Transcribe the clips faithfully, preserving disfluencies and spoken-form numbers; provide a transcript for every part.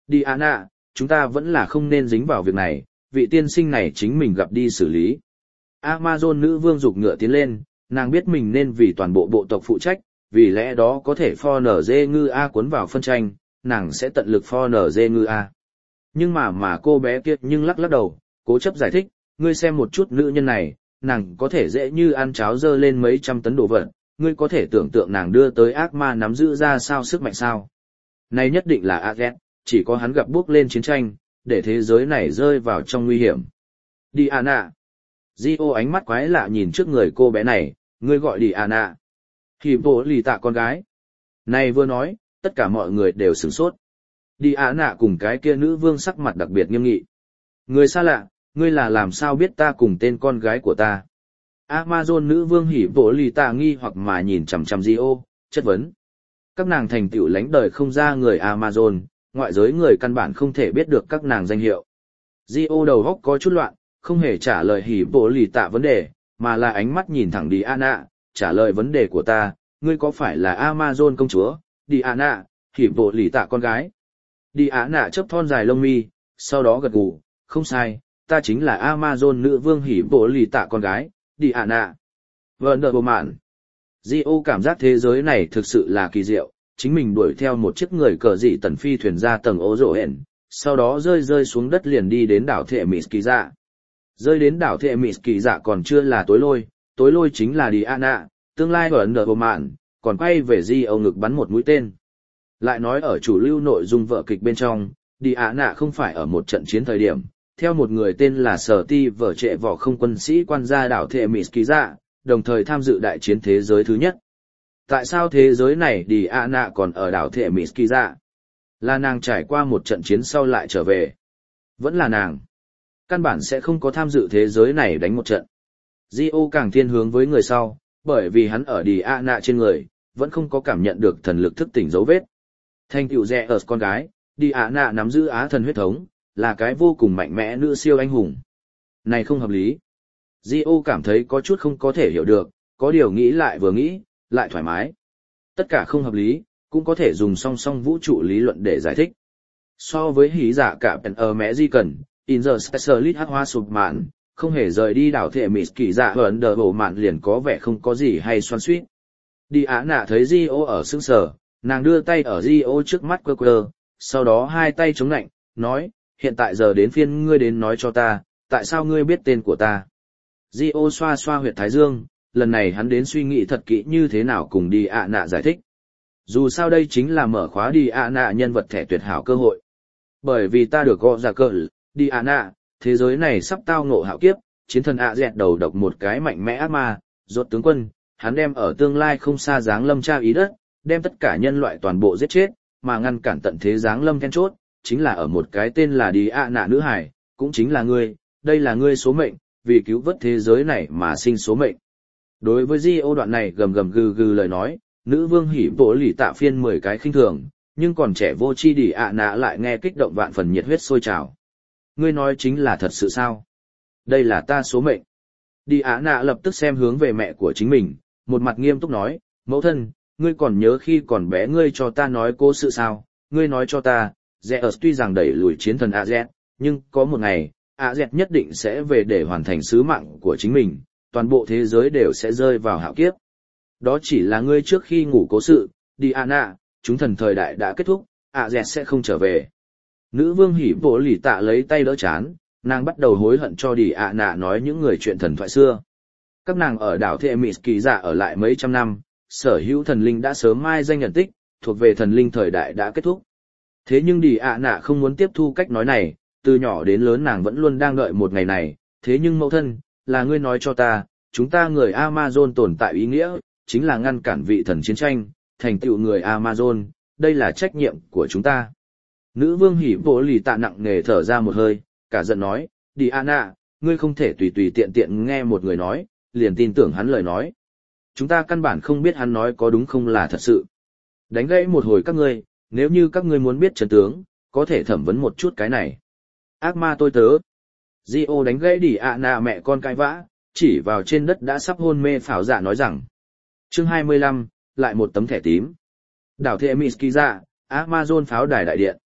Diana, chúng ta vẫn là không nên dính vào việc này, vị tiên sinh này chính mình gặp đi xử lý. Amazon nữ vương giục ngựa tiến lên, nàng biết mình nên vì toàn bộ bộ tộc phụ trách, vì lẽ đó có thể pho nở dê ngư A cuốn vào phân tranh, nàng sẽ tận lực pho nở dê ngư A. Nhưng mà mà cô bé kia nhưng lắc lắc đầu, cố chấp giải thích, ngươi xem một chút nữ nhân này, nàng có thể dễ như ăn cháo dơ lên mấy trăm tấn đồ vật, ngươi có thể tưởng tượng nàng đưa tới ác ma nắm giữ ra sao sức mạnh sao. Này nhất định là Aget, chỉ có hắn gặp bước lên chiến tranh, để thế giới này rơi vào trong nguy hiểm. Diana. Gio ánh mắt quái lạ nhìn trước người cô bé này, ngươi gọi Diana. Thì bộ lì tạ con gái. Này vừa nói, tất cả mọi người đều sửng sốt. Diana cùng cái kia nữ vương sắc mặt đặc biệt nghiêm nghị. Người xa lạ, ngươi là làm sao biết ta cùng tên con gái của ta? Amazon nữ vương hỉ bộ lì tạ nghi hoặc mà nhìn chằm chằm Gio, chất vấn. Các nàng thành tựu lánh đời không ra người Amazon, ngoại giới người căn bản không thể biết được các nàng danh hiệu. Gio đầu góc có chút loạn, không hề trả lời hỉ bộ lì tạ vấn đề, mà là ánh mắt nhìn thẳng Diana, trả lời vấn đề của ta, ngươi có phải là Amazon công chúa? Diana, hỉ bộ lì tạ con gái. Diana chớp thon dài lông mi, sau đó gật gù, không sai, ta chính là Amazon nữ vương hỉ bộ lì tạ con gái, Diana. Vâng đợi bộ mạn. Gio cảm giác thế giới này thực sự là kỳ diệu, chính mình đuổi theo một chiếc người cờ dị tần phi thuyền ra tầng ố rổ hẹn, sau đó rơi rơi xuống đất liền đi đến đảo Thệ Mị Kỳ Dạ. Rơi đến đảo Thệ Mị Kỳ Dạ còn chưa là tối lôi, tối lôi chính là Diana, tương lai ở nợ bộ mạn, còn quay về Gio ngực bắn một mũi tên. Lại nói ở chủ lưu nội dung vở kịch bên trong, Diana không phải ở một trận chiến thời điểm, theo một người tên là Sở Ti vở trệ vỏ không quân sĩ quan ra đảo Thệ Mị Kỳ Dạ, đồng thời tham dự đại chiến thế giới thứ nhất. Tại sao thế giới này Diana còn ở đảo Thệ Mị Kỳ Dạ? Là nàng trải qua một trận chiến sau lại trở về. Vẫn là nàng. Căn bản sẽ không có tham dự thế giới này đánh một trận. Gio càng thiên hướng với người sau, bởi vì hắn ở Diana trên người, vẫn không có cảm nhận được thần lực thức tỉnh dấu vết. Thành tựu rẻ ở con gái, Diana nắm giữ á thần huyết thống, là cái vô cùng mạnh mẽ nữ siêu anh hùng. Này không hợp lý. Gio cảm thấy có chút không có thể hiểu được, có điều nghĩ lại vừa nghĩ, lại thoải mái. Tất cả không hợp lý, cũng có thể dùng song song vũ trụ lý luận để giải thích. So với hí giả cả Pen ở mẹ di cần, in the specialist hát hoa sụp mạn, không hề rời đi đảo Thệ Mị Kỳ Dạ hờn đờ bổ mạn liền có vẻ không có gì hay xoan suýt. Diana thấy Gio ở sững sờ, nàng đưa tay ở Gio trước mắt quơ quơ, sau đó hai tay chống lạnh, nói, hiện tại giờ đến phiên ngươi đến nói cho ta, tại sao ngươi biết tên của ta? Gio xoa xoa huyệt thái dương, lần này hắn đến suy nghĩ thật kỹ như thế nào cùng Diana giải thích. Dù sao đây chính là mở khóa Diana nhân vật thẻ tuyệt hảo cơ hội. Bởi vì ta được gọi ra cờ, Diana, thế giới này sắp tao ngộ hạo kiếp, chiến thần ạ dẹt đầu độc một cái mạnh mẽ ác ma, rốt tướng quân, hắn đem ở tương lai không xa giáng lâm tra ý đất, đem tất cả nhân loại toàn bộ giết chết, mà ngăn cản tận thế giáng lâm then chốt, chính là ở một cái tên là Diana nữ hải, cũng chính là ngươi, đây là ngươi số mệnh, vì cứu vớt thế giới này mà sinh số mệnh. Đối với Gio đoạn này gầm gầm gừ gừ lời nói, nữ vương hỉ bộ lì tạ phiên mười cái khinh thường, nhưng còn trẻ vô chi đi ạ nạ lại nghe kích động vạn phần nhiệt huyết sôi trào. Ngươi nói chính là thật sự sao? Đây là ta số mệnh. Đi ạ nạ lập tức xem hướng về mẹ của chính mình, một mặt nghiêm túc nói, mẫu thân, ngươi còn nhớ khi còn bé ngươi cho ta nói cố sự sao? Ngươi nói cho ta, Zeus tuy rằng đẩy lùi chiến thần A Z, nhưng có một ngày, A Z nhất định sẽ về để hoàn thành sứ mạng của chính mình, toàn bộ thế giới đều sẽ rơi vào hạo kiếp. Đó chỉ là ngươi trước khi ngủ cố sự, Diana, chúng thần thời đại đã kết thúc, ạ dẹt sẽ không trở về. Nữ vương hỉ bộ lì tạ lấy tay đỡ chán, nàng bắt đầu hối hận cho Diana nói những người chuyện thần thoại xưa. Các nàng ở đảo Thệ Mị Kỳ Dạ ở lại mấy trăm năm, sở hữu thần linh đã sớm mai danh nhận tích, thuộc về thần linh thời đại đã kết thúc. Thế nhưng Diana không muốn tiếp thu cách nói này, từ nhỏ đến lớn nàng vẫn luôn đang đợi một ngày này, thế nhưng mẫu thân, là ngươi nói cho ta, chúng ta người Amazon tồn tại ý nghĩa, chính là ngăn cản vị thần chiến tranh, thành tựu người Amazon, đây là trách nhiệm của chúng ta. Nữ vương hỉ bộ lì tạ nặng nề thở ra một hơi, cả giận nói, Diana, ngươi không thể tùy tùy tiện tiện nghe một người nói, liền tin tưởng hắn lời nói. Chúng ta căn bản không biết hắn nói có đúng không là thật sự. Đánh gãy một hồi các ngươi, nếu như các ngươi muốn biết chân tướng, có thể thẩm vấn một chút cái này. Ác ma tôi tớ. Gio đánh gãy Diana mẹ con cãi vã, chỉ vào trên đất đã sắp hôn mê phảo dạ nói rằng. Chương hai mươi lăm, lại một tấm thẻ tím. Đảo Thệ Mị Kỳ Dạ, Amazon pháo đài đại điện.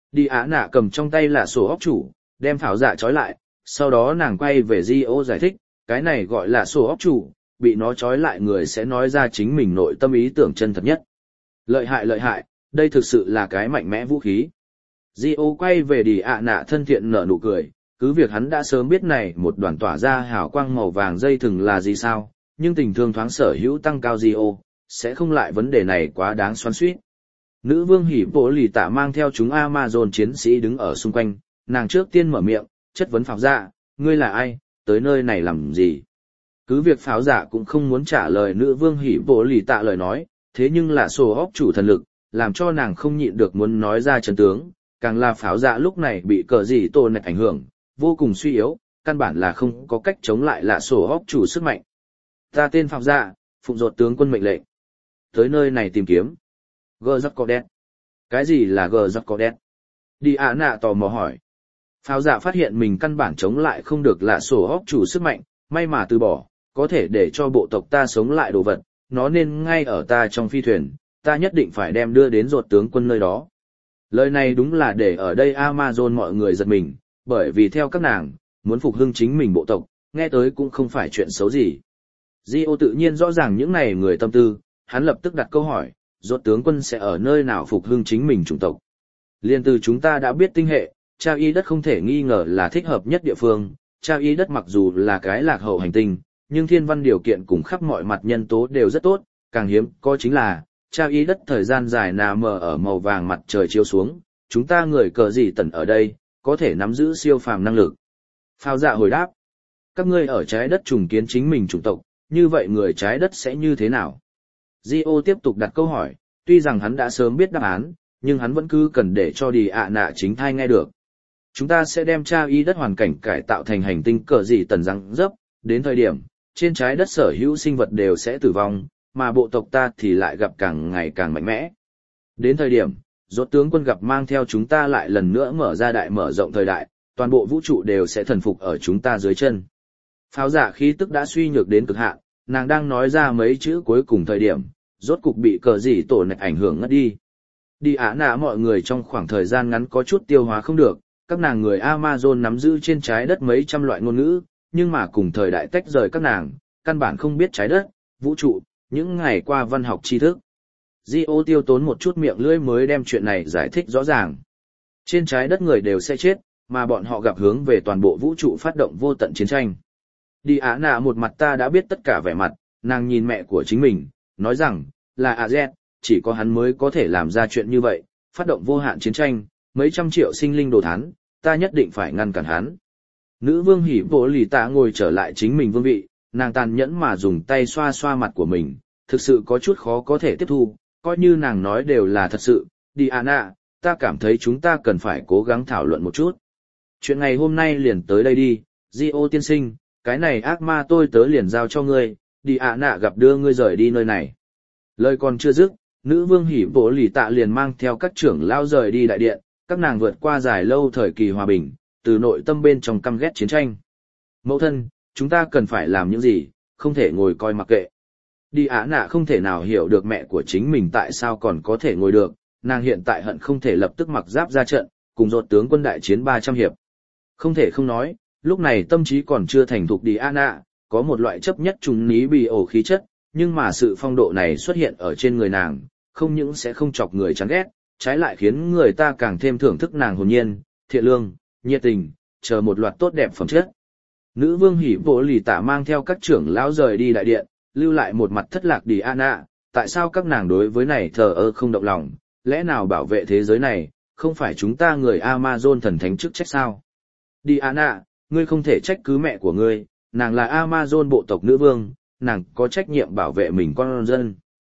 Đi Á Nạ cầm trong tay là sổ óc chủ, đem pháo dạ trói lại, sau đó nàng quay về Dio giải thích, cái này gọi là sổ óc chủ, bị nó trói lại người sẽ nói ra chính mình nội tâm ý tưởng chân thật nhất. Lợi hại lợi hại, đây thực sự là cái mạnh mẽ vũ khí. Dio quay về Đi Á Nạ thân thiện nở nụ cười, cứ việc hắn đã sớm biết này một đoàn tỏa ra hào quang màu vàng dây thừng là gì sao, nhưng tình thương thoáng sở hữu tăng cao Dio, sẽ không lại vấn đề này quá đáng xoắn xuýt. Nữ vương hỉ bộ lì tạ mang theo chúng Amazon chiến sĩ đứng ở xung quanh, nàng trước tiên mở miệng, chất vấn pháo dạ, ngươi là ai, tới nơi này làm gì? Cứ việc pháo dạ cũng không muốn trả lời nữ vương hỉ bộ lì tạ lời nói, thế nhưng là sổ óc chủ thần lực, làm cho nàng không nhịn được muốn nói ra chân tướng, càng là pháo dạ lúc này bị cờ gì tổ nạch ảnh hưởng, vô cùng suy yếu, căn bản là không có cách chống lại là sổ óc chủ sức mạnh. Ta tên pháo dạ, phụng dột tướng quân mệnh lệnh. Tới nơi này tìm kiếm. Gờ giặc có đen. Cái gì là gờ giặc có đen? Đi Á Nạ tò mò hỏi. Pháo dạ phát hiện mình căn bản chống lại không được là sổ óc chủ sức mạnh, may mà từ bỏ, có thể để cho bộ tộc ta sống lại đồ vật, nó nên ngay ở ta trong phi thuyền, ta nhất định phải đem đưa đến dột tướng quân nơi đó. Lời này đúng là để ở đây Amazon mọi người giật mình, bởi vì theo các nàng, muốn phục hưng chính mình bộ tộc, nghe tới cũng không phải chuyện xấu gì. Dio tự nhiên rõ ràng những này người tâm tư, hắn lập tức đặt câu hỏi, dột tướng quân sẽ ở nơi nào phục hưng chính mình chủng tộc. Liên từ chúng ta đã biết tinh hệ, Tra Y đất không thể nghi ngờ là thích hợp nhất địa phương, Tra Y đất mặc dù là cái lạc hậu hành tinh, nhưng thiên văn điều kiện cùng khắp mọi mặt nhân tố đều rất tốt, càng hiếm có chính là, Tra Y đất thời gian dài nà mờ ở màu vàng mặt trời chiếu xuống, chúng ta người cờ gì tần ở đây, có thể nắm giữ siêu phàm năng lực. Pháo dạ hồi đáp, các ngươi ở trái đất trùng kiến chính mình chủng tộc, như vậy người trái đất sẽ như thế nào? Dio tiếp tục đặt câu hỏi, tuy rằng hắn đã sớm biết đáp án, nhưng hắn vẫn cứ cần để cho Đi Á Nạ chính thai nghe được. Chúng ta sẽ đem Tra Y đất hoàn cảnh cải tạo thành hành tinh cờ gì tần răng dấp, đến thời điểm, trên trái đất sở hữu sinh vật đều sẽ tử vong, mà bộ tộc ta thì lại gặp càng ngày càng mạnh mẽ. Đến thời điểm, dốt tướng quân gặp mang theo chúng ta lại lần nữa mở ra đại mở rộng thời đại, toàn bộ vũ trụ đều sẽ thần phục ở chúng ta dưới chân. Pháo giả khí tức đã suy nhược đến cực hạn, nàng đang nói ra mấy chữ cuối cùng thời điểm, rốt cục bị cờ gì tổ nạch ảnh hưởng ngất đi. Đi Á Nạ mọi người trong khoảng thời gian ngắn có chút tiêu hóa không được, các nàng người Amazon nắm giữ trên trái đất mấy trăm loại ngôn ngữ, nhưng mà cùng thời đại tách rời các nàng, căn bản không biết trái đất, vũ trụ, những ngày qua văn học tri thức. Dio tiêu tốn một chút miệng lưỡi mới đem chuyện này giải thích rõ ràng. Trên trái đất người đều sẽ chết, mà bọn họ gặp hướng về toàn bộ vũ trụ phát động vô tận chiến tranh. Đi Á Nạ một mặt ta đã biết tất cả vẻ mặt, nàng nhìn mẹ của chính mình, nói rằng, là A Z, chỉ có hắn mới có thể làm ra chuyện như vậy, phát động vô hạn chiến tranh, mấy trăm triệu sinh linh đồ thán, ta nhất định phải ngăn cản hắn. Nữ vương hỉ bộ lì tạ ngồi trở lại chính mình vương vị, nàng tàn nhẫn mà dùng tay xoa xoa mặt của mình, thực sự có chút khó có thể tiếp thu, coi như nàng nói đều là thật sự. Đi Á Nạ, ta cảm thấy chúng ta cần phải cố gắng thảo luận một chút. Chuyện ngày hôm nay liền tới đây đi, Dio tiên sinh, cái này ác ma tôi tớ liền giao cho ngươi, Đi Á Nạ gặp đưa ngươi rời đi nơi này. Lời còn chưa dứt, nữ vương hỉ bộ lì tạ liền mang theo các trưởng lao rời đi đại điện, các nàng vượt qua dài lâu thời kỳ hòa bình, từ nội tâm bên trong căm ghét chiến tranh. Mẫu thân, chúng ta cần phải làm những gì, không thể ngồi coi mặc kệ. Đi Á Nạ không thể nào hiểu được mẹ của chính mình tại sao còn có thể ngồi được, nàng hiện tại hận không thể lập tức mặc giáp ra trận, cùng dột tướng quân đại chiến ba trăm hiệp. Không thể không nói, lúc này tâm trí còn chưa thành thục Đi Á Nạ, có một loại chấp nhất trùng ní bì ổ khí chất, nhưng mà sự phong độ này xuất hiện ở trên người nàng, không những sẽ không chọc người chán ghét, trái lại khiến người ta càng thêm thưởng thức nàng hồn nhiên, thiện lương, nhiệt tình, chờ một loạt tốt đẹp phẩm chất. Nữ vương hỉ bộ lì tạ mang theo các trưởng lão rời đi đại điện, lưu lại một mặt thất lạc Đi Á Nạ, tại sao các nàng đối với này thờ ơ không động lòng, lẽ nào bảo vệ thế giới này, không phải chúng ta người Amazon thần thánh chức trách sao? Đi Á Nạ, ngươi không thể trách cứ mẹ của ngươi, nàng là Amazon bộ tộc nữ vương, nàng có trách nhiệm bảo vệ mình con dân.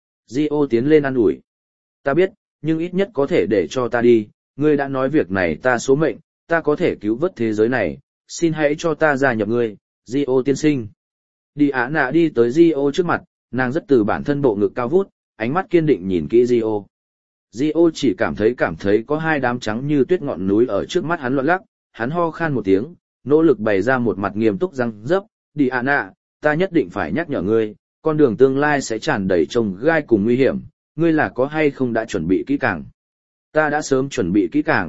Dio tiến lên an ủi. Ta biết, nhưng ít nhất có thể để cho ta đi, ngươi đã nói việc này ta số mệnh, ta có thể cứu vớt thế giới này, xin hãy cho ta gia nhập ngươi, Dio tiên sinh. Đi Á Nạ đi tới Dio trước mặt, nàng rất từ bản thân bộ ngực cao vút, ánh mắt kiên định nhìn kỹ Dio. Dio chỉ cảm thấy cảm thấy có hai đám trắng như tuyết ngọn núi ở trước mắt hắn loạn lắc, hắn ho khan một tiếng, nỗ lực bày ra một mặt nghiêm túc răng dấp, Đi Á Nạ, ta nhất định phải nhắc nhở ngươi, con đường tương lai sẽ tràn đầy trông gai cùng nguy hiểm, ngươi là có hay không đã chuẩn bị kỹ càng? Ta đã sớm chuẩn bị kỹ càng,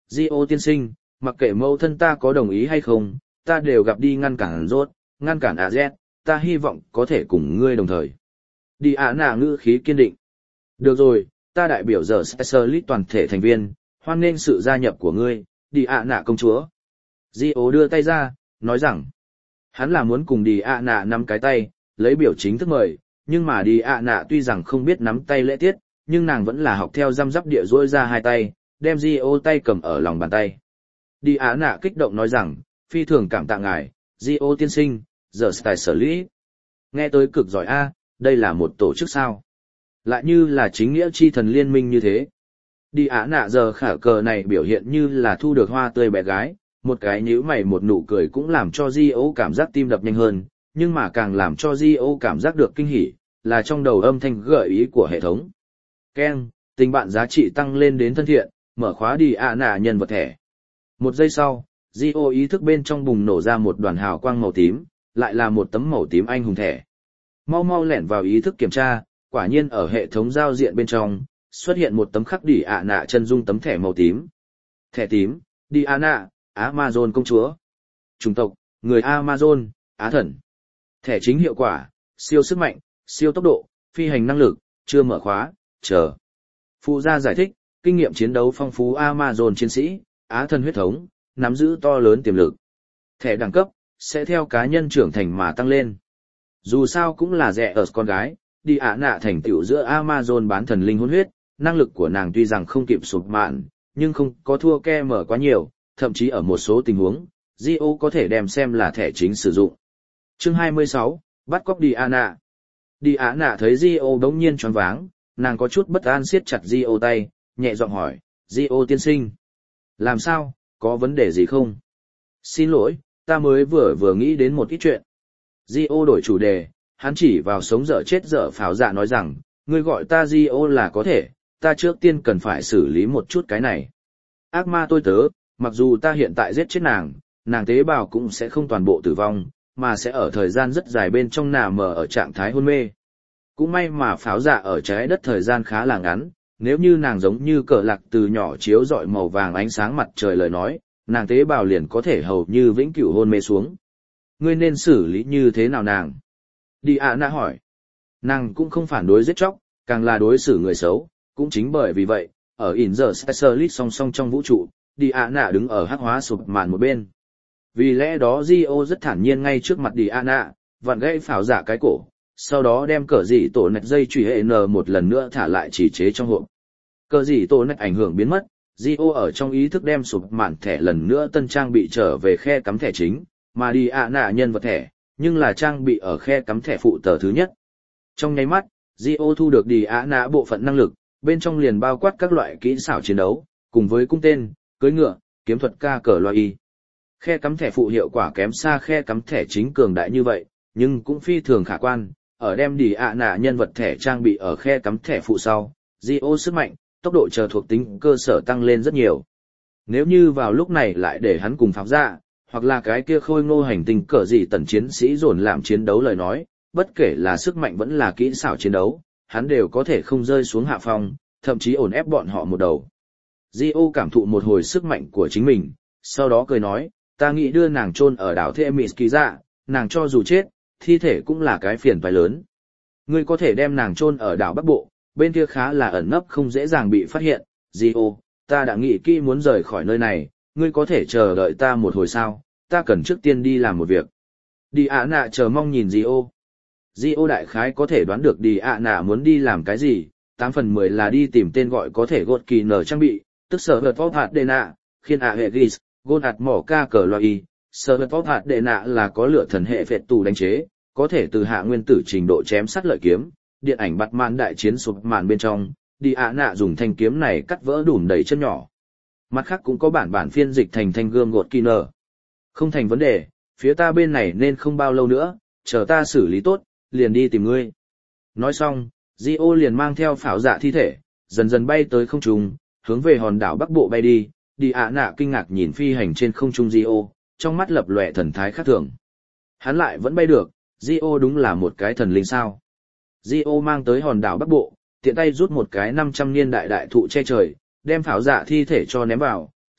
Di-ô tiên sinh, mặc kệ mẫu thân ta có đồng ý hay không, ta đều gặp đi ngăn cản rốt, ngăn cản a dét, ta hy vọng có thể cùng ngươi đồng thời. Đi ạ nạ ngữ khí kiên định. Được rồi, ta đại biểu giờ Specialist toàn thể thành viên, hoan nghênh sự gia nhập của ngươi, đi ạ nạ công chúa. Di-ô đưa tay ra, nói rằng, hắn là muốn cùng đi ạ nạ nắm cái tay, lấy biểu chính thức mời, nhưng mà đi ạ nạ tuy rằng không biết nắm tay lễ tiết, nhưng nàng vẫn là học theo răm rắp địa rỗi ra hai tay, đem Di-ô tay cầm ở lòng bàn tay. Đi ạ nạ kích động nói rằng, phi thường cảm tạ ngài, Di-ô tiên sinh, giờ tài sở lý. Nghe tới cực giỏi a, đây là một tổ chức sao? Lại như là chính nghĩa chi thần liên minh như thế. Đi ạ nạ giờ khả cờ này biểu hiện như là thu được hoa tươi bé gái, một cái nhíu mày một nụ cười cũng làm cho Di-ô cảm giác tim đập nhanh hơn, nhưng mà càng làm cho Di-ô cảm giác được kinh hỉ, là trong đầu âm thanh gợi ý của hệ thống. Ken, tình bạn giá trị tăng lên đến thân thiện, mở khóa đi ạ nạ nhân vật thẻ. Một giây sau, Di-ô ý thức bên trong bùng nổ ra một đoàn hào quang màu tím, lại là một tấm màu tím anh hùng thẻ. Mau mau lẻn vào ý thức kiểm tra, quả nhiên ở hệ thống giao diện bên trong, xuất hiện một tấm khắc đi ạ nạ chân dung tấm thẻ màu tím. Thẻ tím, đi ạ nạ, Amazon công chúa. Chủng tộc, người Amazon, Á thần. Thẻ chính hiệu quả, siêu sức mạnh, siêu tốc độ, phi hành năng lực, chưa mở khóa, chờ. Phụ gia giải thích, kinh nghiệm chiến đấu phong phú Amazon chiến sĩ, Á thần huyết thống, nắm giữ to lớn tiềm lực. Thẻ đẳng cấp, sẽ theo cá nhân trưởng thành mà tăng lên. Dù sao cũng là rẻ ở con gái, đi ạ nạ thành tựu giữa Amazon bán thần linh hồn huyết, năng lực của nàng tuy rằng không kịp sụp mạn, nhưng không có thua ke mở quá nhiều, thậm chí ở một số tình huống, Di-ô có thể đem xem là thẻ chính sử dụng. Chương hai mươi sáu, bắt cóc đi ạ nạ. Đi ạ nạ thấy Di-ô đống nhiên choáng váng, nàng có chút bất an siết chặt Di-ô tay, nhẹ giọng hỏi, Di-ô tiên sinh. Làm sao, có vấn đề gì không? Xin lỗi, ta mới vừa vừa nghĩ đến một ít chuyện. Di-ô đổi chủ đề, hắn chỉ vào sống dở chết dở pháo dạ nói rằng, ngươi gọi ta Di-ô là có thể, ta trước tiên cần phải xử lý một chút cái này. Ác ma tôi tớ, mặc dù ta hiện tại giết chết nàng, nàng tế bào cũng sẽ không toàn bộ tử vong, mà sẽ ở thời gian rất dài bên trong nà mờ ở trạng thái hôn mê. Cũng may mà pháo dạ ở trái đất thời gian khá là ngắn, nếu như nàng giống như cờ lạc từ nhỏ chiếu rọi màu vàng ánh sáng mặt trời lời nói, nàng tế bào liền có thể hầu như vĩnh cửu hôn mê xuống. Ngươi nên xử lý như thế nào nàng? Đi ạ nạ hỏi. Nàng cũng không phản đối giết chóc, càng là đối xử người xấu, cũng chính bởi vì vậy, ở In The Specialist song song trong vũ trụ, đi ạ nạ đứng ở hắc hóa sụp màn một bên. Vì lẽ đó Di-ô rất thản nhiên ngay trước mặt đi ạ nạ, vặn gãy pháo giả cái cổ, sau đó đem cờ dị tổ nạch dây chùy hệ n một lần nữa thả lại chỉ chế trong hộp. Cờ dị tổ nạch ảnh hưởng biến mất, Di-ô ở trong ý thức đem sụp màn thẻ lần nữa tân trang bị trở về khe cắm thẻ chính, mà đi ạ nạ nhân vật thẻ, nhưng là trang bị ở khe cắm thẻ phụ tờ thứ nhất. Trong nháy mắt, Di-ô thu được đi ạ nạ bộ phận năng lực, bên trong liền bao quát các loại kỹ xảo chiến đấu, cùng với cung tên, cưỡi ngựa, kiếm thuật ca cờ loa y. Khe cắm thẻ phụ hiệu quả kém xa khe cắm thẻ chính cường đại như vậy, nhưng cũng phi thường khả quan, ở đem đi ạ nạ nhân vật thẻ trang bị ở khe cắm thẻ phụ sau, Di-ô sức mạnh, tốc độ chờ thuộc tính cơ sở tăng lên rất nhiều. Nếu như vào lúc này lại để hắn cùng pháo ra, hoặc là cái kia khôi ngô hành tinh cỡ gì tần chiến sĩ dồn làm chiến đấu lời nói, bất kể là sức mạnh vẫn là kỹ xảo chiến đấu, hắn đều có thể không rơi xuống hạ phong, thậm chí ổn ép bọn họ một đầu. Di-ô cảm thụ một hồi sức mạnh của chính mình, sau đó cười nói, ta nghĩ đưa nàng chôn ở đảo Themis kỳ dạ, nàng cho dù chết, thi thể cũng là cái phiền toái lớn. Ngươi có thể đem nàng chôn ở đảo Bắc Bộ, bên kia khá là ẩn nấp không dễ dàng bị phát hiện. Di-ô, ta đã nghĩ kỹ muốn rời khỏi nơi này, ngươi có thể chờ đợi ta một hồi sao, ta cần trước tiên đi làm một việc. Đi ạ nạ chờ mong nhìn Di-ô. Di-ô đại khái có thể đoán được đi ạ nạ muốn đi làm cái gì, tám phần mười là đi tìm tên gọi có thể gột kỳ nở trang bị, tức sở vật vóc hạt đệ nạ, khiên ạ hệ ghi, gôn hạt mỏ ca cờ loa y, sở vật vóc hạt đệ nạ là có lửa thần hệ phệt tù đánh chế, có thể từ hạ nguyên tử trình độ chém sắt lợi kiếm, điện ảnh bắt màn đại chiến sụp màn bên trong, đi ạ nạ dùng thanh kiếm này cắt vỡ đùm đầy chân nhỏ. Mặt khác cũng có bản bản phiên dịch thành thanh gươm gột kỳ nở. Không thành vấn đề, phía ta bên này nên không bao lâu nữa, chờ ta xử lý tốt, liền đi tìm ngươi. Nói xong, Di-ô liền mang theo pháo dạ thi thể, dần dần bay tới không trung, hướng về hòn đảo Bắc Bộ bay đi. Đi ạ nạ kinh ngạc nhìn phi hành trên không trung Di-ô, trong mắt lập lòe thần thái khác thường. Hắn lại vẫn bay được, Di-ô đúng là một cái thần linh sao. Di-ô mang tới hòn đảo Bắc Bộ, tiện tay rút một cái năm trăm niên đại đại thụ che trời, đem pháo dạ thi thể cho ném vào,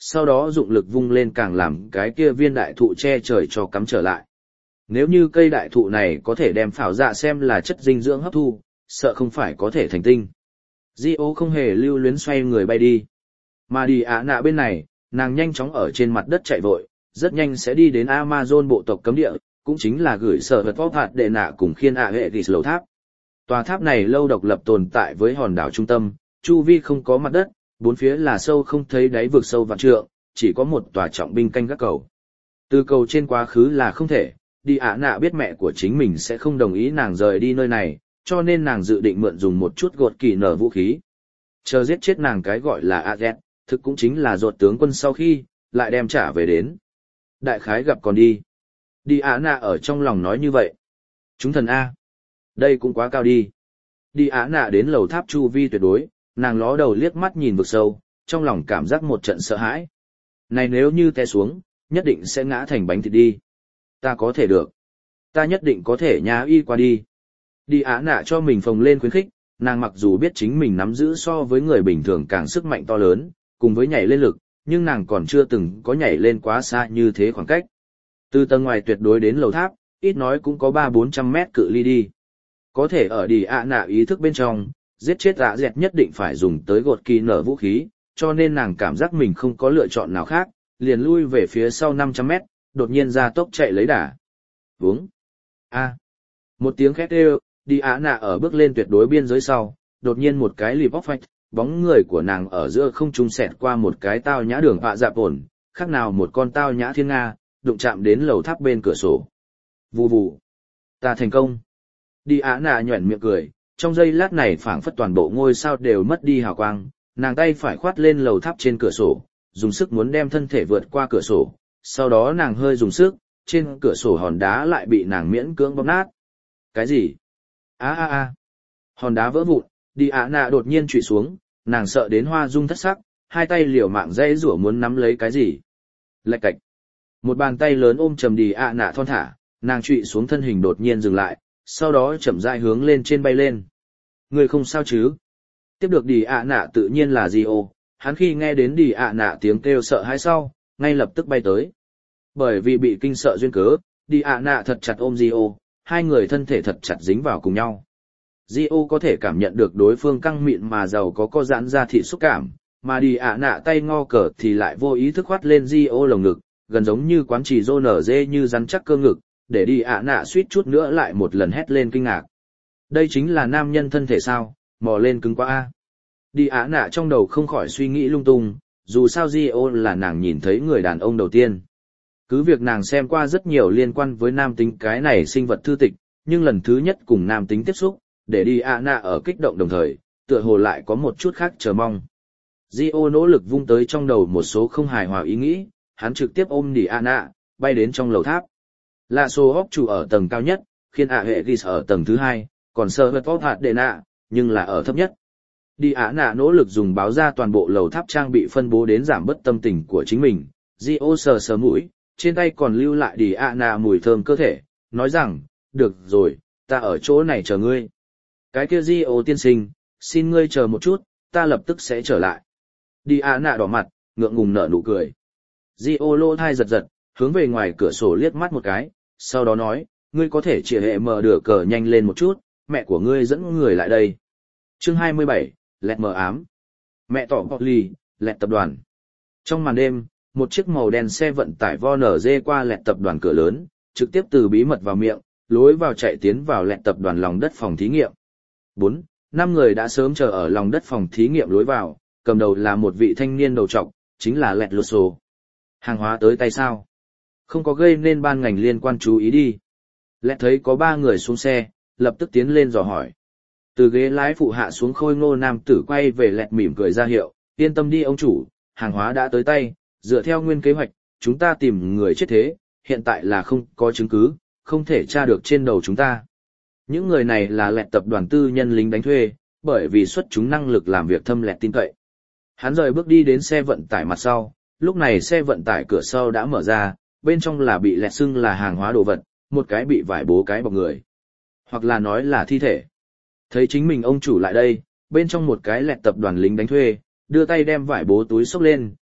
sau đó dụng lực vung lên càng làm cái kia viên đại thụ che trời cho cắm trở lại. Nếu như cây đại thụ này có thể đem phảo dạ xem là chất dinh dưỡng hấp thu, sợ không phải có thể thành tinh. Dio không hề lưu luyến xoay người bay đi. Mà đi ạ nạ bên này, nàng nhanh chóng ở trên mặt đất chạy vội, rất nhanh sẽ đi đến Amazon bộ tộc cấm địa, cũng chính là gửi sở vật vóc hạt đệ nạ cùng khiên ạ hệ ghi lầu tháp. Tòa tháp này lâu độc lập tồn tại với hòn đảo trung tâm, chu vi không có mặt đất, bốn phía là sâu không thấy đáy vực sâu vạn trượng, chỉ có một tòa trọng binh canh gác cầu. Từ cầu trên quá khứ là không thể, đi ạ nạ biết mẹ của chính mình sẽ không đồng ý nàng rời đi nơi này, cho nên nàng dự định mượn dùng một chút gột kỳ nở vũ khí. Chờ giết chết nàng cái gọi là a ghét, thực cũng chính là ruột tướng quân sau khi, lại đem trả về đến. Đại khái gặp còn đi. Đi ạ nạ ở trong lòng nói như vậy. Chúng thần A. Đây cũng quá cao đi. Đi ạ nạ đến lầu tháp chu vi tuyệt đối, nàng ló đầu liếc mắt nhìn vực sâu, trong lòng cảm giác một trận sợ hãi. Này nếu như té xuống, nhất định sẽ ngã thành bánh thịt đi. Ta có thể được. Ta nhất định có thể nhá y qua đi. Đi ạ nạ cho mình phồng lên khuyến khích, nàng mặc dù biết chính mình nắm giữ so với người bình thường càng sức mạnh to lớn, cùng với nhảy lên lực, nhưng nàng còn chưa từng có nhảy lên quá xa như thế khoảng cách. Từ tầng ngoài tuyệt đối đến lầu tháp, ít nói cũng có ba bốn trăm mét cự ly đi. Có thể ở đi ạ nạ ý thức bên trong, giết chết ạ dẹt nhất định phải dùng tới gột kỳ nở vũ khí, cho nên nàng cảm giác mình không có lựa chọn nào khác, liền lui về phía sau năm trăm mét, đột nhiên ra tốc chạy lấy đà. Vúng. A. Một tiếng khét kêu, đi ạ nạ ở bước lên tuyệt đối biên giới sau, đột nhiên một cái lì bóc phách, bóng người của nàng ở giữa không trung xẹt qua một cái tao nhã đường họa dạp ổn, khác nào một con tao nhã thiên nga, đụng chạm đến lầu tháp bên cửa sổ. Vù vù. Ta thành công. Đi ạ nạ nhuẩn miệng cười, trong giây lát này phảng phất toàn bộ ngôi sao đều mất đi hào quang, nàng tay phải khoát lên lầu tháp trên cửa sổ, dùng sức muốn đem thân thể vượt qua cửa sổ, sau đó nàng hơi dùng sức, trên cửa sổ hòn đá lại bị nàng miễn cưỡng bóp nát. Cái gì? A a a. Hòn đá vỡ vụn, đi ạ nạ đột nhiên trụy xuống, nàng sợ đến hoa dung thất sắc, hai tay liều mạng dây rủa muốn nắm lấy cái gì. Lạch cạch. Một bàn tay lớn ôm chầm đi ạ nạ thon thả, nàng trụy xuống thân hình đột nhiên dừng lại, sau đó chậm rãi hướng lên trên bay lên. Người không sao chứ? Tiếp được đi ạ nạ tự nhiên là Dio, hắn khi nghe đến đi ạ nạ tiếng kêu sợ hãi sau, ngay lập tức bay tới. Bởi vì bị kinh sợ duyên cớ, đi ạ nạ thật chặt ôm Dio, hai người thân thể thật chặt dính vào cùng nhau. Dio có thể cảm nhận được đối phương căng mịn mà giàu có co giãn ra thị xúc cảm, mà đi ạ nạ tay ngo cờ thì lại vô ý thức khoát lên Dio lồng ngực, gần giống như quán trì rô nở dê như rắn chắc cơ ngực, để đi ạ nạ suýt chút nữa lại một lần hét lên kinh ngạc. Đây chính là nam nhân thân thể sao, mò lên cứng quá a. Đi ạ nạ trong đầu không khỏi suy nghĩ lung tung, dù sao Dio là nàng nhìn thấy người đàn ông đầu tiên. Cứ việc nàng xem qua rất nhiều liên quan với nam tính cái này sinh vật thư tịch, nhưng lần thứ nhất cùng nam tính tiếp xúc, để đi ạ nạ ở kích động đồng thời, tựa hồ lại có một chút khác chờ mong. Dio nỗ lực vung tới trong đầu một số không hài hòa ý nghĩ, hắn trực tiếp ôm đi ạ nạ, bay đến trong lầu tháp. Lạ sô hóc chủ ở tầng cao nhất, khiến ạ hệ ghi ở tầng thứ hai, còn sơ vật vóc hạt đệ nạ, nhưng là ở thấp nhất. Đi ạ nạ nỗ lực dùng báo ra toàn bộ lầu tháp trang bị phân bố đến giảm bất tâm tình của chính mình. Dio sờ sờ mũi, trên tay còn lưu lại đi ạ nạ mùi thơm cơ thể, nói rằng, được rồi, ta ở chỗ này chờ ngươi. Cái kia Dio tiên sinh, xin ngươi chờ một chút, ta lập tức sẽ trở lại. Đi ạ nạ đỏ mặt, ngượng ngùng nở nụ cười. Dio lô thai giật giật, hướng về ngoài cửa sổ liếc mắt một cái, sau đó nói, ngươi có thể chỉ hệ mở đửa cờ nhanh lên một chút, mẹ của ngươi dẫn người lại đây. Chương hai mươi bảy, lẹt mờ ám. Mẹ tỏ bọc lì, lẹt tập đoàn. Trong màn đêm, một chiếc màu đen xe vận tải vo nở dê qua lẹt tập đoàn cửa lớn, trực tiếp từ bí mật vào miệng, lối vào chạy tiến vào lẹt tập đoàn lòng đất phòng thí nghiệm. Bốn, năm người đã sớm chờ ở lòng đất phòng thí nghiệm lối vào, cầm đầu là một vị thanh niên đầu trọc, chính là lẹt lột sổ. Hàng hóa tới tay sao? Không có gây nên ban ngành liên quan chú ý đi. Lẹt thấy có ba người xuống xe, lập tức tiến lên dò hỏi. Từ ghế lái phụ hạ xuống khôi ngô nam tử quay về lẹt mỉm cười ra hiệu, yên tâm đi ông chủ, hàng hóa đã tới tay, dựa theo nguyên kế hoạch, chúng ta tìm người chết thế, hiện tại là không có chứng cứ, không thể tra được trên đầu chúng ta. Những người này là lẹt tập đoàn tư nhân lính đánh thuê, bởi vì xuất chúng năng lực làm việc thâm lẹt tin cậy. Hắn rời bước đi đến xe vận tải mặt sau, lúc này xe vận tải cửa sau đã mở ra, bên trong là bị lẹt xưng là hàng hóa đồ vật, một cái bị vải bố cái bọc người. Hoặc là nói là thi thể. Thấy chính mình ông chủ lại đây, bên trong một cái lẹt tập đoàn lính đánh thuê, đưa tay đem vải bố túi xốc lên,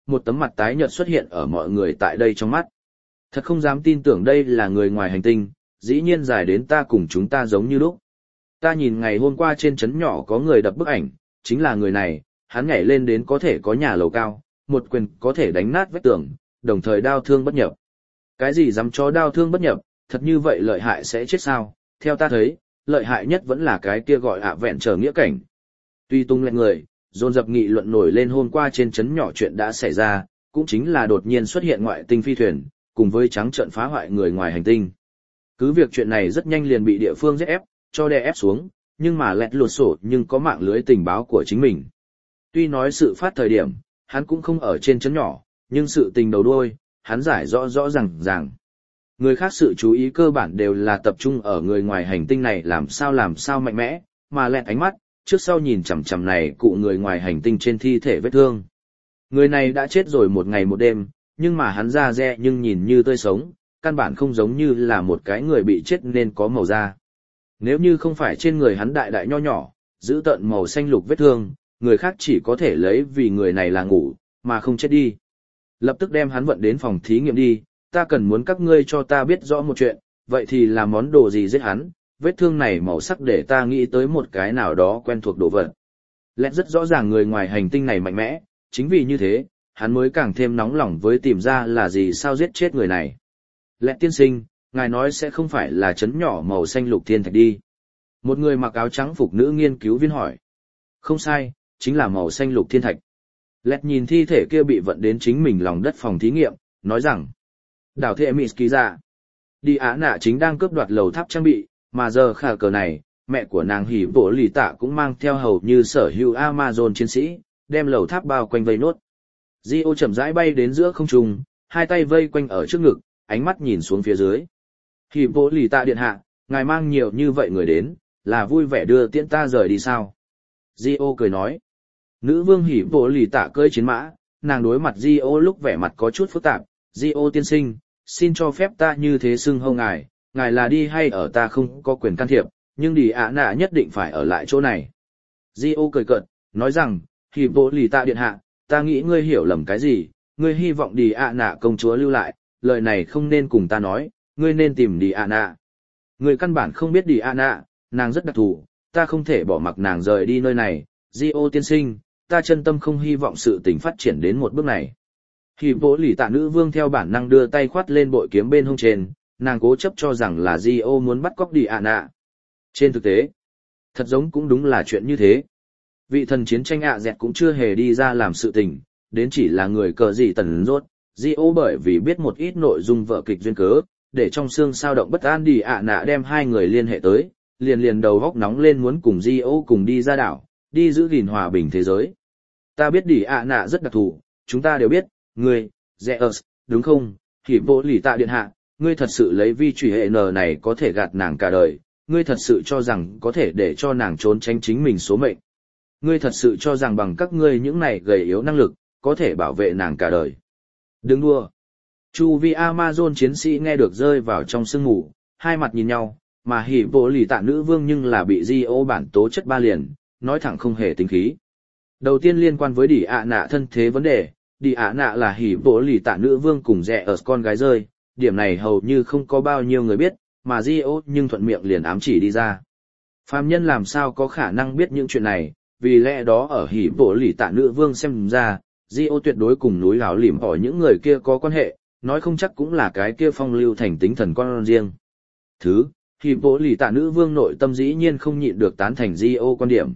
một tấm mặt tái nhợt xuất hiện ở mọi người tại đây trong mắt. Thật không dám tin tưởng đây là người ngoài hành tinh, dĩ nhiên dài đến ta cùng chúng ta giống như lúc. Ta nhìn ngày hôm qua trên trấn nhỏ có người đập bức ảnh, chính là người này, hắn nhảy lên đến có thể có nhà lầu cao, một quyền có thể đánh nát vách tường, đồng thời đao thương bất nhập. Cái gì dám cho đao thương bất nhập, thật như vậy lợi hại sẽ chết sao? Theo ta thấy, lợi hại nhất vẫn là cái kia gọi ạ vẹn trở nghĩa cảnh. Tuy tung lẹn người, dồn dập nghị luận nổi lên hôm qua trên trấn nhỏ chuyện đã xảy ra, cũng chính là đột nhiên xuất hiện ngoại tinh phi thuyền, cùng với trắng trợn phá hoại người ngoài hành tinh. Cứ việc chuyện này rất nhanh liền bị địa phương giết ép, cho đè ép xuống, nhưng mà lẹt lột sổ nhưng có mạng lưới tình báo của chính mình. Tuy nói sự phát thời điểm, hắn cũng không ở trên trấn nhỏ, nhưng sự tình đầu đuôi, hắn giải rõ rõ ràng ràng. Người khác sự chú ý cơ bản đều là tập trung ở người ngoài hành tinh này làm sao làm sao mạnh mẽ, mà lẹt ánh mắt, trước sau nhìn chằm chằm này cụ người ngoài hành tinh trên thi thể vết thương. Người này đã chết rồi một ngày một đêm, nhưng mà hắn da re nhưng nhìn như tươi sống, căn bản không giống như là một cái người bị chết nên có màu da. Nếu như không phải trên người hắn đại đại nho nhỏ, giữ tận màu xanh lục vết thương, người khác chỉ có thể lấy vì người này là ngủ, mà không chết đi. Lập tức đem hắn vận đến phòng thí nghiệm đi, ta cần muốn các ngươi cho ta biết rõ một chuyện, vậy thì là món đồ gì giết hắn, vết thương này màu sắc để ta nghĩ tới một cái nào đó quen thuộc đồ vật. Lẽ rất rõ ràng người ngoài hành tinh này mạnh mẽ, chính vì như thế, hắn mới càng thêm nóng lòng với tìm ra là gì sao giết chết người này. Lẽ tiên sinh, ngài nói sẽ không phải là chấn nhỏ màu xanh lục thiên thạch đi. Một người mặc áo trắng phục nữ nghiên cứu viên hỏi. Không sai, chính là màu xanh lục thiên thạch. Lẹt nhìn thi thể kia bị vận đến chính mình lòng đất phòng thí nghiệm, nói rằng. Đảo thệ Mỹ Kỳ ra. Đi Á Nạ chính đang cướp đoạt lầu tháp trang bị, mà giờ khả cờ này, mẹ của nàng hỉ bộ lì tạ cũng mang theo hầu như sở hữu Amazon chiến sĩ, đem lầu tháp bao quanh vây nốt. Gio chậm rãi bay đến giữa không trung, hai tay vây quanh ở trước ngực, ánh mắt nhìn xuống phía dưới. Hỉ bộ lì tạ điện hạ, ngài mang nhiều như vậy người đến, là vui vẻ đưa tiễn ta rời đi sao? Gio cười nói. Nữ vương hỉ bộ lì tạ cơi chiến mã, nàng đối mặt Gio lúc vẻ mặt có chút phức tạp. Gio tiên sinh, xin cho phép ta như thế xưng hô ngài, ngài là đi hay ở ta không có quyền can thiệp, nhưng đi ạ nạ nhất định phải ở lại chỗ này. Gio cười cợt, nói rằng, hỉ bộ lì tạ điện hạ, ta nghĩ ngươi hiểu lầm cái gì, ngươi hy vọng đi ạ nạ công chúa lưu lại, lời này không nên cùng ta nói, ngươi nên tìm đi ạ nạ. Ngươi căn bản không biết đi ạ nạ, nàng rất đặc thù, ta không thể bỏ mặc nàng rời đi nơi này. Gio tiên sinh, ta chân tâm không hy vọng sự tình phát triển đến một bước này. Hỉ bộ lì tạ nữ vương theo bản năng đưa tay khoát lên bội kiếm bên hông trên, nàng cố chấp cho rằng là Gio muốn bắt cóc đi ạ nạ. Trên thực tế, thật giống cũng đúng là chuyện như thế. Vị thần chiến tranh ạ dẹt cũng chưa hề đi ra làm sự tình, đến chỉ là người cờ gì tần rốt. Gio bởi vì biết một ít nội dung vở kịch duyên cớ, để trong xương sao động bất an đi ạ nạ đem hai người liên hệ tới, liền liền đầu góc nóng lên muốn cùng Gio cùng đi ra đảo, đi giữ gìn hòa bình thế giới. Ta biết đi ạ nạ rất đặc thù, chúng ta đều biết, ngươi, Zeus, đúng không? Hỉ bộ lì tạ điện hạ, ngươi thật sự lấy vi truy hệ n này có thể gạt nàng cả đời, ngươi thật sự cho rằng có thể để cho nàng trốn tránh chính mình số mệnh. Ngươi thật sự cho rằng bằng các ngươi những này gầy yếu năng lực, có thể bảo vệ nàng cả đời. Đừng đùa. Chu vi Amazon chiến sĩ nghe được rơi vào trong sương mù, hai mặt nhìn nhau, mà hỉ bộ lì tạ nữ vương nhưng là bị Gio bản tố chất ba liền, nói thẳng không hề tính khí. Đầu tiên liên quan với đỉ ạ nạ thân thế vấn đề, đỉ ạ nạ là hỉ bộ lì tạ nữ vương cùng rẻ ở con gái rơi, điểm này hầu như không có bao nhiêu người biết, mà Gio nhưng thuận miệng liền ám chỉ đi ra. Phàm nhân làm sao có khả năng biết những chuyện này, vì lẽ đó ở hỉ bộ lì tạ nữ vương xem ra, Gio tuyệt đối cùng núi gáo lỉm hỏi những người kia có quan hệ, nói không chắc cũng là cái kia phong lưu thành tính thần con riêng. Thứ, hỉ bộ lì tạ nữ vương nội tâm dĩ nhiên không nhịn được tán thành Gio quan điểm.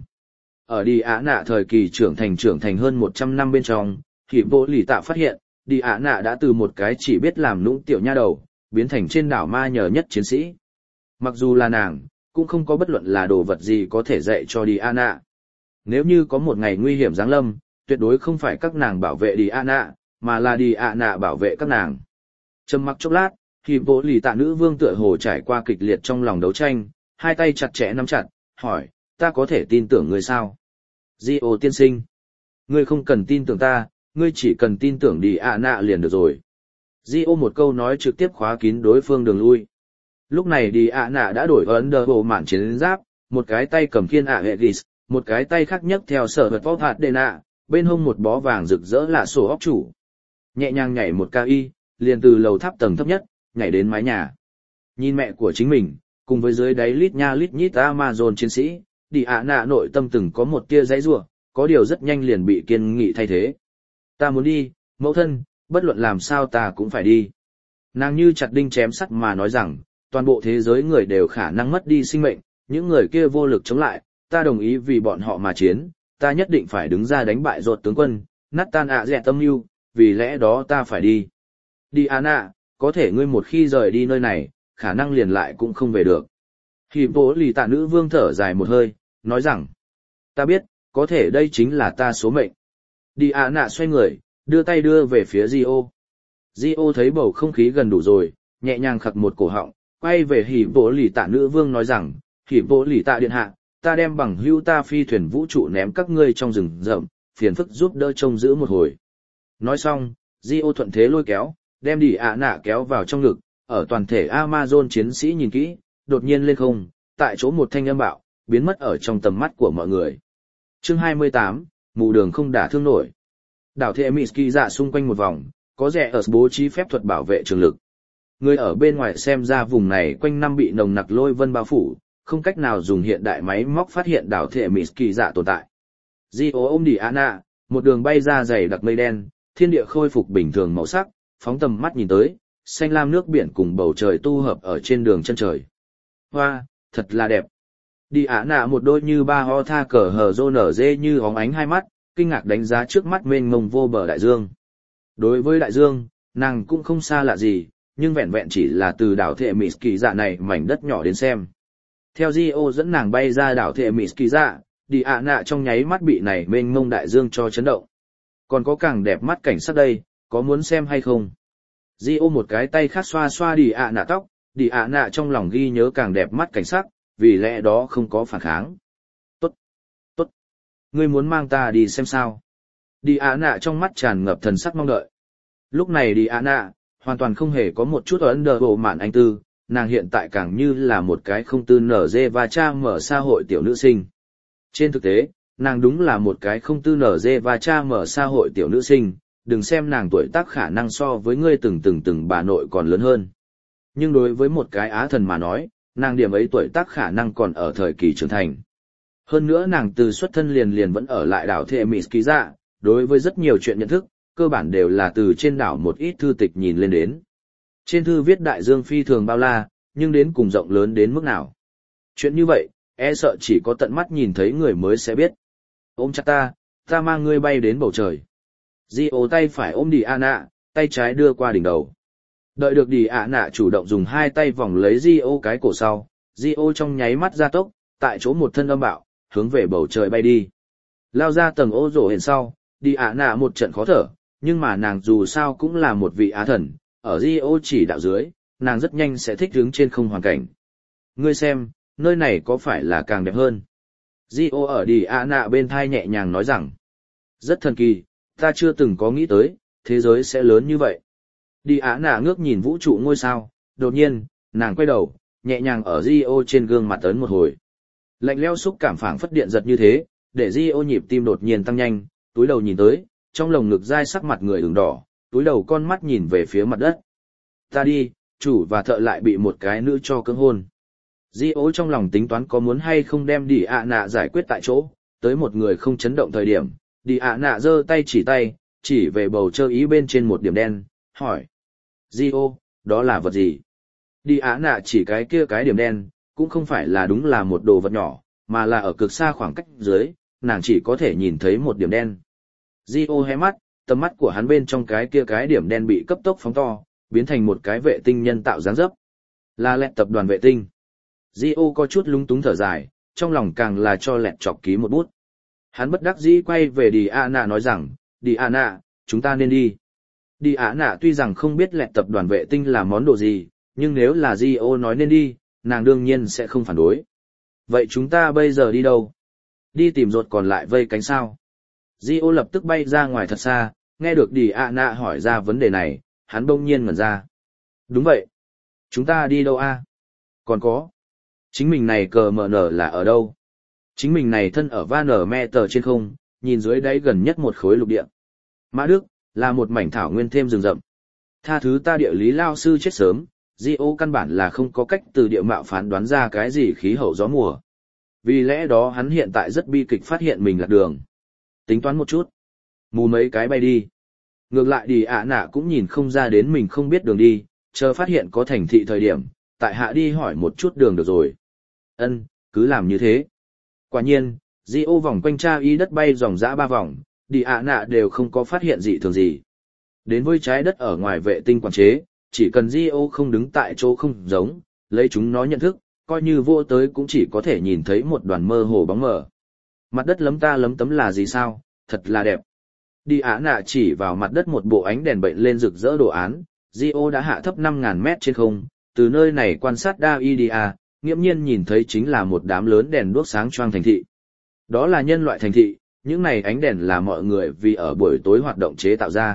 Ở đi Á nạ thời kỳ trưởng thành trưởng thành hơn một trăm năm bên trong, hỉ bộ lì tạ phát hiện, đi Á nạ đã từ một cái chỉ biết làm nũng tiểu nha đầu, biến thành trên đảo ma nhờ nhất chiến sĩ. Mặc dù là nàng, cũng không có bất luận là đồ vật gì có thể dạy cho đi Á nạ. Nếu như có một ngày nguy hiểm giáng lâm, tuyệt đối không phải các nàng bảo vệ đi Á nạ, mà là đi Á nạ bảo vệ các nàng. Trầm mặc chốc lát, hỉ bộ lì tạ nữ vương tựa hồ trải qua kịch liệt trong lòng đấu tranh, hai tay chặt chẽ nắm chặt, hỏi, ta có thể tin tưởng ngươi sao? Gio tiên sinh, ngươi không cần tin tưởng ta, ngươi chỉ cần tin tưởng đi ạ nạ liền được rồi. Gio một câu nói trực tiếp khóa kín đối phương đường lui. Lúc này đi ạ nạ đã đổi ấn đờ bộ mạn chiến giáp, một cái tay cầm khiên ạ hệ ghis, một cái tay khác nhấc theo sở vật vóc hạt đền ạ, bên hông một bó vàng rực rỡ là sổ óc chủ, Nhẹ nhàng nhảy một cao y, liền từ lầu tháp tầng thấp nhất, nhảy đến mái nhà. Nhìn mẹ của chính mình, cùng với dưới đáy lít nha lít nhít Amazon chiến sĩ, đi ạ nạ nội tâm từng có một tia giãy giụa, có điều rất nhanh liền bị kiên nghị thay thế. Ta muốn đi, mẫu thân, bất luận làm sao ta cũng phải đi. Nàng như chặt đinh chém sắt mà nói rằng, toàn bộ thế giới người đều khả năng mất đi sinh mệnh, những người kia vô lực chống lại, ta đồng ý vì bọn họ mà chiến, ta nhất định phải đứng ra đánh bại ruột tướng quân, nát tan ạ dẹ tâm mưu, vì lẽ đó ta phải đi. Đi ạ nạ, có thể ngươi một khi rời đi nơi này, khả năng liền lại cũng không về được. Hỉ bố lì tạ nữ vương thở dài một hơi, nói rằng, ta biết, có thể đây chính là ta số mệnh. Đi ạ nạ xoay người, đưa tay đưa về phía Dio. Dio thấy bầu không khí gần đủ rồi, nhẹ nhàng khặc một cổ họng, quay về hỉ bố lì tạ nữ vương nói rằng, hỉ bố lì tạ điện hạ, ta đem bằng hữu ta phi thuyền vũ trụ ném các ngươi trong rừng rậm, phiền phức giúp đỡ trông giữ một hồi. Nói xong, Dio thuận thế lôi kéo, đem đi ạ nạ kéo vào trong ngực, ở toàn thể Amazon chiến sĩ nhìn kỹ, đột nhiên lên không, tại chỗ một thanh âm bạo, biến mất ở trong tầm mắt của mọi người. Chương hai mươi tám, mù đường không đả thương nổi. Đảo Thệ Mitsuki dạ xung quanh một vòng, có rẻ ở bố trí phép thuật bảo vệ trường lực. Người ở bên ngoài xem ra vùng này quanh năm bị nồng nặc lôi vân bao phủ, không cách nào dùng hiện đại máy móc phát hiện đảo Thệ Mitsuki dạ tồn tại. Dio ôm đi Anna, một đường bay ra dày đặc mây đen, thiên địa khôi phục bình thường màu sắc, phóng tầm mắt nhìn tới, xanh lam nước biển cùng bầu trời tu hợp ở trên đường chân trời. Hoa, thật là đẹp. Đi ả nạ một đôi như ba ho tha cờ hờ rô nở dê như óng ánh hai mắt, kinh ngạc đánh giá trước mắt mênh mông vô bờ đại dương. Đối với đại dương, nàng cũng không xa lạ gì, nhưng vẹn vẹn chỉ là từ đảo Thệ Mitsuki dạ này mảnh đất nhỏ đến xem. Theo Dio dẫn nàng bay ra đảo Thệ Mitsuki dạ, đi ả nạ trong nháy mắt bị này mênh mông đại dương cho chấn động. Còn có càng đẹp mắt cảnh sắc đây, có muốn xem hay không? Dio một cái tay khác xoa xoa đi ả nạ tóc, đi ả nạ trong lòng ghi nhớ càng đẹp mắt cảnh sắc, vì lẽ đó không có phản kháng. Tốt, tốt, ngươi muốn mang ta đi xem sao? Đi ả nạ trong mắt tràn ngập thần sắc mong đợi. Lúc này đi ả nạ, hoàn toàn không hề có một chút ấn đờ bộ mạn anh tư, nàng hiện tại càng như là một cái không tư nở dê và cha mở xã hội tiểu nữ sinh. Trên thực tế, nàng đúng là một cái không tư nở dê và cha mở xã hội tiểu nữ sinh, đừng xem nàng tuổi tác khả năng so với ngươi từng từng từng bà nội còn lớn hơn. Nhưng đối với một cái á thần mà nói, nàng điểm ấy tuổi tác khả năng còn ở thời kỳ trưởng thành. Hơn nữa nàng từ xuất thân liền liền vẫn ở lại đảo Thệ Mitsuki dạ, đối với rất nhiều chuyện nhận thức, cơ bản đều là từ trên đảo một ít thư tịch nhìn lên đến. Trên thư viết đại dương phi thường bao la, nhưng đến cùng rộng lớn đến mức nào. Chuyện như vậy, e sợ chỉ có tận mắt nhìn thấy người mới sẽ biết. Ôm chặt ta, ta mang ngươi bay đến bầu trời. Dio tay phải ôm đi Anna, tay trái đưa qua đỉnh đầu. Đợi được đi ạ nạ chủ động dùng hai tay vòng lấy Dio cái cổ sau, Dio trong nháy mắt ra tốc, tại chỗ một thân âm bạo, hướng về bầu trời bay đi. Lao ra tầng ô rổ hền sau, đi ạ nạ một trận khó thở, nhưng mà nàng dù sao cũng là một vị á thần, ở Dio chỉ đạo dưới, nàng rất nhanh sẽ thích ứng trên không hoàn cảnh. Ngươi xem, nơi này có phải là càng đẹp hơn? Dio ở đi ạ nạ bên thai nhẹ nhàng nói rằng, rất thần kỳ, ta chưa từng có nghĩ tới, thế giới sẽ lớn như vậy. Đi ả nạ ngước nhìn vũ trụ ngôi sao, đột nhiên, nàng quay đầu, nhẹ nhàng ở Dio trên gương mặt ấn một hồi. Lạnh lẽo xúc cảm phảng phất điện giật như thế, để Dio nhịp tim đột nhiên tăng nhanh, túi đầu nhìn tới, trong lồng ngực dai sắc mặt người ửng đỏ, túi đầu con mắt nhìn về phía mặt đất. Ta đi, chủ và thợ lại bị một cái nữ cho cưỡng hôn. Dio trong lòng tính toán có muốn hay không đem đi ả nạ giải quyết tại chỗ, tới một người không chấn động thời điểm, đi ả nạ giơ tay chỉ tay, chỉ về bầu trời ý bên trên một điểm đen, hỏi. Dio, đó là vật gì? Đi ả nạ chỉ cái kia cái điểm đen, cũng không phải là đúng là một đồ vật nhỏ, mà là ở cực xa khoảng cách dưới, nàng chỉ có thể nhìn thấy một điểm đen. Dio hé mắt, tầm mắt của hắn bên trong cái kia cái điểm đen bị cấp tốc phóng to, biến thành một cái vệ tinh nhân tạo dáng dấp. Là lẹt tập đoàn vệ tinh. Dio có chút lúng túng thở dài, trong lòng càng là cho lẹt chọc ký một bút. Hắn bất đắc dĩ quay về đi ả nạ nói rằng, đi ả nạ, chúng ta nên đi. Đi ả nạ tuy rằng không biết lẹt tập đoàn vệ tinh là món đồ gì, nhưng nếu là Dio nói nên đi, nàng đương nhiên sẽ không phản đối. Vậy chúng ta bây giờ đi đâu? Đi tìm ruột còn lại vây cánh sao? Dio lập tức bay ra ngoài thật xa, nghe được đi ả nạ hỏi ra vấn đề này, hắn bỗng nhiên ngẩn ra. Đúng vậy. Chúng ta đi đâu a? Còn có. Chính mình này cờ mở nở là ở đâu? Chính mình này thân ở Van ở me tờ trên không, nhìn dưới đáy gần nhất một khối lục địa. Mã Đức, là một mảnh thảo nguyên thêm rừng rậm. Tha thứ ta địa lý lao sư chết sớm, Gio căn bản là không có cách từ địa mạo phán đoán ra cái gì khí hậu gió mùa. Vì lẽ đó hắn hiện tại rất bi kịch phát hiện mình lạc đường. Tính toán một chút. Mù mấy cái bay đi. Ngược lại đi ạ nạ cũng nhìn không ra đến mình không biết đường đi, chờ phát hiện có thành thị thời điểm, tại hạ đi hỏi một chút đường được rồi. Ân, cứ làm như thế. Quả nhiên, Gio vòng quanh tra y đất bay dòng dã ba vòng, đi ạ nạ đều không có phát hiện gì thường gì. Đến với trái đất ở ngoài vệ tinh quản chế, chỉ cần Gio không đứng tại chỗ không giống, lấy chúng nó nhận thức, coi như vô tới cũng chỉ có thể nhìn thấy một đoàn mơ hồ bóng mờ. Mặt đất lấm ta lấm tấm là gì sao, thật là đẹp. Đi ạ nạ chỉ vào mặt đất một bộ ánh đèn bệnh lên rực rỡ đồ án, Gio đã hạ thấp năm nghìn mét trên không, từ nơi này quan sát Davidia, nghiễm nhiên nhìn thấy chính là một đám lớn đèn đuốc sáng choang thành thị. Đó là nhân loại thành thị, những này ánh đèn là mọi người vì ở buổi tối hoạt động chế tạo ra.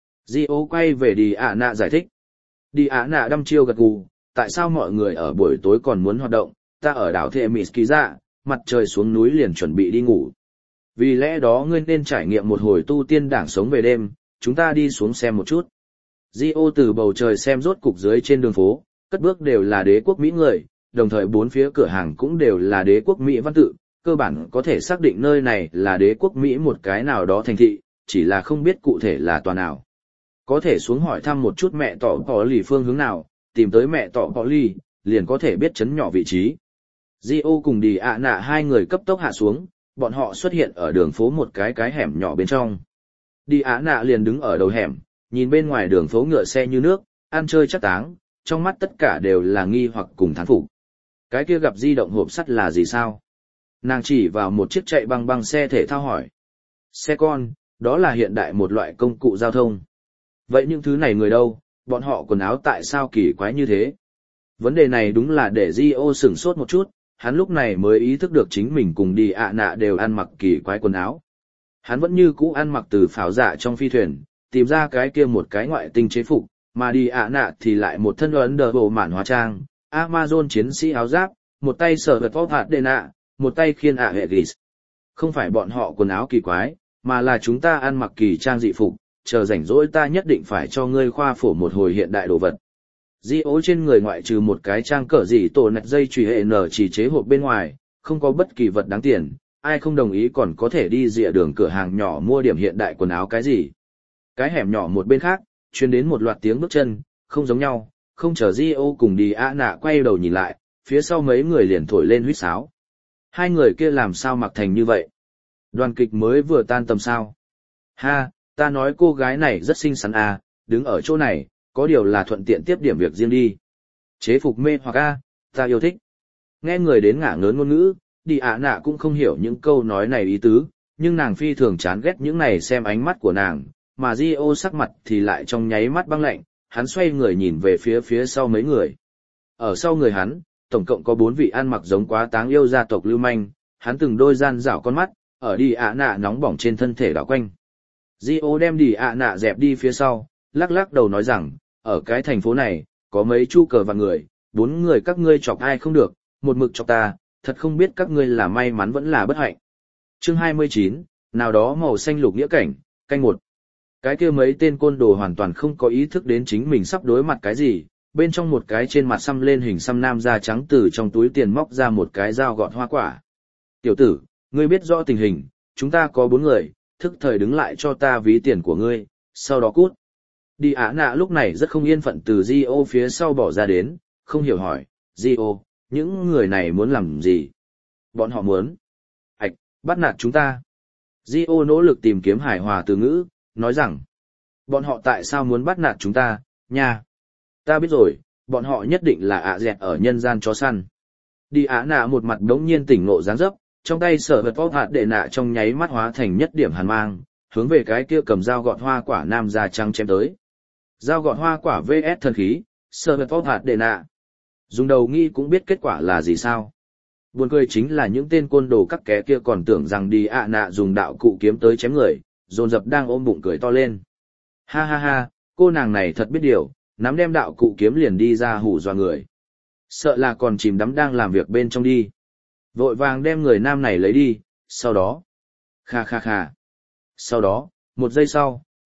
Gio quay về đi ạ nạ giải thích. Đi ạ nạ đăm chiêu gật gù, tại sao mọi người ở buổi tối còn muốn hoạt động, ta ở đảo Thệ Mịt Kỳ Dạ, mặt trời xuống núi liền chuẩn bị đi ngủ. Vì lẽ đó ngươi nên trải nghiệm một hồi tu tiên đảng sống về đêm, chúng ta đi xuống xem một chút. Gio từ bầu trời xem rốt cục dưới trên đường phố, cất bước đều là đế quốc Mỹ người, đồng thời bốn phía cửa hàng cũng đều là đế quốc Mỹ văn tự, cơ bản có thể xác định nơi này là đế quốc Mỹ một cái nào đó thành thị, chỉ là không biết cụ thể là tòa nào. Có thể xuống hỏi thăm một chút mẹ tỏ bỏ lì phương hướng nào, tìm tới mẹ tỏ bỏ lì, liền có thể biết chấn nhỏ vị trí. Gio cùng đi ạ nạ hai người cấp tốc hạ xuống, bọn họ xuất hiện ở đường phố một cái cái hẻm nhỏ bên trong. Đi ạ nạ liền đứng ở đầu hẻm, nhìn bên ngoài đường phố ngựa xe như nước, ăn chơi chắc táng, trong mắt tất cả đều là nghi hoặc cùng thán phục. Cái kia gặp di động hộp sắt là gì sao? Nàng chỉ vào một chiếc chạy băng băng xe thể thao hỏi. Xe con, đó là hiện đại một loại công cụ giao thông. Vậy những thứ này người đâu, bọn họ quần áo tại sao kỳ quái như thế? Vấn đề này đúng là để Gio sửng sốt một chút, hắn lúc này mới ý thức được chính mình cùng đi ạ nạ đều ăn mặc kỳ quái quần áo. Hắn vẫn như cũ ăn mặc từ pháo dạ trong phi thuyền, tìm ra cái kia một cái ngoại tinh chế phục, mà đi ạ nạ thì lại một thân ấn đờ bộ mạn hóa trang, Amazon chiến sĩ áo giáp, một tay sở vật phó hạt đê nạ, một tay khiên ạ hệ ghis. Không phải bọn họ quần áo kỳ quái, mà là chúng ta ăn mặc kỳ trang dị phục, chờ rảnh rỗi ta nhất định phải cho ngươi khoa phổ một hồi hiện đại đồ vật. Gio trên người ngoại trừ một cái trang cỡ dị tổ nạch dây chùy hệ nở chỉ chế hộp bên ngoài, không có bất kỳ vật đáng tiền, ai không đồng ý còn có thể đi dịa đường cửa hàng nhỏ mua điểm hiện đại quần áo cái gì. Cái hẻm nhỏ một bên khác, truyền đến một loạt tiếng bước chân, không giống nhau, không chờ Gio cùng đi ạ nạ quay đầu nhìn lại, phía sau mấy người liền thổi lên huýt sáo. Hai người kia làm sao mặc thành như vậy? Đoàn kịch mới vừa tan tầm sao? Ha, ta nói cô gái này rất xinh xắn à, đứng ở chỗ này, có điều là thuận tiện tiếp điểm việc riêng đi. Chế phục mê hoặc a, ta yêu thích. Nghe người đến ngả ngớn ngôn ngữ, đi ạ nạ cũng không hiểu những câu nói này ý tứ, nhưng nàng phi thường chán ghét những này xem ánh mắt của nàng, mà Gio sắc mặt thì lại trong nháy mắt băng lạnh, hắn xoay người nhìn về phía phía sau mấy người. Ở sau người hắn, tổng cộng có bốn vị ăn mặc giống quá táng yêu gia tộc lưu manh, hắn từng đôi gian rảo con mắt, ở đi ạ nạ nóng bỏng trên thân thể đảo quanh. Gio đem đi ạ nạ dẹp đi phía sau, lắc lắc đầu nói rằng, ở cái thành phố này, có mấy chu cờ và người, bốn người các ngươi chọc ai không được, một mực chọc ta, thật không biết các ngươi là may mắn vẫn là bất hạnh. Chương hai mươi chín, nào đó màu xanh lục nghĩa cảnh, canh một. Cái kia mấy tên côn đồ hoàn toàn không có ý thức đến chính mình sắp đối mặt cái gì, bên trong một cái trên mặt xăm lên hình xăm nam da trắng từ trong túi tiền móc ra một cái dao gọt hoa quả. Tiểu tử, ngươi biết rõ tình hình, chúng ta có bốn người, thức thời đứng lại cho ta ví tiền của ngươi, sau đó cút. Đi ạ nạ lúc này rất không yên phận từ Gio phía sau bỏ ra đến, không hiểu hỏi, Gio, những người này muốn làm gì? Bọn họ muốn ạch, bắt nạt chúng ta. Gio nỗ lực tìm kiếm hài hòa từ ngữ, nói rằng, bọn họ tại sao muốn bắt nạt chúng ta, nha. Ta biết rồi, bọn họ nhất định là ạ dẹt ở nhân gian chó săn. Đi ạ nạ một mặt đống nhiên tỉnh ngộ dáng dấp, trong tay sở vật phóp hạt đệ nạ trong nháy mắt hóa thành nhất điểm hàn mang, hướng về cái kia cầm dao gọt hoa quả nam da trắng chém tới. Dao gọt hoa quả vs thần khí, sở vật phóp hạt đệ nạ. Dùng đầu nghi cũng biết kết quả là gì sao. Buồn cười chính là những tên côn đồ các ké kia còn tưởng rằng đi ạ nạ dùng đạo cụ kiếm tới chém người, dồn dập đang ôm bụng cười to lên. Ha ha ha, cô nàng này thật biết điều, nắm đem đạo cụ kiếm liền đi ra hù dọa người. Sợ là còn chìm đắm đang làm việc bên trong đi. Vội vàng đem người nam này lấy đi, sau đó. Kha kha kha. Sau đó, một giây sau,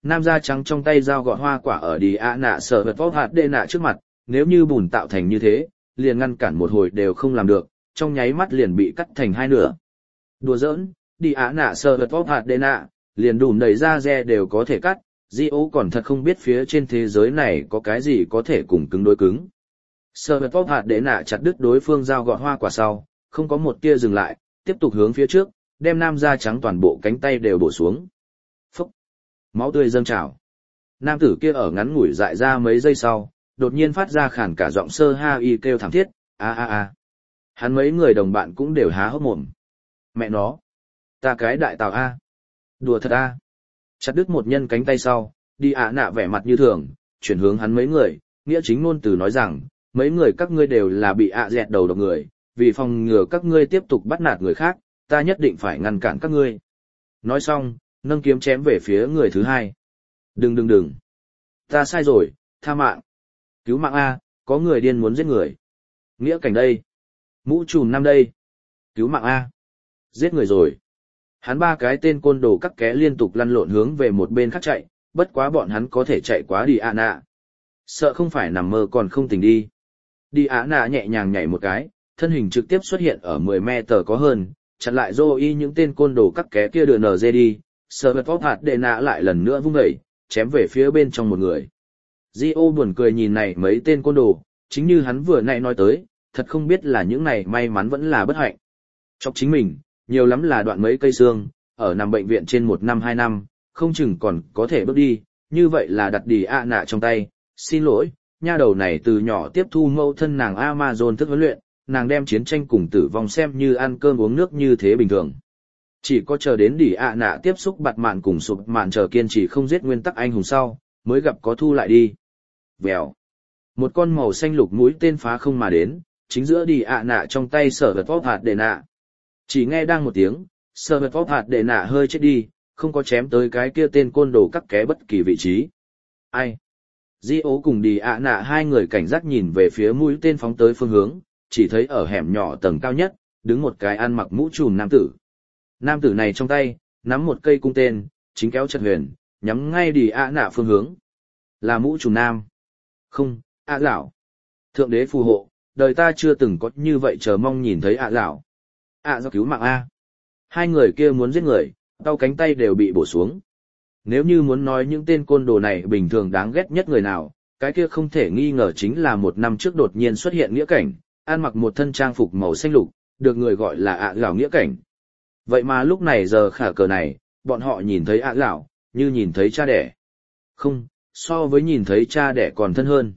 Nam da trắng trong tay dao gọt hoa quả ở đi ạ nạ sở vật vóc hạt đê nạ trước mặt, nếu như bùn tạo thành như thế, liền ngăn cản một hồi đều không làm được, trong nháy mắt liền bị cắt thành hai nửa. Đùa giỡn, đi ạ nạ sở vật vóc hạt đê nạ, liền đùn đẩy ra re đều có thể cắt, Di ô còn thật không biết phía trên thế giới này có cái gì có thể cùng cứng đối cứng. Sở vật vóc hạt đê nạ chặt đứt đối phương dao gọt hoa quả sau, không có một tia dừng lại, tiếp tục hướng phía trước, đem nam da trắng toàn bộ cánh tay đều bổ xuống. Phúc! Máu tươi dâng trào. Nam tử kia ở ngắn ngủi dại ra mấy giây sau, đột nhiên phát ra khản cả giọng sơ ha y kêu thảm thiết, a a a. Hắn mấy người đồng bạn cũng đều há hốc mồm. Mẹ nó! Ta cái đại tào a. Đùa thật a. Chặt đứt một nhân cánh tay sau, đi ạ nạ vẻ mặt như thường, chuyển hướng hắn mấy người, nghĩa chính ngôn từ nói rằng, mấy người các ngươi đều là bị ạ dẹt đầu độc người, vì phòng ngừa các ngươi tiếp tục bắt nạt người khác, ta nhất định phải ngăn cản các ngươi. Nói xong, nâng kiếm chém về phía người thứ hai. Đừng đừng đừng. Ta sai rồi, tha mạng. Cứu mạng A, có người điên muốn giết người. Nghĩa cảnh đây. Mũ trùm năm đây. Cứu mạng A. Giết người rồi. Hắn ba cái tên côn đồ cắt ké liên tục lăn lộn hướng về một bên khác chạy, bất quá bọn hắn có thể chạy quá đi ạ nạ. Sợ không phải nằm mơ còn không tỉnh đi. Đi ạ nạ nhẹ nhàng nhảy một cái, thân hình trực tiếp xuất hiện ở mười mét có hơn, chặn lại dô y những tên côn đồ cắt ké kia đưa nở dê đi, sờ vật vóc hạt đệ nạ lại lần nữa vung đẩy, chém về phía bên trong một người. Di-ô buồn cười nhìn này mấy tên côn đồ, chính như hắn vừa nãy nói tới, thật không biết là những này may mắn vẫn là bất hạnh. Chọc chính mình, nhiều lắm là đoạn mấy cây xương, ở nằm bệnh viện trên một năm hai năm, không chừng còn có thể bước đi, như vậy là đặt đi ạ nạ trong tay, xin lỗi, nha đầu này từ nhỏ tiếp thu mẫu thân nàng Amazon thức huấn luyện, nàng đem chiến tranh cùng tử vong xem như ăn cơm uống nước như thế bình thường. Chỉ có chờ đến đỉ ạ nạ tiếp xúc bạt mạn cùng sụp mạn chờ kiên trì không giết nguyên tắc anh hùng sau, mới gặp có thu lại đi. Vèo. Một con màu xanh lục mũi tên phá không mà đến, chính giữa đỉ ạ nạ trong tay sở vật vóc hạt đệ nạ. Chỉ nghe đang một tiếng, sở vật vóc hạt đệ nạ hơi chết đi, không có chém tới cái kia tên côn đồ cắt ké bất kỳ vị trí. Ai? Di ố cùng đỉ ạ nạ hai người cảnh giác nhìn về phía mũi tên phóng tới phương hướng, chỉ thấy ở hẻm nhỏ tầng cao nhất, đứng một cái ăn mặc mũ trùm nam tử. Nam tử này trong tay, nắm một cây cung tên, chính kéo chất huyền, nhắm ngay đi ạ nạ phương hướng. Là mũ trùm nam. Không, ạ lão. Thượng đế phù hộ, đời ta chưa từng có như vậy chờ mong nhìn thấy ạ lão. ạ do cứu mạng A. Hai người kia muốn giết người, đau cánh tay đều bị bổ xuống. Nếu như muốn nói những tên côn đồ này bình thường đáng ghét nhất người nào, cái kia không thể nghi ngờ chính là một năm trước đột nhiên xuất hiện nghĩa cảnh, ăn mặc một thân trang phục màu xanh lục, được người gọi là ạ lão nghĩa cảnh. Vậy mà lúc này giờ khả cờ này, bọn họ nhìn thấy ạ lão, như nhìn thấy cha đẻ. Không, so với nhìn thấy cha đẻ còn thân hơn.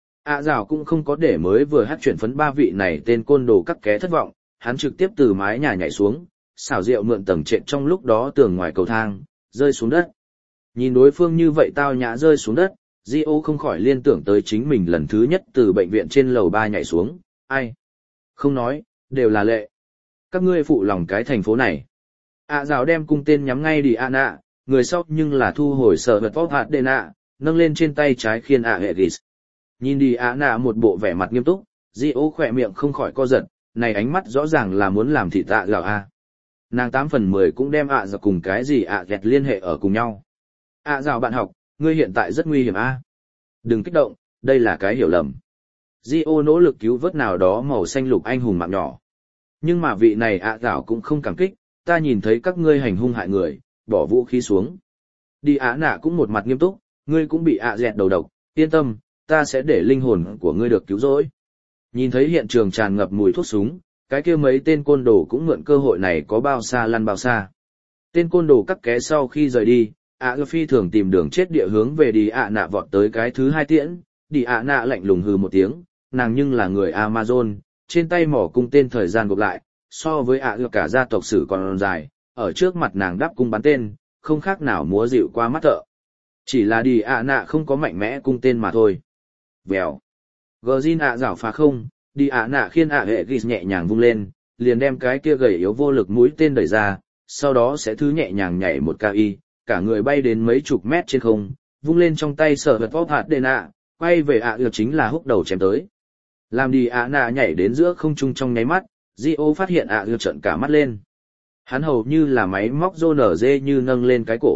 ạ lão cũng không có để mới vừa hát chuyển phấn ba vị này tên côn đồ cắt ké thất vọng, hắn trực tiếp từ mái nhà nhảy xuống, xảo diệu mượn tầng trệt trong lúc đó tường ngoài cầu thang, rơi xuống đất. Nhìn đối phương như vậy tao nhã rơi xuống đất, Di-ô không khỏi liên tưởng tới chính mình lần thứ nhất từ bệnh viện trên lầu ba nhảy xuống, ai? Không nói, đều là lệ. Các ngươi phụ lòng cái thành phố này. ạ rào đem cung tên nhắm ngay đi ạ nạ, người sau nhưng là thu hồi sở vật vóc hạt đệ nạ, nâng lên trên tay trái khiên ạ hệ ghis. Nhìn đi ạ nạ một bộ vẻ mặt nghiêm túc, Di-ô khỏe miệng không khỏi co giật, này ánh mắt rõ ràng là muốn làm thịt ạ rào a. Nàng tám phần mười cũng đem ạ rào cùng cái gì ạ ghẹt liên hệ ở cùng nhau. ạ rào bạn học, ngươi hiện tại rất nguy hiểm a. Đừng kích động, đây là cái hiểu lầm. Di-ô nỗ lực cứu vớt nào đó màu xanh lục anh hùng mạng nhỏ. Nhưng mà vị này ạ rào cũng không cảm kích, ta nhìn thấy các ngươi hành hung hại người, bỏ vũ khí xuống. Đi ạ nạ cũng một mặt nghiêm túc, ngươi cũng bị ạ dẹt đầu độc, yên tâm, ta sẽ để linh hồn của ngươi được cứu rỗi. Nhìn thấy hiện trường tràn ngập mùi thuốc súng, cái kia mấy tên côn đồ cũng mượn cơ hội này có bao xa lăn bao xa. Tên côn đồ cắt ké sau khi rời đi, ạ phi thường tìm đường chết địa hướng về đi ạ nạ vọt tới cái thứ hai tiễn, đi ạ nạ lạnh lùng hừ một tiếng, nàng nhưng là người Amazon, trên tay mỏ cung tên thời gian gộp lại, so với ạ cả gia tộc sử còn dài, ở trước mặt nàng đáp cung bắn tên, không khác nào múa dịu qua mắt thợ. Chỉ là đi ạ nạ không có mạnh mẽ cung tên mà thôi. Vèo. Gờ Jin ạ rảo phá không, đi ạ nạ khiên ạ hệ ghi nhẹ nhàng vung lên, liền đem cái kia gầy yếu vô lực mũi tên đẩy ra, sau đó sẽ thứ nhẹ nhàng nhảy một ca y, cả người bay đến mấy chục mét trên không, vung lên trong tay sở vật vóc hạt đê nạ, quay về ạ à chính là húc đầu chém tới. Làm đi ạ nạ nhảy đến giữa không trung trong nháy mắt, Di-ô phát hiện ạ à trợn cả mắt lên. Hắn hầu như là máy móc rô nở dê như nâng lên cái cổ,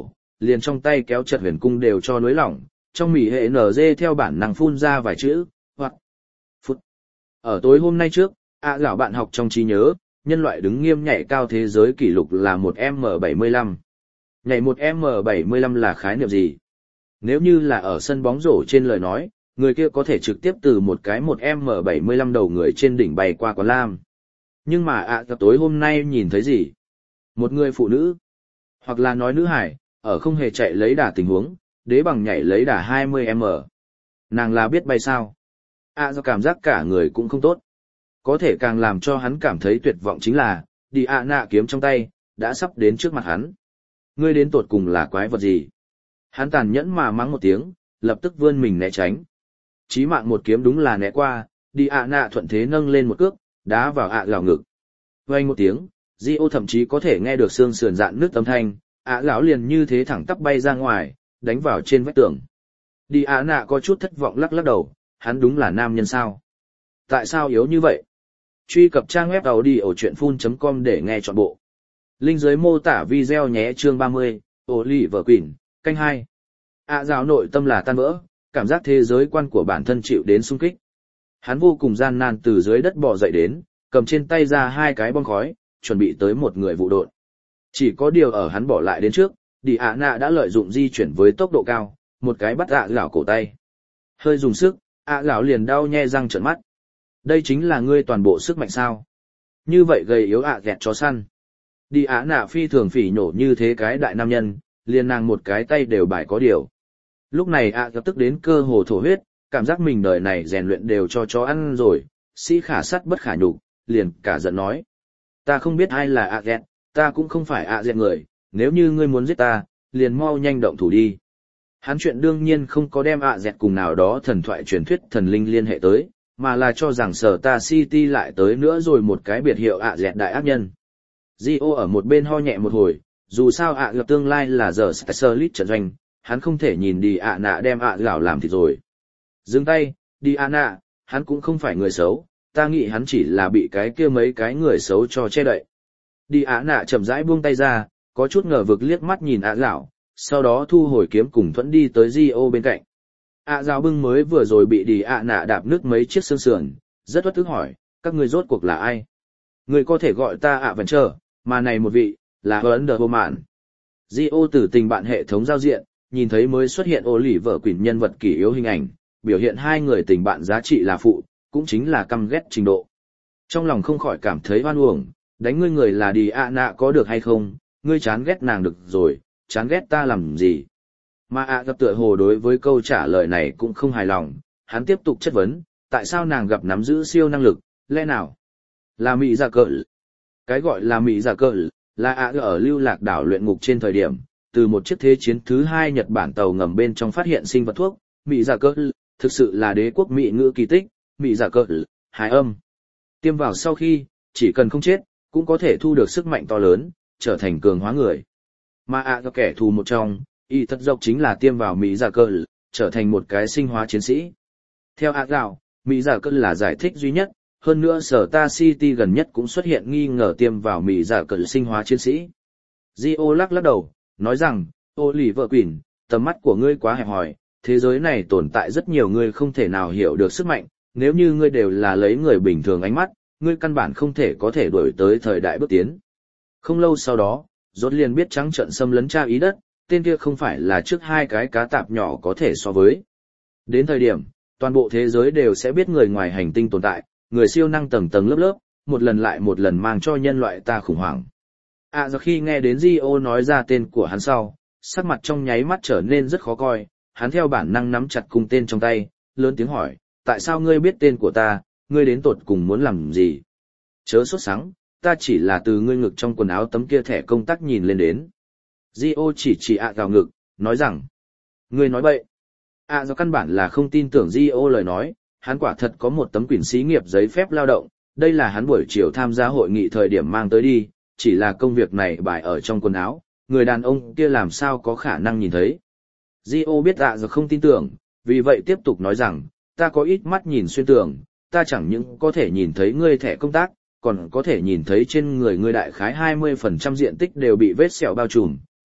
liền trong tay kéo chật huyền cung đều cho nối lỏng, trong mỉ hệ nở dê theo bản năng phun ra vài chữ, hoặc phút. Ở tối hôm nay trước, ạ lão bạn học trong trí nhớ, nhân loại đứng nghiêm nhảy cao thế giới kỷ lục là một M bảy mươi lăm. Nhảy một M bảy mươi lăm là khái niệm gì? Nếu như là ở sân bóng rổ trên lời nói, người kia có thể trực tiếp từ một cái một M bảy mươi lăm đầu người trên đỉnh bay qua quán lam. Nhưng mà ạ à, tối hôm nay nhìn thấy gì? Một người phụ nữ, hoặc là nói nữ hải, ở không hề chạy lấy đà tình huống, đế bằng nhảy lấy đà hai mươi m. Nàng là biết bay sao? ạ à, do cảm giác cả người cũng không tốt. Có thể càng làm cho hắn cảm thấy tuyệt vọng chính là, đi ạ nạ kiếm trong tay, đã sắp đến trước mặt hắn. Ngươi đến tột cùng là quái vật gì? Hắn tàn nhẫn mà mắng một tiếng, lập tức vươn mình né tránh. Chí mạng một kiếm đúng là né qua, đi ạ nạ thuận thế nâng lên một cước, đá vào ạ gạo ngực. Vang một tiếng, Di-ô thậm chí có thể nghe được xương sườn dạn nước âm thanh, ạ lão liền như thế thẳng tắp bay ra ngoài, đánh vào trên vách tường. Đi ạ nạ có chút thất vọng lắc lắc đầu, hắn đúng là nam nhân sao? Tại sao yếu như vậy? Truy cập trang web audiochuyenphun.com để nghe trọn bộ. Link dưới mô tả video nhé. Chương ba mươi, Oliver Queen, canh hai. ạ giáo nội tâm là tan vỡ, cảm giác thế giới quan của bản thân chịu đến xung kích. Hắn vô cùng gian nan từ dưới đất bò dậy đến, cầm trên tay ra hai cái bom khói, chuẩn bị tới một người vụ độn. Chỉ có điều ở hắn bỏ lại đến trước, đi ạ nạ đã lợi dụng di chuyển với tốc độ cao, một cái bắt ạ gạo cổ tay. Hơi dùng sức, ạ gạo liền đau nhe răng trợn mắt. Đây chính là ngươi toàn bộ sức mạnh sao? Như vậy gầy yếu ạ ghẹt chó săn. Đi ạ nạ phi thường phỉ nhổ như thế cái đại nam nhân, liền nàng một cái tay đều bài có điều. Lúc này ạ gặp tức đến cơ hồ thổ huyết, cảm giác mình đời này rèn luyện đều cho chó ăn rồi, sĩ khả sắt bất khả nhục, liền cả giận nói. Ta không biết ai là ạ ghẹt, ta cũng không phải ạ ghẹt người, nếu như ngươi muốn giết ta, liền mau nhanh động thủ đi. Hắn chuyện đương nhiên không có đem ạ ghẹt cùng nào đó thần thoại truyền thuyết thần linh liên hệ tới, mà là cho rằng sở ta City lại tới nữa rồi một cái biệt hiệu ạ ghẹt đại ác nhân. Di-ô ở một bên ho nhẹ một hồi, dù sao ạ gặp tương lai là giờ Sterlit trận doanh, hắn không thể nhìn đi ạ nạ đem ạ gạo làm thịt rồi. Dừng tay, đi ạ nạ, hắn cũng không phải người xấu, ta nghĩ hắn chỉ là bị cái kia mấy cái người xấu cho che đậy. Đi ạ nạ chậm rãi buông tay ra, có chút ngờ vực liếc mắt nhìn ạ gạo, sau đó thu hồi kiếm cùng thuẫn đi tới Di-ô bên cạnh. ạ gạo bưng mới vừa rồi bị đi ạ nạ đạp nước mấy chiếc xương sườn, rất bất tức hỏi, các người rốt cuộc là ai? Người có thể gọi ta ạ vẫn chờ, mà này một vị, là Ấn Đờ Vô Mạn. Di-ô từ tình bạn hệ thống giao diện, nhìn thấy mới xuất hiện ô lì vợ quỷ nhân vật kỷ yếu hình ảnh, biểu hiện hai người tình bạn giá trị là phụ, cũng chính là căm ghét trình độ. Trong lòng không khỏi cảm thấy oan uổng, đánh ngươi người là đi ạ nạ có được hay không, ngươi chán ghét nàng được rồi, chán ghét ta làm gì. Mà ạ gặp tựa hồ đối với câu trả lời này cũng không hài lòng, hắn tiếp tục chất vấn, tại sao nàng gặp nắm giữ siêu năng lực, lẽ nào? Là Mỹ giả cỡ. Cái gọi là Mỹ giả cỡ, là ạ ở lưu lạc đảo luyện ngục trên thời điểm, từ một chiếc thế chiến thứ hai Nhật Bản tàu ngầm bên trong phát hiện sinh vật thuốc, Mỹ giả cỡ, thực sự là đế quốc Mỹ ngữ kỳ tích, Mỹ giả cỡ, hài âm. Tiêm vào sau khi, chỉ cần không chết, cũng có thể thu được sức mạnh to lớn, trở thành cường hóa người. Mà ạ à kẻ thù một trong, y thật dọc chính là tiêm vào Mỹ giả cỡ, trở thành một cái sinh hóa chiến sĩ. Theo ạ gạo, Mỹ giả cỡ là giải thích duy nhất, hơn nữa sở ta City gần nhất cũng xuất hiện nghi ngờ tiêm vào Mỹ giả cỡ sinh hóa chiến sĩ. Di-ô lắc lắc đầu, nói rằng, ô lì vợ quỷ, tầm mắt của ngươi quá hẹp hòi, thế giới này tồn tại rất nhiều người không thể nào hiểu được sức mạnh, nếu như ngươi đều là lấy người bình thường ánh mắt, ngươi căn bản không thể có thể đuổi tới thời đại bước tiến. Không lâu sau đó, rốt liền biết trắng trận xâm lấn tra ý đất, tên kia không phải là trước hai cái cá tạp nhỏ có thể so với. Đến thời điểm, toàn bộ thế giới đều sẽ biết người ngoài hành tinh tồn tại, người siêu năng tầng tầng lớp lớp, một lần lại một lần mang cho nhân loại ta khủng hoảng. À giờ khi nghe đến Di-ô nói ra tên của hắn sau, sắc mặt trong nháy mắt trở nên rất khó coi, hắn theo bản năng nắm chặt cung tên trong tay, lớn tiếng hỏi, tại sao ngươi biết tên của ta, ngươi đến tột cùng muốn làm gì? Chớ sốt sắng, ta chỉ là từ ngươi ngực trong quần áo tấm kia thẻ công tác nhìn lên đến. Di-ô chỉ chỉ ạ vào ngực, nói rằng, ngươi nói bậy. À do căn bản là không tin tưởng Di-ô lời nói, hắn quả thật có một tấm quyển xí nghiệp giấy phép lao động, đây là hắn buổi chiều tham gia hội nghị thời điểm mang tới đi, chỉ là công việc này bài ở trong quần áo, người đàn ông kia làm sao có khả năng nhìn thấy. Di-ô biết ạ rồi không tin tưởng, vì vậy tiếp tục nói rằng, ta có ít mắt nhìn xuyên tường, ta chẳng những có thể nhìn thấy ngươi thẻ công tác, còn có thể nhìn thấy trên người ngươi đại khái hai mươi phần trăm diện tích đều bị vết sẹo bao trùm,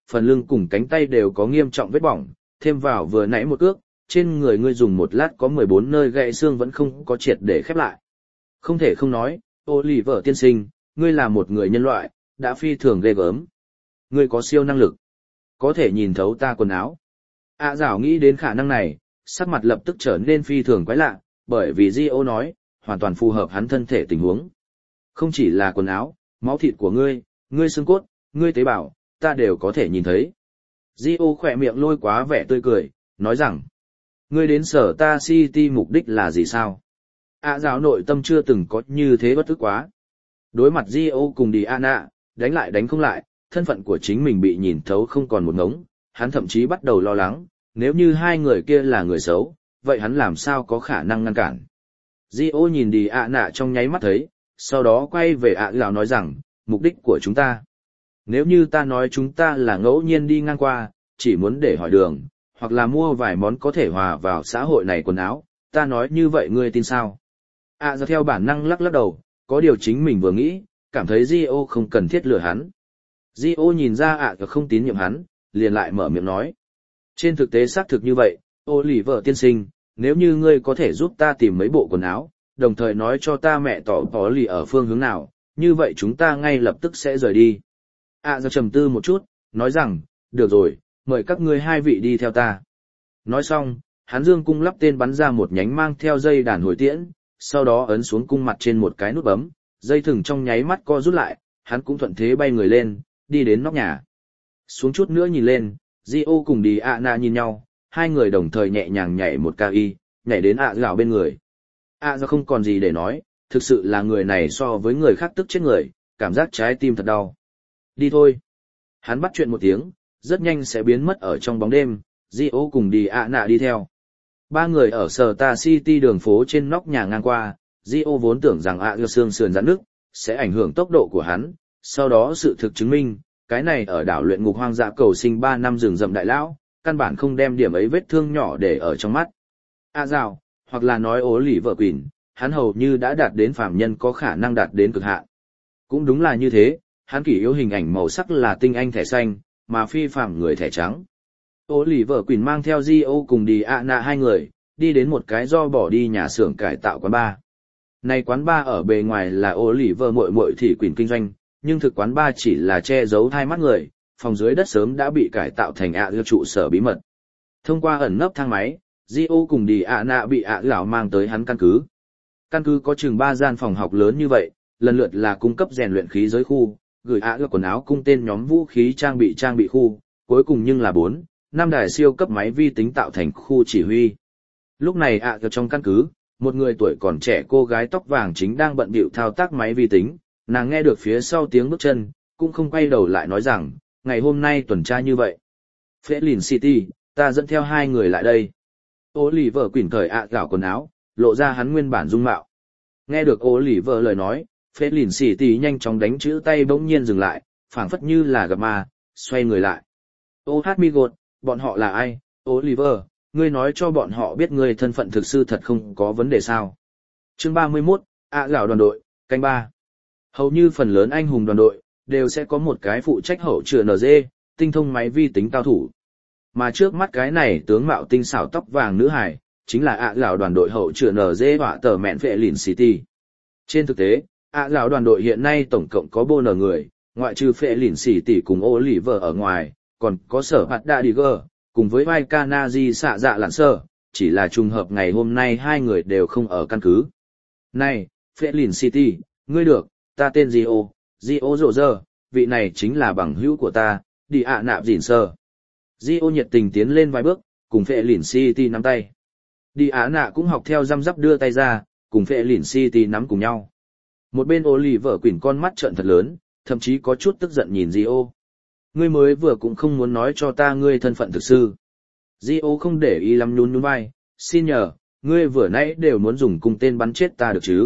phần lưng cùng cánh tay đều có nghiêm trọng vết bỏng, thêm vào vừa nãy một ước, trên người ngươi dùng một lát có mười bốn nơi gãy xương vẫn không có triệt để khép lại. Không thể không nói, Oliver tiên sinh, ngươi là một người nhân loại, đã phi thường ghê gớm. Ngươi có siêu năng lực, có thể nhìn thấu ta quần áo. ạ dảo nghĩ đến khả năng này, sắc mặt lập tức trở nên phi thường quái lạ, bởi vì Gio nói, hoàn toàn phù hợp hắn thân thể tình huống. Không chỉ là quần áo, máu thịt của ngươi, ngươi xương cốt, ngươi tế bào, ta đều có thể nhìn thấy. Gio khỏe miệng lôi quá vẻ tươi cười, nói rằng, ngươi đến sở ta City mục đích là gì sao? ạ dảo nội tâm chưa từng có như thế bất tức quá. Đối mặt Gio cùng Diana, đánh lại đánh không lại, thân phận của chính mình bị nhìn thấu không còn một ngống, hắn thậm chí bắt đầu lo lắng, nếu như hai người kia là người xấu, vậy hắn làm sao có khả năng ngăn cản. Gio nhìn Diana trong nháy mắt thấy, sau đó quay về ạ dảo nói rằng, mục đích của chúng ta. Nếu như ta nói chúng ta là ngẫu nhiên đi ngang qua, chỉ muốn để hỏi đường, hoặc là mua vài món có thể hòa vào xã hội này quần áo, ta nói như vậy ngươi tin sao? ạ dảo theo bản năng lắc lắc đầu, có điều chính mình vừa nghĩ, cảm thấy Gio không cần thiết lừa hắn. Gio nhìn ra ạ dảo không tín nhiệm hắn, liền lại mở miệng nói. Trên thực tế xác thực như vậy, Oliver tiên sinh, nếu như ngươi có thể giúp ta tìm mấy bộ quần áo, đồng thời nói cho ta mẹ tỏ tỏ lì ở phương hướng nào, như vậy chúng ta ngay lập tức sẽ rời đi. ạ dảo trầm tư một chút, nói rằng, được rồi, mời các ngươi hai vị đi theo ta. Nói xong, hắn dương cung lắp tên bắn ra một nhánh mang theo dây đàn hồi tiễn, sau đó ấn xuống cung mặt trên một cái nút bấm, dây thừng trong nháy mắt co rút lại, hắn cũng thuận thế bay người lên, đi đến nóc nhà. Xuống chút nữa nhìn lên, Gio cùng Diana nhìn nhau, hai người đồng thời nhẹ nhàng nhảy một ca y, nhảy đến ạ dảo bên người. ạ dảo không còn gì để nói, thực sự là người này so với người khác tức chết người, cảm giác trái tim thật đau. Đi thôi. Hắn bắt chuyện một tiếng, rất nhanh sẽ biến mất ở trong bóng đêm, Gio cùng Diana đi theo. Ba người ở Star City đường phố trên nóc nhà ngang qua, Gio vốn tưởng rằng ạ dảo xương sườn giãn nứt, sẽ ảnh hưởng tốc độ của hắn, sau đó sự thực chứng minh, cái này ở đảo luyện ngục hoang dã cầu sinh ba năm rừng rậm đại lão, căn bản không đem điểm ấy vết thương nhỏ để ở trong mắt. A dạo, hoặc là nói ố lì vợ quỷ, hắn hầu như đã đạt đến phàm nhân có khả năng đạt đến cực hạn. Cũng đúng là như thế, hắn kỷ yếu hình ảnh màu sắc là tinh anh thẻ xanh, mà phi phàm người thẻ trắng. Ố lì vợ quỷ mang theo Gio cùng Diana hai người, đi đến một cái do bỏ đi nhà xưởng cải tạo quán bar. Này quán bar ở bề ngoài là ố lì vợ muội muội thị quỷ kinh doanh, nhưng thực quán bar chỉ là che giấu hai mắt người, phòng dưới đất sớm đã bị cải tạo thành ạ dạo trụ sở bí mật. Thông qua ẩn nấp thang máy, Gio cùng Diana bị ạ dạo mang tới hắn căn cứ. Căn cứ có chừng ba gian phòng học lớn như vậy, lần lượt là cung cấp rèn luyện khí giới khu, gửi ạ dạo quần áo cung tên nhóm vũ khí trang bị trang bị khu, cuối cùng nhưng là bốn, năm đài siêu cấp máy vi tính tạo thành khu chỉ huy. Lúc này ạ dạo trong căn cứ, một người tuổi còn trẻ cô gái tóc vàng chính đang bận bịu thao tác máy vi tính. Nàng nghe được phía sau tiếng bước chân, cũng không quay đầu lại nói rằng, ngày hôm nay tuần tra như vậy. Phelin City, ta dẫn theo hai người lại đây. Oliver quỳnh thời ạ gạo quần áo, lộ ra hắn nguyên bản dung mạo. Nghe được Oliver lời nói, Phelin City nhanh chóng đánh chữ tay bỗng nhiên dừng lại, phảng phất như là gặp ma, xoay người lại. Ô hát mi gột, bọn họ là ai? Oliver, ngươi nói cho bọn họ biết ngươi thân phận thực sự thật không có vấn đề sao. Chương ba mươi mốt, ạ gạo đoàn đội, canh ba. Hầu như phần lớn anh hùng đoàn đội, đều sẽ có một cái phụ trách hậu chữa en giê, tinh thông máy vi tính cao thủ. Mà trước mắt cái này tướng mạo tinh xảo tóc vàng nữ hài, chính là ạ gạo đoàn đội hậu chữa en giê họa tờ mẹn vệ lìn City. Trên thực tế, ạ gạo đoàn đội hiện nay tổng cộng có bốn người, ngoại trừ vệ lìn City cùng Oliver ở ngoài, còn có sở hạt đa đi gơ, cùng với vai Kanaji xạ dạ lạn sơ, chỉ là trùng hợp ngày hôm nay hai người đều không ở căn cứ. Này, vệ lìn City, ngươi được. Ta tên Gio, Gio rộ rơ, vị này chính là bằng hữu của ta, đi ạ nạp dỉn sơ. Gio nhiệt tình tiến lên vài bước, cùng phệ lỉn City nắm tay. Đi ạ nạ cũng học theo răm rắp đưa tay ra, cùng phệ lỉn City nắm cùng nhau. Một bên Oliver quỳnh con mắt trợn thật lớn, thậm chí có chút tức giận nhìn Gio. Ngươi mới vừa cũng không muốn nói cho ta ngươi thân phận thực sự. Gio không để ý lắm nhún nhún vai, xin nhờ, ngươi vừa nãy đều muốn dùng cung tên bắn chết ta được chứ.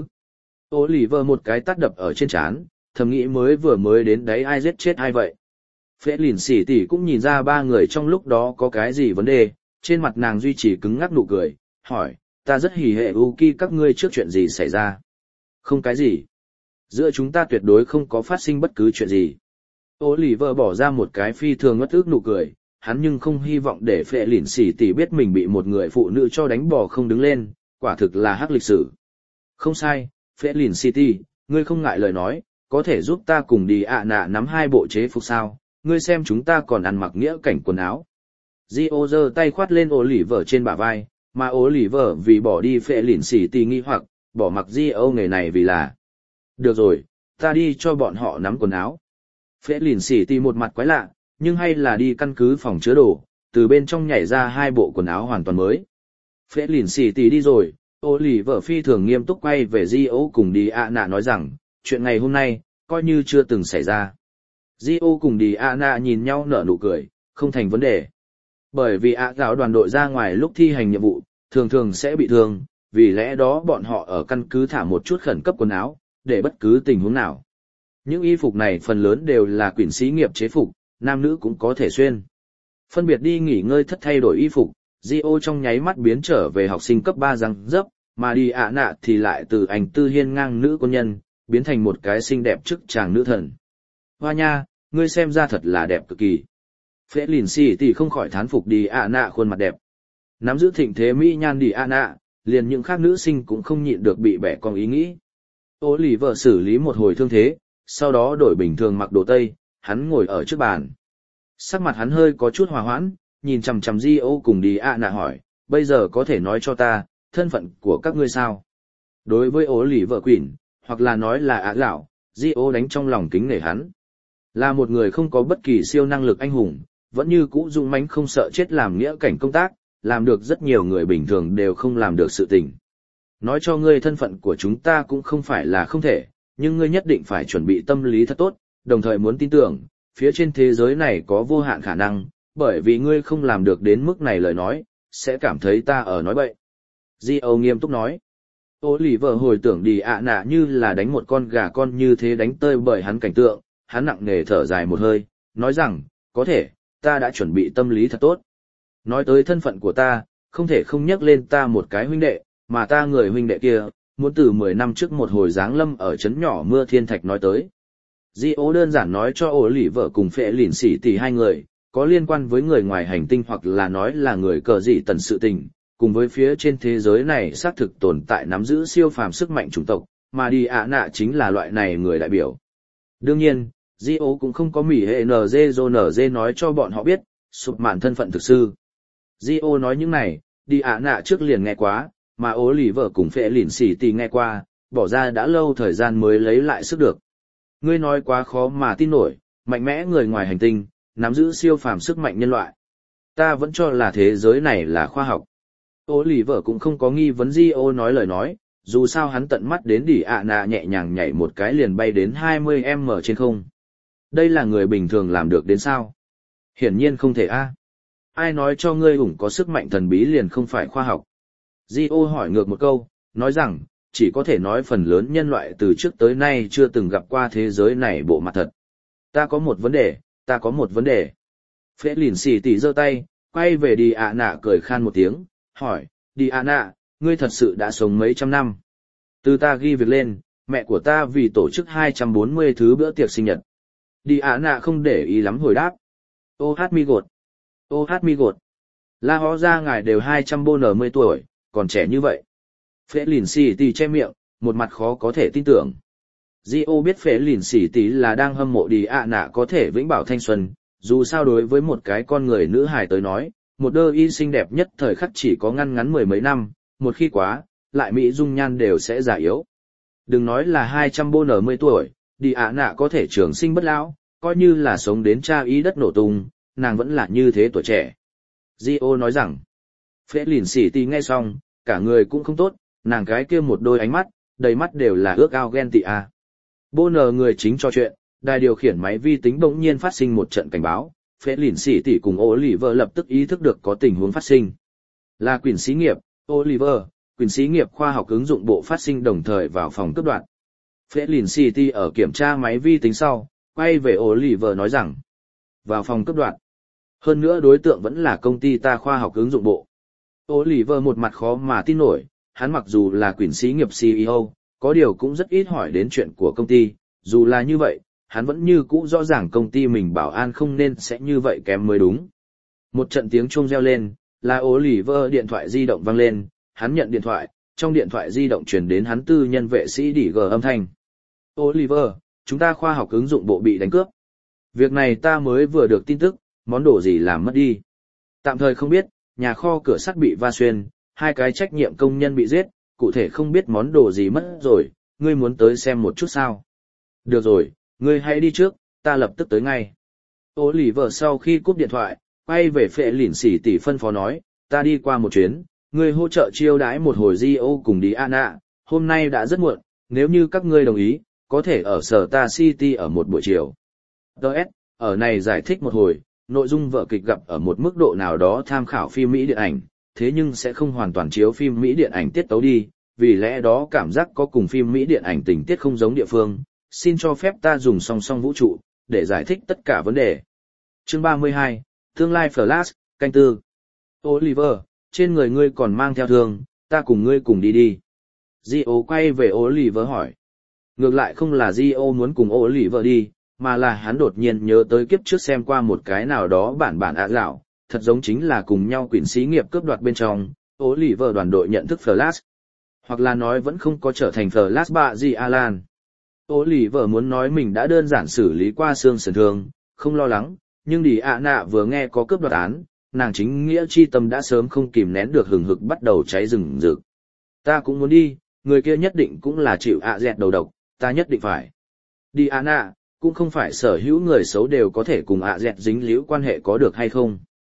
Oliver một cái tát đập ở trên trán, thầm nghĩ mới vừa mới đến đấy ai giết chết ai vậy. Phệ lìn xỉ tỷ cũng nhìn ra ba người trong lúc đó có cái gì vấn đề, trên mặt nàng duy trì cứng ngắc nụ cười, hỏi, ta rất hỉ hệ Uki các ngươi trước chuyện gì xảy ra. Không cái gì. Giữa chúng ta tuyệt đối không có phát sinh bất cứ chuyện gì. Oliver bỏ ra một cái phi thường ngất ức nụ cười, hắn nhưng không hy vọng để phệ lỉn xỉ tỷ biết mình bị một người phụ nữ cho đánh bò không đứng lên, quả thực là hắc lịch sử. Không sai, phệ lỉn City, ngươi không ngại lời nói, có thể giúp ta cùng đi ạ nạ nắm hai bộ chế phục sao, ngươi xem chúng ta còn ăn mặc nghĩa cảnh quần áo. Gio giơ tay khoát lên Oliver trên bả vai, mà Oliver vì bỏ đi phệ lỉn City nghi hoặc, bỏ mặc Gio nghề này vì là. Được rồi, ta đi cho bọn họ nắm quần áo. Phệ lỉn City một mặt quái lạ, nhưng hay là đi căn cứ phòng chứa đồ, từ bên trong nhảy ra hai bộ quần áo hoàn toàn mới. Phệ lỉn City đi rồi, Oliver phi thường nghiêm túc quay về Gio cùng đi ạ nạ nói rằng, chuyện ngày hôm nay, coi như chưa từng xảy ra. Gio cùng đi ạ nạ nhìn nhau nở nụ cười, không thành vấn đề. Bởi vì ạ giáo đoàn đội ra ngoài lúc thi hành nhiệm vụ, thường thường sẽ bị thương, vì lẽ đó bọn họ ở căn cứ thả một chút khẩn cấp quần áo, để bất cứ tình huống nào. Những y phục này phần lớn đều là quyển xí nghiệp chế phục, nam nữ cũng có thể xuyên. Phân biệt đi nghỉ ngơi thất thay đổi y phục, Gio trong nháy mắt biến trở về học sinh cấp ba răng dấp, mà đi ạ nạ thì lại từ ảnh tư hiên ngang nữ quân nhân, biến thành một cái xinh đẹp chức chàng nữ thần. Hoa nha, ngươi xem ra thật là đẹp cực kỳ. Phệ lìn xì thì không khỏi thán phục đi ạ nạ khuôn mặt đẹp. Nắm giữ thịnh thế mỹ nhan đi ạ nạ, liền những khác nữ sinh cũng không nhịn được bị bẻ cong ý nghĩ. Oliver xử lý một hồi thương thế, sau đó đổi bình thường mặc đồ tây, hắn ngồi ở trước bàn. Sắc mặt hắn hơi có chút hòa hoãn, nhìn chằm chằm Gio cùng đi ạ nạ hỏi, bây giờ có thể nói cho ta, thân phận của các ngươi sao? Đối với Oliver Queen, hoặc là nói là ạ lão, Gio đánh trong lòng kính nể hắn. Là một người không có bất kỳ siêu năng lực anh hùng, vẫn như cũ dũng mãnh không sợ chết làm nghĩa cảnh công tác, làm được rất nhiều người bình thường đều không làm được sự tình. Nói cho ngươi thân phận của chúng ta cũng không phải là không thể, nhưng ngươi nhất định phải chuẩn bị tâm lý thật tốt, đồng thời muốn tin tưởng, phía trên thế giới này có vô hạn khả năng, bởi vì ngươi không làm được đến mức này lời nói, sẽ cảm thấy ta ở nói bậy. Gio nghiêm túc nói. Oliver hồi tưởng đi ạ nạ như là đánh một con gà con như thế đánh tơi bởi hắn cảnh tượng, hắn nặng nề thở dài một hơi, nói rằng, có thể, ta đã chuẩn bị tâm lý thật tốt. Nói tới thân phận của ta, không thể không nhắc lên ta một cái huynh đệ, mà ta người huynh đệ kia, muốn từ mười năm trước một hồi giáng lâm ở trấn nhỏ mưa thiên thạch nói tới. Gio đơn giản nói cho Oliver cùng phệ lìn xỉ tỷ hai người, có liên quan với người ngoài hành tinh hoặc là nói là người cờ dị tần sự tình, cùng với phía trên thế giới này xác thực tồn tại nắm giữ siêu phàm sức mạnh chủng tộc, mà đi ạ nạ chính là loại này người đại biểu. Đương nhiên, Gio cũng không có mỉ hệ en giê dô en giê nói cho bọn họ biết, sụp mạn thân phận thực sư. Gio nói những này, đi ạ nạ trước liền nghe quá, mà Oliver cùng phệ lìn xỉ tỷ nghe qua, bỏ ra đã lâu thời gian mới lấy lại sức được. Ngươi nói quá khó mà tin nổi, mạnh mẽ người ngoài hành tinh, nắm giữ siêu phàm sức mạnh nhân loại. Ta vẫn cho là thế giới này là khoa học. Oliver cũng không có nghi vấn Gio nói lời nói, dù sao hắn tận mắt đến đi ạ nạ nhẹ nhàng nhảy một cái liền bay đến hai mươi mét trên không. Đây là người bình thường làm được đến sao? Hiển nhiên không thể a. Ai nói cho ngươi ủng có sức mạnh thần bí liền không phải khoa học? Gio hỏi ngược một câu, nói rằng, chỉ có thể nói phần lớn nhân loại từ trước tới nay chưa từng gặp qua thế giới này bộ mặt thật. Ta có một vấn đề, ta có một vấn đề. Phệ lìn xì tỉ giơ tay, quay về đi ạ nạ cười khan một tiếng, hỏi, đi ạ nạ, ngươi thật sự đã sống mấy trăm năm. Từ ta ghi việc lên, mẹ của ta vì tổ chức hai trăm bốn mươi thứ bữa tiệc sinh nhật. Đi ạ nạ không để ý lắm hồi đáp. Ô hát mi gột. Ô hát mi gột. La hóa ra ngài đều hai trăm bốn mươi tuổi, còn trẻ như vậy. Phệ lìn xì tỉ che miệng, một mặt khó có thể tin tưởng. Gio biết phệ lìn xì tỉ là đang hâm mộ đi ạ nạ có thể vĩnh bảo thanh xuân, dù sao đối với một cái con người nữ hài tới nói, một đơ y xinh đẹp nhất thời khắc chỉ có ngăn ngắn mười mấy năm, một khi quá, lại mỹ dung nhan đều sẽ già yếu. Đừng nói là hai trăm bốn mươi tuổi, đi ạ nạ có thể trường sinh bất lão, coi như là sống đến cha ý đất nổ tung, nàng vẫn là như thế tuổi trẻ. Gio nói rằng, phệ lìn xỉ tỉ nghe xong, cả người cũng không tốt, nàng cái kia một đôi ánh mắt, đầy mắt đều là ước ao ghen tị à. Bô nờ người chính trò chuyện, đài điều khiển máy vi tính bỗng nhiên phát sinh một trận cảnh báo, phệ lìn xỉ tỉ cùng Oliver lập tức ý thức được có tình huống phát sinh. Là quyền xí nghiệp, Oliver, quyền xí nghiệp khoa học ứng dụng bộ phát sinh đồng thời vào phòng cấp đoạn. Phệ lìn xỉ tỉ ở kiểm tra máy vi tính sau, quay về Oliver nói rằng, vào phòng cấp đoạn. Hơn nữa đối tượng vẫn là công ty ta khoa học ứng dụng bộ. Oliver một mặt khó mà tin nổi, hắn mặc dù là quyền xí nghiệp xê e ô, có điều cũng rất ít hỏi đến chuyện của công ty, dù là như vậy, hắn vẫn như cũ rõ ràng công ty mình bảo an không nên sẽ như vậy kém mới đúng. Một trận tiếng chuông reo lên, là Oliver điện thoại di động vang lên, hắn nhận điện thoại, trong điện thoại di động truyền đến hắn tư nhân vệ sĩ đỉ gờ âm thanh. Oliver, chúng ta khoa học ứng dụng bộ bị đánh cướp. Việc này ta mới vừa được tin tức, món đồ gì làm mất đi. Tạm thời không biết, nhà kho cửa sắt bị va xuyên, hai cái trách nhiệm công nhân bị giết, cụ thể không biết món đồ gì mất rồi, ngươi muốn tới xem một chút sao. Được rồi, ngươi hãy đi trước, ta lập tức tới ngay. Oliver sau khi cúp điện thoại, quay về phệ lỉn xỉ tỷ phân phó nói, ta đi qua một chuyến, ngươi hỗ trợ chiêu đãi một hồi Gio cùng đi Anna, hôm nay đã rất muộn, nếu như các ngươi đồng ý, có thể ở sở ta City ở một buổi chiều. đê ét, ở này giải thích một hồi, nội dung vở kịch gặp ở một mức độ nào đó tham khảo phim Mỹ điện ảnh, thế nhưng sẽ không hoàn toàn chiếu phim Mỹ điện ảnh tiết tấu đi, vì lẽ đó cảm giác có cùng phim Mỹ điện ảnh tình tiết không giống địa phương, xin cho phép ta dùng song song vũ trụ, để giải thích tất cả vấn đề. Chương ba mươi hai, Tương lai Flash, canh tư. Oliver, trên người ngươi còn mang theo thương, ta cùng ngươi cùng đi đi. Gio quay về Oliver hỏi. Ngược lại không là Gio muốn cùng Oliver đi, mà là hắn đột nhiên nhớ tới kiếp trước xem qua một cái nào đó bản bản ạ dạo, thật giống chính là cùng nhau quyển xí nghiệp cướp đoạt bên trong, Oliver đoàn đội nhận thức Flash. Hoặc là nói vẫn không có trở thành Flash bạ gì Alan. Oliver muốn nói mình đã đơn giản xử lý qua xương sườn thương, không lo lắng, nhưng đi ạ nạ vừa nghe có cướp đoạt án, nàng chính nghĩa chi tâm đã sớm không kìm nén được hừng hực bắt đầu cháy rừng rực. Ta cũng muốn đi, người kia nhất định cũng là chịu ạ dẹt đầu độc, ta nhất định phải. Đi ạ nạ, cũng không phải sở hữu người xấu đều có thể cùng ạ dẹt dính líu quan hệ có được hay không.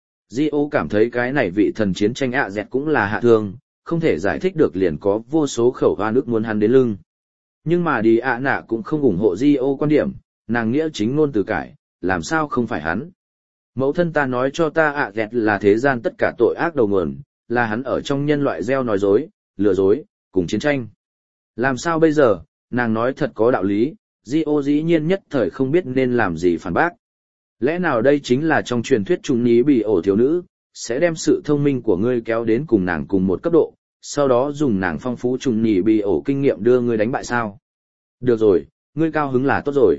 Gio cảm thấy cái này vị thần chiến tranh ạ dẹt cũng là hạ thương, không thể giải thích được liền có vô số khẩu hoa nước muốn hắn đến lưng. Nhưng mà đi ạ nạ cũng không ủng hộ Gio quan điểm, nàng nghĩa chính ngôn từ cải, làm sao không phải hắn. Mẫu thân ta nói cho ta ạ dẹt là thế gian tất cả tội ác đầu nguồn, là hắn ở trong nhân loại gieo nói dối, lừa dối, cùng chiến tranh. Làm sao bây giờ, nàng nói thật có đạo lý, Gio dĩ nhiên nhất thời không biết nên làm gì phản bác. Lẽ nào đây chính là trong truyền thuyết trung ní bị ổ thiếu nữ, sẽ đem sự thông minh của ngươi kéo đến cùng nàng cùng một cấp độ, sau đó dùng nàng phong phú trùng nhị bị ổ kinh nghiệm đưa ngươi đánh bại sao? Được rồi, ngươi cao hứng là tốt rồi.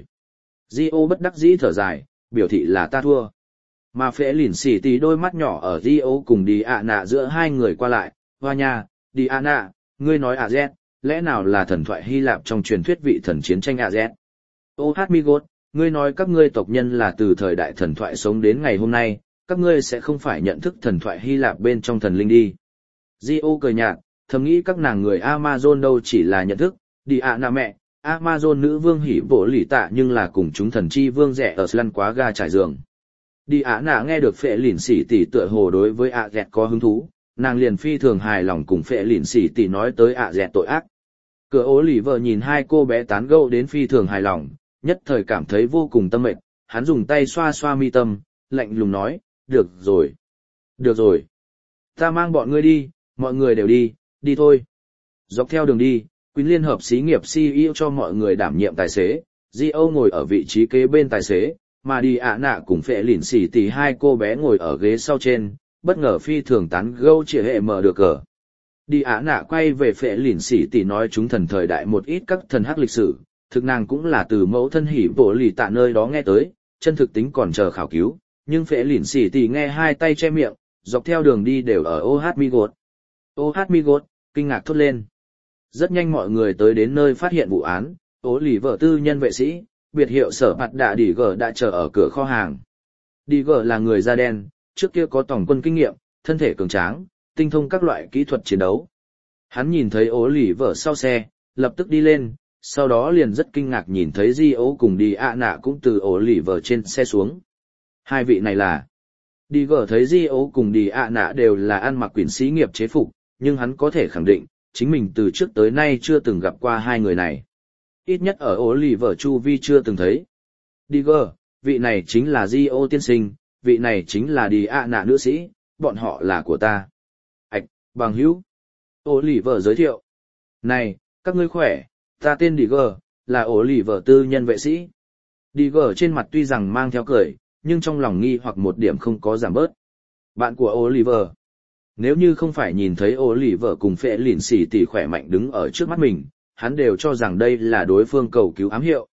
Gio bất đắc dĩ thở dài, biểu thị là ta thua. Mà phễ lỉn xỉ tí đôi mắt nhỏ ở Gio cùng đi ạ nạ giữa hai người qua lại, hoa nha, đi ạ nạ, ngươi nói ạ dẹt, lẽ nào là thần thoại Hy Lạp trong truyền thuyết vị thần chiến tranh ạ dẹt? Ô hát mi gốt, ngươi nói các ngươi tộc nhân là từ thời đại thần thoại sống đến ngày hôm nay, các ngươi sẽ không phải nhận thức thần thoại Hy Lạp bên trong thần linh đi. Gio cười nhạt, thầm nghĩ các nàng người Amazon đâu chỉ là nhận thức, đi ạ nạ mẹ, Amazon nữ vương hỉ vỗ lì tạ nhưng là cùng chúng thần chi vương rẻ ở lăn quá ga trải giường. Đi ạ nạ nghe được phệ lỉn xỉ tỷ tựa hồ đối với ạ dẹt có hứng thú, nàng liền phi thường hài lòng cùng phệ lỉn xỉ tỷ nói tới ạ dẹt tội ác. Cửa ố lì vợ nhìn hai cô bé tán gẫu đến phi thường hài lòng, nhất thời cảm thấy vô cùng tâm mệt, hắn dùng tay xoa xoa mi tâm, lạnh lùng nói, được rồi, được rồi, ta mang bọn ngươi đi, mọi người đều đi, đi thôi. Dọc theo đường đi, Quyến Liên hợp xí nghiệp xê e ô cho mọi người đảm nhiệm tài xế, Gio ngồi ở vị trí kế bên tài xế, mà đi ạ nạ cùng phệ lỉn xỉ tỷ hai cô bé ngồi ở ghế sau trên, bất ngờ phi thường tán gẫu chỉ hệ mở được cờ. Đi ạ nạ quay về phệ lỉn xỉ tỷ nói chúng thần thời đại một ít các thần hắc lịch sử, thực nàng cũng là từ mẫu thân hỉ bộ lì tạ nơi đó nghe tới, chân thực tính còn chờ khảo cứu, nhưng phệ lỉn xỉ tỷ nghe hai tay che miệng, dọc theo đường đi đều ở ô hát mi gột. ô hát mi gột, kinh ngạc thốt lên. Rất nhanh mọi người tới đến nơi phát hiện vụ án, ố lì vợ tư nhân vệ sĩ, biệt hiệu sở mặt đạ đi gờ đã chờ ở cửa kho hàng. Đi gờ là người da đen, trước kia có tổng quân kinh nghiệm, thân thể cường tráng, tinh thông các loại kỹ thuật chiến đấu. Hắn nhìn thấy ố lì vợ sau xe, lập tức đi lên, sau đó liền rất kinh ngạc nhìn thấy Gio cùng đi ạ nạ cũng từ ố lì vợ trên xe xuống. Hai vị này là... Đi gờ thấy Gio cùng đi ạ nạ đều là ăn mặc quyển xí nghiệp chế phục, nhưng hắn có thể khẳng định, chính mình từ trước tới nay chưa từng gặp qua hai người này. Ít nhất ở ố lì vợ chu vi chưa từng thấy. Đi gờ, vị này chính là Gio tiên sinh, vị này chính là đi ạ nạ nữ sĩ, bọn họ là của ta. Ảch, bằng hữu. Ố lì vợ giới thiệu. Này, các ngươi khỏe, ta tên Đi gờ, là ố lì vợ tư nhân vệ sĩ. Đi gờ trên mặt tuy rằng mang theo cười, nhưng trong lòng nghi hoặc một điểm không có giảm bớt. Bạn của Oliver. Nếu như không phải nhìn thấy Oliver cùng phệ lỉn xỉ tỷ khỏe mạnh đứng ở trước mắt mình, hắn đều cho rằng đây là đối phương cầu cứu ám hiệu.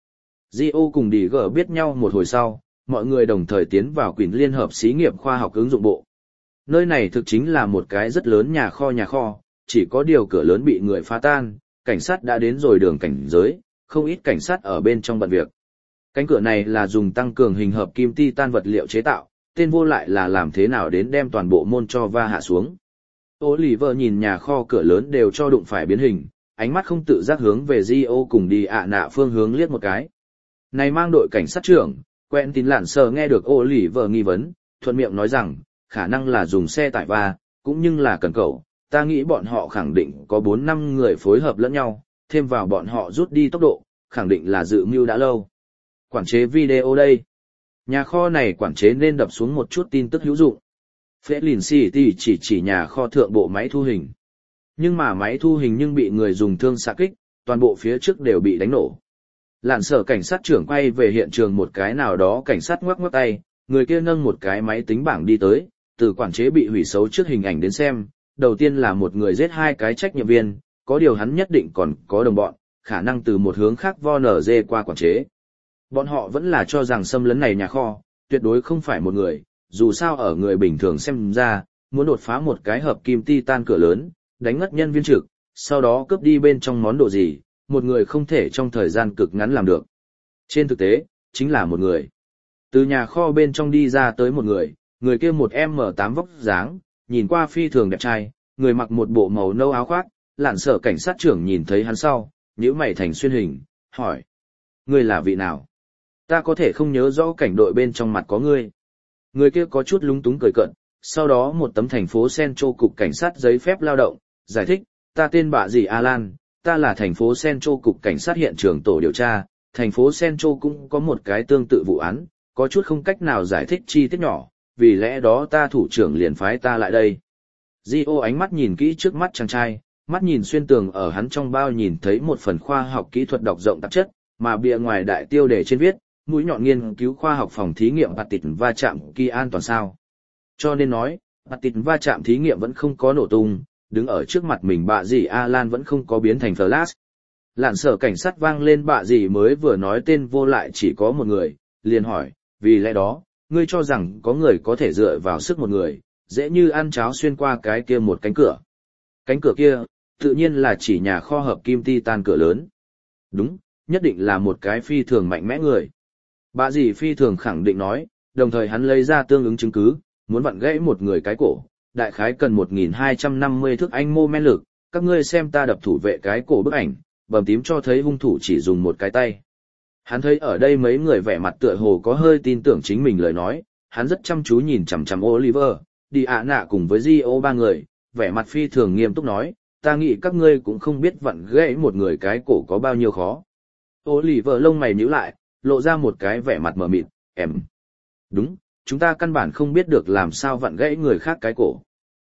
Gio cùng đi gở biết nhau một hồi sau, mọi người đồng thời tiến vào Quỷ Liên hợp xí nghiệp khoa học ứng dụng bộ. Nơi này thực chính là một cái rất lớn nhà kho nhà kho, chỉ có điều cửa lớn bị người phá tan, cảnh sát đã đến rồi đường cảnh giới, không ít cảnh sát ở bên trong bận việc. Cánh cửa này là dùng tăng cường hình hợp kim titan vật liệu chế tạo, tên vô lại là làm thế nào đến đem toàn bộ môn cho va hạ xuống. Oliver nhìn nhà kho cửa lớn đều cho đụng phải biến hình, ánh mắt không tự giác hướng về Gio cùng đi ạ nạ phương hướng liếc một cái. Này mang đội cảnh sát trưởng, Quentin lạn sờ nghe được Oliver nghi vấn, thuận miệng nói rằng, khả năng là dùng xe tải va, cũng nhưng là cần cẩu, ta nghĩ bọn họ khẳng định có bốn năm người phối hợp lẫn nhau, thêm vào bọn họ rút đi tốc độ, khẳng định là dự mưu đã lâu. Quản chế video đây. Nhà kho này quản chế nên đập xuống một chút tin tức hữu dụng. Flint City chỉ chỉ nhà kho thượng bộ máy thu hình. Nhưng mà máy thu hình nhưng bị người dùng thương xạ kích, toàn bộ phía trước đều bị đánh nổ. Lạn sở cảnh sát trưởng quay về hiện trường một cái nào đó cảnh sát ngoắc ngoắc tay, người kia nâng một cái máy tính bảng đi tới, từ quản chế bị hủy xấu trước hình ảnh đến xem, đầu tiên là một người giết hai cái trách nhiệm viên, có điều hắn nhất định còn có đồng bọn, khả năng từ một hướng khác vo nở dê qua quản chế. Bọn họ vẫn là cho rằng xâm lấn này nhà kho, tuyệt đối không phải một người, dù sao ở người bình thường xem ra, muốn đột phá một cái hợp kim titan cửa lớn, đánh ngất nhân viên trực, sau đó cướp đi bên trong món đồ gì, một người không thể trong thời gian cực ngắn làm được. Trên thực tế, chính là một người. Từ nhà kho bên trong đi ra tới một người, người kia một em em tám vóc dáng, nhìn qua phi thường đẹp trai, người mặc một bộ màu nâu áo khoác, lạn sở cảnh sát trưởng nhìn thấy hắn sau, nhíu mày thành xuyên hình, hỏi. Người là vị nào? Ta có thể không nhớ rõ cảnh đội bên trong mặt có ngươi. Người kia có chút lúng túng cười cợt, sau đó một tấm thành phố Central cục cảnh sát giấy phép lao động, giải thích, ta tên bạ gì Alan, ta là thành phố Central cục cảnh sát hiện trường tổ điều tra, thành phố Central cũng có một cái tương tự vụ án, có chút không cách nào giải thích chi tiết nhỏ, vì lẽ đó ta thủ trưởng liền phái ta lại đây. Gio ánh mắt nhìn kỹ trước mắt chàng trai, mắt nhìn xuyên tường ở hắn trong bao nhìn thấy một phần khoa học kỹ thuật đọc rộng tạp chất, mà bìa ngoài đại tiêu đề trên viết, mũi nhọn nghiên cứu khoa học phòng thí nghiệm bạt tịt va chạm kỳ an toàn sao. Cho nên nói, bạt tịt va chạm thí nghiệm vẫn không có nổ tung, đứng ở trước mặt mình bạ gì Alan vẫn không có biến thành flash. Lạn sở cảnh sát vang lên bạ gì mới vừa nói tên vô lại chỉ có một người, liền hỏi, vì lẽ đó, ngươi cho rằng có người có thể dựa vào sức một người, dễ như ăn cháo xuyên qua cái kia một cánh cửa. Cánh cửa kia, tự nhiên là chỉ nhà kho hợp kim titan cửa lớn. Đúng, nhất định là một cái phi thường mạnh mẽ người. Bạ gì phi thường khẳng định nói, đồng thời hắn lấy ra tương ứng chứng cứ, muốn vặn gãy một người cái cổ, đại khái cần một nghìn hai trăm năm mươi thước anh mô men lực, các ngươi xem ta đập thủ vệ cái cổ bức ảnh, bầm tím cho thấy hung thủ chỉ dùng một cái tay. Hắn thấy ở đây mấy người vẻ mặt tựa hồ có hơi tin tưởng chính mình lời nói, hắn rất chăm chú nhìn chằm chằm Oliver, đi ạ nạ cùng với Gio ba người, vẻ mặt phi thường nghiêm túc nói, ta nghĩ các ngươi cũng không biết vặn gãy một người cái cổ có bao nhiêu khó. Oliver lông mày nhíu lại, lộ ra một cái vẻ mặt mờ mịt, em. Đúng, chúng ta căn bản không biết được làm sao vặn gãy người khác cái cổ.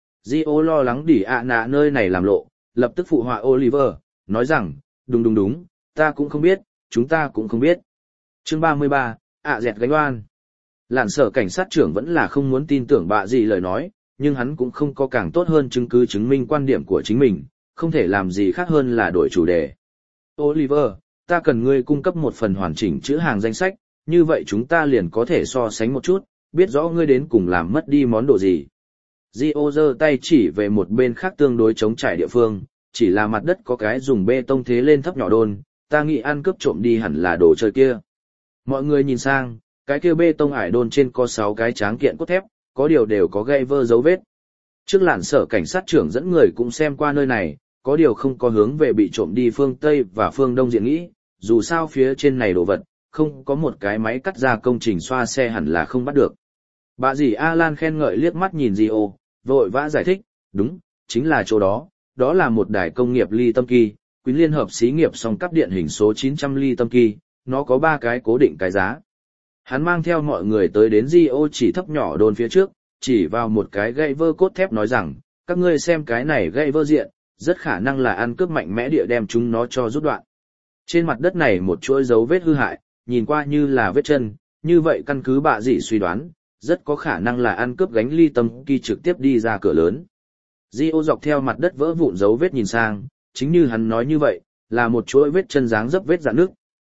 Gio lo lắng đi ạ nạ nơi này làm lộ, lập tức phụ họa Oliver, nói rằng, đúng đúng đúng, ta cũng không biết, chúng ta cũng không biết. Chương ba mươi ba, ạ dẹt gánh oan. Lạn sở cảnh sát trưởng vẫn là không muốn tin tưởng bạ gì lời nói, nhưng hắn cũng không có càng tốt hơn chứng cứ chứng minh quan điểm của chính mình, không thể làm gì khác hơn là đổi chủ đề. Oliver, ta cần ngươi cung cấp một phần hoàn chỉnh chữ hàng danh sách, như vậy chúng ta liền có thể so sánh một chút, biết rõ ngươi đến cùng làm mất đi món đồ gì. Gio giơ tay chỉ về một bên khác tương đối chống trải địa phương, chỉ là mặt đất có cái dùng bê tông thế lên thấp nhỏ đôn, ta nghĩ ăn cướp trộm đi hẳn là đồ chơi kia. Mọi người nhìn sang, cái kia bê tông ải đôn trên có sáu cái tráng kiện cốt thép, có điều đều có gây vơ dấu vết. Trước làn sở cảnh sát trưởng dẫn người cũng xem qua nơi này, có điều không có hướng về bị trộm đi phương Tây và phương Đông diện nghĩ, dù sao phía trên này đồ vật, không có một cái máy cắt ra công trình xoa xe hẳn là không bắt được. Bà dì Alan khen ngợi liếc mắt nhìn Gio, vội vã giải thích, đúng, chính là chỗ đó, đó là một đài công nghiệp ly tâm kỳ, Quỹ Liên hợp xí nghiệp song cấp điện hình số chín trăm ly tâm kỳ, nó có ba cái cố định cái giá. Hắn mang theo mọi người tới đến Gio chỉ thấp nhỏ đồn phía trước, chỉ vào một cái gậy vơ cốt thép nói rằng, các ngươi xem cái này gậy vơ diện, rất khả năng là ăn cướp mạnh mẽ địa đem chúng nó cho rút đoạn. Trên mặt đất này một chuỗi dấu vết hư hại, nhìn qua như là vết chân, như vậy căn cứ bạ dị suy đoán, rất có khả năng là ăn cướp gánh ly tâm kỳ trực tiếp đi ra cửa lớn. Gio dọc theo mặt đất vỡ vụn dấu vết nhìn sang, chính như hắn nói như vậy, là một chuỗi vết chân dáng dấp vết rạn nước,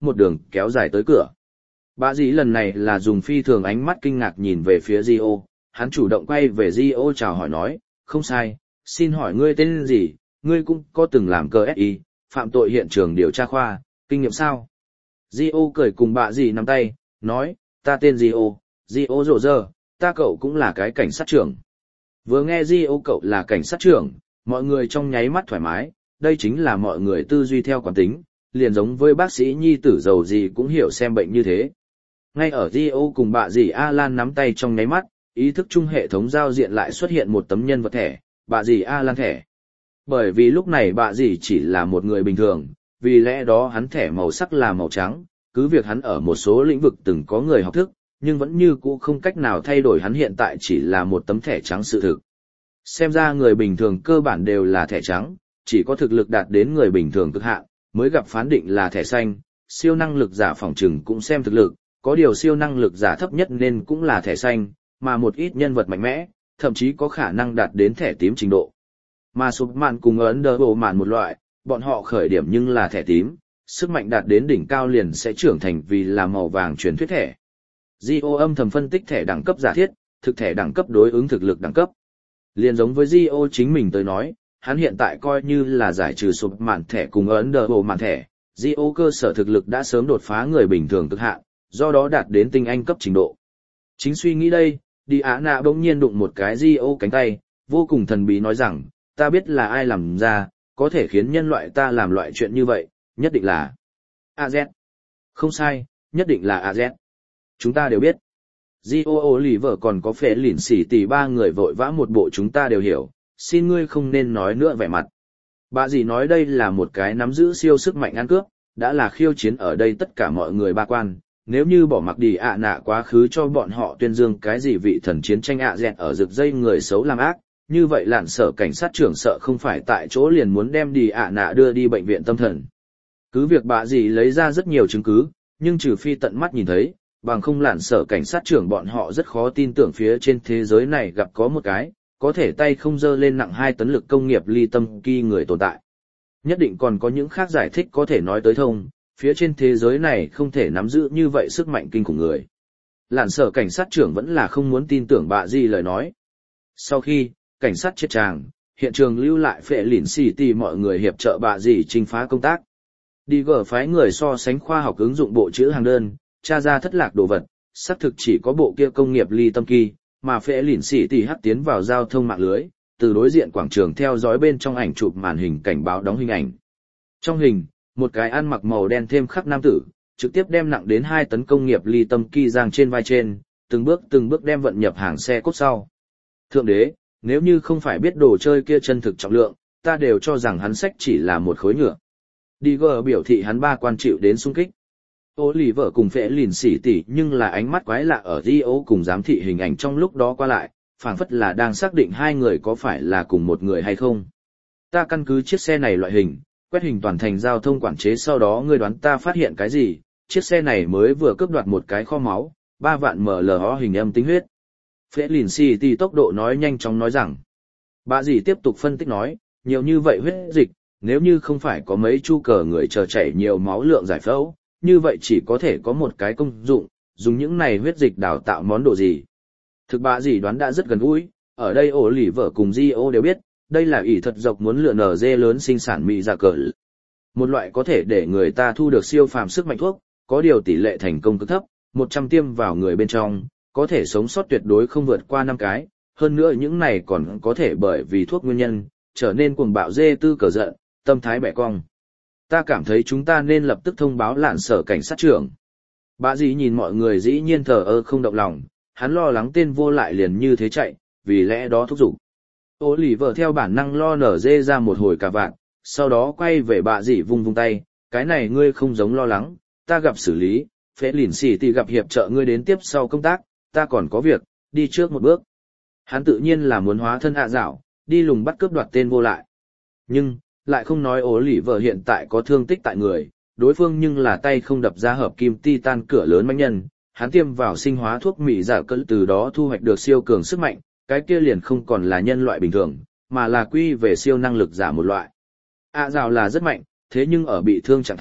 một đường kéo dài tới cửa. Bạ dì lần này là dùng phi thường ánh mắt kinh ngạc nhìn về phía Gio, hắn chủ động quay về Gio chào hỏi nói, không sai, xin hỏi ngươi tên gì, ngươi cũng có từng làm cờ ét i, phạm tội hiện trường điều tra khoa, kinh nghiệm sao? Gio cười cùng bạ dì nắm tay, nói, ta tên Gio, Gio rộ rơ, ta cậu cũng là cái cảnh sát trưởng. Vừa nghe Gio cậu là cảnh sát trưởng, mọi người trong nháy mắt thoải mái, đây chính là mọi người tư duy theo quán tính, liền giống với bác sĩ nhi tử giàu gì cũng hiểu xem bệnh như thế. Ngay ở Gio cùng bạ dì Alan nắm tay trong nháy mắt, ý thức chung hệ thống giao diện lại xuất hiện một tấm nhân vật thẻ, bạ dì Alan thẻ. Bởi vì lúc này bạ dì chỉ là một người bình thường, vì lẽ đó hắn thẻ màu sắc là màu trắng, cứ việc hắn ở một số lĩnh vực từng có người học thức, nhưng vẫn như cũ không cách nào thay đổi hắn hiện tại chỉ là một tấm thẻ trắng sự thực. Xem ra người bình thường cơ bản đều là thẻ trắng, chỉ có thực lực đạt đến người bình thường cực hạn, mới gặp phán định là thẻ xanh, siêu năng lực giả phỏng chừng cũng xem thực lực, có điều siêu năng lực giả thấp nhất nên cũng là thẻ xanh, mà một ít nhân vật mạnh mẽ, thậm chí có khả năng đạt đến thẻ tím trình độ. Mà Superman cùng Underwoman một loại, bọn họ khởi điểm nhưng là thẻ tím, sức mạnh đạt đến đỉnh cao liền sẽ trưởng thành vì là màu vàng truyền thuyết thẻ. Gio âm thầm phân tích thẻ đẳng cấp giả thiết, thực thẻ đẳng cấp đối ứng thực lực đẳng cấp. Liền giống với Gio chính mình tới nói, hắn hiện tại coi như là giải trừ Superman thẻ cùng Underwoman thẻ, Gio cơ sở thực lực đã sớm đột phá người bình thường cực hạn, do đó đạt đến tinh anh cấp trình độ. Chính suy nghĩ đây, Đi Á Nạ bỗng nhiên đụng một cái Gio cánh tay, vô cùng thần bí nói rằng, ta biết là ai làm ra, có thể khiến nhân loại ta làm loại chuyện như vậy, nhất định là a zét. Không sai, nhất định là a zét. Chúng ta đều biết. Gio Oliver còn có phế lỉn xỉ tỷ ba người vội vã một bộ chúng ta đều hiểu, xin ngươi không nên nói nữa vẻ mặt. Bà dì nói đây là một cái nắm giữ siêu sức mạnh ăn cướp, đã là khiêu chiến ở đây tất cả mọi người ba quan. Nếu như bỏ mặc đi ạ nạ quá khứ cho bọn họ tuyên dương cái gì vị thần chiến tranh ạ dẹt ở rực dây người xấu làm ác, như vậy lạn sở cảnh sát trưởng sợ không phải tại chỗ liền muốn đem đi ạ nạ đưa đi bệnh viện tâm thần. Cứ việc bà dì lấy ra rất nhiều chứng cứ, nhưng trừ phi tận mắt nhìn thấy, bằng không lạn sở cảnh sát trưởng bọn họ rất khó tin tưởng phía trên thế giới này gặp có một cái, có thể tay không dơ lên nặng hai tấn lực công nghiệp ly tâm kỳ người tồn tại. Nhất định còn có những khác giải thích có thể nói tới thông, phía trên thế giới này không thể nắm giữ như vậy sức mạnh kinh khủng người. Lạn sở cảnh sát trưởng vẫn là không muốn tin tưởng bà dì lời nói. Sau khi, cảnh sát chết tràng, hiện trường lưu lại phệ lỉn xì tì mọi người hiệp trợ bà dì trinh phá công tác. Đi gỡ phái người so sánh khoa học ứng dụng bộ chữ hàng đơn, tra ra thất lạc đồ vật, xác thực chỉ có bộ kia công nghiệp ly tâm kỳ, mà phệ lỉn xì tì hắt tiến vào giao thông mạng lưới, từ đối diện quảng trường theo dõi bên trong ảnh chụp màn hình cảnh báo đóng hình ảnh. Trong hình, một cái ăn mặc màu đen thêm khắc nam tử, trực tiếp đem nặng đến hai tấn công nghiệp ly tâm kỳ giang trên vai trên, từng bước từng bước đem vận nhập hàng xe cốt sau. Thượng đế, nếu như không phải biết đồ chơi kia chân thực trọng lượng, ta đều cho rằng hắn sách chỉ là một khối nhựa. Digger biểu thị hắn ba quan chịu đến xung kích. Oliver cùng phệ lìn xỉ tỉ nhưng là ánh mắt quái lạ ở Rio cùng giám thị hình ảnh trong lúc đó qua lại, phảng phất là đang xác định hai người có phải là cùng một người hay không. Ta căn cứ chiếc xe này loại hình, quét hình toàn thành giao thông quản chế sau đó ngươi đoán ta phát hiện cái gì, chiếc xe này mới vừa cướp đoạt một cái kho máu, ba vạn em lờ hình âm tính huyết. Phệ lìn xỉ tỉ tốc độ nói nhanh chóng nói rằng. Bà dì tiếp tục phân tích nói, nhiều như vậy huyết dịch, nếu như không phải có mấy chu cờ người chờ chảy nhiều máu lượng giải phẫu, như vậy chỉ có thể có một cái công dụng, dùng những này huyết dịch đào tạo món đồ gì. Thực bà dì đoán đã rất gần gũi, ở đây ổ lỉ vợ cùng Rio đều biết, đây là ỷ thật dọc muốn lựa nở dê lớn sinh sản mỹ giả cờ. Một loại có thể để người ta thu được siêu phàm sức mạnh thuốc, có điều tỷ lệ thành công cực thấp, một trăm tiêm vào người bên trong, có thể sống sót tuyệt đối không vượt qua năm cái, hơn nữa những này còn có thể bởi vì thuốc nguyên nhân, trở nên cuồng bạo dê tư cờ giận, tâm thái bẻ cong. Ta cảm thấy chúng ta nên lập tức thông báo lạn sở cảnh sát trưởng. Bà dì nhìn mọi người dĩ nhiên thờ ơ không động lòng, hắn lo lắng tên vô lại liền như thế chạy, vì lẽ đó thúc giục. Ô lì vợ theo bản năng lo nở dê ra một hồi cả vạn, sau đó quay về bà dì vung vung tay, cái này ngươi không giống lo lắng, ta gặp xử lý, phế lìn xì thì gặp hiệp trợ ngươi đến tiếp sau công tác, ta còn có việc, đi trước một bước. Hắn tự nhiên là muốn hóa thân hạ dạo, đi lùng bắt cướp đoạt tên vô lại. Nhưng, lại không nói ố lỉ vợ hiện tại có thương tích tại người, đối phương nhưng là tay không đập ra hợp kim titan cửa lớn mãnh nhân, hắn tiêm vào sinh hóa thuốc mỹ giả cỡ từ đó thu hoạch được siêu cường sức mạnh, cái kia liền không còn là nhân loại bình thường, mà là quy về siêu năng lực giả một loại. A à, rào là rất mạnh, thế nhưng ở bị thương trạng thái,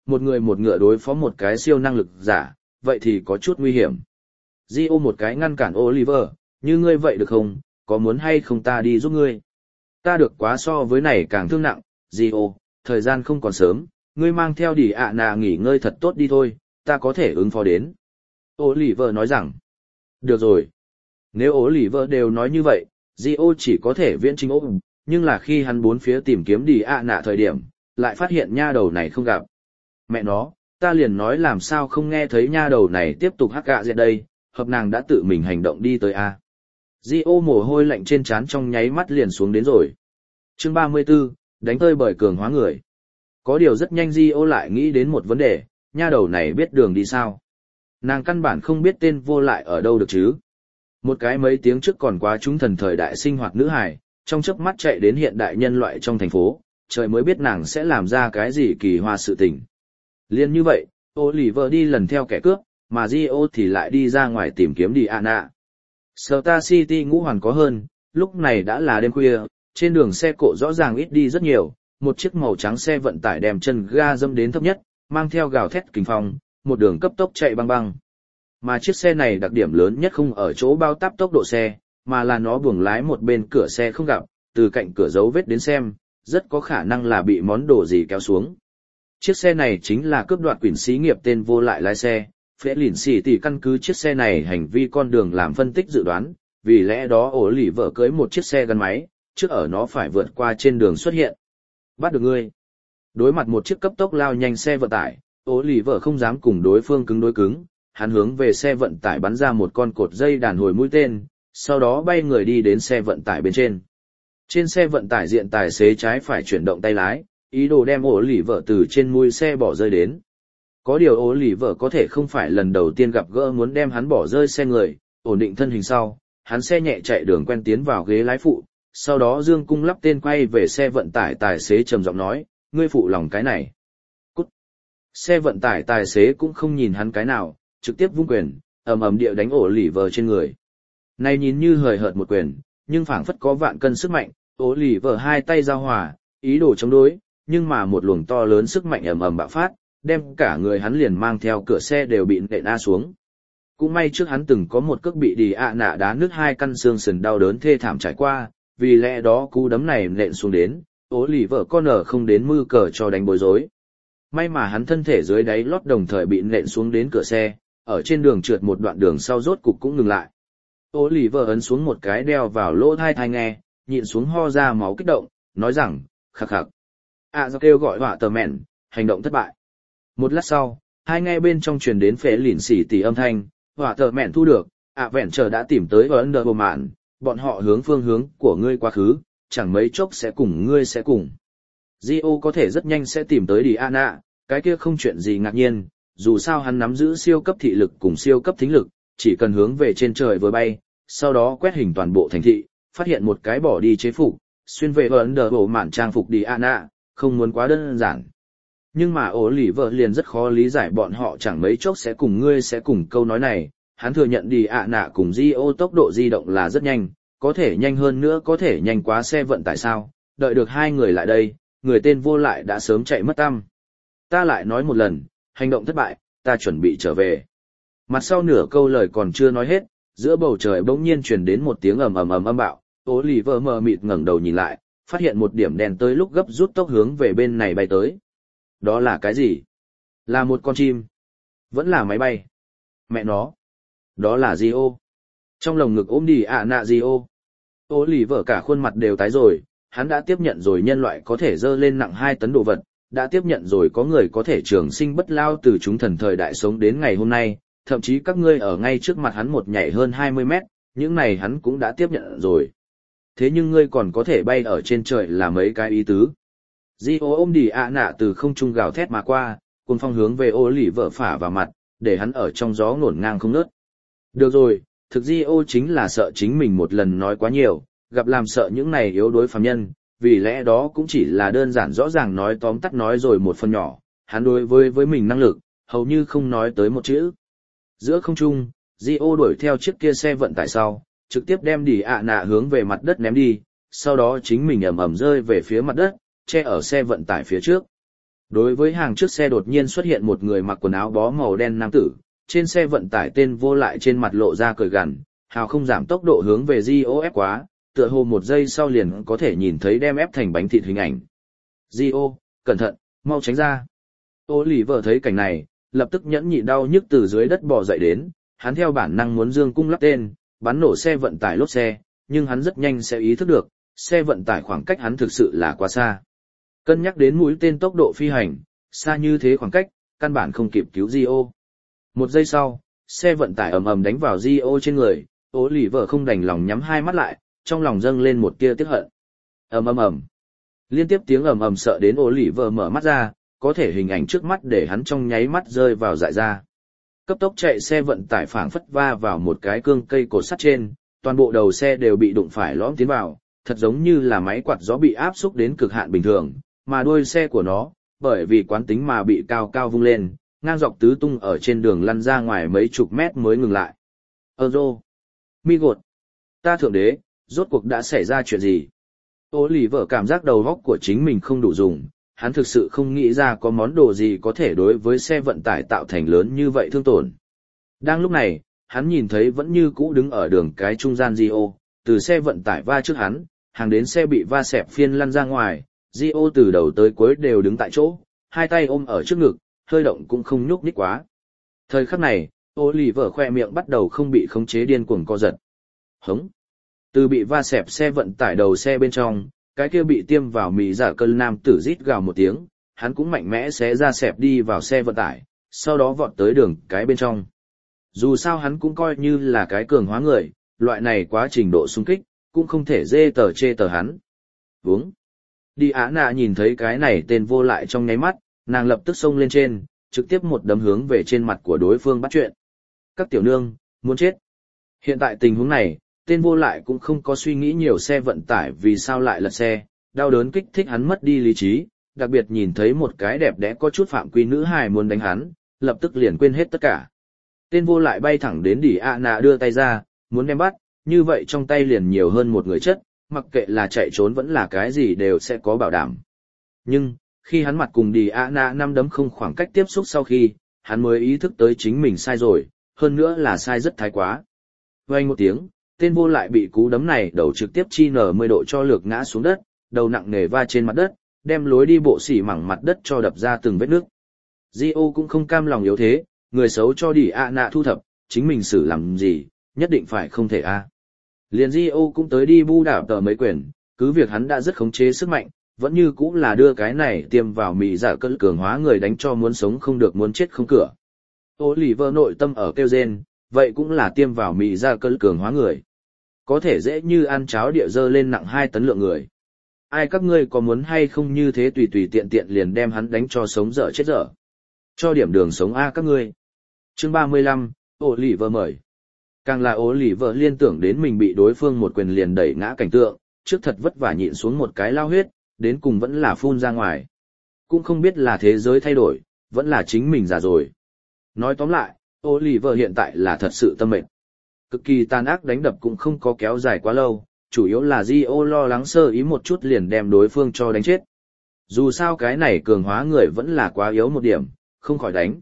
một người một ngựa đối phó một cái siêu năng lực giả, vậy thì có chút nguy hiểm. Gio một cái ngăn cản Oliver, như ngươi vậy được không, có muốn hay không ta đi giúp ngươi? Ta được quá so với này càng thương nặng, Gio, thời gian không còn sớm, ngươi mang theo đi ạ nà nghỉ ngơi thật tốt đi thôi, ta có thể ứng phó đến. Oliver nói rằng, được rồi. Nếu Oliver đều nói như vậy, Gio chỉ có thể viễn trình ôm, nhưng là khi hắn bốn phía tìm kiếm đi ạ nà thời điểm, lại phát hiện nha đầu này không gặp. Mẹ nó, ta liền nói làm sao không nghe thấy nha đầu này tiếp tục hắc gạ dẹt đây, hợp nàng đã tự mình hành động đi tới A. Gio mồ hôi lạnh trên trán trong nháy mắt liền xuống đến rồi. Chương ba mươi 34, đánh tơi bởi cường hóa người. Có điều rất nhanh Gio lại nghĩ đến một vấn đề, nha đầu này biết đường đi sao? Nàng căn bản không biết tên vô lại ở đâu được chứ. Một cái mấy tiếng trước còn quá chúng thần thời đại sinh hoạt nữ hài, trong chớp mắt chạy đến hiện đại nhân loại trong thành phố, trời mới biết nàng sẽ làm ra cái gì kỳ hoa sự tình. Liên như vậy, Oliver đi lần theo kẻ cướp, mà Gio thì lại đi ra ngoài tìm kiếm Diana. Star City ngũ hoàn có hơn, lúc này đã là đêm khuya, trên đường xe cộ rõ ràng ít đi rất nhiều, một chiếc màu trắng xe vận tải đem chân ga dâm đến thấp nhất, mang theo gào thét kình phong, một đường cấp tốc chạy băng băng. Mà chiếc xe này đặc điểm lớn nhất không ở chỗ bao táp tốc độ xe, mà là nó buồng lái một bên cửa xe không gặp, từ cạnh cửa dấu vết đến xem, rất có khả năng là bị món đồ gì kéo xuống. Chiếc xe này chính là cướp đoạt quyển xí nghiệp tên vô lại lái xe, Phế Lìn Xỉ tỷ căn cứ chiếc xe này hành vi con đường làm phân tích dự đoán, vì lẽ đó ổ lì vợ cưới một chiếc xe gắn máy, trước ở nó phải vượt qua trên đường xuất hiện. Bắt được ngươi. Đối mặt một chiếc cấp tốc lao nhanh xe vận tải, ổ lì vợ không dám cùng đối phương cứng đối cứng, hắn hướng về xe vận tải bắn ra một con cột dây đàn hồi mũi tên, sau đó bay người đi đến xe vận tải bên trên. Trên xe vận tải diện tài xế trái phải chuyển động tay lái, ý đồ đem ổ lì vợ từ trên mui xe bỏ rơi đến. Có điều ổ lì vợ có thể không phải lần đầu tiên gặp gỡ muốn đem hắn bỏ rơi xe người, ổn định thân hình sau, hắn xe nhẹ chạy đường quen tiến vào ghế lái phụ, sau đó dương cung lắp tên quay về xe vận tải tài xế trầm giọng nói, ngươi phụ lòng cái này. Cút. Xe vận tải tài xế cũng không nhìn hắn cái nào, trực tiếp vung quyền, ầm ầm địa đánh ổ lì vợ trên người. Này nhìn như hời hợt một quyền, nhưng phảng phất có vạn cân sức mạnh, ổ lì vợ hai tay giao hòa, ý đồ chống đối, nhưng mà một luồng to lớn sức mạnh ầm ầm bạo phát, đem cả người hắn liền mang theo cửa xe đều bị nện a xuống. Cũng may trước hắn từng có một cước bị đi ạ nạ đá nứt hai căn xương sườn đau đớn thê thảm trải qua, vì lẽ đó cú đấm này nện xuống đến, ố lì vợ con ở không đến mư cờ cho đánh bối rối. May mà hắn thân thể dưới đáy lót đồng thời bị nện xuống đến cửa xe, ở trên đường trượt một đoạn đường sau rốt cục cũng ngừng lại. Ố lì vợ ấn xuống một cái đeo vào lỗ thai thai nghe, nhịn xuống ho ra máu kích động, nói rằng, khắc khắc. À do kêu gọi họa tờ mẹn, hành động thất bại. Một lát sau, hai nghe bên trong truyền đến Phế Lìn Xỉ tỷ âm thanh, họa tờ mẹn thu được, ạ vẹn chờ đã tìm tới ở Under Bồ Mạn, bọn họ hướng phương hướng của ngươi quá khứ, chẳng mấy chốc sẽ cùng ngươi sẽ cùng. Gio có thể rất nhanh sẽ tìm tới Diana, cái kia không chuyện gì ngạc nhiên, dù sao hắn nắm giữ siêu cấp thị lực cùng siêu cấp thính lực, chỉ cần hướng về trên trời vừa bay, sau đó quét hình toàn bộ thành thị, phát hiện một cái bỏ đi chế phục, xuyên về ở Under Bồ Mạn trang phục Diana, không muốn quá đơn giản. Nhưng mà ổ lì vợ liền rất khó lý giải bọn họ chẳng mấy chốc sẽ cùng ngươi sẽ cùng câu nói này, hắn thừa nhận đi ạ nạ cùng Gio tốc độ di động là rất nhanh, có thể nhanh hơn nữa có thể nhanh quá xe vận tải sao, đợi được hai người lại đây, người tên vô lại đã sớm chạy mất tăm. Ta lại nói một lần, hành động thất bại, ta chuẩn bị trở về. Mặt sau nửa câu lời còn chưa nói hết, giữa bầu trời bỗng nhiên truyền đến một tiếng ầm ầm ầm âm bạo, ổ lì vợ mờ mịt ngẩng đầu nhìn lại, phát hiện một điểm đèn tới lúc gấp rút tốc hướng về bên này bay tới. Đó là cái gì? Là một con chim? Vẫn là máy bay? Mẹ nó! Đó là Gio. Trong lồng ngực ôm đi ạ nạ Gio. Ô lì vợ cả khuôn mặt đều tái rồi, hắn đã tiếp nhận rồi nhân loại có thể dơ lên nặng hai tấn đồ vật, đã tiếp nhận rồi có người có thể trường sinh bất lao từ chúng thần thời đại sống đến ngày hôm nay, thậm chí các ngươi ở ngay trước mặt hắn một nhảy hơn hai mươi mét, những này hắn cũng đã tiếp nhận rồi. Thế nhưng ngươi còn có thể bay ở trên trời là mấy cái ý tứ. Gio ôm đi ạ nạ từ không trung gào thét mà qua, cùng phong hướng về ô lì vợ phả vào mặt, để hắn ở trong gió ngổn ngang không nớt. Được rồi, thực Gio chính là sợ chính mình một lần nói quá nhiều, gặp làm sợ những này yếu đuối phàm nhân, vì lẽ đó cũng chỉ là đơn giản rõ ràng nói tóm tắt nói rồi một phần nhỏ, hắn đối với với mình năng lực, hầu như không nói tới một chữ. Giữa không trung, Gio đuổi theo chiếc kia xe vận tải sau, trực tiếp đem đi ạ nạ hướng về mặt đất ném đi, sau đó chính mình ầm ầm rơi về phía mặt đất, che ở xe vận tải phía trước. Đối với hàng trước xe đột nhiên xuất hiện một người mặc quần áo bó màu đen nam tử, trên xe vận tải tên vô lại trên mặt lộ ra cười gằn, hào không giảm tốc độ hướng về Gio ép quá, tựa hồ một giây sau liền có thể nhìn thấy đem ép thành bánh thịt hình ảnh. Gio, cẩn thận, mau tránh ra. Oliver thấy cảnh này, lập tức nhẫn nhịn đau nhức từ dưới đất bò dậy đến, hắn theo bản năng muốn dương cung lắp tên, bắn nổ xe vận tải lốp xe, nhưng hắn rất nhanh sẽ ý thức được, xe vận tải khoảng cách hắn thực sự là quá xa. Cân nhắc đến mũi tên tốc độ phi hành, xa như thế khoảng cách, căn bản không kịp cứu Gio. Một giây sau, xe vận tải ầm ầm đánh vào Gio trên người, Oliver không đành lòng nhắm hai mắt lại, trong lòng dâng lên một tia tiếc hận. Ầm ầm ầm. Liên tiếp tiếng ầm ầm sợ đến Oliver mở mắt ra, có thể hình ảnh trước mắt để hắn trong nháy mắt rơi vào dại ra. Cấp tốc chạy xe vận tải phảng phất va vào một cái cương cây cột sắt trên, toàn bộ đầu xe đều bị đụng phải lõm tiến vào, thật giống như là máy quạt gió bị áp xúc đến cực hạn bình thường, mà đuôi xe của nó, bởi vì quán tính mà bị cao cao vung lên, ngang dọc tứ tung ở trên đường lăn ra ngoài mấy chục mét mới ngừng lại. Euro, mi gột, ta thượng đế, rốt cuộc đã xảy ra chuyện gì? Oliver cảm giác đầu óc của chính mình không đủ dùng, hắn thực sự không nghĩ ra có món đồ gì có thể đối với xe vận tải tạo thành lớn như vậy thương tổn. Đang lúc này, hắn nhìn thấy vẫn như cũ đứng ở đường cái trung gian Gio, từ xe vận tải va trước hắn, hàng đến xe bị va xẹp phiên lăn ra ngoài, Gio từ đầu tới cuối đều đứng tại chỗ, hai tay ôm ở trước ngực, hơi động cũng không nhúc nhích quá. Thời khắc này, Oliver khoe miệng bắt đầu không bị khống chế điên cuồng co giật. Hống! Từ bị va xẹp xe vận tải đầu xe bên trong, cái kia bị tiêm vào mì giả cơn nam tử rít gào một tiếng, hắn cũng mạnh mẽ xé ra xẹp đi vào xe vận tải, sau đó vọt tới đường cái bên trong. Dù sao hắn cũng coi như là cái cường hóa người, loại này quá trình độ xung kích, cũng không thể dê tờ chê tờ hắn. Vúng! Đi Á Nạ nhìn thấy cái này tên vô lại trong nháy mắt, nàng lập tức xông lên trên, trực tiếp một đấm hướng về trên mặt của đối phương bắt chuyện. Các tiểu nương, muốn chết. Hiện tại tình huống này, tên vô lại cũng không có suy nghĩ nhiều xe vận tải vì sao lại lật xe, đau đớn kích thích hắn mất đi lý trí, đặc biệt nhìn thấy một cái đẹp đẽ có chút phạm quy nữ hài muốn đánh hắn, lập tức liền quên hết tất cả. Tên vô lại bay thẳng đến Đi Á Nạ đưa tay ra, muốn đem bắt, như vậy trong tay liền nhiều hơn một người chất, mặc kệ là chạy trốn vẫn là cái gì đều sẽ có bảo đảm. Nhưng, khi hắn mặt cùng Đi Á Nạ năm đấm không khoảng cách tiếp xúc sau khi, hắn mới ý thức tới chính mình sai rồi, hơn nữa là sai rất thái quá. Vang một tiếng, tên vô lại bị cú đấm này đầu trực tiếp chi nở mười độ cho lược ngã xuống đất, đầu nặng nề va trên mặt đất, đem lối đi bộ xỉ mảng mặt đất cho đập ra từng vết nước. Gio cũng không cam lòng yếu thế, người xấu cho Đi Á Nạ thu thập, chính mình xử làm gì, nhất định phải không thể a. À. Liền Gio cũng tới đi bu đảo tờ mấy quyền, cứ việc hắn đã rất khống chế sức mạnh, vẫn như cũng là đưa cái này tiêm vào mì giả cơn cường hóa người đánh cho muốn sống không được muốn chết không cửa. Oliver nội tâm ở kêu rên, vậy cũng là tiêm vào mì giả cơn cường hóa người. Có thể dễ như ăn cháo địa dơ lên nặng hai tấn lượng người. Ai các ngươi có muốn hay không như thế tùy tùy tiện tiện liền đem hắn đánh cho sống dở chết dở. Cho điểm đường sống A các ngươi. Chương ba mươi lăm, Oliver mời. Càng là Oliver liên tưởng đến mình bị đối phương một quyền liền đẩy ngã cảnh tượng, trước thật vất vả nhịn xuống một cái lao huyết, đến cùng vẫn là phun ra ngoài. Cũng không biết là thế giới thay đổi, vẫn là chính mình già rồi. Nói tóm lại, Oliver hiện tại là thật sự tâm mệt. Cực kỳ tàn ác đánh đập cũng không có kéo dài quá lâu, chủ yếu là Gio lo lắng sơ ý một chút liền đem đối phương cho đánh chết. Dù sao cái này cường hóa người vẫn là quá yếu một điểm, không khỏi đánh.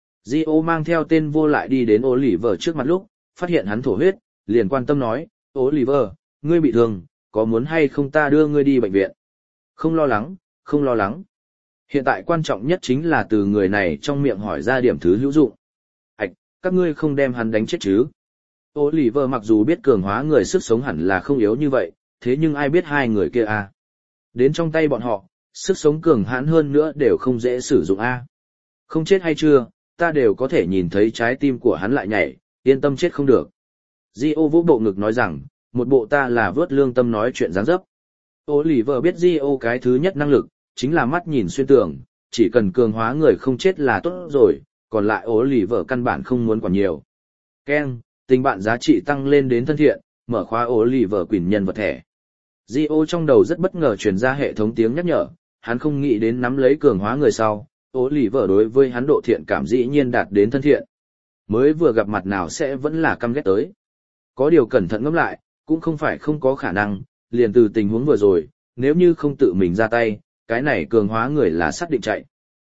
Gio mang theo tên vô lại đi đến Oliver trước mặt lúc, phát hiện hắn thổ huyết, liền quan tâm nói, Oliver, ngươi bị thương, có muốn hay không ta đưa ngươi đi bệnh viện? Không lo lắng, không lo lắng. Hiện tại quan trọng nhất chính là từ người này trong miệng hỏi ra điểm thứ hữu dụng. Ảch, các ngươi không đem hắn đánh chết chứ? Oliver mặc dù biết cường hóa người sức sống hẳn là không yếu như vậy, thế nhưng ai biết hai người kia à? Đến trong tay bọn họ, sức sống cường hãn hơn nữa đều không dễ sử dụng a. À? Không chết hay chưa, ta đều có thể nhìn thấy trái tim của hắn lại nhảy, yên tâm chết không được. Gio vỗ bộ ngực nói rằng, một bộ ta là vớt lương tâm nói chuyện dáng dấp. Oliver biết Gio cái thứ nhất năng lực, chính là mắt nhìn xuyên tường, chỉ cần cường hóa người không chết là tốt rồi, còn lại Oliver căn bản không muốn quản nhiều. Ken, tình bạn giá trị tăng lên đến thân thiện, mở khóa Oliver quyền nhân vật thẻ. Gio trong đầu rất bất ngờ truyền ra hệ thống tiếng nhắc nhở, hắn không nghĩ đến nắm lấy cường hóa người sau, Oliver đối với hắn độ thiện cảm dĩ nhiên đạt đến thân thiện. Mới vừa gặp mặt nào sẽ vẫn là căm ghét tới. Có điều cẩn thận ngẫm lại, cũng không phải không có khả năng, liền từ tình huống vừa rồi, nếu như không tự mình ra tay, cái này cường hóa người là xác định chạy.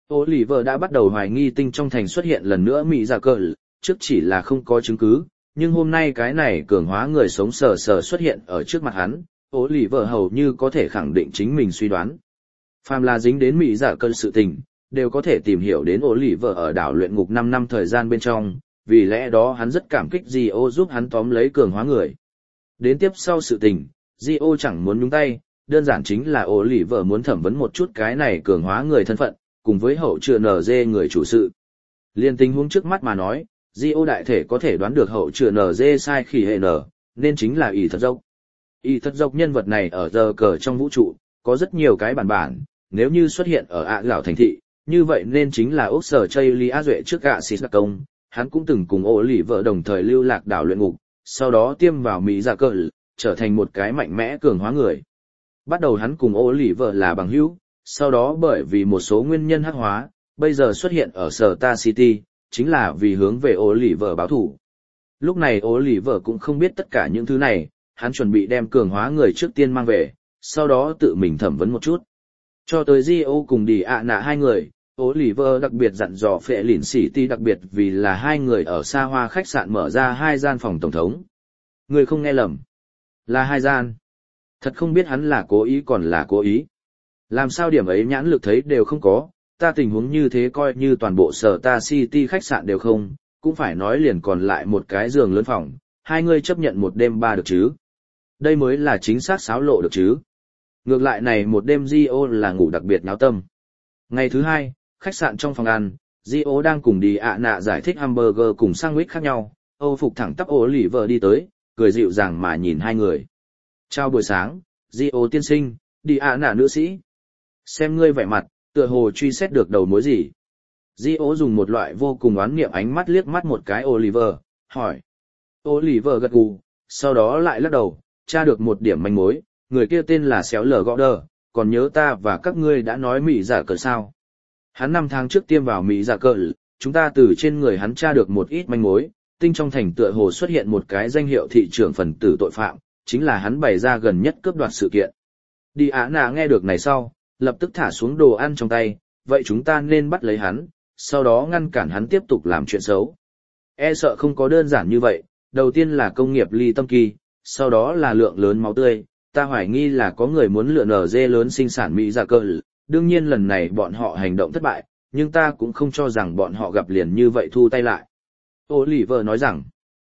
Oliver đã bắt đầu hoài nghi tinh trong thành xuất hiện lần nữa Mỹ Dạ Cờ, trước chỉ là không có chứng cứ, nhưng hôm nay cái này cường hóa người sống sờ sờ xuất hiện ở trước mặt hắn, Oliver hầu như có thể khẳng định chính mình suy đoán. Phàm là dính đến Mỹ Dạ Cờ sự tình, đều có thể tìm hiểu đến Oliver ở đảo luyện ngục năm năm thời gian bên trong, vì lẽ đó hắn rất cảm kích Gio giúp hắn tóm lấy cường hóa người. Đến tiếp sau sự tình, Gio chẳng muốn nhúng tay, đơn giản chính là Oliver muốn thẩm vấn một chút cái này cường hóa người thân phận, cùng với hậu trưa en giê người chủ sự. Liên tình huống trước mắt mà nói, Gio đại thể có thể đoán được hậu trưa en giê sai khỉ hệ n, nên chính là ý thật dốc. Ý thật dốc nhân vật này ở giờ cờ trong vũ trụ, có rất nhiều cái bản bản, nếu như xuất hiện ở ạ gạo thành thị, như vậy nên chính là Úc Sở Chây Ly Á Duệ trước gạ xịt công, hắn cũng từng cùng ổ lì vợ đồng thời lưu lạc đảo luyện ngục, sau đó tiêm vào Mỹ Dạ Cờ, trở thành một cái mạnh mẽ cường hóa người. Bắt đầu hắn cùng ổ lì vợ là bằng hữu, sau đó bởi vì một số nguyên nhân hắc hóa, bây giờ xuất hiện ở Sở Ta City, chính là vì hướng về ổ lì vợ báo thủ. Lúc này ổ lì vợ cũng không biết tất cả những thứ này, hắn chuẩn bị đem cường hóa người trước tiên mang về, sau đó tự mình thẩm vấn một chút. Cho tới Gio cùng đi ạ nạ hai người, Oliver đặc biệt dặn dò phệ lìn City đặc biệt vì là hai người ở xa hoa khách sạn mở ra hai gian phòng tổng thống. Người không nghe lầm. Là hai gian. Thật không biết hắn là cố ý còn là cố ý. Làm sao điểm ấy nhãn lực thấy đều không có, ta tình huống như thế coi như toàn bộ Sở Ta City khách sạn đều không, cũng phải nói liền còn lại một cái giường lớn phòng, hai người chấp nhận một đêm ba được chứ. Đây mới là chính xác xáo lộ được chứ. Ngược lại này một đêm Gio là ngủ đặc biệt náo tâm. Ngày thứ hai, khách sạn trong phòng ăn, Gio đang cùng đi ạ nạ giải thích hamburger cùng sandwich khác nhau, Âu phục thẳng tắp ổ lì vợ đi tới, cười dịu dàng mà nhìn hai người. Chào buổi sáng, Gio tiên sinh, đi ạ nạ nữ sĩ. Xem ngươi vẻ mặt, tựa hồ truy xét được đầu mối gì. Gio dùng một loại vô cùng oán niệm ánh mắt liếc mắt một cái Oliver, hỏi. Oliver gật gù, sau đó lại lắc đầu, tra được một điểm manh mối, người kia tên là Xéo Lở Gõ Đờ, còn nhớ ta và các ngươi đã nói Mỹ Dạ Cờ sao. Hắn năm tháng trước tiêm vào Mỹ Dạ Cờ, chúng ta từ trên người hắn tra được một ít manh mối, tinh trong thành tựa hồ xuất hiện một cái danh hiệu thị trưởng phần tử tội phạm, chính là hắn bày ra gần nhất cướp đoạt sự kiện. Đi Á Nà nghe được này sau, lập tức thả xuống đồ ăn trong tay, vậy chúng ta nên bắt lấy hắn, sau đó ngăn cản hắn tiếp tục làm chuyện xấu. E sợ không có đơn giản như vậy, đầu tiên là công nghiệp ly tâm kỳ, sau đó là lượng lớn máu tươi, ta hoài nghi là có người muốn lựa en giê lớn sinh sản Mỹ Dạ Cờ, đương nhiên lần này bọn họ hành động thất bại, nhưng ta cũng không cho rằng bọn họ gặp liền như vậy thu tay lại. Oliver nói rằng,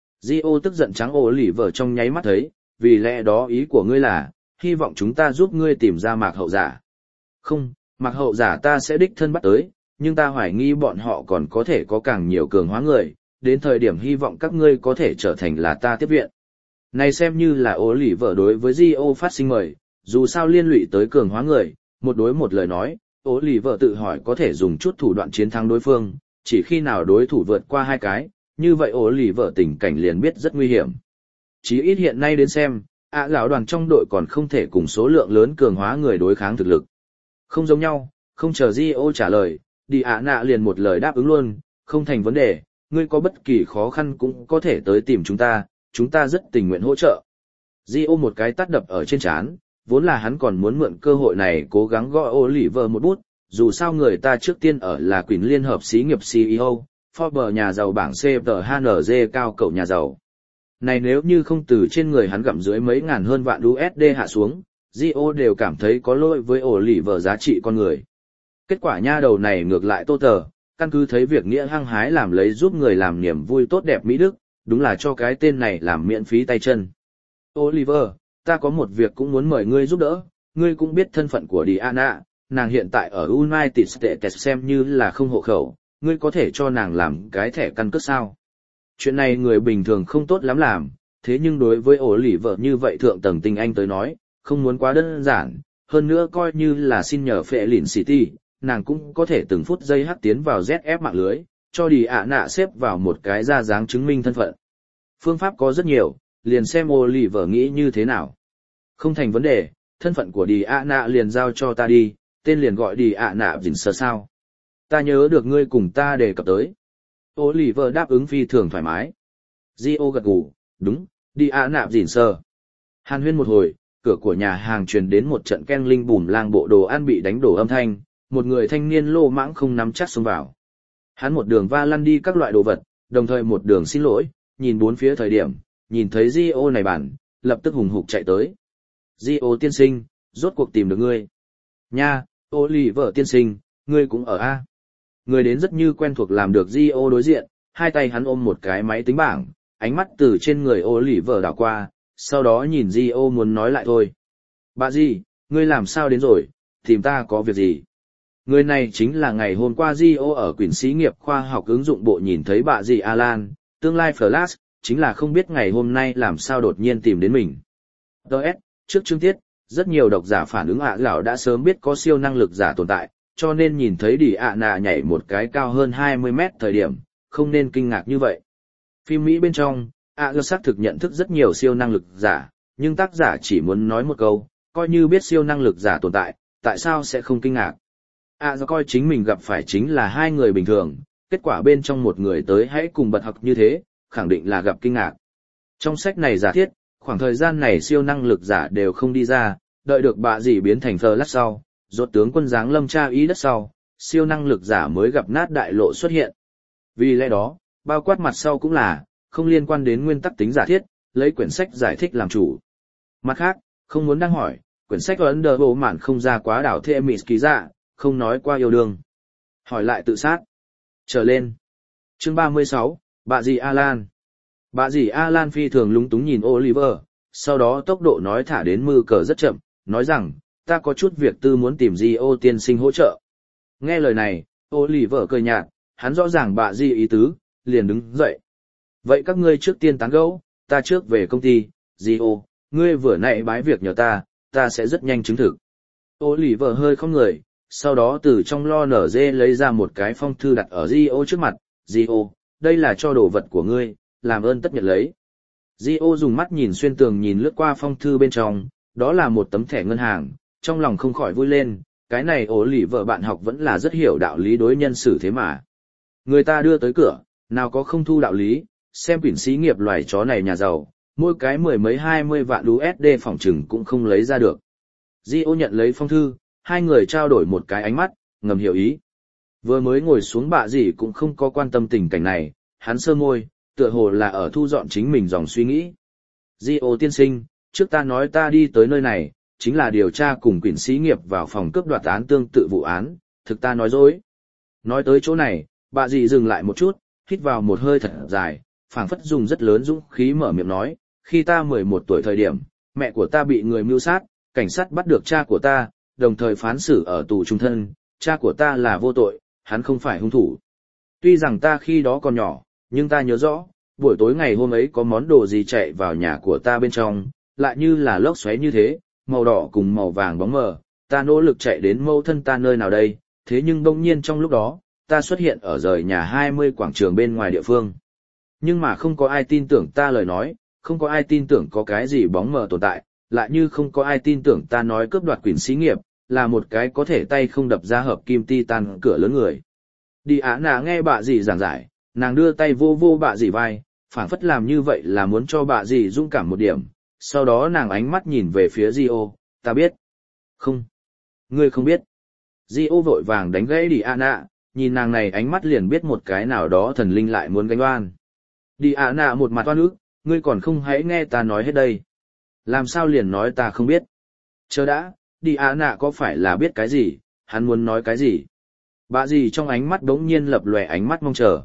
Gio tức giận trắng Oliver trong nháy mắt thấy, vì lẽ đó ý của ngươi là, hy vọng chúng ta giúp ngươi tìm ra mạc hậu giả. Không, mạc hậu giả ta sẽ đích thân bắt tới, nhưng ta hoài nghi bọn họ còn có thể có càng nhiều cường hóa người, đến thời điểm hy vọng các ngươi có thể trở thành là ta tiếp viện. Này xem như là Oliver đối với Gio phát sinh mời, dù sao liên lụy tới cường hóa người, một đối một lời nói, Oliver tự hỏi có thể dùng chút thủ đoạn chiến thắng đối phương, chỉ khi nào đối thủ vượt qua hai cái, như vậy Oliver tình cảnh liền biết rất nguy hiểm. Chí ít hiện nay đến xem, ạ lão đoàn trong đội còn không thể cùng số lượng lớn cường hóa người đối kháng thực lực. Không giống nhau, không chờ Gio trả lời, đi ạ nạ liền một lời đáp ứng luôn, không thành vấn đề, ngươi có bất kỳ khó khăn cũng có thể tới tìm chúng ta, chúng ta rất tình nguyện hỗ trợ. Gio một cái tát đập ở trên trán, vốn là hắn còn muốn mượn cơ hội này cố gắng gọi Oliver một bút, dù sao người ta trước tiên ở là Quỳnh Liên Hợp xí nghiệp xê e ô, Forbes nhà giàu bảng xê tê hát en giê cao cầu nhà giàu. Này nếu như không từ trên người hắn gặm dưới mấy ngàn hơn vạn đô la hạ xuống, Gio đều cảm thấy có lỗi với Oliver giá trị con người. Kết quả nha đầu này ngược lại tô tờ, căn cứ thấy việc nghĩa hăng hái làm lấy giúp người làm niềm vui tốt đẹp Mỹ Đức, đúng là cho cái tên này làm miễn phí tay chân. Oliver, ta có một việc cũng muốn mời ngươi giúp đỡ, ngươi cũng biết thân phận của Diana, nàng hiện tại ở United States xem như là không hộ khẩu, ngươi có thể cho nàng làm cái thẻ căn cước sao? Chuyện này người bình thường không tốt lắm làm, thế nhưng đối với Oliver như vậy thượng tầng tinh anh tới nói, không muốn quá đơn giản, hơn nữa coi như là xin nhờ phệ lìn City, nàng cũng có thể từng phút giây hắt tiến vào dét ép mạng lưới, cho Diana xếp vào một cái ra dáng chứng minh thân phận. Phương pháp có rất nhiều, liền xem Oliver nghĩ như thế nào. Không thành vấn đề, thân phận của Diana liền giao cho ta đi, tên liền gọi Diana Dĩnh Sơ sao. Ta nhớ được ngươi cùng ta đề cập tới. Oliver đáp ứng phi thường thoải mái. Gio gật gù, đúng, Diana Dĩnh Sơ. Hàn huyên một hồi, cửa của nhà hàng truyền đến một trận ken linh bùm lang bộ đồ ăn bị đánh đổ âm thanh, một người thanh niên lô mãng không nắm chắc xông vào. Hắn một đường va lăn đi các loại đồ vật, đồng thời một đường xin lỗi, nhìn bốn phía thời điểm, nhìn thấy Gio này bản, lập tức hùng hục chạy tới. Gio tiên sinh, rốt cuộc tìm được ngươi. Nha, Oliver tiên sinh, ngươi cũng ở A. Người đến rất như quen thuộc làm được Gio đối diện, hai tay hắn ôm một cái máy tính bảng, ánh mắt từ trên người Oliver đảo qua, sau đó nhìn Gio muốn nói lại thôi. Bà gì, ngươi làm sao đến rồi, tìm ta có việc gì? Người này chính là ngày hôm qua Gio ở quyển xí nghiệp khoa học ứng dụng bộ nhìn thấy bà dì Alan, tương lai Flash, chính là không biết ngày hôm nay làm sao đột nhiên tìm đến mình. đê ét, trước chương tiết, rất nhiều độc giả phản ứng ạ lão đã sớm biết có siêu năng lực giả tồn tại, cho nên nhìn thấy Đi ạ nạ nhảy một cái cao hơn hai mươi mét thời điểm, không nên kinh ngạc như vậy. Phim Mỹ bên trong, ạ lão xác thực nhận thức rất nhiều siêu năng lực giả, nhưng tác giả chỉ muốn nói một câu, coi như biết siêu năng lực giả tồn tại, tại sao sẽ không kinh ngạc. ạ lão coi chính mình gặp phải chính là hai người bình thường, kết quả bên trong một người tới hãy cùng bật học như thế, khẳng định là gặp kinh ngạc. Trong sách này giả thiết, khoảng thời gian này siêu năng lực giả đều không đi ra, đợi được bạ gì biến thành Flash sau, rốt tướng quân giáng lâm tra ý đất sau, siêu năng lực giả mới gặp nát đại lộ xuất hiện. Vì lẽ đó, bao quát mặt sau cũng là, không liên quan đến nguyên tắc tính giả thiết, lấy quyển sách giải thích làm chủ. Mặt khác, không muốn đăng hỏi, quyển sách ấn đờ bộ mạn không ra quá đảo thê mịt ký dạ, không nói qua yêu đương. Hỏi lại tự sát. Trở lên. Chương ba mươi sáu, Bạ dì Alan. Bạ dì Alan phi thường lúng túng nhìn Oliver, sau đó tốc độ nói thả đến mư cờ rất chậm, nói rằng, ta có chút việc tư muốn tìm Gio tiên sinh hỗ trợ. Nghe lời này, Oliver cười nhạt, hắn rõ ràng bạ dì ý tứ, liền đứng dậy. Vậy các ngươi trước tiên tán gẫu, ta trước về công ty, Gio, ngươi vừa nãy bái việc nhờ ta, ta sẽ rất nhanh chứng thực. Oliver hơi không người, sau đó từ trong lo nở dê lấy ra một cái phong thư đặt ở Gio trước mặt, Gio, đây là cho đồ vật của ngươi, làm ơn tất nhận lấy. Gio dùng mắt nhìn xuyên tường nhìn lướt qua phong thư bên trong, đó là một tấm thẻ ngân hàng, trong lòng không khỏi vui lên, cái này ổ lì vợ bạn học vẫn là rất hiểu đạo lý đối nhân xử thế mà. Người ta đưa tới cửa, nào có không thu đạo lý, xem quyển xí nghiệp loài chó này nhà giàu, mỗi cái mười mấy hai mươi vạn đô la phòng trừng cũng không lấy ra được. Gio nhận lấy phong thư, hai người trao đổi một cái ánh mắt, ngầm hiểu ý. Vừa mới ngồi xuống bạ gì cũng không có quan tâm tình cảnh này, hắn sơ môi, tựa hồ là ở thu dọn chính mình dòng suy nghĩ. Gio tiên sinh, trước ta nói ta đi tới nơi này, chính là điều tra cùng quyển xí nghiệp vào phòng cướp đoạt án tương tự vụ án, thực ta nói dối. Nói tới chỗ này, bà dì dừng lại một chút, hít vào một hơi thật dài, phảng phất dùng rất lớn dũng khí mở miệng nói, khi ta mười một tuổi thời điểm, mẹ của ta bị người mưu sát, cảnh sát bắt được cha của ta, đồng thời phán xử ở tù trung thân, cha của ta là vô tội, hắn không phải hung thủ. Tuy rằng ta khi đó còn nhỏ, nhưng ta nhớ rõ, buổi tối ngày hôm ấy có món đồ gì chạy vào nhà của ta bên trong, lại như là lốc xoáy như thế, màu đỏ cùng màu vàng bóng mờ, ta nỗ lực chạy đến mâu thân ta nơi nào đây, thế nhưng đông nhiên trong lúc đó, ta xuất hiện ở rời nhà hai mươi quảng trường bên ngoài địa phương. Nhưng mà không có ai tin tưởng ta lời nói, không có ai tin tưởng có cái gì bóng mờ tồn tại, lại như không có ai tin tưởng ta nói cướp đoạt quyển xí nghiệp, là một cái có thể tay không đập ra hợp kim titan cửa lớn người. Đi Á Nà nghe bà dì giảng giải, nàng đưa tay vô vô bà dì vai, phảng phất làm như vậy là muốn cho bà dì dũng cảm một điểm, sau đó nàng ánh mắt nhìn về phía Gio, ta biết. Không. Ngươi không biết. Gio vội vàng đánh gãy Đi Á Nà, nhìn nàng này ánh mắt liền biết một cái nào đó thần linh lại muốn gánh oan. Đi Á Nà một mặt oan ức, ngươi còn không hãy nghe ta nói hết đây. Làm sao liền nói ta không biết. Chờ đã, Đi Á Nà có phải là biết cái gì, hắn muốn nói cái gì. Bà dì trong ánh mắt đống nhiên lập lòe ánh mắt mong chờ.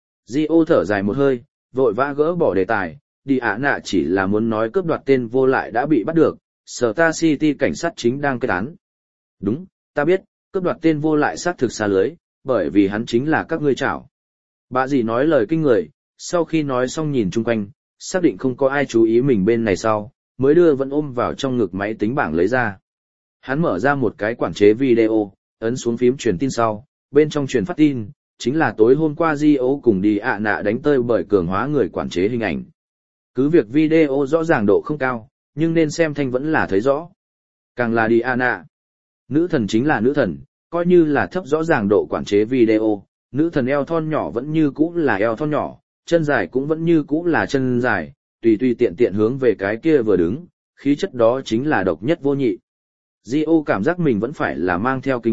Gio thở dài một hơi, vội vã gỡ bỏ đề tài, Đi Á Nà chỉ là muốn nói cướp đoạt tên vô lại đã bị bắt được, Star City cảnh sát chính đang kết án. Đúng, ta biết, cướp đoạt tên vô lại xác thực xa lưới, bởi vì hắn chính là các ngươi chảo. Bà dì nói lời kinh người, sau khi nói xong nhìn chung quanh, xác định không có ai chú ý mình bên này sau, mới đưa vẫn ôm vào trong ngực máy tính bảng lấy ra. Hắn mở ra một cái quản chế video, ấn xuống phím truyền tin sau, bên trong truyền phát tin, chính là tối hôm qua Gio cùng Đi Á Nà đánh tơi bởi cường hóa người quản chế hình ảnh. Cứ việc video rõ ràng độ không cao, nhưng nên xem thanh vẫn là thấy rõ. Càng là Đi Á Nà, nữ thần chính là nữ thần, coi như là thấp rõ ràng độ quản chế video, nữ thần eo thon nhỏ vẫn như cũ là eo thon nhỏ, chân dài cũng vẫn như cũ là chân dài, tùy tùy tiện tiện hướng về cái kia vừa đứng, khí chất đó chính là độc nhất vô nhị. Gio cảm giác mình vẫn phải là mang theo kính mắt,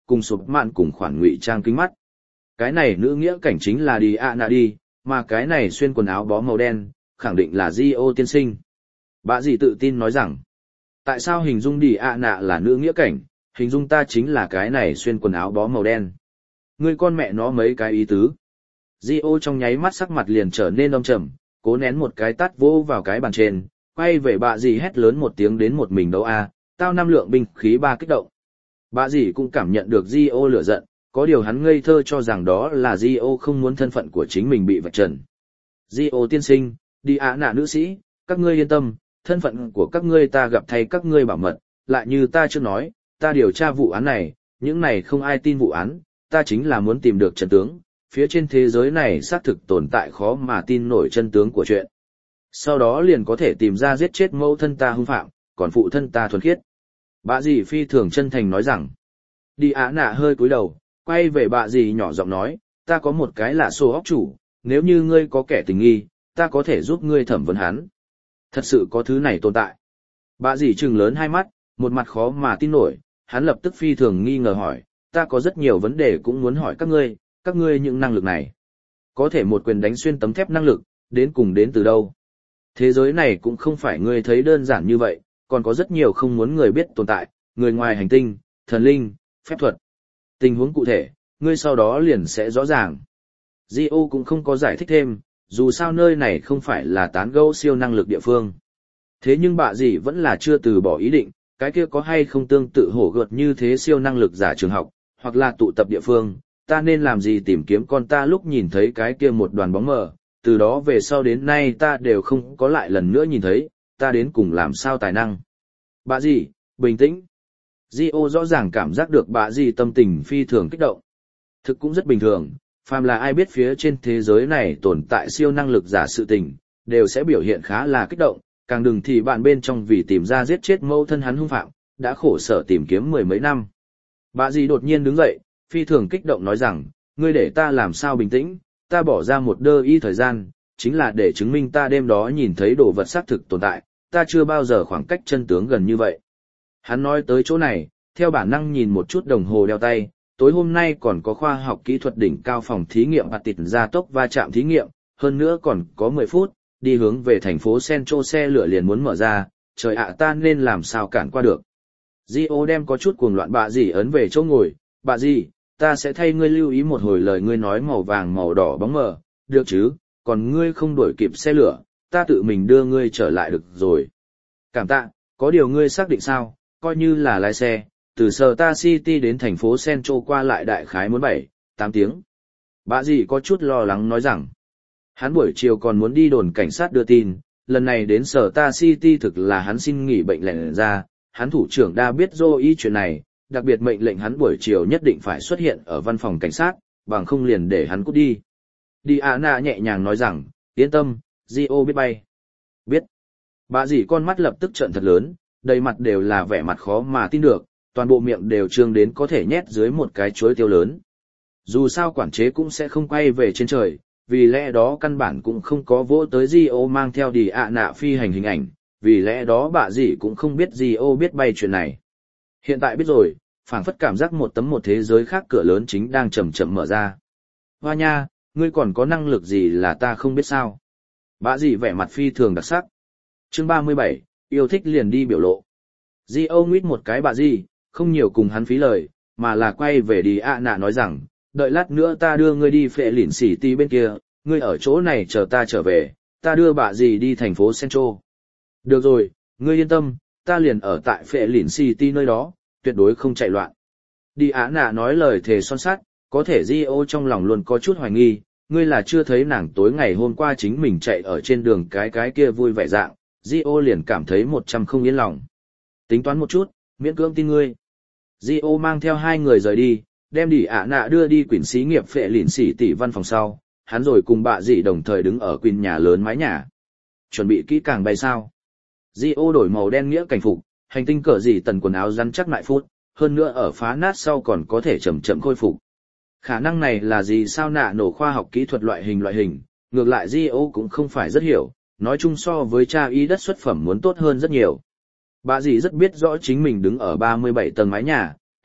cùng sụp mạn cùng khoản ngụy trang kính mắt. Cái này nữ nghĩa cảnh chính là đi ạ nạ đi, mà cái này xuyên quần áo bó màu đen, khẳng định là Di-ô tiên sinh. Bà dì tự tin nói rằng, tại sao hình dung đi ạ nạ là nữ nghĩa cảnh, hình dung ta chính là cái này xuyên quần áo bó màu đen. Ngươi con mẹ nó mấy cái ý tứ. Di-ô trong nháy mắt sắc mặt liền trở nên âm trầm, cố nén một cái tát vô vào cái bàn trên, quay về bà dì hét lớn một tiếng đến một mình đấu a, tao năm lượng binh khí ba kích động. Bà dì cũng cảm nhận được Di-ô lửa giận, có điều hắn ngây thơ cho rằng đó là Di-ô không muốn thân phận của chính mình bị vạch trần. Di-ô tiên sinh, đi ạ nạ nữ sĩ, các ngươi yên tâm, thân phận của các ngươi ta gặp thay các ngươi bảo mật, lại như ta chưa nói, ta điều tra vụ án này, những này không ai tin vụ án, ta chính là muốn tìm được chân tướng, phía trên thế giới này xác thực tồn tại khó mà tin nổi chân tướng của chuyện. Sau đó liền có thể tìm ra giết chết mẫu thân ta hung phạm, còn phụ thân ta thuần khiết. Bà dì phi thường chân thành nói rằng, đi ạ nạ hơi cúi đầu, quay về bà dì nhỏ giọng nói, ta có một cái là sổ óc chủ, nếu như ngươi có kẻ tình nghi, ta có thể giúp ngươi thẩm vấn hắn. Thật sự có thứ này tồn tại. Bà dì trừng lớn hai mắt, một mặt khó mà tin nổi, hắn lập tức phi thường nghi ngờ hỏi, ta có rất nhiều vấn đề cũng muốn hỏi các ngươi, các ngươi những năng lực này. Có thể một quyền đánh xuyên tấm thép năng lực, đến cùng đến từ đâu? Thế giới này cũng không phải ngươi thấy đơn giản như vậy, còn có rất nhiều không muốn người biết tồn tại, người ngoài hành tinh, thần linh, phép thuật. Tình huống cụ thể, ngươi sau đó liền sẽ rõ ràng. Di-ô cũng không có giải thích thêm, dù sao nơi này không phải là tán gẫu siêu năng lực địa phương. Thế nhưng bà dì vẫn là chưa từ bỏ ý định, cái kia có hay không tương tự hổ gợt như thế siêu năng lực giả trường học, hoặc là tụ tập địa phương, ta nên làm gì tìm kiếm con ta lúc nhìn thấy cái kia một đoàn bóng mờ, từ đó về sau đến nay ta đều không có lại lần nữa nhìn thấy, ta đến cùng làm sao tài năng. Bà dì, bình tĩnh. Di-ô rõ ràng cảm giác được bà dì tâm tình phi thường kích động. Thực cũng rất bình thường, phàm là ai biết phía trên thế giới này tồn tại siêu năng lực giả sự tình, đều sẽ biểu hiện khá là kích động, càng đừng thì bạn bên trong vì tìm ra giết chết mẫu thân hắn hung phạm, đã khổ sở tìm kiếm mười mấy năm. Bà dì đột nhiên đứng dậy, phi thường kích động nói rằng, ngươi để ta làm sao bình tĩnh, ta bỏ ra một đơ y thời gian, chính là để chứng minh ta đêm đó nhìn thấy đồ vật xác thực tồn tại, ta chưa bao giờ khoảng cách chân tướng gần như vậy. Hắn nói tới chỗ này, theo bản năng nhìn một chút đồng hồ đeo tay, tối hôm nay còn có khoa học kỹ thuật đỉnh cao phòng thí nghiệm hạt tịt gia tốc va chạm thí nghiệm, hơn nữa còn có mười phút, đi hướng về thành phố Central xe lửa liền muốn mở ra, trời ạ ta nên làm sao cản qua được. Di-ô đem có chút cuồng loạn bà dì ấn về chỗ ngồi, bà dì, ta sẽ thay ngươi lưu ý một hồi lời ngươi nói màu vàng màu đỏ bóng mờ, được chứ, còn ngươi không đuổi kịp xe lửa, ta tự mình đưa ngươi trở lại được rồi. Cảm tạ, có điều ngươi xác định sao, coi như là lái xe, từ Star City đến thành phố Central qua lại đại khái muốn bảy, tám tiếng. Bà dì có chút lo lắng nói rằng, hắn buổi chiều còn muốn đi đồn cảnh sát đưa tin, lần này đến Star City thực là hắn xin nghỉ bệnh lệnh ra, hắn thủ trưởng đã biết dô ý chuyện này, đặc biệt mệnh lệnh hắn buổi chiều nhất định phải xuất hiện ở văn phòng cảnh sát, bằng không liền để hắn cút đi. Diana nhẹ nhàng nói rằng, yên tâm, Di-ô biết bay. Biết. Bà dì con mắt lập tức trợn thật lớn, đầy mặt đều là vẻ mặt khó mà tin được, toàn bộ miệng đều trương đến có thể nhét dưới một cái chuối tiêu lớn. Dù sao quản chế cũng sẽ không quay về trên trời, vì lẽ đó căn bản cũng không có vỗ tới Di-ô mang theo đi ạ nạ phi hành hình ảnh, vì lẽ đó bà dì cũng không biết Di-ô biết bay chuyện này. Hiện tại biết rồi, phảng phất cảm giác một tấm một thế giới khác cửa lớn chính đang chậm chậm mở ra. Hoa nha, ngươi còn có năng lực gì là ta không biết sao? Bà dì vẻ mặt phi thường đặc sắc. Chương ba mươi bảy, yêu thích liền đi biểu lộ. Di-ô nguyết một cái bà dì, không nhiều cùng hắn phí lời, mà là quay về đi ạ nạ nói rằng, đợi lát nữa ta đưa ngươi đi phệ lỉn xỉ ti bên kia, ngươi ở chỗ này chờ ta trở về, ta đưa bà dì đi thành phố Central. Được rồi, ngươi yên tâm, ta liền ở tại phệ lỉn city nơi đó, tuyệt đối không chạy loạn. Đi Á Nạ nói lời thề son sắt, có thể Di-ô trong lòng luôn có chút hoài nghi, ngươi là chưa thấy nàng tối ngày hôm qua chính mình chạy ở trên đường cái cái kia vui vẻ dạng, Di-ô liền cảm thấy một trăm không yên lòng. Tính toán một chút, miễn cưỡng tin ngươi. Di-ô mang theo hai người rời đi, đem Đi Á Nạ đưa đi quyển xí nghiệp phệ lỉn xỉ tỷ văn phòng sau, hắn rồi cùng bà dì đồng thời đứng ở quyển nhà lớn mái nhà. Chuẩn bị kỹ càng bay sao? Di-ô đổi màu đen nghĩa cảnh phục, hành tinh cỡ gì tần quần áo rắn chắc lại phút, hơn nữa ở phá nát sau còn có thể chậm chậm khôi phục. Khả năng này là gì sao nạ nổ khoa học kỹ thuật loại hình loại hình, ngược lại Di-ô cũng không phải rất hiểu, nói chung so với cha y đất xuất phẩm muốn tốt hơn rất nhiều. Bà dì rất biết rõ chính mình đứng ở ba mươi bảy tầng mái nhà,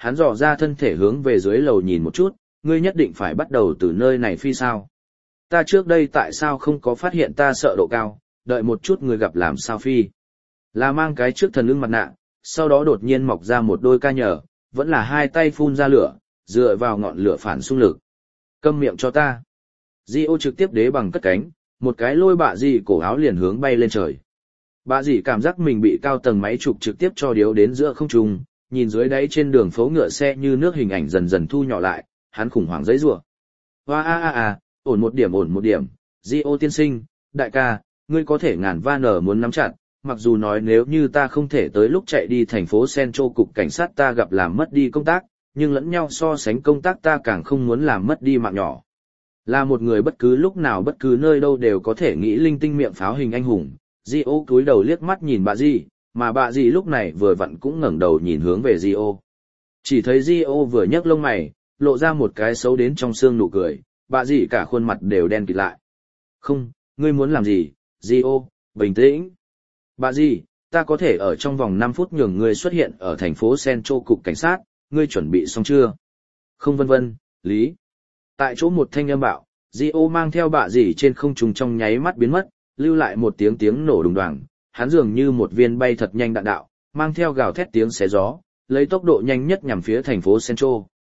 hắn dò ra thân thể hướng về dưới lầu nhìn một chút, ngươi nhất định phải bắt đầu từ nơi này phi sao. Ta trước đây tại sao không có phát hiện ta sợ độ cao, đợi một chút người gặp làm sao phi. Là mang cái trước thần ưng mặt nạ, sau đó đột nhiên mọc ra một đôi ca nhờ, vẫn là hai tay phun ra lửa, dựa vào ngọn lửa phản xung lực. Câm miệng cho ta. Di-ô trực tiếp đế bằng cất cánh, một cái lôi bạ dì cổ áo liền hướng bay lên trời. Bạ dì cảm giác mình bị cao tầng máy trục trực tiếp cho điếu đến giữa không trung, nhìn dưới đáy trên đường phố ngựa xe như nước hình ảnh dần dần thu nhỏ lại, hắn khủng hoảng giãy giụa. Hoa a a a, ổn một điểm ổn một điểm, Di-ô tiên sinh, đại ca, ngươi có thể ngàn va nở muốn nắm chặt, mặc dù nói nếu như ta không thể tới lúc chạy đi thành phố Central cục cảnh sát ta gặp làm mất đi công tác, nhưng lẫn nhau so sánh công tác ta càng không muốn làm mất đi mạng nhỏ. Là một người bất cứ lúc nào bất cứ nơi đâu đều có thể nghĩ linh tinh miệng pháo hình anh hùng, Di-ô cúi đầu liếc mắt nhìn bà dì, mà bà dì lúc này vừa vặn cũng ngẩng đầu nhìn hướng về Di-ô. Chỉ thấy Di-ô vừa nhấc lông mày, lộ ra một cái xấu đến trong xương nụ cười, bà dì cả khuôn mặt đều đen kịt lại. Không, ngươi muốn làm gì, Di-ô, bình tĩnh. Bà dì, ta có thể ở trong vòng năm phút nhường ngươi xuất hiện ở thành phố Central cục cảnh sát, ngươi chuẩn bị xong chưa? Không vân vân, lý. Tại chỗ một thanh âm bạo, Di-ô mang theo bạ dì trên không trung trong nháy mắt biến mất, lưu lại một tiếng tiếng nổ đùng đoàng, hắn dường như một viên bay thật nhanh đạn đạo, mang theo gào thét tiếng xé gió, lấy tốc độ nhanh nhất nhằm phía thành phố Central.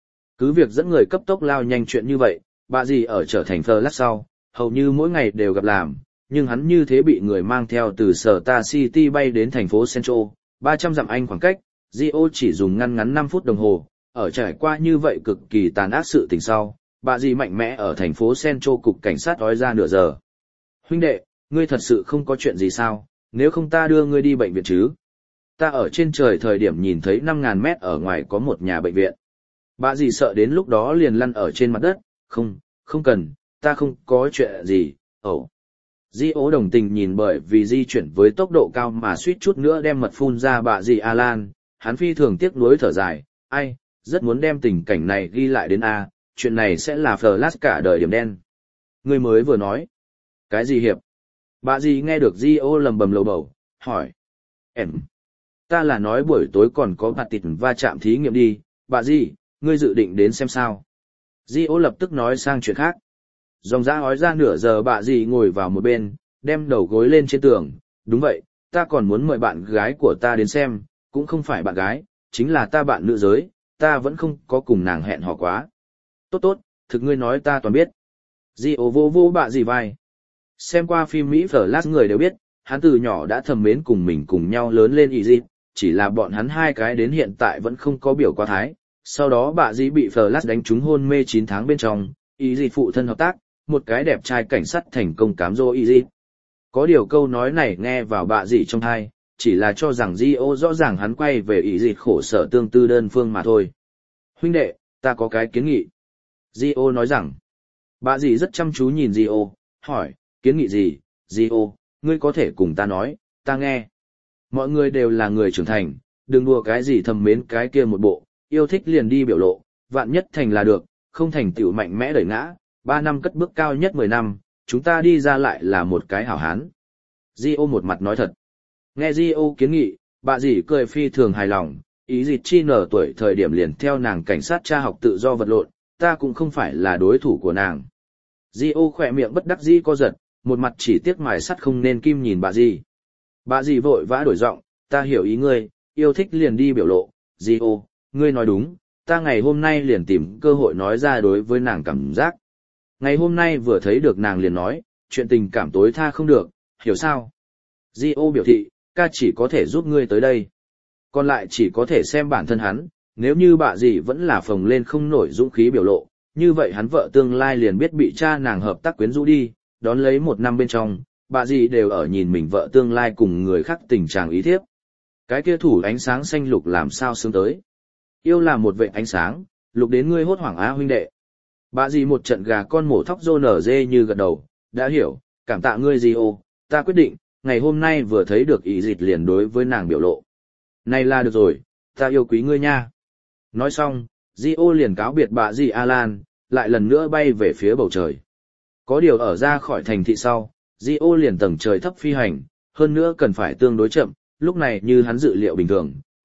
Cứ việc dẫn người cấp tốc lao nhanh chuyện như vậy, bạ dì ở trở thành Flash sau, hầu như mỗi ngày đều gặp làm, nhưng hắn như thế bị người mang theo từ sở Ta City bay đến thành phố Central, ba trăm dặm Anh khoảng cách, Di-ô chỉ dùng ngăn ngắn năm phút đồng hồ, ở trải qua như vậy cực kỳ tàn ác sự tình sau, bà dì mạnh mẽ ở thành phố Central cục cảnh sát ói ra nửa giờ. Huynh đệ, ngươi thật sự không có chuyện gì sao, nếu không ta đưa ngươi đi bệnh viện chứ? Ta ở trên trời thời điểm nhìn thấy năm ngàn mét ở ngoài có một nhà bệnh viện. Bà dì sợ đến lúc đó liền lăn ở trên mặt đất, không, không cần, ta không có chuyện gì, ẩu. Di-ô đồng tình nhìn bởi vì di chuyển với tốc độ cao mà suýt chút nữa đem mật phun ra bà dì Alan, hắn phi thường tiếc nuối thở dài, ai, rất muốn đem tình cảnh này ghi lại đến A, chuyện này sẽ là Flash cả đời điểm đen. Người mới vừa nói. Cái gì hiệp? Bà dì nghe được Di-ô lầm bầm lầu bầu, hỏi. Em. Ta là nói buổi tối còn có bạt tịt va chạm thí nghiệm đi, bà dì, ngươi dự định đến xem sao. Di-ô lập tức nói sang chuyện khác. Dòng dã ói ra nửa giờ bà dì ngồi vào một bên, đem đầu gối lên trên tường, đúng vậy, ta còn muốn mời bạn gái của ta đến xem, cũng không phải bạn gái, chính là ta bạn nữ giới, ta vẫn không có cùng nàng hẹn hò quá. Tốt tốt, thực ngươi nói ta toàn biết. Di-ô vô vô bạ dì vai. Xem qua phim Mỹ Flash người đều biết, hắn từ nhỏ đã thầm mến cùng mình cùng nhau lớn lên ý gì, chỉ là bọn hắn hai cái đến hiện tại vẫn không có biểu qua thái. Sau đó bạ dì bị Flash đánh trúng hôn mê chín tháng bên trong, ý gì phụ thân hợp tác, một cái đẹp trai cảnh sát thành công cám dỗ ý gì. Có điều câu nói này nghe vào bạ dì trong tai, chỉ là cho rằng Di-ô rõ ràng hắn quay về ý gì khổ sở tương tư đơn phương mà thôi. Huynh đệ, ta có cái kiến nghị. Di-ô nói rằng, bà dì rất chăm chú nhìn Di-ô, hỏi, kiến nghị gì, Di-ô, ngươi có thể cùng ta nói, ta nghe. Mọi người đều là người trưởng thành, đừng đùa cái gì thầm mến cái kia một bộ, yêu thích liền đi biểu lộ, vạn nhất thành là được, không thành tựu mạnh mẽ đẩy ngã, ba năm cất bước cao nhất mười năm, chúng ta đi ra lại là một cái hảo hán. Di-ô một mặt nói thật. Nghe Di-ô kiến nghị, bà dì cười phi thường hài lòng, ý gì chi nở tuổi thời điểm liền theo nàng cảnh sát tra học tự do vật lộn, ta cũng không phải là đối thủ của nàng. Di-ô khỏe miệng bất đắc dĩ co giật, một mặt chỉ tiếc mài sắt không nên kim nhìn bà dì. Bà dì vội vã đổi giọng, ta hiểu ý ngươi, yêu thích liền đi biểu lộ, Di-ô, ngươi nói đúng, ta ngày hôm nay liền tìm cơ hội nói ra đối với nàng cảm giác. Ngày hôm nay vừa thấy được nàng liền nói, chuyện tình cảm tối tha không được, hiểu sao? Di-ô biểu thị, ca chỉ có thể giúp ngươi tới đây. Còn lại chỉ có thể xem bản thân hắn, nếu như bà dì vẫn là phồng lên không nổi dũng khí biểu lộ, như vậy hắn vợ tương lai liền biết bị cha nàng hợp tác quyến rũ đi, đón lấy một năm bên trong, bà dì đều ở nhìn mình vợ tương lai cùng người khác tình trạng ý thiếp. Cái kia thủ ánh sáng xanh lục làm sao sướng tới. Yêu là một vệ ánh sáng, lục đến ngươi hốt hoảng á huynh đệ. Bà dì một trận gà con mổ thóc rô nở dê như gật đầu, đã hiểu, cảm tạ ngươi Di-ô, ta quyết định, ngày hôm nay vừa thấy được ý dịch liền đối với nàng biểu lộ. Này là được rồi, ta yêu quý ngươi nha. Nói xong, Di-ô liền cáo biệt bà dì Alan, lại lần nữa bay về phía bầu trời. Có điều ở ra khỏi thành thị sau, Di-ô liền tầng trời thấp phi hành, hơn nữa cần phải tương đối chậm, lúc này như hắn dự liệu bình thường,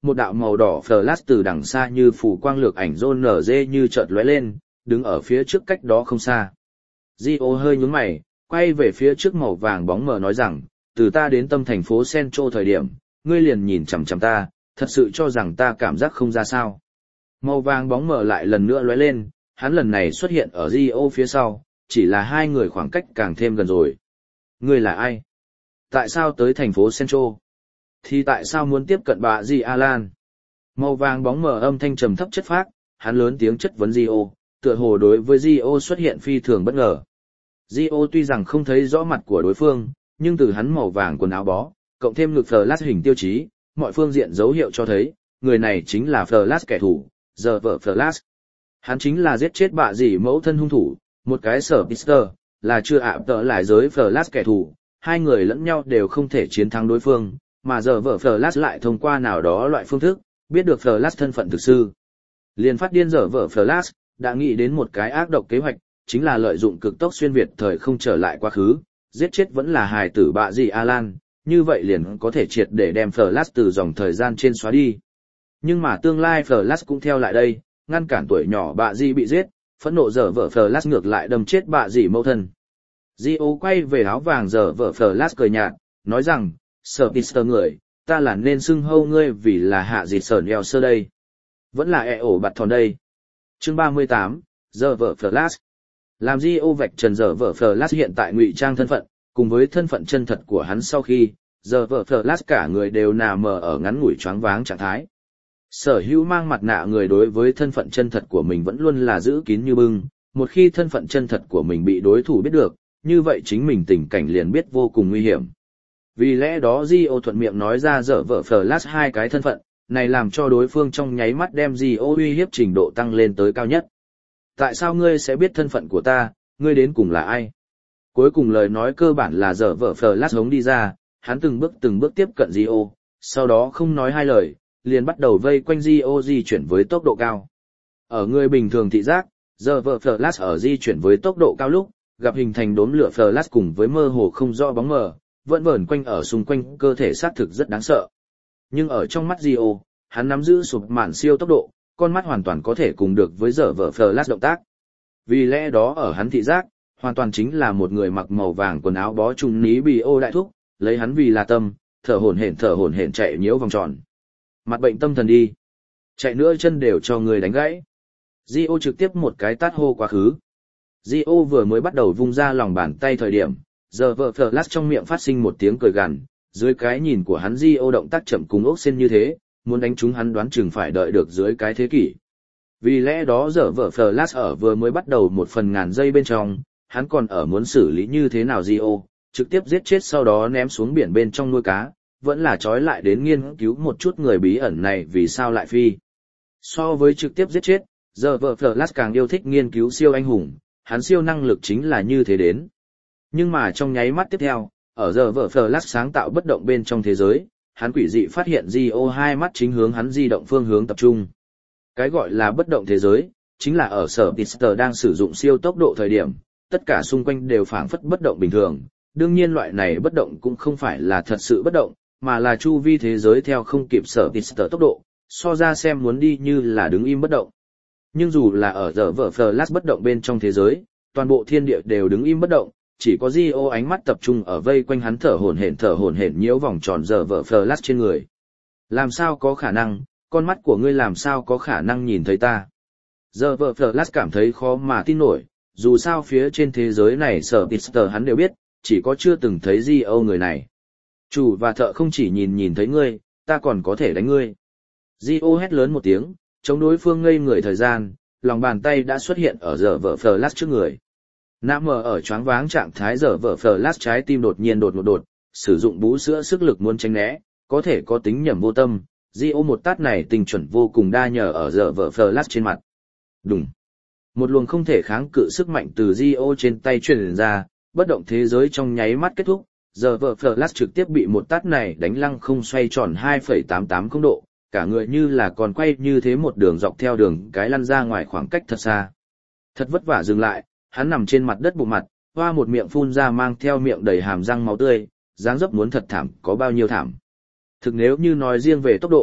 một đạo màu đỏ flash từ đằng xa như phủ quang lược ảnh rôn nở dê như chợt lóe lên, đứng ở phía trước cách đó không xa. Gio hơi nhướng mày, quay về phía trước màu vàng bóng mờ nói rằng, từ ta đến tâm thành phố Central thời điểm, ngươi liền nhìn chằm chằm ta, thật sự cho rằng ta cảm giác không ra sao. Màu vàng bóng mờ lại lần nữa lóe lên, hắn lần này xuất hiện ở Gio phía sau, chỉ là hai người khoảng cách càng thêm gần rồi. Ngươi là ai? Tại sao tới thành phố Central? Thì tại sao muốn tiếp cận bà Di Alan? Màu vàng bóng mờ âm thanh trầm thấp chất phác, hắn lớn tiếng chất vấn Gio, tựa hồ đối với Gio xuất hiện phi thường bất ngờ. Gio tuy rằng không thấy rõ mặt của đối phương, nhưng từ hắn màu vàng quần áo bó, cộng thêm ngực flash hình tiêu chí, mọi phương diện dấu hiệu cho thấy, người này chính là flash kẻ thù, giờ vợ flash. Hắn chính là giết chết bạ dì mẫu thân hung thủ, một cái sở Pister, là chưa ạ tợ lại giới flash kẻ thù, hai người lẫn nhau đều không thể chiến thắng đối phương, mà giờ vợ flash lại thông qua nào đó loại phương thức, biết được flash thân phận thực sự. Liền phát điên giờ vợ flash, đã nghĩ đến một cái ác độc kế hoạch, chính là lợi dụng cực tốc xuyên việt thời không trở lại quá khứ, giết chết vẫn là hài tử bạ dì Alan, như vậy liền có thể triệt để đem Flash từ dòng thời gian trên xóa đi. Nhưng mà tương lai Flash cũng theo lại đây, ngăn cản tuổi nhỏ bạ dì bị giết, phẫn nộ dở vợ Flash ngược lại đâm chết bạ dì mẫu thân. Gio quay về áo vàng dở vợ Flash cười nhạt, nói rằng, Sở Pister người, ta là nên xưng hâu ngươi vì là hạ dịt sởn eo sơ đây. Vẫn là e ổ bạt thòn đây. Chương ba mươi tám, dở vợ Flash. Làm Gio vạch trần dở vợ Flash hiện tại ngụy trang thân phận, cùng với thân phận chân thật của hắn sau khi, giờ vợ Flash cả người đều nằm mờ ở ngắn ngủi choáng váng trạng thái. Sở hữu mang mặt nạ người đối với thân phận chân thật của mình vẫn luôn là giữ kín như bưng, một khi thân phận chân thật của mình bị đối thủ biết được, như vậy chính mình tình cảnh liền biết vô cùng nguy hiểm. Vì lẽ đó Gio thuận miệng nói ra dở vợ Flash hai cái thân phận, này làm cho đối phương trong nháy mắt đem Gio uy hiếp trình độ tăng lên tới cao nhất. Tại sao ngươi sẽ biết thân phận của ta, ngươi đến cùng là ai? Cuối cùng lời nói cơ bản là dở vợ Flash hống đi ra, hắn từng bước từng bước tiếp cận Gio, sau đó không nói hai lời, liền bắt đầu vây quanh Gio di chuyển với tốc độ cao. Ở người bình thường thị giác, dở vợ Flash ở di chuyển với tốc độ cao lúc, gặp hình thành đốm lửa Flash cùng với mơ hồ không rõ bóng mờ, vẫn vẩn quanh ở xung quanh cơ thể xác thực rất đáng sợ. Nhưng ở trong mắt Gio, hắn nắm giữ sụp mạn siêu tốc độ, con mắt hoàn toàn có thể cùng được với dở vợ Flash động tác. Vì lẽ đó ở hắn thị giác, hoàn toàn chính là một người mặc màu vàng quần áo bó trùng ní bì ô đại thúc, lấy hắn vì là tâm, thở hổn hển thở hổn hển chạy nhiễu vòng tròn. Mặt bệnh tâm thần đi. Chạy nữa chân đều cho người đánh gãy. Gio trực tiếp một cái tát hô quá khứ. Gio vừa mới bắt đầu vung ra lòng bàn tay thời điểm, giờ vợ Flash trong miệng phát sinh một tiếng cười gằn, dưới cái nhìn của hắn Gio động tác chậm cùng ốc sen như thế, muốn đánh chúng hắn đoán chừng phải đợi được dưới cái thế kỷ. Vì lẽ đó giờ vợ Flash ở vừa mới bắt đầu một phần ngàn giây bên trong, hắn còn ở muốn xử lý như thế nào Gio, trực tiếp giết chết sau đó ném xuống biển bên trong nuôi cá, vẫn là trói lại đến nghiên cứu một chút người bí ẩn này vì sao lại phi. So với trực tiếp giết chết, giờ vợ Flash càng yêu thích nghiên cứu siêu anh hùng, hắn siêu năng lực chính là như thế đến. Nhưng mà trong nháy mắt tiếp theo, ở giờ vợ Flash sáng tạo bất động bên trong thế giới, hắn quỷ dị phát hiện Gio hai mắt chính hướng hắn di động phương hướng tập trung. Cái gọi là bất động thế giới, chính là ở sở Pister đang sử dụng siêu tốc độ thời điểm, tất cả xung quanh đều phảng phất bất động bình thường. Đương nhiên loại này bất động cũng không phải là thật sự bất động, mà là chu vi thế giới theo không kịp sở Pister tốc độ, so ra xem muốn đi như là đứng im bất động. Nhưng dù là ở giờ vợ Flash bất động bên trong thế giới, toàn bộ thiên địa đều đứng im bất động, chỉ có Gio ánh mắt tập trung ở vây quanh hắn thở hổn hển thở hổn hển nhiễu vòng tròn giờ vợ Flash trên người. Làm sao có khả năng, con mắt của ngươi làm sao có khả năng nhìn thấy ta? Giờ vợ Flash cảm thấy khó mà tin nổi, dù sao phía trên thế giới này sở Pister hắn đều biết, chỉ có chưa từng thấy Gio người này. Chủ và thợ không chỉ nhìn nhìn thấy ngươi, ta còn có thể đánh ngươi. Gio hét lớn một tiếng, chống đối phương ngây người thời gian, lòng bàn tay đã xuất hiện ở giờ vợ Flash trước người. Nạm mờ ở choáng váng trạng thái giờ vợ Flash trái tim đột nhiên đột ngột đột, sử dụng bú sữa sức lực muốn tránh né, có thể có tính nhầm vô tâm. Gio một tát này tình chuẩn vô cùng đa nhờ ở giờ vợ Flash trên mặt. Đùng. Một luồng không thể kháng cự sức mạnh từ Gio trên tay truyền ra, bất động thế giới trong nháy mắt kết thúc, giờ vợ Flash trực tiếp bị một tát này đánh lăng không xoay tròn hai phẩy tám tám không độ, cả người như là còn quay như thế một đường dọc theo đường cái lăn ra ngoài khoảng cách thật xa. Thật vất vả dừng lại, hắn nằm trên mặt đất bụng mặt, hoa một miệng phun ra mang theo miệng đầy hàm răng máu tươi, dáng dấp muốn thật thảm có bao nhiêu thảm. Thực nếu như nói riêng về tốc độ,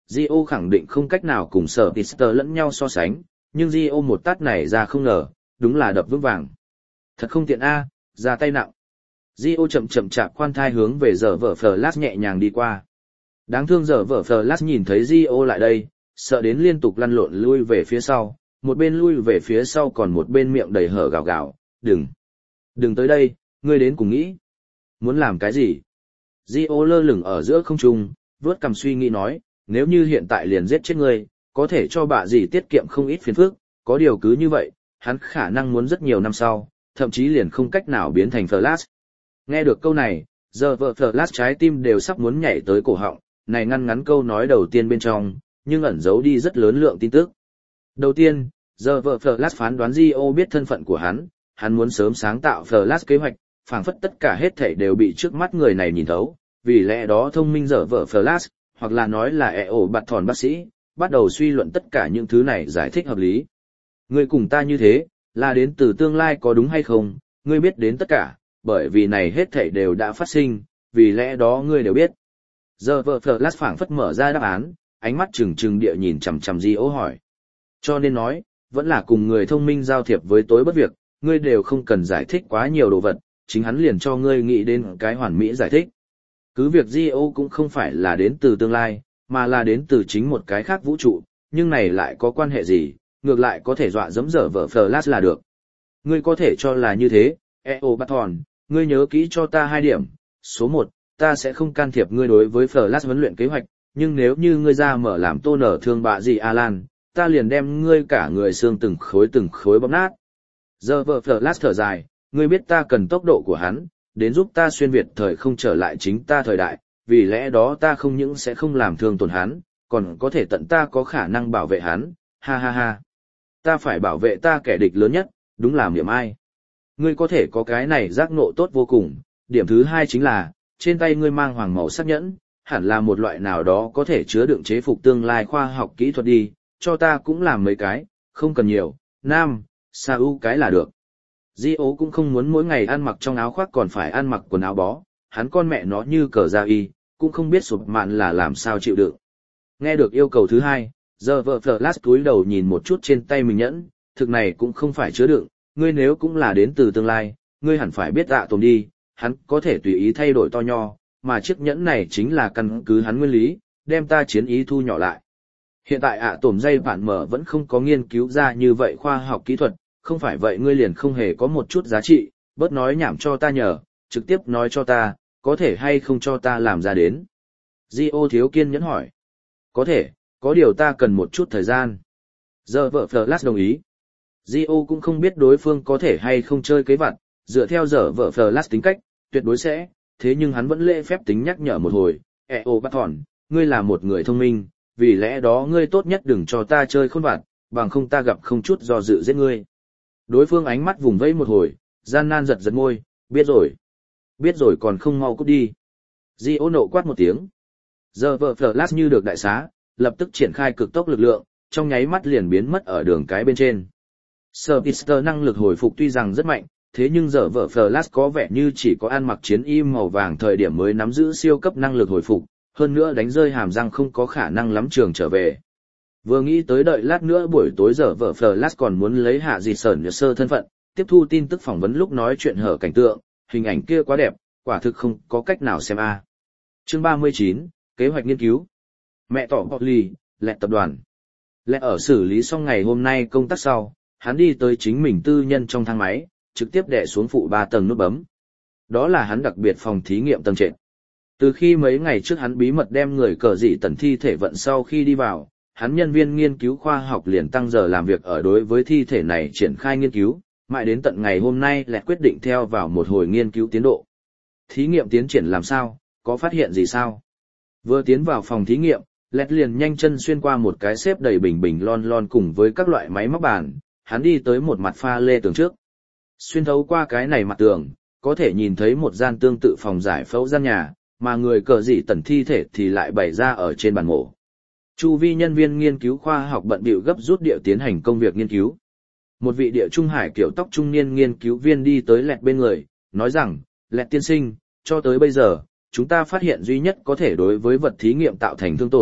Gio khẳng định không cách nào cùng sở Pister lẫn nhau so sánh, nhưng Gio một tát này ra không ngờ, đúng là đập vững vàng. Thật không tiện a, ra tay nặng. Gio chậm chậm chạp khoan thai hướng về giờ vở Flash nhẹ nhàng đi qua. Đáng thương giờ vở Flash nhìn thấy Gio lại đây, sợ đến liên tục lăn lộn lui về phía sau, một bên lui về phía sau còn một bên miệng đầy hở gào gào, đừng, đừng tới đây, ngươi đến cùng nghĩ. Muốn làm cái gì? Gio lơ lửng ở giữa không trung, vớt cằm suy nghĩ nói, nếu như hiện tại liền giết chết ngươi, có thể cho bà dì tiết kiệm không ít phiền phức, có điều cứ như vậy, hắn khả năng muốn rất nhiều năm sau, thậm chí liền không cách nào biến thành Flash. Nghe được câu này, giờ vợ Flash trái tim đều sắp muốn nhảy tới cổ họng, này ngăn ngắn câu nói đầu tiên bên trong, nhưng ẩn giấu đi rất lớn lượng tin tức. Đầu tiên, giờ vợ Flash phán đoán Gio biết thân phận của hắn, hắn muốn sớm sáng tạo Flash kế hoạch, phảng phất tất cả hết thảy đều bị trước mắt người này nhìn thấu, vì lẽ đó thông minh giờ vợ Flash, hoặc là nói là ẹ ổ bạt thòn bác sĩ, bắt đầu suy luận tất cả những thứ này giải thích hợp lý. Ngươi cùng ta như thế, là đến từ tương lai có đúng hay không, ngươi biết đến tất cả, bởi vì này hết thảy đều đã phát sinh, vì lẽ đó ngươi đều biết. Giờ vợ Flash phảng phất mở ra đáp án, ánh mắt trừng trừng địa nhìn chằm chằm Gio hỏi. Cho nên nói, vẫn là cùng người thông minh giao thiệp với tối bất việc, ngươi đều không cần giải thích quá nhiều đồ vật, chính hắn liền cho ngươi nghĩ đến cái hoàn mỹ giải thích. Cứ việc Gio cũng không phải là đến từ tương lai, mà là đến từ chính một cái khác vũ trụ, nhưng này lại có quan hệ gì, ngược lại có thể dọa dẫm dở vợ Flash là được. Ngươi có thể cho là như thế, Eo Baton, ngươi nhớ kỹ cho ta hai điểm. Số một, ta sẽ không can thiệp ngươi đối với Flash huấn luyện kế hoạch, nhưng nếu như ngươi ra mở làm tô nở thương bạ gì Alan, ta liền đem ngươi cả người xương từng khối từng khối bóp nát. Giờ vợ Flash thở dài, ngươi biết ta cần tốc độ của hắn, đến giúp ta xuyên việt thời không trở lại chính ta thời đại, vì lẽ đó ta không những sẽ không làm thương tổn hắn, còn có thể tận ta có khả năng bảo vệ hắn, ha ha ha. Ta phải bảo vệ ta kẻ địch lớn nhất, đúng là miệng ai. Ngươi có thể có cái này giác ngộ tốt vô cùng, điểm thứ hai chính là, trên tay ngươi mang hoàng màu sắc nhẫn, hẳn là một loại nào đó có thể chứa đựng chế phục tương lai khoa học kỹ thuật đi, cho ta cũng làm mấy cái, không cần nhiều, nam, sa u cái là được. Gio cũng không muốn mỗi ngày ăn mặc trong áo khoác còn phải ăn mặc quần áo bó, hắn con mẹ nó như cờ gia y, cũng không biết sụp mạn là làm sao chịu đựng. Nghe được yêu cầu thứ hai, giờ vợ Flash cúi đầu nhìn một chút trên tay mình nhẫn, thực này cũng không phải chứa đựng, ngươi nếu cũng là đến từ tương lai, ngươi hẳn phải biết ạ tồn đi, hắn có thể tùy ý thay đổi to nho, mà chiếc nhẫn này chính là căn cứ hắn nguyên lý, đem ta chiến ý thu nhỏ lại. Hiện tại ạ tổm dây bản mở vẫn không có nghiên cứu ra như vậy khoa học kỹ thuật, không phải vậy ngươi liền không hề có một chút giá trị, bớt nói nhảm cho ta nhờ, trực tiếp nói cho ta, có thể hay không cho ta làm ra đến. Gio thiếu kiên nhẫn hỏi. Có thể, có điều ta cần một chút thời gian. Giờ vợ Flash đồng ý. Gio cũng không biết đối phương có thể hay không chơi kế vặt, dựa theo giờ vợ Flash tính cách, tuyệt đối sẽ, thế nhưng hắn vẫn lễ phép tính nhắc nhở một hồi, Eo Baton, ngươi là một người thông minh, vì lẽ đó ngươi tốt nhất đừng cho ta chơi khôn vặt, bằng không ta gặp không chút do dự giết ngươi. Đối phương ánh mắt vùng vẫy một hồi, gian nan giật giật môi, biết rồi. Biết rồi còn không mau cút đi. Gio nộ quát một tiếng. Giờ vợ Flash như được đại xá, lập tức triển khai cực tốc lực lượng, trong nháy mắt liền biến mất ở đường cái bên trên. Speedster năng lực hồi phục tuy rằng rất mạnh, thế nhưng giờ vợ Flash có vẻ như chỉ có ăn mặc chiến y màu vàng thời điểm mới nắm giữ siêu cấp năng lực hồi phục, hơn nữa đánh rơi hàm răng không có khả năng lắm trường trở về. Vừa nghĩ tới đợi lát nữa buổi tối giờ vợ Flash còn muốn lấy hạ dì sởn sơ thân phận, tiếp thu tin tức phỏng vấn lúc nói chuyện hở cảnh tượng, hình ảnh kia quá đẹp, quả thực không có cách nào xem a. Chương ba mươi chín, kế hoạch nghiên cứu. Mẹ tỏ Poly, lẹ tập đoàn. Lẹ ở xử lý xong ngày hôm nay công tác sau, hắn đi tới chính mình tư nhân trong thang máy, trực tiếp đè xuống phụ ba tầng nút bấm. Đó là hắn đặc biệt phòng thí nghiệm tầng trệt. Từ khi mấy ngày trước hắn bí mật đem người cờ dị tần thi thể vận sau khi đi vào, hắn nhân viên nghiên cứu khoa học liền tăng giờ làm việc ở đối với thi thể này triển khai nghiên cứu, mãi đến tận ngày hôm nay Lẹ quyết định theo vào một hồi nghiên cứu tiến độ. Thí nghiệm tiến triển làm sao, có phát hiện gì sao? Vừa tiến vào phòng thí nghiệm, Lẹ liền nhanh chân xuyên qua một cái xếp đầy bình bình lon lon cùng với các loại máy móc bàn, hắn đi tới một mặt pha lê tường trước. Xuyên thấu qua cái này mặt tường, có thể nhìn thấy một gian tương tự phòng giải phẫu gian nhà, mà người cờ dị tần thi thể thì lại bày ra ở trên bàn mổ. Chu vi nhân viên nghiên cứu khoa học bận bịu gấp rút địa tiến hành công việc nghiên cứu. Một vị địa trung hải kiểu tóc trung niên nghiên cứu viên đi tới Lẹt bên người, nói rằng, Lẹt tiên sinh, cho tới bây giờ, chúng ta phát hiện duy nhất có thể đối với vật thí nghiệm tạo thành thương tổn,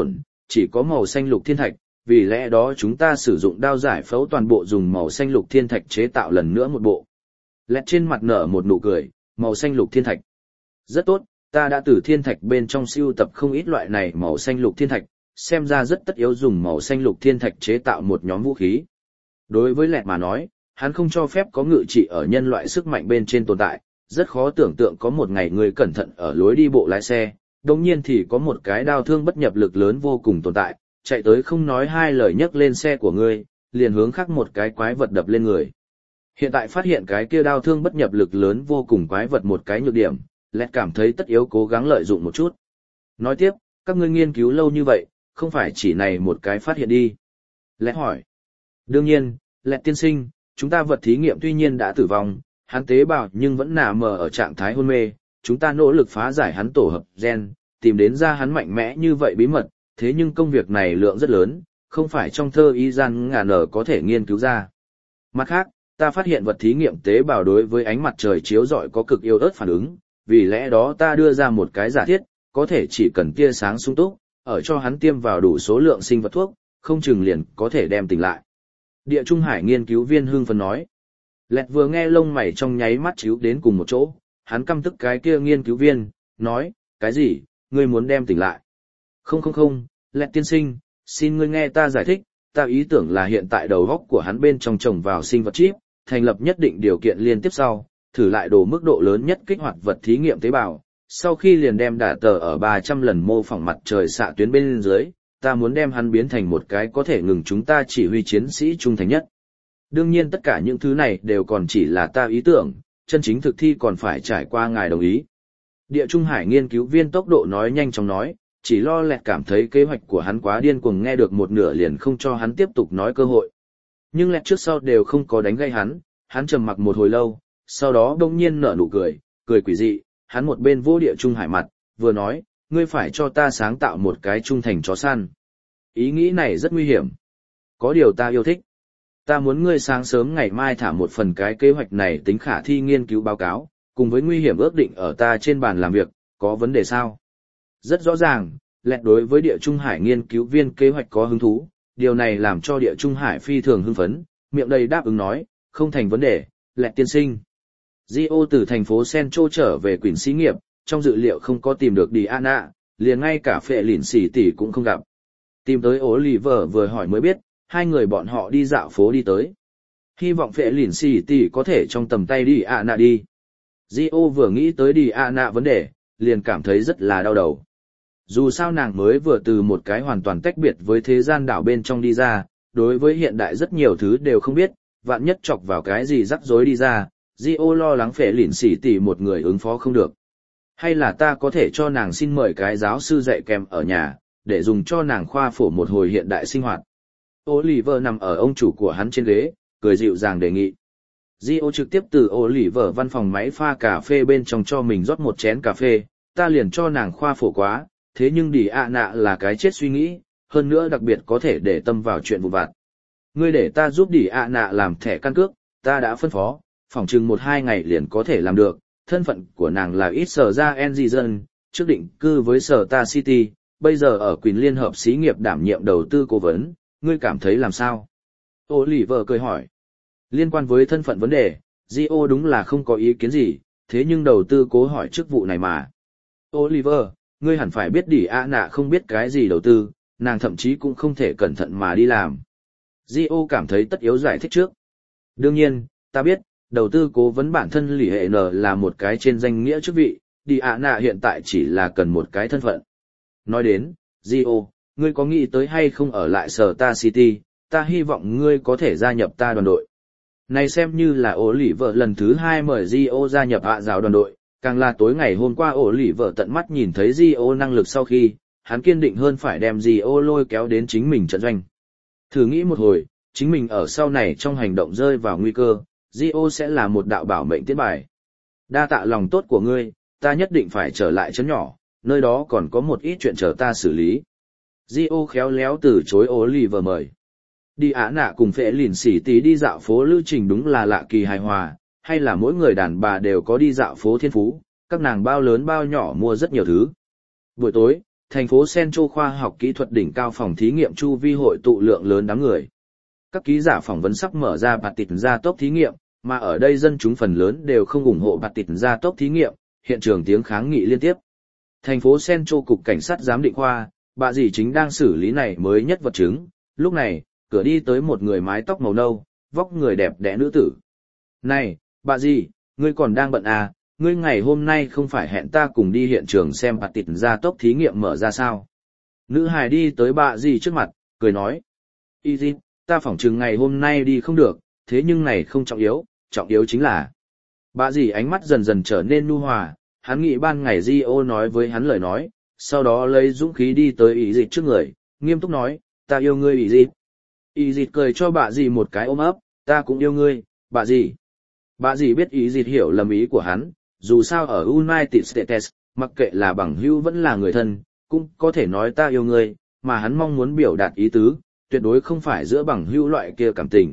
chỉ có màu xanh lục thiên thạch, vì lẽ đó chúng ta sử dụng đao giải phẫu toàn bộ dùng màu xanh lục thiên thạch chế tạo lần nữa một bộ. Lẹt trên mặt nở một nụ cười, màu xanh lục thiên thạch. Rất tốt, ta đã từ thiên thạch bên trong siêu tập không ít loại này màu xanh lục thiên thạch, xem ra rất tất yếu dùng màu xanh lục thiên thạch chế tạo một nhóm vũ khí. Đối với Lẹt mà nói, hắn không cho phép có ngự trị ở nhân loại sức mạnh bên trên tồn tại, rất khó tưởng tượng có một ngày người cẩn thận ở lối đi bộ lái xe, đồng nhiên thì có một cái đao thương bất nhập lực lớn vô cùng tồn tại, chạy tới không nói hai lời nhấc lên xe của ngươi, liền hướng khác một cái quái vật đập lên người. Hiện tại phát hiện cái kia đao thương bất nhập lực lớn vô cùng quái vật một cái nhược điểm, Lẹt cảm thấy tất yếu cố gắng lợi dụng một chút. Nói tiếp, các ngươi nghiên cứu lâu như vậy, không phải chỉ này một cái phát hiện đi. Lẹt hỏi. Đương nhiên, Lẹt tiên sinh, chúng ta vật thí nghiệm tuy nhiên đã tử vong, hắn tế bào nhưng vẫn nằm mờ ở trạng thái hôn mê, chúng ta nỗ lực phá giải hắn tổ hợp gen, tìm đến ra hắn mạnh mẽ như vậy bí mật, thế nhưng công việc này lượng rất lớn, không phải trong thơ y gian ngàn nở có thể nghiên cứu ra. Mặt khác, ta phát hiện vật thí nghiệm tế bào đối với ánh mặt trời chiếu rọi có cực yếu ớt phản ứng, vì lẽ đó ta đưa ra một cái giả thiết, có thể chỉ cần tia sáng sung túc, ở cho hắn tiêm vào đủ số lượng sinh vật thuốc, không chừng liền có thể đem tỉnh lại. Địa Trung Hải nghiên cứu viên hưng phấn nói. Lẹt vừa nghe lông mày trong nháy mắt chíu đến cùng một chỗ, hắn căm tức cái kia nghiên cứu viên, nói, cái gì, ngươi muốn đem tỉnh lại? Không không không, Lẹt tiên sinh, xin ngươi nghe ta giải thích, ta ý tưởng là hiện tại đầu góc của hắn bên trong trồng vào sinh vật chip, thành lập nhất định điều kiện liên tiếp sau, thử lại đồ mức độ lớn nhất kích hoạt vật thí nghiệm tế bào, sau khi liền đem đả tờ ở ba trăm lần mô phỏng mặt trời xạ tuyến bên dưới, ta muốn đem hắn biến thành một cái có thể ngừng chúng ta chỉ huy chiến sĩ trung thành nhất. Đương nhiên tất cả những thứ này đều còn chỉ là ta ý tưởng, chân chính thực thi còn phải trải qua ngài đồng ý. Địa Trung Hải nghiên cứu viên tốc độ nói nhanh chóng nói, chỉ lo Lẹt cảm thấy kế hoạch của hắn quá điên cuồng, nghe được một nửa liền không cho hắn tiếp tục nói cơ hội. Nhưng Lẹt trước sau đều không có đánh gây hắn, hắn trầm mặc một hồi lâu, sau đó đông nhiên nở nụ cười, cười quỷ dị, hắn một bên vô Địa Trung Hải mặt, vừa nói, ngươi phải cho ta sáng tạo một cái trung thành chó săn. Ý nghĩ này rất nguy hiểm. Có điều ta yêu thích. Ta muốn ngươi sáng sớm ngày mai thả một phần cái kế hoạch này tính khả thi nghiên cứu báo cáo, cùng với nguy hiểm ước định ở ta trên bàn làm việc, có vấn đề sao? Rất rõ ràng, Lẹt đối với Địa Trung Hải nghiên cứu viên kế hoạch có hứng thú, điều này làm cho Địa Trung Hải phi thường hưng phấn, miệng đầy đáp ứng nói, không thành vấn đề, Lẹt tiên sinh. Gio từ thành phố Central trở về Quỳnh xí nghiệp, trong dự liệu không có tìm được Diana, liền ngay cả phệ lỉn xỉ tỷ cũng không gặp. Tìm tới Oliver vừa hỏi mới biết, hai người bọn họ đi dạo phố đi tới. Hy vọng phệ lỉn xỉ tỷ có thể trong tầm tay Diana đi. Gio vừa nghĩ tới Diana vấn đề, liền cảm thấy rất là đau đầu. Dù sao nàng mới vừa từ một cái hoàn toàn tách biệt với thế gian đảo bên trong đi ra, đối với hiện đại rất nhiều thứ đều không biết, vạn nhất chọc vào cái gì rắc rối đi ra, Gio lo lắng phệ lỉn xỉ tỷ một người ứng phó không được. Hay là ta có thể cho nàng xin mời cái giáo sư dạy kèm ở nhà, để dùng cho nàng khoa phổ một hồi hiện đại sinh hoạt. Oliver nằm ở ông chủ của hắn trên ghế, cười dịu dàng đề nghị. Gio trực tiếp từ Oliver văn phòng máy pha cà phê bên trong cho mình rót một chén cà phê, ta liền cho nàng khoa phổ quá, thế nhưng Diana là cái chết suy nghĩ, hơn nữa đặc biệt có thể để tâm vào chuyện vụ vặt. Ngươi để ta giúp Diana làm thẻ căn cước, ta đã phân phó, phỏng chừng một hai ngày liền có thể làm được. Thân phận của nàng là ít sở ra Enzigen, trước định cư với sở Ta City, bây giờ ở Quỳnh Liên Hợp Xí nghiệp đảm nhiệm đầu tư cố vấn, ngươi cảm thấy làm sao? Oliver cười hỏi. Liên quan với thân phận vấn đề, Gio đúng là không có ý kiến gì, thế nhưng đầu tư cố hỏi chức vụ này mà. Oliver, ngươi hẳn phải biết Diana không biết cái gì đầu tư, nàng thậm chí cũng không thể cẩn thận mà đi làm. Gio cảm thấy tất yếu giải thích trước. Đương nhiên, ta biết, đầu tư cố vấn bản thân lì hệ N là một cái trên danh nghĩa chức vị, Diana hiện tại chỉ là cần một cái thân phận. Nói đến, Gio, ngươi có nghĩ tới hay không ở lại sở Ta City, ta hy vọng ngươi có thể gia nhập ta đoàn đội. Này xem như là ổ lỉ vợ lần thứ hai mời Gio gia nhập hạ giáo đoàn đội, càng là tối ngày hôm qua ổ lỉ vợ tận mắt nhìn thấy Gio năng lực sau khi, hắn kiên định hơn phải đem Gio lôi kéo đến chính mình trận doanh. Thử nghĩ một hồi, chính mình ở sau này trong hành động rơi vào nguy cơ, Gio sẽ là một đạo bảo mệnh tiết bài. Đa tạ lòng tốt của ngươi, ta nhất định phải trở lại trấn nhỏ, nơi đó còn có một ít chuyện chờ ta xử lý. Gio khéo léo từ chối Oliver mời. Đi Á nạ cùng phệ lìn xỉ tí đi dạo phố lưu trình đúng là lạ kỳ hài hòa, hay là mỗi người đàn bà đều có đi dạo phố thiên phú, các nàng bao lớn bao nhỏ mua rất nhiều thứ. Buổi tối, thành phố Central khoa học kỹ thuật đỉnh cao phòng thí nghiệm chu vi hội tụ lượng lớn đám người. Các ký giả phỏng vấn sắp mở ra bạt tịt gia tốc thí nghiệm, mà ở đây dân chúng phần lớn đều không ủng hộ bạt tịt gia tốc thí nghiệm, hiện trường tiếng kháng nghị liên tiếp. Thành phố Central cục cảnh sát giám định khoa, bà dì chính đang xử lý này mới nhất vật chứng, lúc này, cửa đi tới một người mái tóc màu nâu, vóc người đẹp đẽ nữ tử. Này, bà dì, ngươi còn đang bận à, ngươi ngày hôm nay không phải hẹn ta cùng đi hiện trường xem bạt tịt gia tốc thí nghiệm mở ra sao? Nữ hài đi tới bà dì trước mặt, cười nói. Y dì, ta phỏng chừng ngày hôm nay đi không được, thế nhưng này không trọng yếu, trọng yếu chính là. Bà dì ánh mắt dần dần trở nên nhu hòa, hắn nghĩ ban ngày Gio nói với hắn lời nói, sau đó lấy dũng khí đi tới Y dì trước người, nghiêm túc nói, ta yêu ngươi Y dì. Y dì cười cho bà dì một cái ôm ấp, ta cũng yêu ngươi, bà dì. Bà dì biết Y dì hiểu lầm ý của hắn, dù sao ở United States, mặc kệ là bằng hữu vẫn là người thân, cũng có thể nói ta yêu ngươi, mà hắn mong muốn biểu đạt ý tứ, tuyệt đối không phải giữa bằng hữu loại kia cảm tình.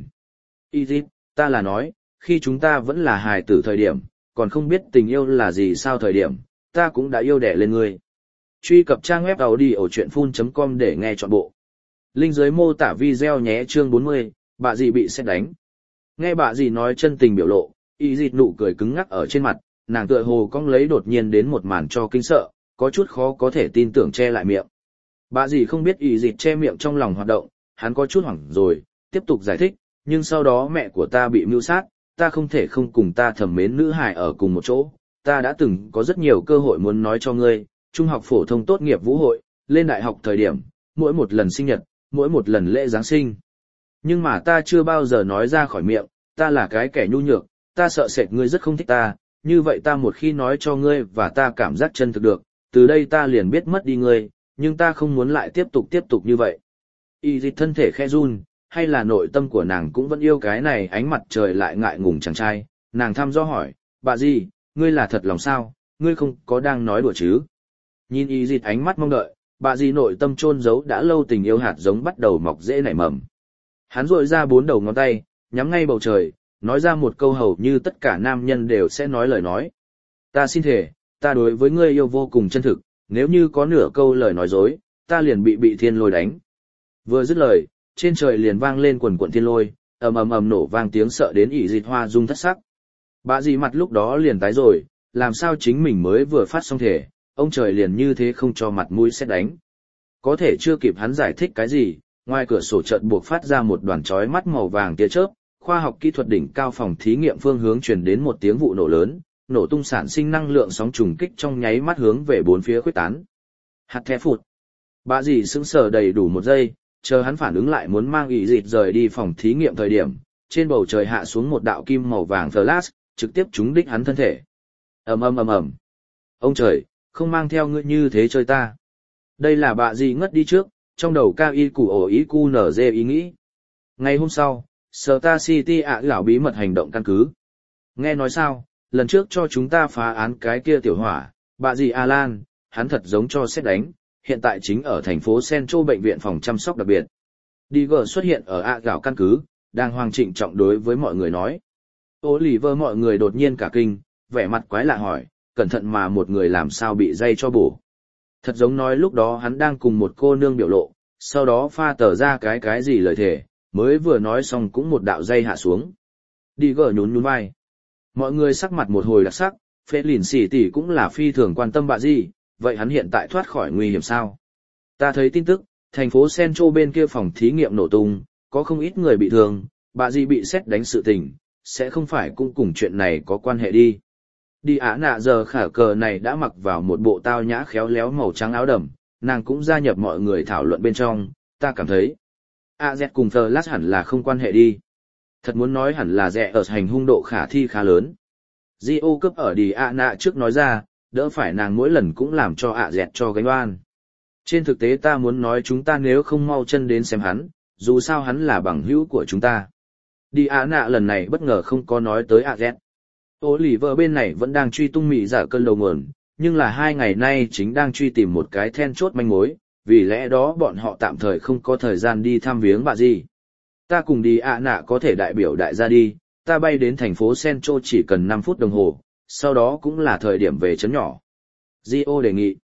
Y dì, ta là nói, khi chúng ta vẫn là hài tử thời điểm, còn không biết tình yêu là gì sao thời điểm, ta cũng đã yêu đẻ lên ngươi. Truy cập trang web audiochuyenphun chấm com để nghe trọn bộ. Link dưới mô tả video nhé. Chương bốn mươi, bà dì bị sét đánh. Nghe bà dì nói chân tình biểu lộ, Y dì nụ cười cứng ngắc ở trên mặt, nàng tựa hồ cong lấy đột nhiên đến một màn cho kinh sợ, có chút khó có thể tin tưởng che lại miệng. Bà dì không biết Y dì che miệng trong lòng hoạt động, hắn có chút hoảng rồi, tiếp tục giải thích, nhưng sau đó mẹ của ta bị mưu sát, ta không thể không cùng ta thầm mến nữ hài ở cùng một chỗ, ta đã từng có rất nhiều cơ hội muốn nói cho ngươi, trung học phổ thông tốt nghiệp vũ hội, lên đại học thời điểm, mỗi một lần sinh nhật, mỗi một lần lễ Giáng sinh. Nhưng mà ta chưa bao giờ nói ra khỏi miệng, ta là cái kẻ nhu nhược, ta sợ sệt ngươi rất không thích ta, như vậy ta một khi nói cho ngươi và ta cảm giác chân thực được, từ đây ta liền biết mất đi ngươi, nhưng ta không muốn lại tiếp tục tiếp tục như vậy. Y dịch thân thể khe run, hay là nội tâm của nàng cũng vẫn yêu cái này ánh mặt trời lại ngại ngùng chàng trai, nàng thăm dò hỏi, bà gì, ngươi là thật lòng sao, ngươi không có đang nói đùa chứ? Nhìn Y dịch ánh mắt mong đợi, bà gì nội tâm chôn giấu đã lâu tình yêu hạt giống bắt đầu mọc rễ nảy mầm. Hắn rội ra bốn đầu ngón tay, nhắm ngay bầu trời, nói ra một câu hầu như tất cả nam nhân đều sẽ nói lời nói. Ta xin thề, ta đối với ngươi yêu vô cùng chân thực, nếu như có nửa câu lời nói dối, ta liền bị bị thiên lôi đánh. Vừa dứt lời, trên trời liền vang lên quần quần thiên lôi, ầm ầm ầm nổ vang tiếng sợ đến ỉ dịch hoa rung thất sắc. Bà dì mặt lúc đó liền tái rồi, làm sao chính mình mới vừa phát xong thể, ông trời liền như thế không cho mặt mũi xét đánh. Có thể chưa kịp hắn giải thích cái gì, ngoài cửa sổ chợt buộc phát ra một đoàn chói mắt màu vàng tia chớp, khoa học kỹ thuật đỉnh cao phòng thí nghiệm phương hướng truyền đến một tiếng vụ nổ lớn, nổ tung sản sinh năng lượng sóng trùng kích trong nháy mắt hướng về bốn phía khuếch tán. Hạt thẻ phụt. Bà dì sững sờ đầy đủ một giây, chờ hắn phản ứng lại muốn mang ỉ dịt rời đi phòng thí nghiệm thời điểm, trên bầu trời hạ xuống một đạo kim màu vàng flash, trực tiếp trúng đích hắn thân thể. Ầm ầm ầm ầm. Ông trời, không mang theo ngươi như thế chơi ta. Đây là bà dì ngất đi trước, trong đầu cao y củ ổ ý cu nở dê ý nghĩ. Ngày hôm sau, Star City ạ lão bí mật hành động căn cứ. Nghe nói sao, lần trước cho chúng ta phá án cái kia tiểu hỏa, bà dì Alan, hắn thật giống cho xét đánh, hiện tại chính ở thành phố Central bệnh viện phòng chăm sóc đặc biệt. Digger xuất hiện ở ạ gạo căn cứ, đang hoàng trịnh trọng đối với mọi người nói. Oliver mọi người đột nhiên cả kinh, vẻ mặt quái lạ hỏi, cẩn thận mà một người làm sao bị dây cho bổ. Thật giống nói lúc đó hắn đang cùng một cô nương biểu lộ, sau đó pha tờ ra cái cái gì lời thề, mới vừa nói xong cũng một đạo dây hạ xuống. Digger nhún nhún vai. Mọi người sắc mặt một hồi đặc sắc, phê lìn xỉ tỷ cũng là phi thường quan tâm bà gì, vậy hắn hiện tại thoát khỏi nguy hiểm sao? Ta thấy tin tức, thành phố Central bên kia phòng thí nghiệm nổ tung, có không ít người bị thương, bà gì bị sét đánh sự tình, sẽ không phải cũng cùng chuyện này có quan hệ đi. Đi Á Nạ giờ khả cờ này đã mặc vào một bộ tao nhã khéo léo màu trắng áo đầm, nàng cũng gia nhập mọi người thảo luận bên trong, ta cảm thấy. a zét cùng Flash hẳn là không quan hệ đi. Thật muốn nói hẳn là rẻ ở hành hung độ khả thi khá lớn. Gio cấp ở đi Á Nạ trước nói ra, đỡ phải nàng mỗi lần cũng làm cho ạ dẹt cho gánh oan. Trên thực tế ta muốn nói chúng ta nếu không mau chân đến xem hắn, dù sao hắn là bằng hữu của chúng ta. Đi Á Nạ lần này bất ngờ không có nói tới ạ dẹt. Oliver bên này vẫn đang truy tung mị giả cơn đầu nguồn, nhưng là hai ngày nay chính đang truy tìm một cái then chốt manh mối, vì lẽ đó bọn họ tạm thời không có thời gian đi thăm viếng bà gì. Ta cùng đi Á Nạ có thể đại biểu đại gia đi, ta bay đến thành phố Central chỉ cần năm phút đồng hồ, sau đó cũng là thời điểm về trấn nhỏ. Gio đề nghị.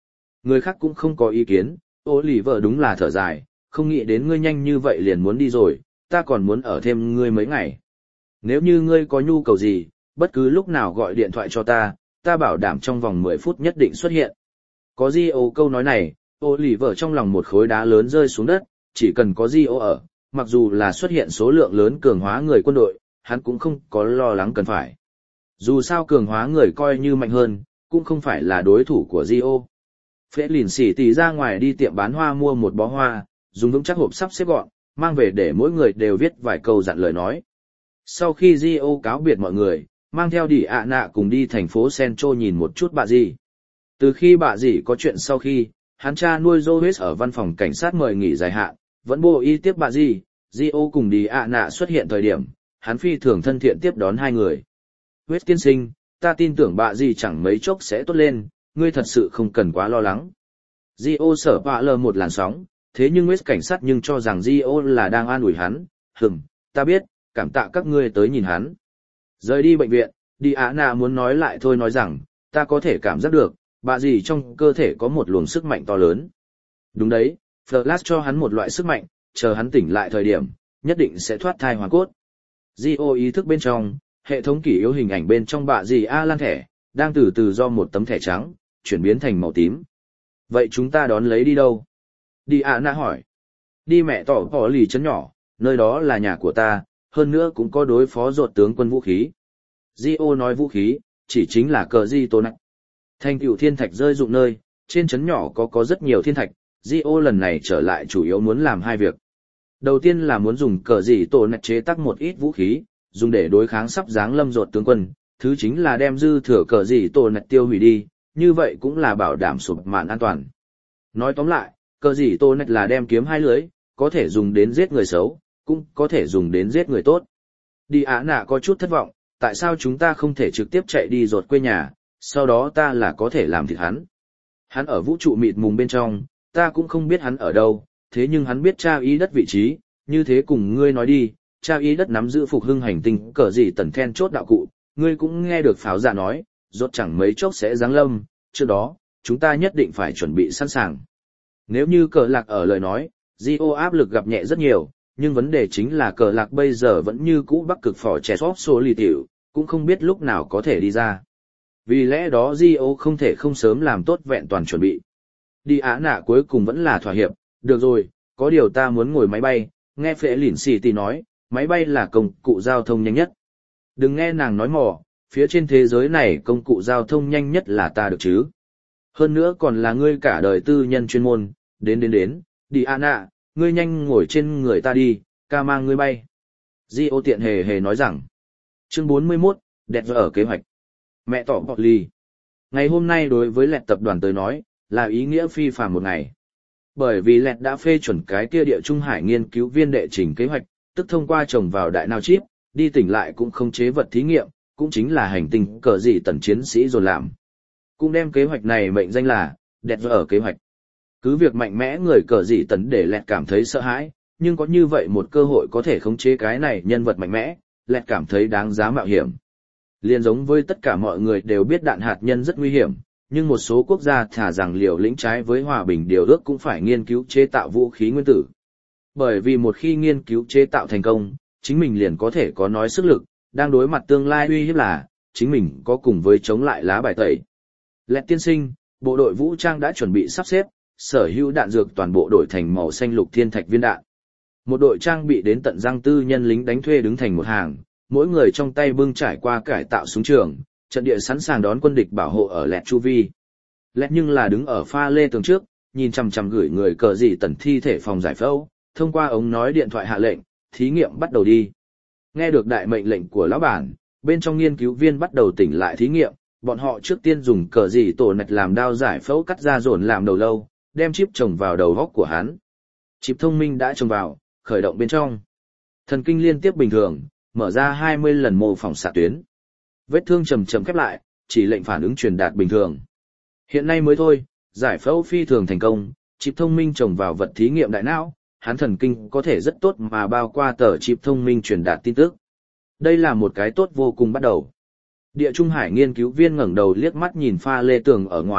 Người khác cũng không có ý kiến, Oliver đúng là thở dài, không nghĩ đến ngươi nhanh như vậy liền muốn đi rồi, ta còn muốn ở thêm ngươi mấy ngày. Nếu như ngươi có nhu cầu gì, bất cứ lúc nào gọi điện thoại cho ta, ta bảo đảm trong vòng mười phút nhất định xuất hiện. Có Gio câu nói này, Oliver trong lòng một khối đá lớn rơi xuống đất, chỉ cần có Gio ở, mặc dù là xuất hiện số lượng lớn cường hóa người quân đội, hắn cũng không có lo lắng cần phải. Dù sao cường hóa người coi như mạnh hơn, cũng không phải là đối thủ của Gio. Phế lìn xỉ tì ra ngoài đi tiệm bán hoa mua một bó hoa, dùng vững chắc hộp sắp xếp gọn, mang về để mỗi người đều viết vài câu dặn lời nói. Sau khi Gio cáo biệt mọi người, mang theo Đi ạ nạ cùng đi thành phố Centro nhìn một chút bà dì. Từ khi bà dì có chuyện sau khi, hắn cha nuôi Joes ở văn phòng cảnh sát mời nghỉ dài hạn, vẫn bố y tiếp bà dì, Gio cùng Đi ạ nạ xuất hiện thời điểm, hắn phi thường thân thiện tiếp đón hai người. Wes tiên sinh, ta tin tưởng bà dì chẳng mấy chốc sẽ tốt lên, ngươi thật sự không cần quá lo lắng. Gio sở bạ lờ một làn sóng, thế nhưng Wes cảnh sát nhưng cho rằng Gio là đang an ủi hắn, hừm, ta biết, cảm tạ các ngươi tới nhìn hắn. Rời đi bệnh viện, Đi ạ nạ muốn nói lại thôi nói rằng, ta có thể cảm giác được, bà dì trong cơ thể có một luồng sức mạnh to lớn. Đúng đấy, Flash cho hắn một loại sức mạnh, chờ hắn tỉnh lại thời điểm, nhất định sẽ thoát thai hoàn cốt. Gio ý thức bên trong, hệ thống kỷ yếu hình ảnh bên trong bà dì Alan thẻ, đang từ từ do một tấm thẻ trắng, chuyển biến thành màu tím. Vậy chúng ta đón lấy đi đâu? Đi ạ nạ hỏi. Đi mẹ tỏ bỏ lì chấn nhỏ, nơi đó là nhà của ta, hơn nữa cũng có đối phó ruột tướng quân vũ khí. Gio nói vũ khí, chỉ chính là cờ di tô nạch. Thành tựu thiên thạch rơi dụng nơi, trên chấn nhỏ có có rất nhiều thiên thạch, Gio lần này trở lại chủ yếu muốn làm hai việc. Đầu tiên là muốn dùng cờ di tô nạch chế tác một ít vũ khí, dùng để đối kháng sắp giáng lâm ruột tướng quân, thứ chính là đem dư thừa cờ di tô nạch tiêu hủy đi, như vậy cũng là bảo đảm sụp mạn an toàn. Nói tóm lại, cờ di tô nạch là đem kiếm hai lưới, có thể dùng đến giết người xấu, cũng có thể dùng đến giết người tốt. Đi ạ nạ có chút thất vọng, tại sao chúng ta không thể trực tiếp chạy đi ruột quê nhà, sau đó ta là có thể làm thịt hắn. Hắn ở vũ trụ mịt mùng bên trong, ta cũng không biết hắn ở đâu, thế nhưng hắn biết tra ý đất vị trí, như thế cùng ngươi nói đi, tra ý đất nắm giữ phục hưng hành tinh cờ gì tần then chốt đạo cụ, ngươi cũng nghe được pháo giả nói, rốt chẳng mấy chốc sẽ giáng lâm, trước đó, chúng ta nhất định phải chuẩn bị sẵn sàng. Nếu như cờ lạc ở lời nói, Gio áp lực gặp nhẹ rất nhiều, nhưng vấn đề chính là cờ lạc bây giờ vẫn như cũ bắc cực phỏ trẻ sóp xô lì tiểu, cũng không biết lúc nào có thể đi ra. Vì lẽ đó Gio không thể không sớm làm tốt vẹn toàn chuẩn bị. Đi Á nạ cuối cùng vẫn là thỏa hiệp, được rồi, có điều ta muốn ngồi máy bay, nghe phệ lỉn xì tì nói, máy bay là công cụ giao thông nhanh nhất. Đừng nghe nàng nói mò, phía trên thế giới này công cụ giao thông nhanh nhất là ta được chứ. Hơn nữa còn là ngươi cả đời tư nhân chuyên môn, đến đến đến, đi Á nạ, ngươi nhanh ngồi trên người ta đi, ca mang ngươi bay. Gio tiện hề hề nói rằng, chương bốn mươi mốt, đẹp vợ ở kế hoạch. Mẹ tỏ bọt ly. Ngày hôm nay đối với lẹt tập đoàn tới nói, là ý nghĩa phi phàm một ngày. Bởi vì lẹt đã phê chuẩn cái kia địa trung hải nghiên cứu viên đệ trình kế hoạch, tức thông qua trồng vào đại nào chip, đi tỉnh lại cũng không chế vật thí nghiệm, cũng chính là hành tinh cờ gì tần chiến sĩ rồi làm. Cũng đem kế hoạch này mệnh danh là, đẹp vợ ở kế hoạch. Cứ việc mạnh mẽ người cờ gì tần để lẹt cảm thấy sợ hãi, nhưng có như vậy một cơ hội có thể khống chế cái này nhân vật mạnh mẽ, lẹt cảm thấy đáng giá mạo hiểm. Liên giống với tất cả mọi người đều biết đạn hạt nhân rất nguy hiểm, nhưng một số quốc gia thả rằng liều lĩnh trái với hòa bình điều ước cũng phải nghiên cứu chế tạo vũ khí nguyên tử. Bởi vì một khi nghiên cứu chế tạo thành công, chính mình liền có thể có nói sức lực, đang đối mặt tương lai uy hiếp là, chính mình có cùng với chống lại lá bài tẩy. Lẹt tiên sinh, bộ đội vũ trang đã chuẩn bị sắp xếp, sở hữu đạn dược toàn bộ đổi thành màu xanh lục thiên thạch viên đạn. Một đội trang bị đến tận răng tư nhân lính đánh thuê đứng thành một hàng, mỗi người trong tay bưng trải qua cải tạo súng trường, trận địa sẵn sàng đón quân địch bảo hộ ở lẹt chu vi. Lẹt nhưng là đứng ở pha lê tường trước, nhìn chằm chằm gửi người cờ gì tần thi thể phòng giải phẫu, thông qua ống nói điện thoại hạ lệnh, thí nghiệm bắt đầu đi. Nghe được đại mệnh lệnh của lão bản, bên trong nghiên cứu viên bắt đầu tỉnh lại thí nghiệm, bọn họ trước tiên dùng cờ gì tổ nạch làm đao giải phẫu cắt ra dồn làm đầu lâu, đem chip trồng vào đầu góc của hắn. Chip thông minh đã trồng vào, khởi động bên trong. Thần kinh liên tiếp bình thường, mở ra hai mươi lần mô phỏng xạ tuyến. Vết thương chậm chậm khép lại, chỉ lệnh phản ứng truyền đạt bình thường. Hiện nay mới thôi, giải phẫu phi thường thành công, chip thông minh trồng vào vật thí nghiệm đại não, hắn thần kinh có thể rất tốt mà bao qua tờ chip thông minh truyền đạt tin tức. Đây là một cái tốt vô cùng bắt đầu. Địa Trung Hải nghiên cứu viên ngẩng đầu liếc mắt nhìn pha lê tường ở ngoài,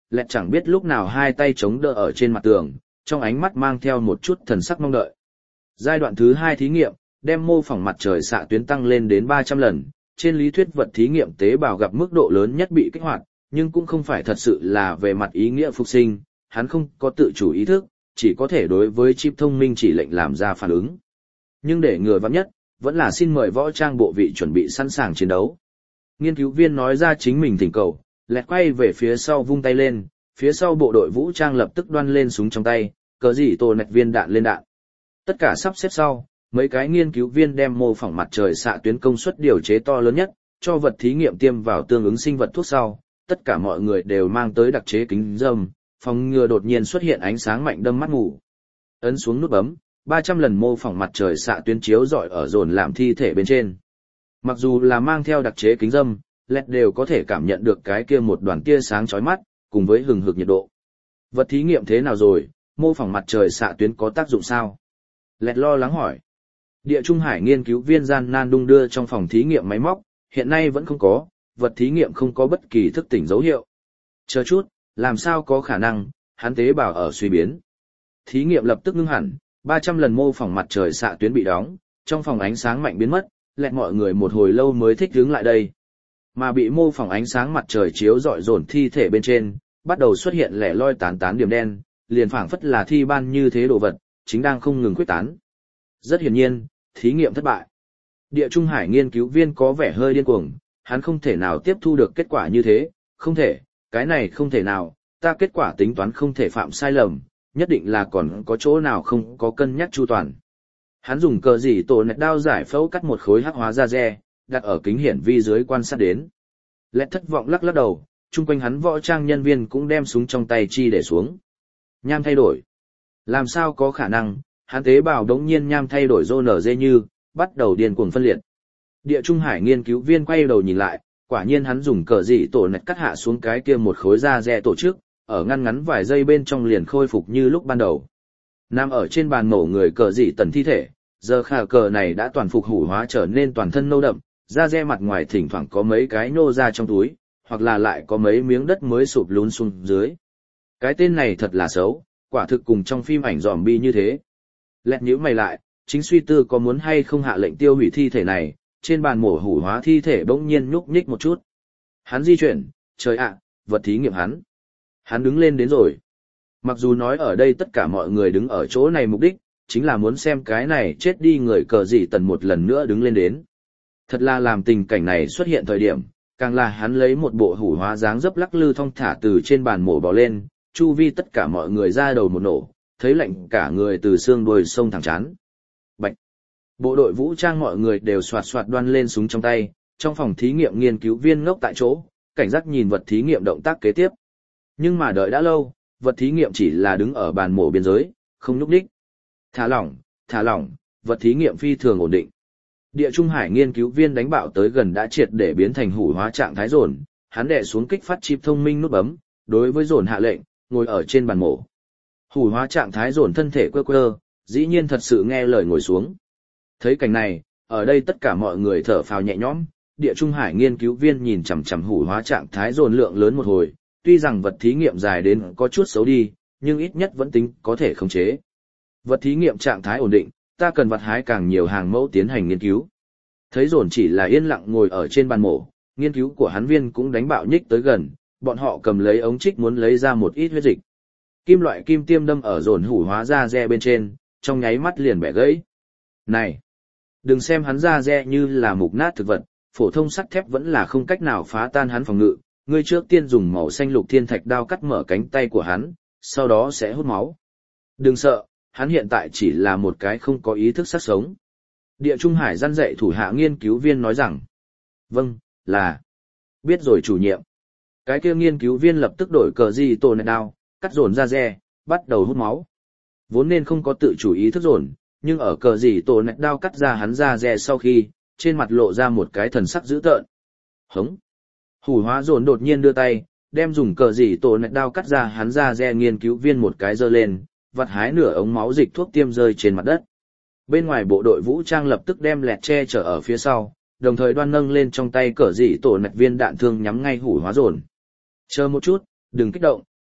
Lẹt chẳng biết lúc nào hai tay chống đỡ ở trên mặt tường, trong ánh mắt mang theo một chút thần sắc mong đợi. Giai đoạn thứ hai thí nghiệm, đem mô phỏng mặt trời xạ tuyến tăng lên đến ba trăm lần, trên lý thuyết vật thí nghiệm tế bào gặp mức độ lớn nhất bị kích hoạt, nhưng cũng không phải thật sự là về mặt ý nghĩa phục sinh, hắn không có tự chủ ý thức, chỉ có thể đối với chip thông minh chỉ lệnh làm ra phản ứng. Nhưng để ngừa vắng nhất, vẫn là xin mời võ trang bộ vị chuẩn bị sẵn sàng chiến đấu. Nghiên cứu viên nói ra chính mình thỉnh cầu, lẹt quay về phía sau vung tay lên, phía sau bộ đội vũ trang lập tức đoan lên súng trong tay, cờ gì tổ nẹt viên đạn lên đạn. Tất cả sắp xếp sau, mấy cái nghiên cứu viên đem mô phỏng mặt trời xạ tuyến công suất điều chế to lớn nhất, cho vật thí nghiệm tiêm vào tương ứng sinh vật thuốc sau, tất cả mọi người đều mang tới đặc chế kính râm, phòng ngừa đột nhiên xuất hiện ánh sáng mạnh đâm mắt ngủ. Ấn xuống nút bấm, ba trăm lần mô phỏng mặt trời xạ tuyến chiếu rọi ở dồn làm thi thể bên trên. Mặc dù là mang theo đặc chế kính râm, lẹt đều có thể cảm nhận được cái kia một đoàn tia sáng chói mắt, cùng với hừng hực nhiệt độ. Vật thí nghiệm thế nào rồi, mô phỏng mặt trời xạ tuyến có tác dụng sao? Lẹt lo lắng hỏi. Địa Trung Hải nghiên cứu viên gian nan đung đưa trong phòng thí nghiệm máy móc, hiện nay vẫn không có, vật thí nghiệm không có bất kỳ thức tỉnh dấu hiệu. Chờ chút, làm sao có khả năng, hắn tế bào ở suy biến. Thí nghiệm lập tức ngưng hẳn, ba trăm lần mô phỏng mặt trời xạ tuyến bị đóng, trong phòng ánh sáng mạnh biến mất, lẹt mọi người một hồi lâu mới thích đứng lại đây. Mà bị mô phỏng ánh sáng mặt trời chiếu rọi dồn thi thể bên trên, bắt đầu xuất hiện lẻ loi tán tán điểm đen, liền phảng phất là thi ban như thế đồ vật, chính đang không ngừng quyết tán. Rất hiển nhiên, thí nghiệm thất bại. Địa Trung Hải nghiên cứu viên có vẻ hơi điên cuồng, hắn không thể nào tiếp thu được kết quả như thế, không thể, cái này không thể nào, ta kết quả tính toán không thể phạm sai lầm, nhất định là còn có chỗ nào không có cân nhắc chu toàn. Hắn dùng cờ gì tổ nẹt đao giải phẫu cắt một khối hắc hóa da dê, đặt ở kính hiển vi dưới quan sát đến. Lẹt thất vọng lắc lắc đầu, chung quanh hắn võ trang nhân viên cũng đem súng trong tay chi để xuống. Nham thay đổi. Làm sao có khả năng, hắn tế bào đống nhiên nham thay đổi rô nở dê như, bắt đầu điên cuồng phân liệt. Địa Trung Hải nghiên cứu viên quay đầu nhìn lại, quả nhiên hắn dùng cờ dị tổ nẹt cắt hạ xuống cái kia một khối da dê tổ chức, ở ngăn ngắn vài giây bên trong liền khôi phục như lúc ban đầu. Nằm ở trên bàn mổ người cờ dị tần thi thể, giờ khả cờ này đã toàn phục hủ hóa trở nên toàn thân nâu đậm, da dê mặt ngoài thỉnh thoảng có mấy cái nô ra trong túi, hoặc là lại có mấy miếng đất mới sụp lún xuống dưới. Cái tên này thật là xấu, quả thực cùng trong phim ảnh zombie như thế. Lẹt nhíu mày lại, chính suy tư có muốn hay không hạ lệnh tiêu hủy thi thể này, trên bàn mổ hủ hóa thi thể bỗng nhiên nhúc nhích một chút. Hắn di chuyển, trời ạ, vật thí nghiệm hắn. Hắn đứng lên đến rồi. Mặc dù nói ở đây tất cả mọi người đứng ở chỗ này mục đích, chính là muốn xem cái này chết đi người cờ dị tần một lần nữa đứng lên đến. Thật là làm tình cảnh này xuất hiện thời điểm, càng là hắn lấy một bộ hủ hóa dáng dấp lắc lư thong thả từ trên bàn mổ bò lên, chu vi tất cả mọi người ra đầu một nổ, thấy lạnh cả người từ xương đuôi sông thẳng chán. Bạch! Bộ đội vũ trang mọi người đều soạt soạt đoan lên súng trong tay, trong phòng thí nghiệm nghiên cứu viên ngốc tại chỗ, cảnh giác nhìn vật thí nghiệm động tác kế tiếp. Nhưng mà đợi đã lâu, vật thí nghiệm chỉ là đứng ở bàn mổ biên giới, không nhúc đích. Thả lỏng, thả lỏng, vật thí nghiệm phi thường ổn định. Địa Trung Hải nghiên cứu viên đánh bạo tới gần đã triệt để biến thành hủ hóa trạng thái dồn, hắn đè xuống kích phát chip thông minh nút bấm, đối với dồn hạ lệnh, ngồi ở trên bàn mổ. Hủ hóa trạng thái dồn thân thể quơ quơ, dĩ nhiên thật sự nghe lời ngồi xuống. Thấy cảnh này, ở đây tất cả mọi người thở phào nhẹ nhõm, Địa Trung Hải nghiên cứu viên nhìn chằm chằm hủ hóa trạng thái dồn lượng lớn một hồi, tuy rằng vật thí nghiệm dài đến có chút xấu đi, nhưng ít nhất vẫn tính có thể khống chế. Vật thí nghiệm trạng thái ổn định, ta cần vật hái càng nhiều hàng mẫu tiến hành nghiên cứu. Thấy dồn chỉ là yên lặng ngồi ở trên bàn mổ, nghiên cứu của hắn viên cũng đánh bạo nhích tới gần, bọn họ cầm lấy ống trích muốn lấy ra một ít huyết dịch. Kim loại kim tiêm đâm ở dồn hủ hóa da dê bên trên, trong nháy mắt liền bẻ gãy. Này, đừng xem hắn da dê như là mục nát thực vật, phổ thông sắt thép vẫn là không cách nào phá tan hắn phòng ngự. Ngươi trước tiên dùng màu xanh lục thiên thạch đao cắt mở cánh tay của hắn, sau đó sẽ hút máu. Đừng sợ, hắn hiện tại chỉ là một cái không có ý thức xác sống. Địa Trung Hải răn dạy thủ hạ nghiên cứu viên nói rằng. Vâng, là. Biết rồi chủ nhiệm. Cái kia nghiên cứu viên lập tức đổi cờ gì tổ nẹt đao, cắt dồn ra dê, bắt đầu hút máu. Vốn nên không có tự chủ ý thức dồn, nhưng ở cờ gì tổ nẹt đao cắt ra hắn ra dê sau khi, trên mặt lộ ra một cái thần sắc dữ tợn. Hống. Hủ hóa dồn đột nhiên đưa tay, đem dùng cờ gì tổ nẹt đao cắt ra hắn ra dê nghiên cứu viên một cái giơ lên, vặt hái nửa ống máu dịch thuốc tiêm rơi trên mặt đất. Bên ngoài bộ đội vũ trang lập tức đem lẹt che chở ở phía sau, đồng thời đoan nâng lên trong tay cờ gì tổ nẹt viên đạn thương nhắm ngay hủ hóa dồn. Chờ một chút, đừng kích động,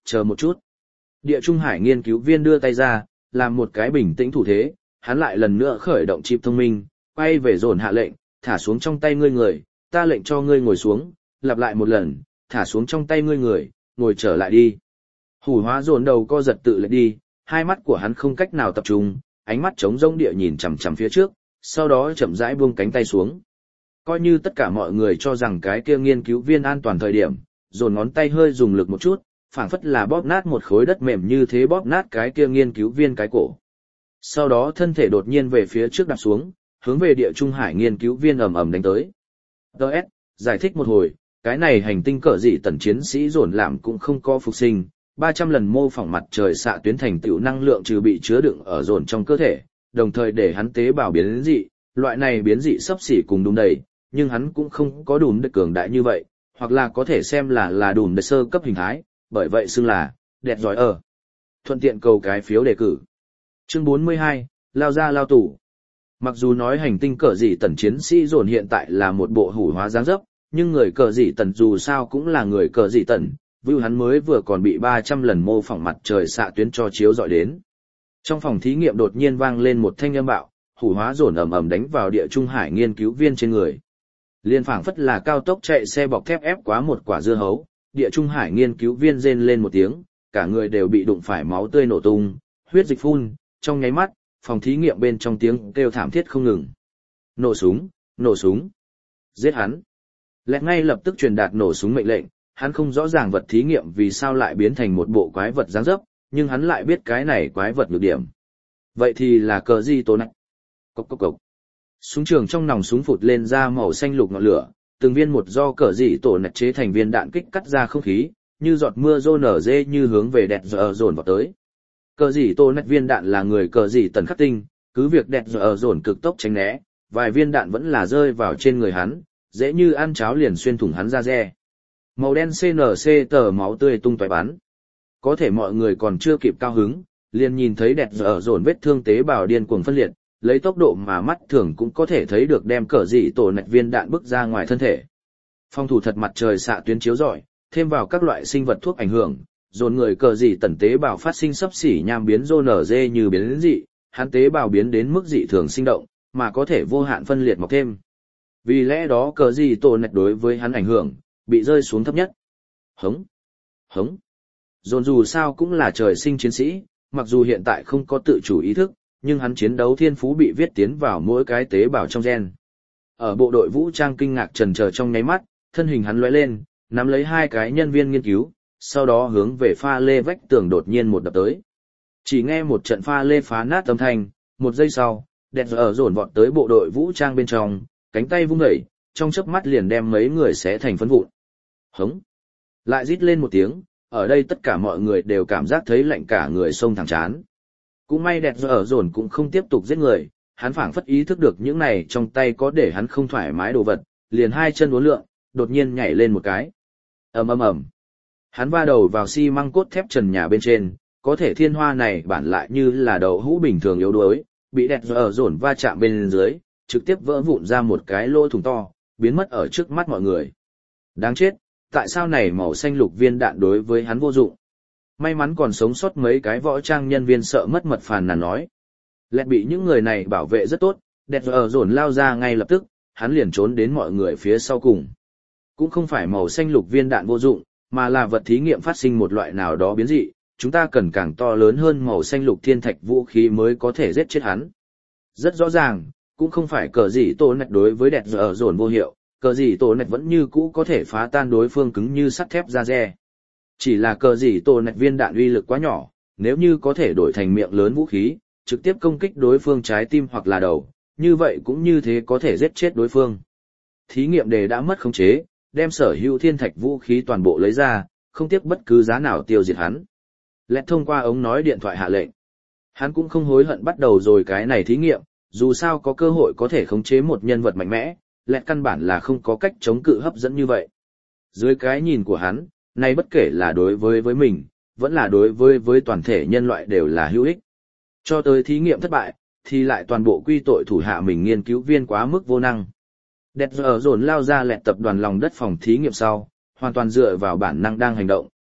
chờ một chút. Địa Trung Hải nghiên cứu viên đưa tay ra, làm một cái bình tĩnh thủ thế, hắn lại lần nữa khởi động chip thông minh, quay về dồn hạ lệnh, thả xuống trong tay ngươi người, ta lệnh cho ngươi ngồi xuống, lặp lại một lần, thả xuống trong tay ngươi người, ngồi trở lại đi. Hủ hóa dồn đầu co giật tự lệch đi, hai mắt của hắn không cách nào tập trung, ánh mắt trống rỗng địa nhìn chằm chằm phía trước, sau đó chậm rãi buông cánh tay xuống. Coi như tất cả mọi người cho rằng cái kia nghiên cứu viên an toàn thời điểm, dồn ngón tay hơi dùng lực một chút, phảng phất là bóp nát một khối đất mềm như thế bóp nát cái kia nghiên cứu viên cái cổ. Sau đó thân thể đột nhiên về phía trước đạp xuống, hướng về địa Trung Hải nghiên cứu viên ầm ầm đánh tới. đê ét, giải thích một hồi, cái này hành tinh cỡ dị tần chiến sĩ dồn làm cũng không có phục sinh, ba trăm lần mô phỏng mặt trời xạ tuyến thành tựu năng lượng trừ bị chứa đựng ở dồn trong cơ thể, đồng thời để hắn tế bào biến dị, loại này biến dị sắp xỉ cùng đúng đầy, nhưng hắn cũng không có đùm được cường đại như vậy, hoặc là có thể xem là là đùm được sơ cấp hình thái, bởi vậy xưng là đẹp giỏi ở. Thuận tiện cầu cái phiếu đề cử. Chương bốn mươi hai, lao ra lao tù. Mặc dù nói hành tinh cờ dị tần chiến sĩ dồn hiện tại là một bộ hủ hóa dáng dấp, nhưng người cờ dị tần dù sao cũng là người cờ dị tần, view hắn mới vừa còn bị ba trăm lần mô phỏng mặt trời xạ tuyến cho chiếu dọi đến. Trong phòng thí nghiệm đột nhiên vang lên một thanh âm bạo, hủ hóa dồn ầm ầm đánh vào địa Trung Hải nghiên cứu viên trên người. Liên phảng phất là cao tốc chạy xe bọc thép ép quá một quả dưa hấu, địa Trung Hải nghiên cứu viên rên lên một tiếng, cả người đều bị đụng phải máu tươi nổ tung, huyết dịch phun, trong nháy mắt, phòng thí nghiệm bên trong tiếng kêu thảm thiết không ngừng. Nổ súng, nổ súng, giết hắn. Lẹt ngay lập tức truyền đạt nổ súng mệnh lệnh, hắn không rõ ràng vật thí nghiệm vì sao lại biến thành một bộ quái vật dáng dấp, nhưng hắn lại biết cái này quái vật nhược điểm. Vậy thì là cờ gì tố nạch. Cốc cốc cốc. Súng trường trong nòng súng phụt lên ra màu xanh lục ngọn lửa, từng viên một do cờ dị tổ nạch chế thành viên đạn kích cắt ra không khí, như giọt mưa rô nở dê như hướng về đẹp giờ dồn vào tới. Cờ dị tổ nạch viên đạn là người cờ dị tần khắc tinh, cứ việc đẹp giờ dồn cực tốc tránh né, vài viên đạn vẫn là rơi vào trên người hắn, dễ như ăn cháo liền xuyên thủng hắn ra re. Màu đen xê en xê tờ máu tươi tung tóe bắn. Có thể mọi người còn chưa kịp cao hứng, liền nhìn thấy đẹp giờ dồn vết thương tế bào điên cuồng phân liệt, lấy tốc độ mà mắt thường cũng có thể thấy được đem cờ dị tổ nạch viên đạn bức ra ngoài thân thể. Phòng thủ thật mặt trời xạ tuyến chiếu rọi, thêm vào các loại sinh vật thuốc ảnh hưởng, dồn người cờ dị tần tế bào phát sinh sấp xỉ nham biến rô nở dê như biến dị, hắn tế bào biến đến mức dị thường sinh động, mà có thể vô hạn phân liệt mọc thêm. Vì lẽ đó cờ dị tổ nạch đối với hắn ảnh hưởng, bị rơi xuống thấp nhất. Hống! Hống! Dồn dù sao cũng là trời sinh chiến sĩ, mặc dù hiện tại không có tự chủ ý thức, nhưng hắn chiến đấu thiên phú bị viết tiến vào mỗi cái tế bào trong gen. Ở bộ đội vũ trang kinh ngạc trần chờ trong nháy mắt, thân hình hắn lóe lên, nắm lấy hai cái nhân viên nghiên cứu, sau đó hướng về pha lê vách tường đột nhiên một đập tới. Chỉ nghe một trận pha lê phá nát âm thanh, một giây sau, đẹp ở dồn vọt tới bộ đội vũ trang bên trong, cánh tay vung đẩy, trong chớp mắt liền đem mấy người xé thành phấn vụn. Hống! Lại rít lên một tiếng, ở đây tất cả mọi người đều cảm giác thấy lạnh cả người sông thẳng chán. Cũng may đẹp ở dồn cũng không tiếp tục giết người, hắn phảng phất ý thức được những này trong tay có để hắn không thoải mái đồ vật, liền hai chân uốn lượn, đột nhiên nhảy lên một cái. Ầm ầm ầm. Hắn va đầu vào xi măng cốt thép trần nhà bên trên, có thể thiên hoa này bản lại như là đậu hũ bình thường yếu đuối, bị đẹp ở dồn va chạm bên dưới, trực tiếp vỡ vụn ra một cái lỗ thủng to, biến mất ở trước mắt mọi người. Đáng chết, tại sao này màu xanh lục viên đạn đối với hắn vô dụng? May mắn còn sống sót mấy cái võ trang nhân viên sợ mất mật phàn nàn nói. Lẹt bị những người này bảo vệ rất tốt, đẹp ở dồn lao ra ngay lập tức, hắn liền trốn đến mọi người phía sau cùng. Cũng không phải màu xanh lục viên đạn vô dụng, mà là vật thí nghiệm phát sinh một loại nào đó biến dị, chúng ta cần càng to lớn hơn màu xanh lục thiên thạch vũ khí mới có thể giết chết hắn. Rất rõ ràng, cũng không phải cờ gì tổ nạch đối với đẹp ở dồn vô hiệu, cờ gì tổ nạch vẫn như cũ có thể phá tan đối phương cứng như sắt thép da re. Chỉ là cờ gì tổ nạch viên đạn uy lực quá nhỏ, nếu như có thể đổi thành miệng lớn vũ khí, trực tiếp công kích đối phương trái tim hoặc là đầu, như vậy cũng như thế có thể giết chết đối phương. Thí nghiệm đề đã mất khống chế, đem sở hữu thiên thạch vũ khí toàn bộ lấy ra, không tiếc bất cứ giá nào tiêu diệt hắn. Lẹt thông qua ống nói điện thoại hạ lệnh. Hắn cũng không hối hận bắt đầu rồi cái này thí nghiệm, dù sao có cơ hội có thể khống chế một nhân vật mạnh mẽ, Lẹt căn bản là không có cách chống cự hấp dẫn như vậy. Dưới cái nhìn của hắn, nay bất kể là đối với với mình, vẫn là đối với với toàn thể nhân loại đều là hữu ích. Cho tới thí nghiệm thất bại, thì lại toàn bộ quy tội thủ hạ mình nghiên cứu viên quá mức vô năng. Đẹp giờ dồn lao ra Lẹt tập đoàn lòng đất phòng thí nghiệm sau, hoàn toàn dựa vào bản năng đang hành động,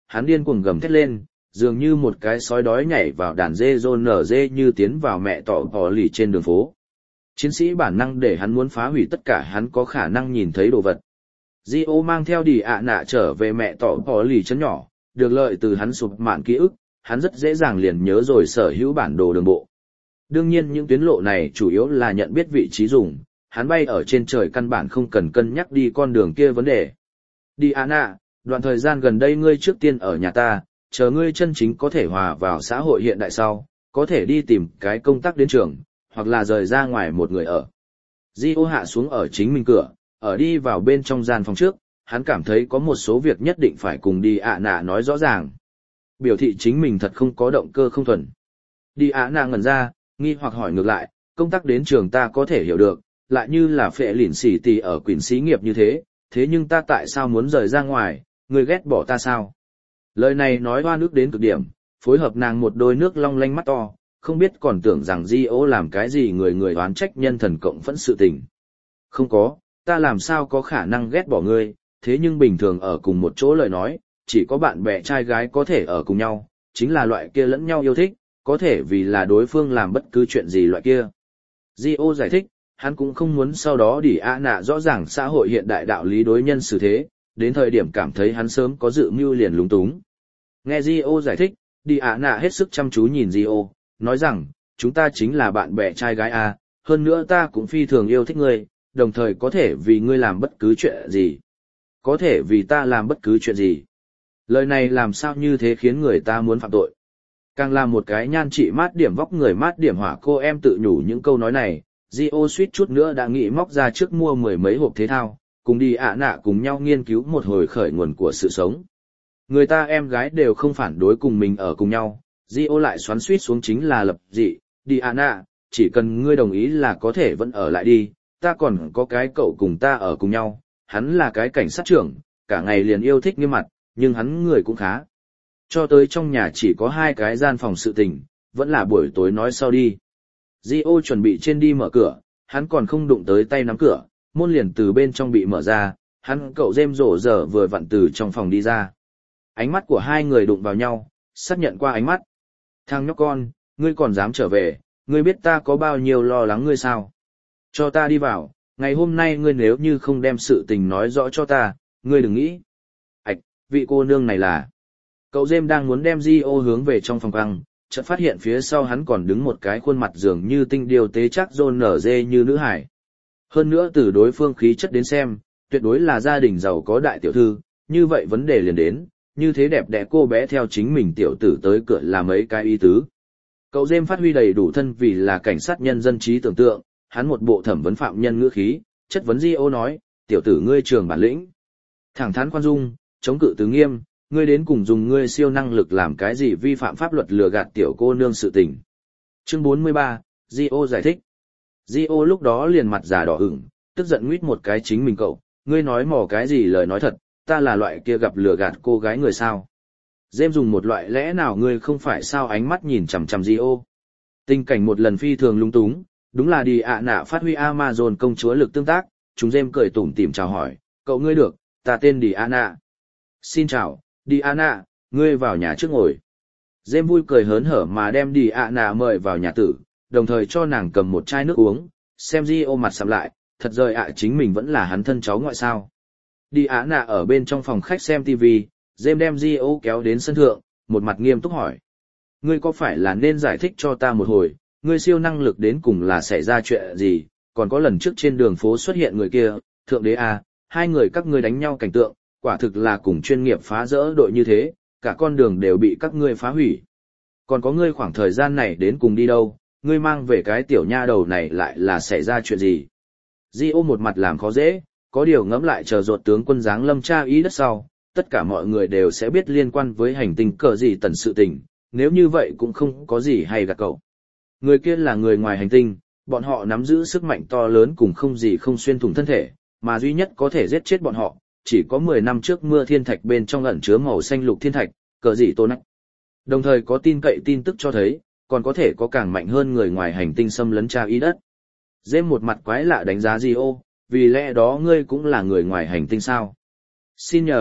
hắn điên cuồng gầm thét lên, dường như một cái sói đói nhảy vào đàn dê rôn nở dê như tiến vào mẹ tỏ bỏ lì trên đường phố. Chiến sĩ bản năng để hắn muốn phá hủy tất cả hắn có khả năng nhìn thấy đồ vật. Gio mang theo đi ạ nạ trở về mẹ tỏ bỏ lì chấn nhỏ, được lợi từ hắn sụp mạn ký ức, hắn rất dễ dàng liền nhớ rồi sở hữu bản đồ đường bộ. Đương nhiên những tuyến lộ này chủ yếu là nhận biết vị trí dùng, hắn bay ở trên trời căn bản không cần cân nhắc đi con đường kia vấn đề. Đi ạ nạ, đoạn thời gian gần đây ngươi trước tiên ở nhà ta, chờ ngươi chân chính có thể hòa vào xã hội hiện đại sau, có thể đi tìm cái công tác đến trường, hoặc là rời ra ngoài một người ở. Gio hạ xuống ở chính mình cửa, ở đi vào bên trong gian phòng trước, hắn cảm thấy có một số việc nhất định phải cùng đi ạ nạ nói rõ ràng. Biểu thị chính mình thật không có động cơ không thuần. Đi ạ nạ ngẩn ra, nghi hoặc hỏi ngược lại, công tác đến trường ta có thể hiểu được, lại như là phệ lỉn xỉ tì ở quyền xí nghiệp như thế, thế nhưng ta tại sao muốn rời ra ngoài, ngươi ghét bỏ ta sao? Lời này nói hoa nước đến cực điểm, phối hợp nàng một đôi nước long lanh mắt to, không biết còn tưởng rằng Gio làm cái gì người người oán trách nhân thần cộng phẫn sự tình. Không có, ta làm sao có khả năng ghét bỏ ngươi, thế nhưng bình thường ở cùng một chỗ lời nói, chỉ có bạn bè trai gái có thể ở cùng nhau, chính là loại kia lẫn nhau yêu thích, có thể vì là đối phương làm bất cứ chuyện gì loại kia. Gio giải thích, hắn cũng không muốn sau đó đi ạ nạ rõ ràng xã hội hiện đại đạo lý đối nhân xử thế, đến thời điểm cảm thấy hắn sớm có dự mưu liền lúng túng. Nghe Gio giải thích, đi ạ nạ hết sức chăm chú nhìn Gio, nói rằng, chúng ta chính là bạn bè trai gái à, hơn nữa ta cũng phi thường yêu thích ngươi, đồng thời có thể vì ngươi làm bất cứ chuyện gì. Có thể vì ta làm bất cứ chuyện gì. Lời này làm sao như thế khiến người ta muốn phạm tội. Càng là một cái nhan trị mát điểm vóc người mát điểm hỏa cô em tự nhủ những câu nói này, Gio suýt chút nữa đã nghĩ móc ra trước mua mười mấy hộp thế thao, cùng đi ạ nạ cùng nhau nghiên cứu một hồi khởi nguồn của sự sống. Người ta em gái đều không phản đối cùng mình ở cùng nhau, Gio lại xoắn suýt xuống chính là lập dị, đi ạ nạ, chỉ cần ngươi đồng ý là có thể vẫn ở lại đi, ta còn có cái cậu cùng ta ở cùng nhau, hắn là cái cảnh sát trưởng, cả ngày liền yêu thích nghiêm mặt, nhưng hắn người cũng khá. Cho tới trong nhà chỉ có hai cái gian phòng sự tình, vẫn là buổi tối nói sau đi. Gio chuẩn bị trên đi mở cửa, hắn còn không đụng tới tay nắm cửa, môn liền từ bên trong bị mở ra, hắn cậu James rổ rở vừa vặn từ trong phòng đi ra. Ánh mắt của hai người đụng vào nhau, xác nhận qua ánh mắt. Thằng nhóc con, ngươi còn dám trở về, ngươi biết ta có bao nhiêu lo lắng ngươi sao? Cho ta đi vào, ngày hôm nay ngươi nếu như không đem sự tình nói rõ cho ta, ngươi đừng nghĩ. Ảch, vị cô nương này là... Cậu James đang muốn đem Gio hướng về trong phòng băng, chợt phát hiện phía sau hắn còn đứng một cái khuôn mặt dường như tinh điều tế chắc rôn nở dê như nữ hải. Hơn nữa từ đối phương khí chất đến xem, tuyệt đối là gia đình giàu có đại tiểu thư, như vậy vấn đề liền đến, như thế đẹp đẽ cô bé theo chính mình tiểu tử tới cửa là mấy cái ý tứ. Cậu James phát huy đầy đủ thân vì là cảnh sát nhân dân trí tưởng tượng, hắn một bộ thẩm vấn phạm nhân ngữ khí, chất vấn Gio nói, tiểu tử ngươi trường bản lĩnh. Thẳng thắn khoan dung, chống cự tứ nghiêm, ngươi đến cùng dùng ngươi siêu năng lực làm cái gì vi phạm pháp luật lừa gạt tiểu cô nương sự tình. Chương bốn mươi ba, Gio giải thích. Gio lúc đó liền mặt già đỏ ửng, tức giận nguyết một cái chính mình cậu, ngươi nói mò cái gì lời nói thật, ta là loại kia gặp lừa gạt cô gái người sao. James dùng một loại lẽ nào ngươi không phải sao ánh mắt nhìn chằm chằm Gio. Tình cảnh một lần phi thường lung túng, đúng là đi ạ nạ phát huy Amazon công chúa lực tương tác, chúng James cười tủm tỉm chào hỏi, cậu ngươi được, ta tên đi ạ nạ. Xin chào, đi ạ nạ, ngươi vào nhà trước ngồi. James vui cười hớn hở mà đem đi ạ nạ mời vào nhà tử, đồng thời cho nàng cầm một chai nước uống, xem Gio mặt sầm lại, thật rời ạ chính mình vẫn là hắn thân cháu ngoại sao. Đi ạ nạ ở bên trong phòng khách xem tivi, James đem Gio kéo đến sân thượng, một mặt nghiêm túc hỏi. Ngươi có phải là nên giải thích cho ta một hồi, ngươi siêu năng lực đến cùng là xảy ra chuyện gì, còn có lần trước trên đường phố xuất hiện người kia, thượng đế à, hai người các ngươi đánh nhau cảnh tượng, quả thực là cùng chuyên nghiệp phá rỡ đội như thế, cả con đường đều bị các ngươi phá hủy. Còn có ngươi khoảng thời gian này đến cùng đi đâu, ngươi mang về cái tiểu nha đầu này lại là xảy ra chuyện gì. Gio một mặt làm khó dễ, có điều ngẫm lại chờ ruột tướng quân giáng lâm tra ý đất sau, tất cả mọi người đều sẽ biết liên quan với hành tinh cờ gì tần sự tình, nếu như vậy cũng không có gì hay gạt cậu. Người kia là người ngoài hành tinh, bọn họ nắm giữ sức mạnh to lớn cùng không gì không xuyên thủng thân thể, mà duy nhất có thể giết chết bọn họ, chỉ có mười năm trước mưa thiên thạch bên trong ẩn chứa màu xanh lục thiên thạch, cờ gì tôn nách. Đồng thời có tin cậy tin tức cho thấy, còn có thể có càng mạnh hơn người ngoài hành tinh xâm lấn tra ý đất. James một mặt quái lạ đánh giá Gio, vì lẽ đó ngươi cũng là người ngoài hành tinh sao? Xin nhờ,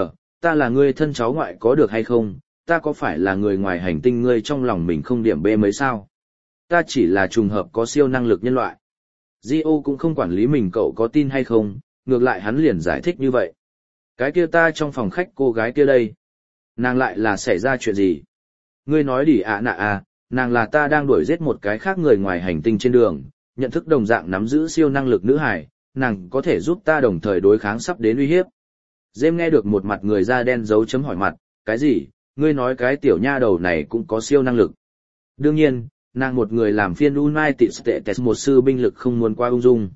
ta là ngươi thân cháu ngoại có được hay không, ta có phải là người ngoài hành tinh ngươi trong lòng mình không điểm bê mấy sao? Ta chỉ là trùng hợp có siêu năng lực nhân loại. Gio cũng không quản lý mình cậu có tin hay không, ngược lại hắn liền giải thích như vậy. Cái kia ta trong phòng khách cô gái kia đây. Nàng lại là xảy ra chuyện gì? Ngươi nói đi ạ nạ à, nàng là ta đang đuổi giết một cái khác người ngoài hành tinh trên đường, nhận thức đồng dạng nắm giữ siêu năng lực nữ hải, nàng có thể giúp ta đồng thời đối kháng sắp đến uy hiếp. Dêm nghe được một mặt người da đen dấu chấm hỏi mặt, cái gì, ngươi nói cái tiểu nha đầu này cũng có siêu năng lực. Đương nhiên, nàng một người làm phiên United States một sư binh lực không muốn qua ung dung.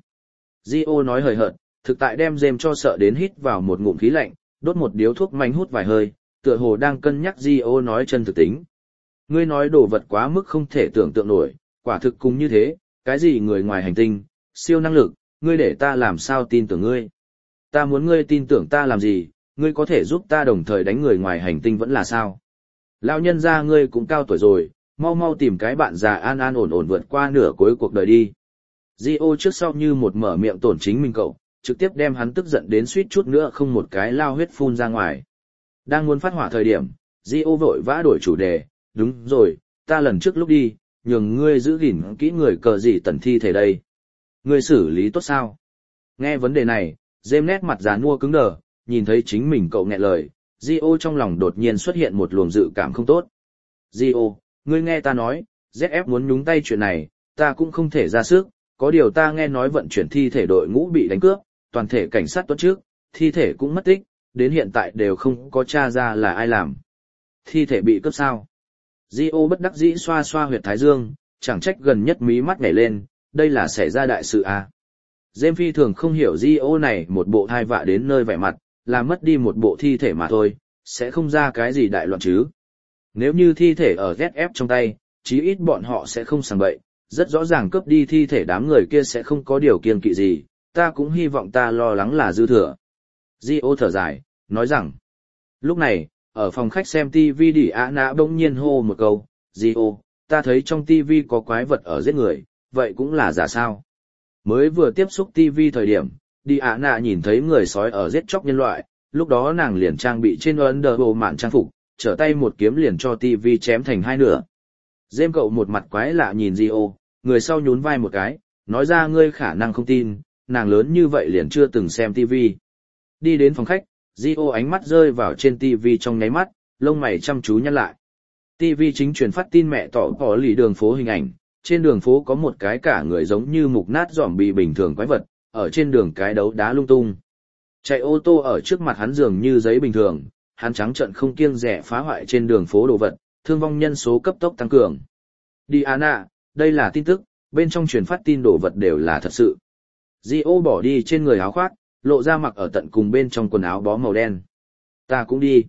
Gio nói hời hợt, thực tại đem Dêm cho sợ đến hít vào một ngụm khí lạnh, đốt một điếu thuốc manh hút vài hơi, tựa hồ đang cân nhắc Gio nói chân thực tính. Ngươi nói đồ vật quá mức không thể tưởng tượng nổi, quả thực cũng như thế, cái gì người ngoài hành tinh, siêu năng lực, ngươi để ta làm sao tin tưởng ngươi. Ta muốn ngươi tin tưởng ta làm gì, ngươi có thể giúp ta đồng thời đánh người ngoài hành tinh vẫn là sao. Lão nhân gia ngươi cũng cao tuổi rồi, mau mau tìm cái bạn già an an ổn ổn vượt qua nửa cuối cuộc đời đi. Gio trước sau như một mở miệng tổn chính mình cậu, trực tiếp đem hắn tức giận đến suýt chút nữa không một cái lao huyết phun ra ngoài. Đang muốn phát hỏa thời điểm, Gio vội vã đổi chủ đề, đúng rồi, ta lần trước lúc đi, nhường ngươi giữ gìn kỹ người cờ gì tần thi thể đây. Ngươi xử lý tốt sao? Nghe vấn đề này, Dêm nét mặt già nua cứng đờ, nhìn thấy chính mình cậu nghẹn lời, Gio trong lòng đột nhiên xuất hiện một luồng dự cảm không tốt. Gio, ngươi nghe ta nói, dét ép muốn nhúng tay chuyện này, ta cũng không thể ra sức, có điều ta nghe nói vận chuyển thi thể đội ngũ bị đánh cướp, toàn thể cảnh sát tuất trước, thi thể cũng mất tích, đến hiện tại đều không có tra ra là ai làm. Thi thể bị cướp sao? Gio bất đắc dĩ xoa xoa huyệt thái dương, chẳng trách gần nhất mí mắt nhảy lên, đây là xảy ra đại sự à. Dêm phi thường không hiểu Gio này một bộ thai vạ đến nơi vẻ mặt, là mất đi một bộ thi thể mà thôi, sẽ không ra cái gì đại loạn chứ. Nếu như thi thể ở dét ép trong tay, chí ít bọn họ sẽ không sàng bậy, rất rõ ràng cướp đi thi thể đám người kia sẽ không có điều kiêng kỵ gì, ta cũng hy vọng ta lo lắng là dư thừa. Gio thở dài, nói rằng, lúc này, ở phòng khách xem ti vi đi ạ nạ bỗng nhiên hô một câu, Gio, ta thấy trong ti vi có quái vật ở giết người, vậy cũng là giả sao. Mới vừa tiếp xúc ti vi thời điểm, đi ạ nạ nhìn thấy người sói ở giết chóc nhân loại, lúc đó nàng liền trang bị trên ấn đờ bộ mạn trang phục, trở tay một kiếm liền cho ti vi chém thành hai nửa. Dêm cậu một mặt quái lạ nhìn Gio, người sau nhún vai một cái, nói ra ngươi khả năng không tin, nàng lớn như vậy liền chưa từng xem ti vi. Đi đến phòng khách, Gio ánh mắt rơi vào trên ti vi trong nháy mắt, lông mày chăm chú nhăn lại. ti vi chính truyền phát tin mẹ tỏ bỏ lì đường phố hình ảnh, trên đường phố có một cái cả người giống như mục nát giòm bị bình thường quái vật, ở trên đường cái đấu đá lung tung. Chạy ô tô ở trước mặt hắn dường như giấy bình thường, hắn trắng trợn không kiêng dè phá hoại trên đường phố đồ vật, thương vong nhân số cấp tốc tăng cường. Diana, đây là tin tức, bên trong truyền phát tin đồ vật đều là thật sự. Gio bỏ đi trên người áo khoác, lộ ra mặc ở tận cùng bên trong quần áo bó màu đen. Ta cũng đi.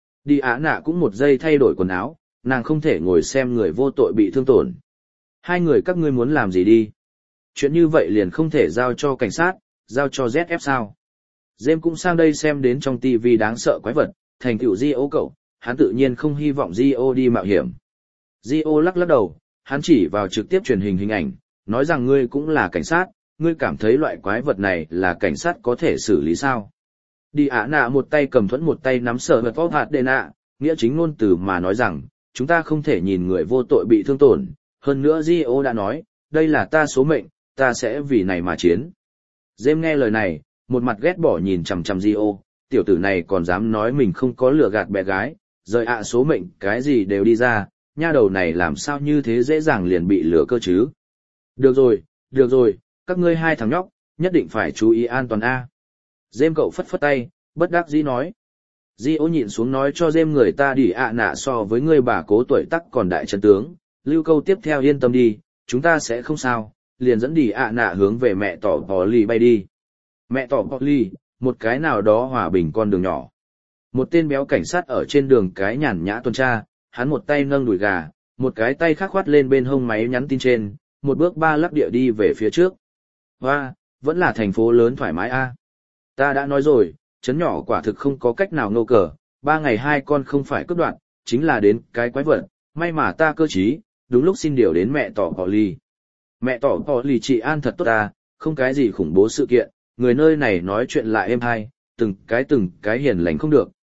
Diana cũng một giây thay đổi quần áo, nàng không thể ngồi xem người vô tội bị thương tổn. Hai người các ngươi muốn làm gì đi? Chuyện như vậy liền không thể giao cho cảnh sát, giao cho dét ép sao? James cũng sang đây xem đến trong tivi đáng sợ quái vật, thành tựu Gio cậu, hắn tự nhiên không hy vọng Gio đi mạo hiểm. Gio lắc lắc đầu, hắn chỉ vào trực tiếp truyền hình hình ảnh, nói rằng ngươi cũng là cảnh sát, ngươi cảm thấy loại quái vật này là cảnh sát có thể xử lý sao? Đi ả nạ một tay cầm thuẫn một tay nắm sở vật phó hạt đê nạ, nghĩa chính ngôn từ mà nói rằng, chúng ta không thể nhìn người vô tội bị thương tổn, hơn nữa Gio đã nói, đây là ta số mệnh, ta sẽ vì này mà chiến. James nghe lời này, một mặt ghét bỏ nhìn chằm chằm Gio, tiểu tử này còn dám nói mình không có lừa gạt bé gái, rời ạ số mệnh cái gì đều đi ra, nha đầu này làm sao như thế dễ dàng liền bị lừa cơ chứ. Được rồi, được rồi, các ngươi hai thằng nhóc, nhất định phải chú ý an toàn a. James cậu phất phất tay, bất đắc dĩ nói. Gio nhịn xuống nói cho James người ta đi ạ nạ so với ngươi bà cố tuổi tắc còn đại chân tướng, lưu câu tiếp theo yên tâm đi, chúng ta sẽ không sao, liền dẫn đi ạ nạ hướng về mẹ tỏ bò lì bay đi. Mẹ tỏ bò lì, một cái nào đó hòa bình con đường nhỏ. Một tên béo cảnh sát ở trên đường cái nhàn nhã tuần tra, hắn một tay nâng đùi gà, một cái tay khác khoát lên bên hông máy nhắn tin trên, một bước ba lắc địa đi về phía trước. Hoa, vẫn là thành phố lớn thoải mái a. Ta đã nói rồi, trấn nhỏ quả thực không có cách nào ngâu cờ, ba ngày hai con không phải cướp đoạn, chính là đến cái quái vật, may mà ta cơ trí, đúng lúc xin điều đến mẹ tỏ bò lì. Mẹ tỏ bò lì trị an thật tốt ta, không cái gì khủng bố sự kiện, người nơi này nói chuyện lại êm hay, từng cái từng cái hiền lành không được,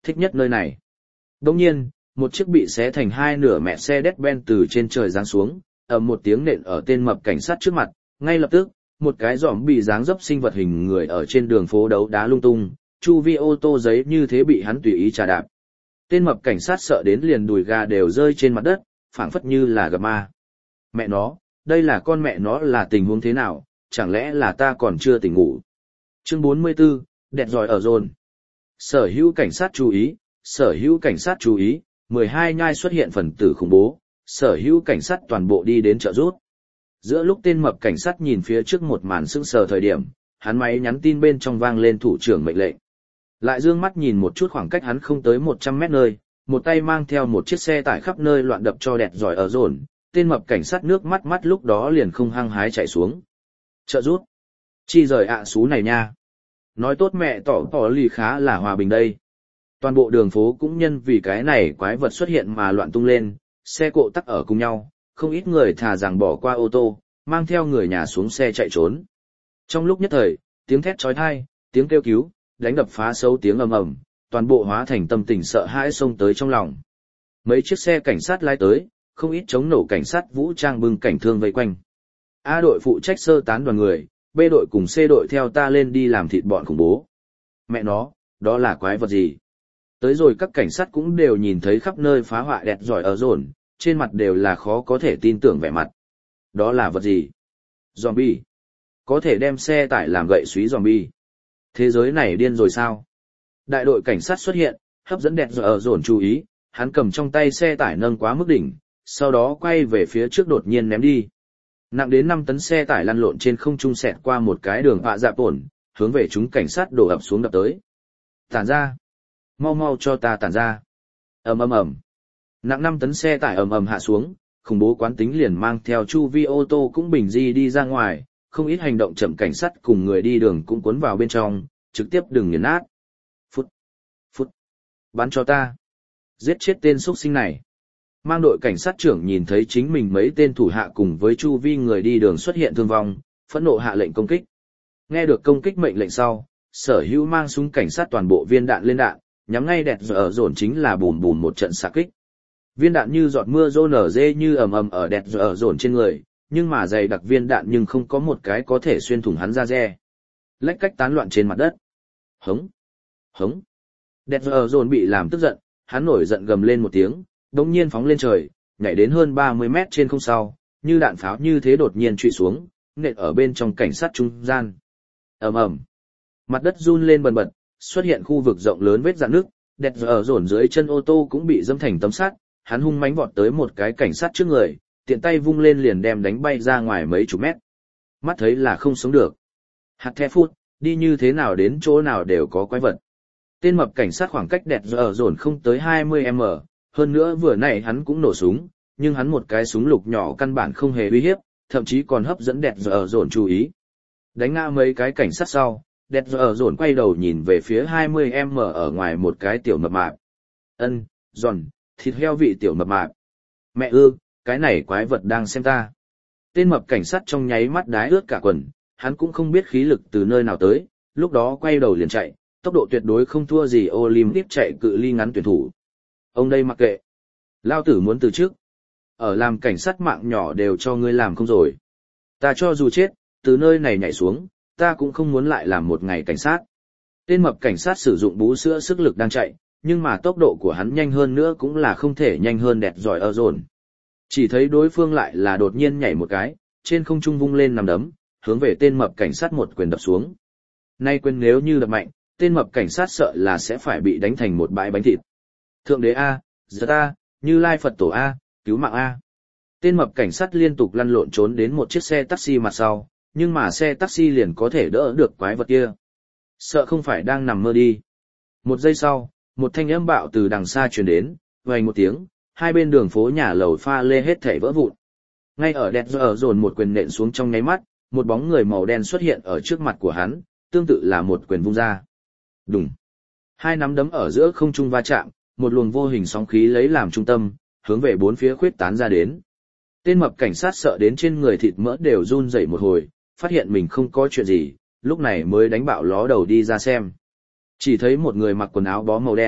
thích nhất nơi này. Đồng nhiên, một chiếc bị xé thành hai nửa mẹ xe Mercedes-Benz từ trên trời giáng xuống, ầm một tiếng nện ở tên mập cảnh sát trước mặt, ngay lập tức, một cái giòm bị dáng dấp sinh vật hình người ở trên đường phố đấu đá lung tung, chu vi ô tô giấy như thế bị hắn tùy ý trà đạp. Tên mập cảnh sát sợ đến liền đùi gà đều rơi trên mặt đất, phảng phất như là gặp ma. Mẹ nó, đây là con mẹ nó là tình huống thế nào, chẳng lẽ là ta còn chưa tỉnh ngủ. Chương bốn mươi tư, đẹp giỏi ở rôn. Sở hữu cảnh sát chú ý, sở hữu cảnh sát chú ý, mười hai nhai xuất hiện phần tử khủng bố, sở hữu cảnh sát toàn bộ đi đến trợ rút. Giữa lúc tên mập cảnh sát nhìn phía trước một màn sững sờ thời điểm, hắn máy nhắn tin bên trong vang lên thủ trưởng mệnh lệnh. Lại dương mắt nhìn một chút khoảng cách hắn không tới một trăm mét nơi, một tay mang theo một chiếc xe tải khắp nơi loạn đập cho đẹp giỏi ở rồn, tên mập cảnh sát nước mắt mắt lúc đó liền không hăng hái chạy xuống. Trợ rút. Chi rời ạ à xú này nha. Nói tốt mẹ tỏ tỏ lì khá là hòa bình đây. Toàn bộ đường phố cũng nhân vì cái này quái vật xuất hiện mà loạn tung lên, xe cộ tắc ở cùng nhau, không ít người thà rằng bỏ qua ô tô, mang theo người nhà xuống xe chạy trốn. Trong lúc nhất thời, tiếng thét chói tai, tiếng kêu cứu, đánh đập phá xấu tiếng ầm ầm, toàn bộ hóa thành tâm tình sợ hãi xông tới trong lòng. Mấy chiếc xe cảnh sát lái tới, không ít chống nổ cảnh sát vũ trang bưng cảnh thương vây quanh. A đội phụ trách sơ tán đoàn người, B đội cùng C đội theo ta lên đi làm thịt bọn khủng bố. Mẹ nó, đó là quái vật gì? Tới rồi các cảnh sát cũng đều nhìn thấy khắp nơi phá hoại đẹp giỏi ở rồn, trên mặt đều là khó có thể tin tưởng vẻ mặt. Đó là vật gì? Zombie. Có thể đem xe tải làm gậy suý zombie. Thế giới này điên rồi sao? Đại đội cảnh sát xuất hiện, hấp dẫn đẹp giỏi ở rồn chú ý, hắn cầm trong tay xe tải nâng quá mức đỉnh, sau đó quay về phía trước đột nhiên ném đi. Nặng đến năm tấn xe tải lăn lộn trên không trung xẹt qua một cái đường họa dạ ổn, hướng về chúng cảnh sát đổ ập xuống đập tới. Tản ra! Mau mau cho ta tản ra! Ầm ầm ầm! Nặng năm tấn xe tải ầm ầm hạ xuống, khủng bố quán tính liền mang theo chu vi ô tô cũng bình di đi ra ngoài, không ít hành động chậm cảnh sát cùng người đi đường cũng cuốn vào bên trong, trực tiếp đừng nghiền nát. Phút! Phút! Bắn cho ta! Giết chết tên xuất sinh này! Mang đội cảnh sát trưởng nhìn thấy chính mình mấy tên thủ hạ cùng với chu vi người đi đường xuất hiện thương vong, phẫn nộ hạ lệnh công kích. Nghe được công kích mệnh lệnh sau, sở hữu mang súng cảnh sát toàn bộ viên đạn lên đạn, nhắm ngay đẹp ở dồn chính là bùm bùm một trận xạ kích. Viên đạn như giọt mưa rô nở dê như ầm ầm ở đẹp ở dồn trên người, nhưng mà dày đặc viên đạn nhưng không có một cái có thể xuyên thủng hắn da dê. Lách cách tán loạn trên mặt đất. Hống! Hống! Đẹp ở dồn bị làm tức giận, hắn nổi giận gầm lên một tiếng, đống nhiên phóng lên trời, nhảy đến hơn ba mươi mét trên không sau, như đạn pháo như thế đột nhiên trụy xuống, nện ở bên trong cảnh sát trung gian. Ầm ầm, mặt đất run lên bần bật, xuất hiện khu vực rộng lớn vết rạn nước, đẹp ở dồn dưới chân ô tô cũng bị dẫm thành tấm sắt, hắn hung mãnh vọt tới một cái cảnh sát trước người, tiện tay vung lên liền đem đánh bay ra ngoài mấy chục mét. Mắt thấy là không sống được. Hạt the phút, đi như thế nào đến chỗ nào đều có quái vật. Tên mập cảnh sát khoảng cách đẹp ở dồn không tới hai mươi mét. Hơn nữa vừa nãy hắn cũng nổ súng, nhưng hắn một cái súng lục nhỏ căn bản không hề uy hiếp, thậm chí còn hấp dẫn đẹp ở dồn chú ý. Đánh ngã mấy cái cảnh sát sau, đẹp ở dồn quay đầu nhìn về phía hai mươi mét ở ngoài một cái tiểu mập mạp. Ân, giòn, thịt heo vị tiểu mập mạp. Mẹ ư, cái này quái vật đang xem ta. Tên mập cảnh sát trong nháy mắt đái ướt cả quần, hắn cũng không biết khí lực từ nơi nào tới, lúc đó quay đầu liền chạy, tốc độ tuyệt đối không thua gì Olympic chạy cự ly ngắn tuyển thủ. Ông đây mặc kệ. Lao tử muốn từ trước. Ở làm cảnh sát mạng nhỏ đều cho ngươi làm không rồi. Ta cho dù chết, từ nơi này nhảy xuống, ta cũng không muốn lại làm một ngày cảnh sát. Tên mập cảnh sát sử dụng bú sữa sức lực đang chạy, nhưng mà tốc độ của hắn nhanh hơn nữa cũng là không thể nhanh hơn đẹp giỏi ở dồn. Chỉ thấy đối phương lại là đột nhiên nhảy một cái, trên không trung vung lên nằm đấm, hướng về tên mập cảnh sát một quyền đập xuống. Nay quyền nếu như đập mạnh, tên mập cảnh sát sợ là sẽ phải bị đánh thành một bãi bánh thịt. Thượng đế A, giật A, Như Lai Phật Tổ A, cứu mạng A. Tên mập cảnh sát liên tục lăn lộn trốn đến một chiếc xe taxi mặt sau, nhưng mà xe taxi liền có thể đỡ được quái vật kia. Sợ không phải đang nằm mơ đi. Một giây sau, một thanh âm bạo từ đằng xa truyền đến, vang một tiếng, hai bên đường phố nhà lầu pha lê hết thảy vỡ vụn. Ngay ở đẹp ở dồn một quyền nện xuống trong nháy mắt, một bóng người màu đen xuất hiện ở trước mặt của hắn, tương tự là một quyền vung ra. Đùng. Hai nắm đấm ở giữa không trung va chạm, một luồng vô hình sóng khí lấy làm trung tâm, hướng về bốn phía khuyết tán ra đến. Tên mập cảnh sát sợ đến trên người thịt mỡ đều run rẩy một hồi, phát hiện mình không có chuyện gì, lúc này mới đánh bạo ló đầu đi ra xem. Chỉ thấy một người mặc quần áo bó màu đen,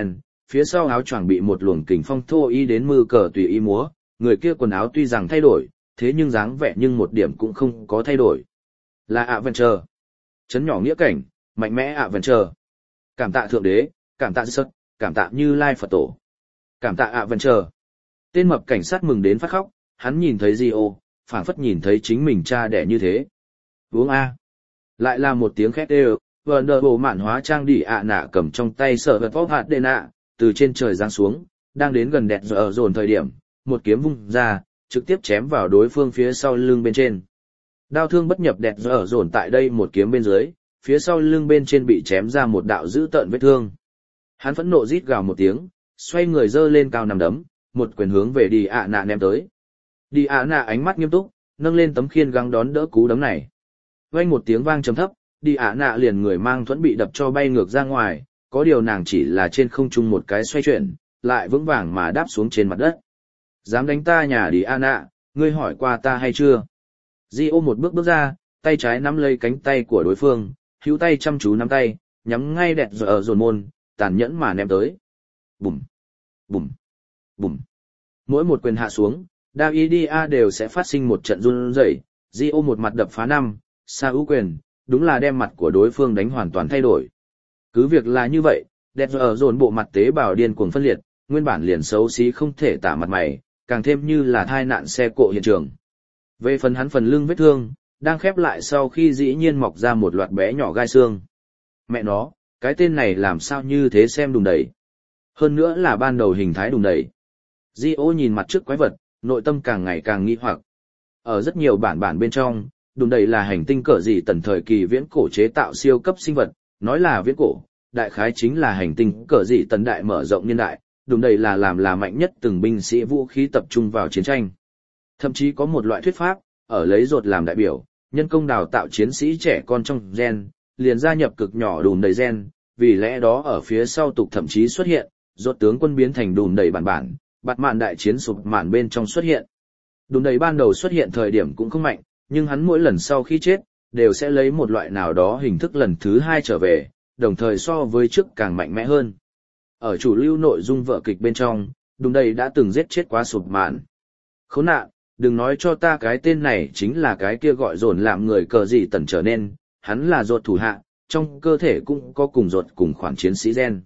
phía sau áo choàng bị một luồng kình phong thô y đến mưa cờ tùy ý múa, người kia quần áo tuy rằng thay đổi, thế nhưng dáng vẻ nhưng một điểm cũng không có thay đổi. Là Adventure. Chấn nhỏ nghĩa cảnh, mạnh mẽ Adventure. Cảm tạ Thượng Đế, cảm tạ Sất, cảm tạ Như Lai Phật Tổ. Cảm tạ Adventure. Tên mập cảnh sát mừng đến phát khóc, hắn nhìn thấy Gio, phảng phất nhìn thấy chính mình cha đẻ như thế. Uống A. Lại là một tiếng khét đều, vờ nợ bộ mạn hóa trang đi ạ nạ cầm trong tay sợ vật vóc hạt đê nạ, từ trên trời giáng xuống, đang đến gần đẹp giờ dồn thời điểm, một kiếm vung ra, trực tiếp chém vào đối phương phía sau lưng bên trên. Đao thương bất nhập đẹp giờ dồn tại đây một kiếm bên dưới, phía sau lưng bên trên bị chém ra một đạo dữ tợn vết thương. Hắn phẫn nộ rít gào một tiếng, xoay người giơ lên cao nằm đấm, một quyền hướng về đi ạ nạ ném tới. Đi ạ nạ ánh mắt nghiêm túc, nâng lên tấm khiên găng đón đỡ cú đấm này. Vang một tiếng vang trầm thấp, đi ạ nạ liền người mang thuẫn bị đập cho bay ngược ra ngoài, có điều nàng chỉ là trên không trung một cái xoay chuyển, lại vững vàng mà đáp xuống trên mặt đất. Dám đánh ta nhà đi ạ nạ, ngươi hỏi qua ta hay chưa? Gio một bước bước ra, tay trái nắm lấy cánh tay của đối phương, hữu tay chăm chú nắm tay, nhắm ngay đẹp giờ dồn môn, tàn nhẫn mà ném tới. Bùm, bùm, bùm. Mỗi một quyền hạ xuống, Davidia đều sẽ phát sinh một trận run rẩy. Gio một mặt đập phá năm, xa ưu quyền, đúng là đem mặt của đối phương đánh hoàn toàn thay đổi. Cứ việc là như vậy, đẹp giờ dồn bộ mặt tế bào điên cuồng phân liệt, nguyên bản liền xấu xí không thể tả mặt mày, càng thêm như là thai nạn xe cộ hiện trường. Về phần hắn phần lưng vết thương, đang khép lại sau khi dĩ nhiên mọc ra một loạt bé nhỏ gai xương. Mẹ nó, cái tên này làm sao như thế xem đùng đầy. Hơn nữa là ban đầu hình thái đùng đầy. Gio nhìn mặt trước quái vật, nội tâm càng ngày càng nghi hoặc. Ở rất nhiều bản bản bên trong, đùng đầy là hành tinh cỡ gì tần thời kỳ viễn cổ chế tạo siêu cấp sinh vật, nói là viễn cổ, đại khái chính là hành tinh cỡ gì tần đại mở rộng niên đại, đùng đầy là làm là mạnh nhất từng binh sĩ vũ khí tập trung vào chiến tranh. Thậm chí có một loại thuyết pháp, ở lấy rột làm đại biểu, nhân công đào tạo chiến sĩ trẻ con trong gen, liền gia nhập cực nhỏ đùn đầy gen, vì lẽ đó ở phía sau tục thậm chí xuất hiện, rột tướng quân biến thành đùn đầy bản bản, bạt mạn đại chiến sụp mạn bên trong xuất hiện. Đùn đầy ban đầu xuất hiện thời điểm cũng không mạnh, nhưng hắn mỗi lần sau khi chết, đều sẽ lấy một loại nào đó hình thức lần thứ hai trở về, đồng thời so với trước càng mạnh mẽ hơn. Ở chủ lưu nội dung vở kịch bên trong, đùn đầy đã từng giết chết quá sụp mạn. Khốn nạn, đừng nói cho ta cái tên này chính là cái kia gọi dồn làm người cờ gì tần trở nên, hắn là rột thủ hạ, trong cơ thể cũng có cùng rột cùng khoản chiến sĩ gen.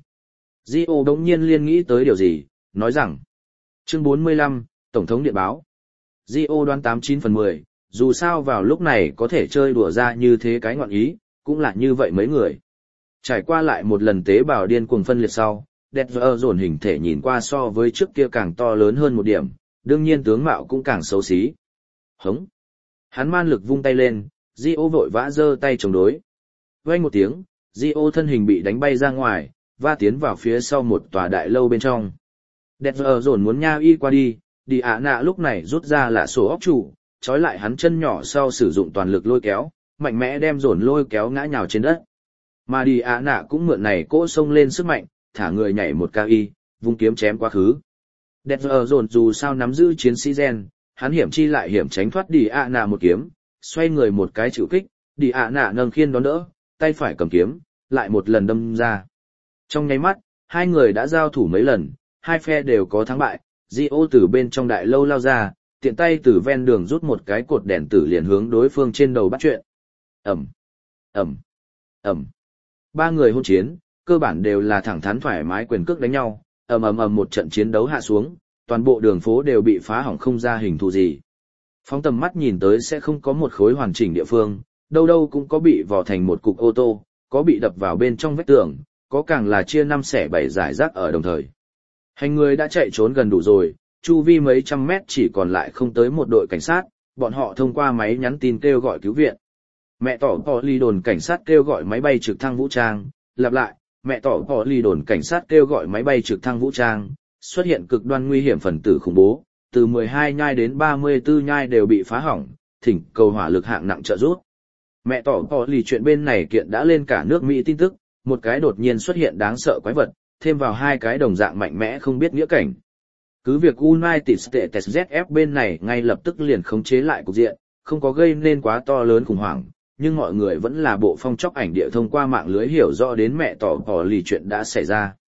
Gio đống nhiên liên nghĩ tới điều gì, nói rằng, chương bốn mươi lăm, Tổng thống điện báo. Gio đoán tám chín phần mười, dù sao vào lúc này có thể chơi đùa ra như thế cái ngọn ý, cũng là như vậy mấy người. Trải qua lại một lần tế bào điên cuồng phân liệt sau, đẹp vợ dồn hình thể nhìn qua so với trước kia càng to lớn hơn một điểm, đương nhiên tướng mạo cũng càng xấu xí. Hống! Hắn man lực vung tay lên, Gio vội vã giơ tay chống đối. Vang một tiếng, Gio thân hình bị đánh bay ra ngoài, va tiến vào phía sau một tòa đại lâu bên trong. Đẹp giờ dồn muốn nha y qua đi, đi ạ nạ lúc này rút ra là sổ óc chủ, trói lại hắn chân nhỏ sau sử dụng toàn lực lôi kéo, mạnh mẽ đem dồn lôi kéo ngã nhào trên đất. Mà đi ạ nạ cũng mượn này cỗ sông lên sức mạnh, thả người nhảy một cao y, vung kiếm chém quá khứ. Đẹp giờ dồn dù sao nắm giữ chiến sĩ gen, hắn hiểm chi lại hiểm tránh thoát đi ạ nạ một kiếm, xoay người một cái chịu kích, đi ạ nạ nâng khiên đón đỡ, tay phải cầm kiếm, lại một lần đâm ra. Trong nháy mắt, hai người đã giao thủ mấy lần, hai phe đều có thắng bại, Gio từ bên trong đại lâu lao ra, tiện tay từ ven đường rút một cái cột đèn tử liền hướng đối phương trên đầu bắt chuyện. Ẩm, Ẩm, Ẩm. Ba người hôn chiến, cơ bản đều là thẳng thắn thoải mái quyền cước đánh nhau, ầm ầm ầm một trận chiến đấu hạ xuống, toàn bộ đường phố đều bị phá hỏng không ra hình thù gì. Phóng tầm mắt nhìn tới sẽ không có một khối hoàn chỉnh địa phương, đâu đâu cũng có bị vò thành một cục ô tô, có bị đập vào bên trong vách tường, có càng là chia năm xẻ bảy giải rác ở đồng thời. Hành người đã chạy trốn gần đủ rồi, chu vi mấy trăm mét chỉ còn lại không tới một đội cảnh sát, bọn họ thông qua máy nhắn tin kêu gọi cứu viện. Mẹ tỏ tỏ ly đồn cảnh sát kêu gọi máy bay trực thăng vũ trang, lặp lại, mẹ tỏ tỏ ly đồn cảnh sát kêu gọi máy bay trực thăng vũ trang, xuất hiện cực đoan nguy hiểm phần tử khủng bố, từ mười hai nhai đến ba mươi tư nhai đều bị phá hỏng, thỉnh cầu hỏa lực hạng nặng trợ giúp. Mẹ tỏ tỏ ly chuyện bên này kiện đã lên cả nước Mỹ tin tức, một cái đột nhiên xuất hiện đáng sợ quái vật, thêm vào hai cái đồng dạng mạnh mẽ không biết nghĩa cảnh. Cứ việc United States dét ép bên này ngay lập tức liền khống chế lại cục diện, không có gây nên quá to lớn khủng hoảng, nhưng mọi người vẫn là bộ phong chóc ảnh địa thông qua mạng lưới hiểu rõ đến mẹ tỏ tỏ lì chuyện đã xảy ra.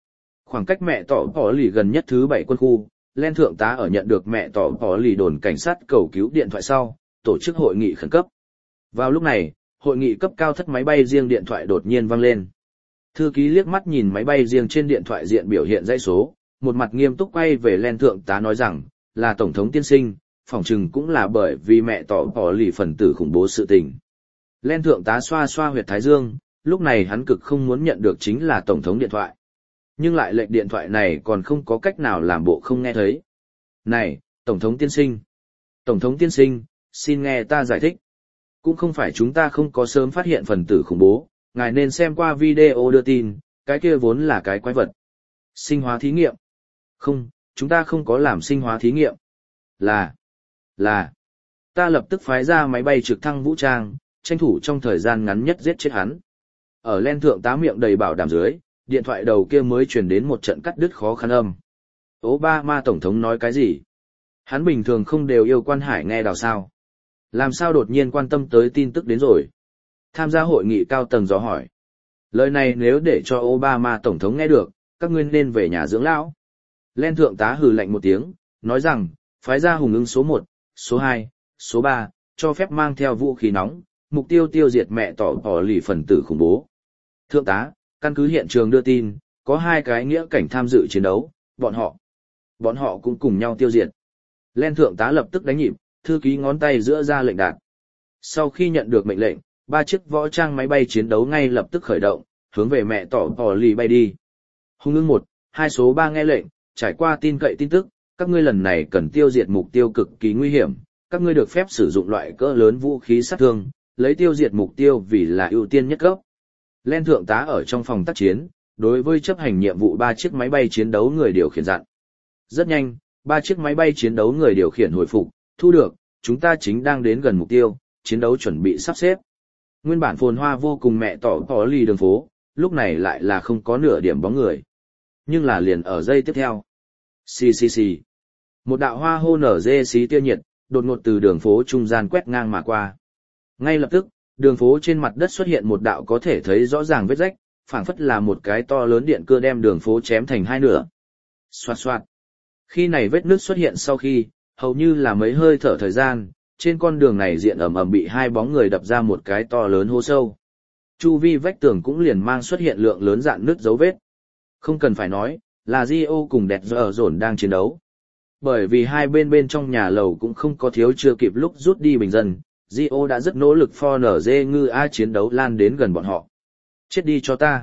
Khoảng cách mẹ tỏ bỏ lì gần nhất thứ bảy quân khu, Len thượng tá ở nhận được mẹ tỏ bỏ lì đồn cảnh sát cầu cứu điện thoại sau, tổ chức hội nghị khẩn cấp. Vào lúc này, hội nghị cấp cao thất máy bay riêng điện thoại đột nhiên vang lên. Thư ký liếc mắt nhìn máy bay riêng trên điện thoại diện biểu hiện dãy số, một mặt nghiêm túc quay về Len thượng tá nói rằng, là tổng thống tiên sinh, phỏng chừng cũng là bởi vì mẹ tỏ bỏ lì phần tử khủng bố sự tình. Len thượng tá xoa xoa huyệt thái dương, lúc này hắn cực không muốn nhận được chính là tổng thống điện thoại. Nhưng lại lệnh điện thoại này còn không có cách nào làm bộ không nghe thấy. Này, tổng thống tiên sinh. Tổng thống tiên sinh, xin nghe ta giải thích. Cũng không phải chúng ta không có sớm phát hiện phần tử khủng bố, ngài nên xem qua video đưa tin, cái kia vốn là cái quái vật. Sinh hóa thí nghiệm. Không, chúng ta không có làm sinh hóa thí nghiệm. Là, là, ta lập tức phái ra máy bay trực thăng vũ trang, tranh thủ trong thời gian ngắn nhất giết chết hắn. Ở Len thượng tá miệng đầy bảo đảm dưới, điện thoại đầu kia mới truyền đến một trận cắt đứt khó khăn âm. Obama tổng thống nói cái gì? Hắn bình thường không đều yêu quan hải nghe đào sao? Làm sao đột nhiên quan tâm tới tin tức đến rồi? Tham gia hội nghị cao tầng dò hỏi. Lời này nếu để cho Obama tổng thống nghe được, các ngươi nên về nhà dưỡng lão. Len thượng tá hừ lạnh một tiếng, nói rằng, phái ra hùng ứng số một, số hai, số ba, cho phép mang theo vũ khí nóng, mục tiêu tiêu diệt mẹ tỏ bỏ lì phần tử khủng bố. Thượng tá, căn cứ hiện trường đưa tin, có hai cái nghĩa cảnh tham dự chiến đấu, bọn họ, bọn họ cũng cùng nhau tiêu diệt. Len thượng tá lập tức đánh nhịp, thư ký ngón tay giữa ra lệnh đạt. Sau khi nhận được mệnh lệnh, ba chiếc võ trang máy bay chiến đấu ngay lập tức khởi động, hướng về mẹ tỏ bỏ lì bay đi. Hung ưng một, hai số ba nghe lệnh, trải qua tin cậy tin tức, các ngươi lần này cần tiêu diệt mục tiêu cực kỳ nguy hiểm, các ngươi được phép sử dụng loại cỡ lớn vũ khí sát thương, lấy tiêu diệt mục tiêu vì là ưu tiên nhất cấp. Len thượng tá ở trong phòng tác chiến, đối với chấp hành nhiệm vụ ba chiếc máy bay chiến đấu người điều khiển dặn. Rất nhanh, ba chiếc máy bay chiến đấu người điều khiển hồi phục, thu được, chúng ta chính đang đến gần mục tiêu, chiến đấu chuẩn bị sắp xếp. Nguyên bản phồn hoa vô cùng mẹ tỏ tỏ lì đường phố, lúc này lại là không có nửa điểm bóng người. Nhưng là liền ở giây tiếp theo. Xì xì xì. Một đạo hoa hô nở dê xí tia nhiệt, đột ngột từ đường phố trung gian quét ngang mà qua. Ngay lập tức, đường phố trên mặt đất xuất hiện một đạo có thể thấy rõ ràng vết rách, phảng phất là một cái to lớn điện cưa đem đường phố chém thành hai nửa. Xoạt xoạt. Khi này vết nứt xuất hiện sau khi, hầu như là mấy hơi thở thời gian, trên con đường này diện ẩm ẩm bị hai bóng người đập ra một cái to lớn hố sâu. Chu vi vách tường cũng liền mang xuất hiện lượng lớn dạn nứt dấu vết. Không cần phải nói, là Gio cùng Đẹp Giờ Dồn đang chiến đấu. Bởi vì hai bên bên trong nhà lầu cũng không có thiếu chưa kịp lúc rút đi bình dân, Gio đã rất nỗ lực for nở dê ngư A chiến đấu lan đến gần bọn họ. Chết đi cho ta.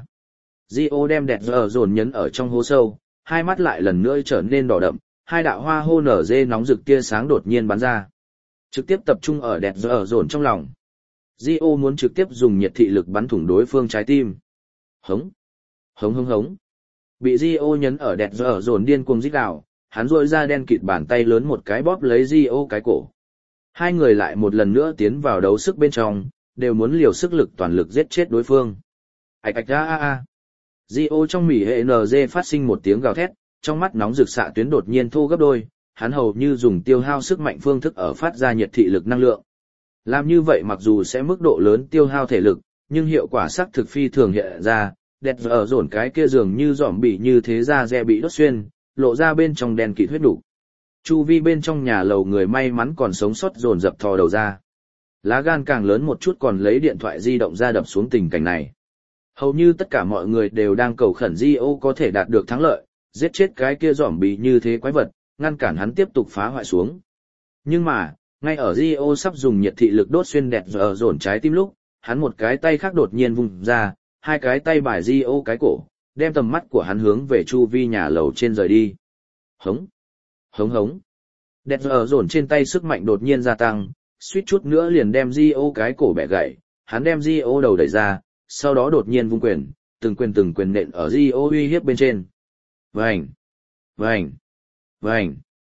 Gio đem Đẹp Giờ Dồn nhấn ở trong hố sâu, hai mắt lại lần nữa trở nên đỏ đậm, hai đạo hoa hô nở dê nóng rực tia sáng đột nhiên bắn ra. Trực tiếp tập trung ở Đẹp Giờ Dồn trong lòng. Gio muốn trực tiếp dùng nhiệt thị lực bắn thủng đối phương trái tim. Hống. Hống hống hống. Bị Gio nhấn ở Đẹp Giờ Dồn điên cuồng rít gào, hắn rỗi ra đen kịt bàn tay lớn một cái bóp lấy Gio cái cổ. Hai người lại một lần nữa tiến vào đấu sức bên trong, đều muốn liều sức lực toàn lực giết chết đối phương. Ảch ạch a a a. Gio trong mỉ hệ en giê phát sinh một tiếng gào thét, trong mắt nóng rực xạ tuyến đột nhiên thu gấp đôi, hắn hầu như dùng tiêu hao sức mạnh phương thức ở phát ra nhiệt thị lực năng lượng. Làm như vậy mặc dù sẽ mức độ lớn tiêu hao thể lực, nhưng hiệu quả sắc thực phi thường hiện ra, Đẹp Giờ Dồn cái kia dường như giỏm bị như thế da dè bị đốt xuyên, lộ ra bên trong đen kịt huyết đủ. Chu vi bên trong nhà lầu người may mắn còn sống sót dồn dập thò đầu ra. Lá gan càng lớn một chút còn lấy điện thoại di động ra đập xuống tình cảnh này. Hầu như tất cả mọi người đều đang cầu khẩn Gio có thể đạt được thắng lợi, giết chết cái kia giỏm bị như thế quái vật, ngăn cản hắn tiếp tục phá hoại xuống. Nhưng mà, ngay ở Gio sắp dùng nhiệt thị lực đốt xuyên Đẹp Giờ Dồn trái tim lúc, hắn một cái tay khác đột nhiên vung ra, hai cái tay bài Gio cái cổ, đem tầm mắt của hắn hướng về chu vi nhà lầu trên rời đi. Hống, hống hống. Đẹp Giờ Dồn trên tay sức mạnh đột nhiên gia tăng, suýt chút nữa liền đem Gio cái cổ bẻ gãy, hắn đem Gio đầu đẩy ra, sau đó đột nhiên vung quyền, từng quyền từng quyền nện ở Gio uy hiếp bên trên. Vành, vành, vành.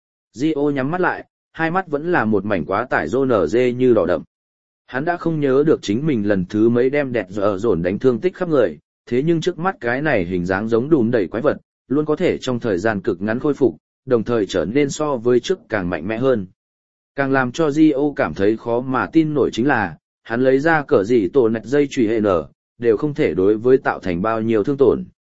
Gio nhắm mắt lại, hai mắt vẫn là một mảnh quá tải rô nở dê như đỏ đậm. Hắn đã không nhớ được chính mình lần thứ mấy đem Đẹp Giờ Dồn đánh thương tích khắp người, thế nhưng trước mắt cái này hình dáng giống đùn đầy quái vật, luôn có thể trong thời gian cực ngắn khôi phục, đồng thời trở nên so với trước càng mạnh mẽ hơn. Càng làm cho Gio cảm thấy khó mà tin nổi chính là, hắn lấy ra cỡ gì tổ nạch dây chùy hệ nở, đều không thể đối với tạo thành bao nhiêu thương tổn.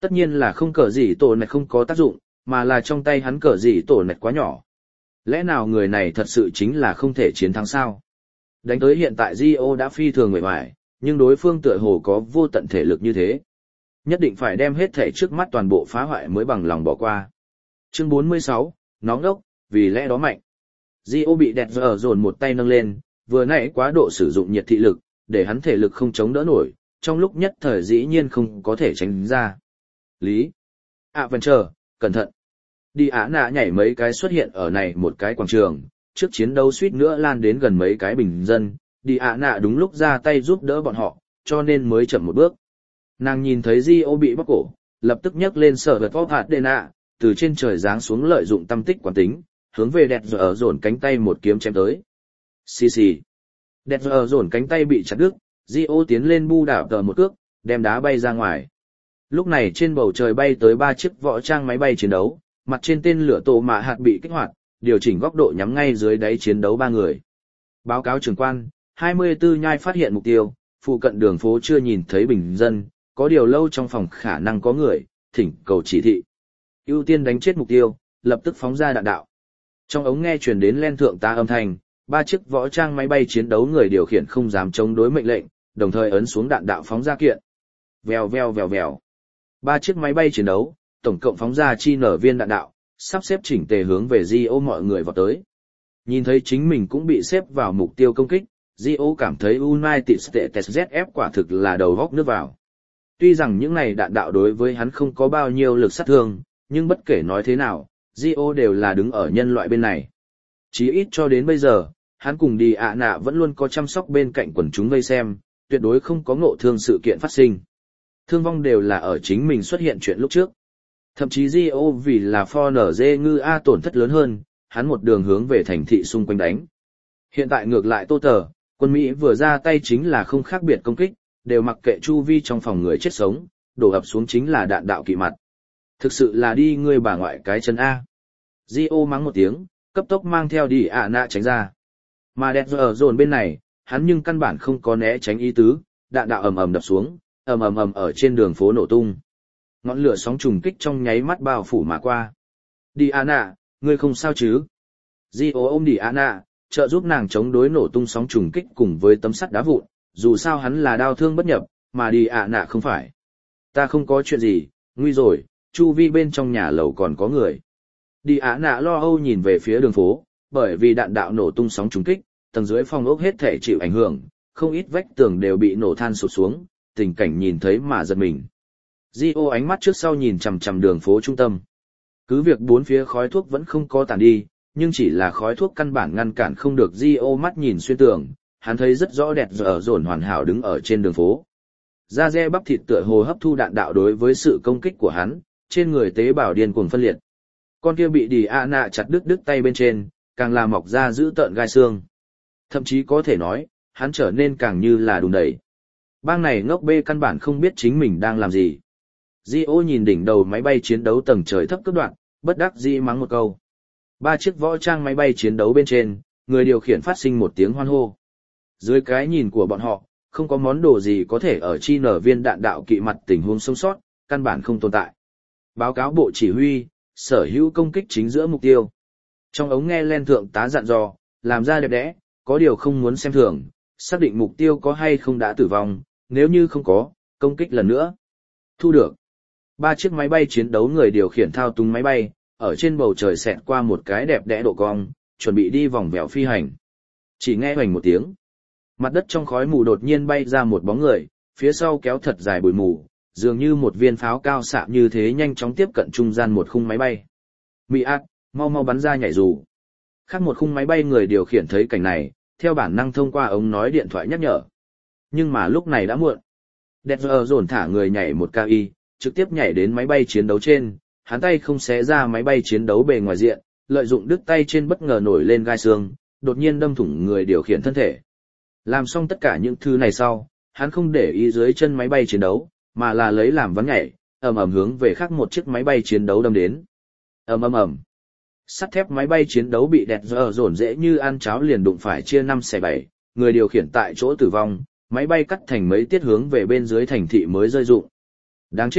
Tất nhiên là không cờ gì tổ này không có tác dụng, mà là trong tay hắn cờ gì tổ này quá nhỏ. Lẽ nào người này thật sự chính là không thể chiến thắng sao? Đánh tới hiện tại Dio đã phi thường người hoài, nhưng đối phương tựa hồ có vô tận thể lực như thế. Nhất định phải đem hết thể trước mắt toàn bộ phá hoại mới bằng lòng bỏ qua. Chương bốn mươi sáu, nóng đốc, vì lẽ đó mạnh. Dio bị đẹp giờ dồn một tay nâng lên, vừa nãy quá độ sử dụng nhiệt thị lực, để hắn thể lực không chống đỡ nổi, trong lúc nhất thời dĩ nhiên không có thể tránh ra. Lý. Adventure, cẩn thận. Đi Á Nạ nhảy mấy cái xuất hiện ở này một cái quảng trường, trước chiến đấu suýt nữa lan đến gần mấy cái bình dân, Đi Á Nạ đúng lúc ra tay giúp đỡ bọn họ, cho nên mới chậm một bước. Nàng nhìn thấy Dio bị bóc cổ, lập tức nhấc lên sở vật vóc hạt đê nạ, từ trên trời giáng xuống lợi dụng tâm tích quán tính, hướng về đẹp giờ dồn cánh tay một kiếm chém tới. Xì xì. Đẹp giờ dồn cánh tay bị chặt đứt, Dio tiến lên bu đảo tờ một cước, đem đá bay ra ngoài. Lúc này trên bầu trời bay tới ba chiếc võ trang máy bay chiến đấu, mặt trên tên lửa tổ mạ hạt bị kích hoạt, điều chỉnh góc độ nhắm ngay dưới đáy chiến đấu ba người. Báo cáo trưởng quan, hai mươi tư nhai phát hiện mục tiêu, phụ cận đường phố chưa nhìn thấy bình dân, có điều lâu trong phòng khả năng có người, thỉnh cầu chỉ thị. Ưu tiên đánh chết mục tiêu, lập tức phóng ra đạn đạo. Trong ống nghe truyền đến len thượng tá âm thanh, ba chiếc võ trang máy bay chiến đấu người điều khiển không dám chống đối mệnh lệnh, đồng thời ấn xuống đạn đạo phóng ra kiện. Vèo vèo vèo vèo. Ba chiếc máy bay chiến đấu, tổng cộng phóng ra chi nở viên đạn đạo, sắp xếp chỉnh tề hướng về Dio mọi người vào tới. Nhìn thấy chính mình cũng bị xếp vào mục tiêu công kích, Dio cảm thấy United States dét ép quả thực là đầu góc nước vào. Tuy rằng những này đạn đạo đối với hắn không có bao nhiêu lực sát thương, nhưng bất kể nói thế nào, Dio đều là đứng ở nhân loại bên này. Chí ít cho đến bây giờ, hắn cùng Đi Ạ Nạ vẫn luôn có chăm sóc bên cạnh quần chúng vây xem, tuyệt đối không có ngộ thương sự kiện phát sinh. Thương vong đều là ở chính mình xuất hiện chuyện lúc trước. Thậm chí Dio vì là For nờ dê ngư A tổn thất lớn hơn, hắn một đường hướng về thành thị xung quanh đánh. Hiện tại ngược lại Tô Tờ, quân Mỹ vừa ra tay chính là không khác biệt công kích, đều mặc kệ chu vi trong phòng người chết sống, đổ ập xuống chính là đạn đạo kỵ mặt. Thực sự là đi ngươi bà ngoại cái chân A. Dio mắng một tiếng, cấp tốc mang theo Đi Ạ Nạ tránh ra. Mà đẹp ở dồn bên này, hắn nhưng căn bản không có né tránh ý tứ, đạn đạo ầm ầm đập xuống, ầm ầm ầm ở trên đường phố nổ tung. Ngọn lửa sóng trùng kích trong nháy mắt bao phủ mà qua. Đi Ạ Nạ, ngươi không sao chứ? Dio ôm Đi Ạ Nạ, trợ giúp nàng chống đối nổ tung sóng trùng kích cùng với tấm sắt đá vụn, dù sao hắn là đau thương bất nhập, mà Đi Ạ Nạ không phải. Ta không có chuyện gì, nguy rồi, chu vi bên trong nhà lầu còn có người. Đi Ạ Nạ lo âu nhìn về phía đường phố, bởi vì đạn đạo nổ tung sóng trùng kích, tầng dưới phòng ốc hết thể chịu ảnh hưởng, không ít vách tường đều bị nổ than sụt xuống, tình cảnh nhìn thấy mà giật mình. Dio ánh mắt trước sau nhìn chằm chằm đường phố trung tâm. Cứ việc bốn phía khói thuốc vẫn không có tàn đi, nhưng chỉ là khói thuốc căn bản ngăn cản không được Dio mắt nhìn xuyên tường, hắn thấy rất rõ đẹp giờ dồn hoàn hảo đứng ở trên đường phố. Da re bắp thịt tựa hồ hấp thu đạn đạo đối với sự công kích của hắn, trên người tế bào điên cuồng phân liệt. Con kia bị Đi Ạ Nạ chặt đứt đứt tay bên trên, càng làm mọc ra giữ tợn gai xương. Thậm chí có thể nói, hắn trở nên càng như là đùn đẩy. Bang này ngốc bê căn bản không biết chính mình đang làm gì. Dio nhìn đỉnh đầu máy bay chiến đấu tầng trời thấp cấp đoạn, bất đắc dĩ mắng một câu. Ba chiếc võ trang máy bay chiến đấu bên trên, người điều khiển phát sinh một tiếng hoan hô. Dưới cái nhìn của bọn họ, không có món đồ gì có thể ở chi nở viên đạn đạo kỵ mặt tình huống sống sót, căn bản không tồn tại. Báo cáo bộ chỉ huy, sở hữu công kích chính giữa mục tiêu. Trong ống nghe len thượng tá dặn dò, làm ra đẹp đẽ, có điều không muốn xem thường, xác định mục tiêu có hay không đã tử vong, nếu như không có, công kích lần nữa. Thu được. Ba chiếc máy bay chiến đấu người điều khiển thao túng máy bay, ở trên bầu trời xẹt qua một cái đẹp đẽ độ cong, chuẩn bị đi vòng vèo phi hành. Chỉ nghe hoành một tiếng. Mặt đất trong khói mù đột nhiên bay ra một bóng người, phía sau kéo thật dài bụi mù, dường như một viên pháo cao xạ như thế nhanh chóng tiếp cận trung gian một khung máy bay. Mị ác, mau mau bắn ra nhảy dù. Khác một khung máy bay người điều khiển thấy cảnh này, theo bản năng thông qua ống nói điện thoại nhắc nhở. Nhưng mà lúc này đã muộn. Đẹp giờ dồn thả người nhảy một cao y, trực tiếp nhảy đến máy bay chiến đấu trên, hắn tay không xé ra máy bay chiến đấu bề ngoài diện, lợi dụng đứt tay trên bất ngờ nổi lên gai xương, đột nhiên đâm thủng người điều khiển thân thể. Làm xong tất cả những thứ này sau, hắn không để ý dưới chân máy bay chiến đấu, mà là lấy làm vắng nhảy, ầm ầm hướng về khác một chiếc máy bay chiến đấu đâm đến. Ầm ầm ầm. Sắt thép máy bay chiến đấu bị đẹp giờ dồn dễ như ăn cháo liền đụng phải chia năm xẻ bảy, người điều khiển tại chỗ tử vong, máy bay cắt thành mấy tiết hướng về bên dưới thành thị mới rơi rụng. Đáng chết,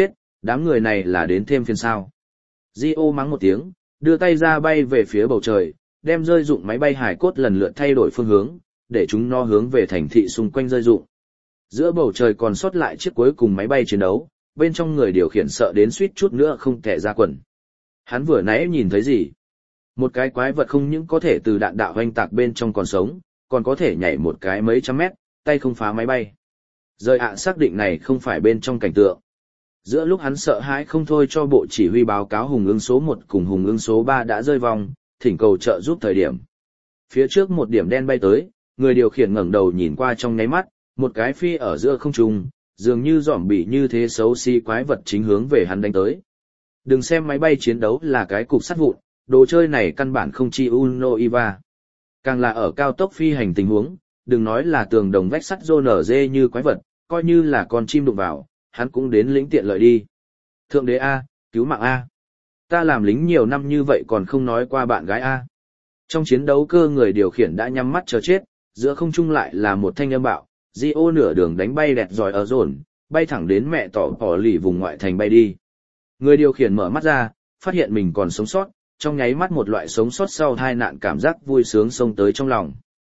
Đám người này là đến thêm phiền sao. Gio mắng một tiếng, đưa tay ra bay về phía bầu trời, đem rơi dụng máy bay hải cốt lần lượt thay đổi phương hướng, để chúng nó hướng về thành thị xung quanh rơi dụng. Giữa bầu trời còn sót lại chiếc cuối cùng máy bay chiến đấu, bên trong người điều khiển sợ đến suýt chút nữa không thể ra quần. Hắn vừa nãy nhìn thấy gì? Một cái quái vật không những có thể từ đạn đạo hoanh tạc bên trong còn sống, còn có thể nhảy một cái mấy trăm mét, tay không phá máy bay. Rời ạ xác định này không phải bên trong cảnh tượng. Giữa lúc hắn sợ hãi không thôi cho bộ chỉ huy báo cáo hùng ưng số một cùng hùng ưng số ba đã rơi vong, thỉnh cầu trợ giúp thời điểm. Phía trước một điểm đen bay tới, người điều khiển ngẩng đầu nhìn qua trong nháy mắt, một cái phi ở giữa không trung, dường như dòm bị như thế xấu xí quái vật chính hướng về hắn đánh tới. Đừng xem máy bay chiến đấu là cái cục sắt vụn, đồ chơi này căn bản không chi Uno Iva. Càng là ở cao tốc phi hành tình huống, đừng nói là tường đồng vách sắt rô nở dê như quái vật, coi như là con chim đụng vào, hắn cũng đến lĩnh tiện lợi đi. Thượng đế A, cứu mạng A. Ta làm lính nhiều năm như vậy còn không nói qua bạn gái A. Trong chiến đấu cơ người điều khiển đã nhắm mắt chờ chết, giữa không trung lại là một thanh âm bạo, Gio nửa đường đánh bay đẹp giỏi ở dồn, bay thẳng đến mẹ tỏ bỏ lì vùng ngoại thành bay đi. Người điều khiển mở mắt ra, phát hiện mình còn sống sót, trong nháy mắt một loại sống sót sau tai nạn cảm giác vui sướng xông tới trong lòng.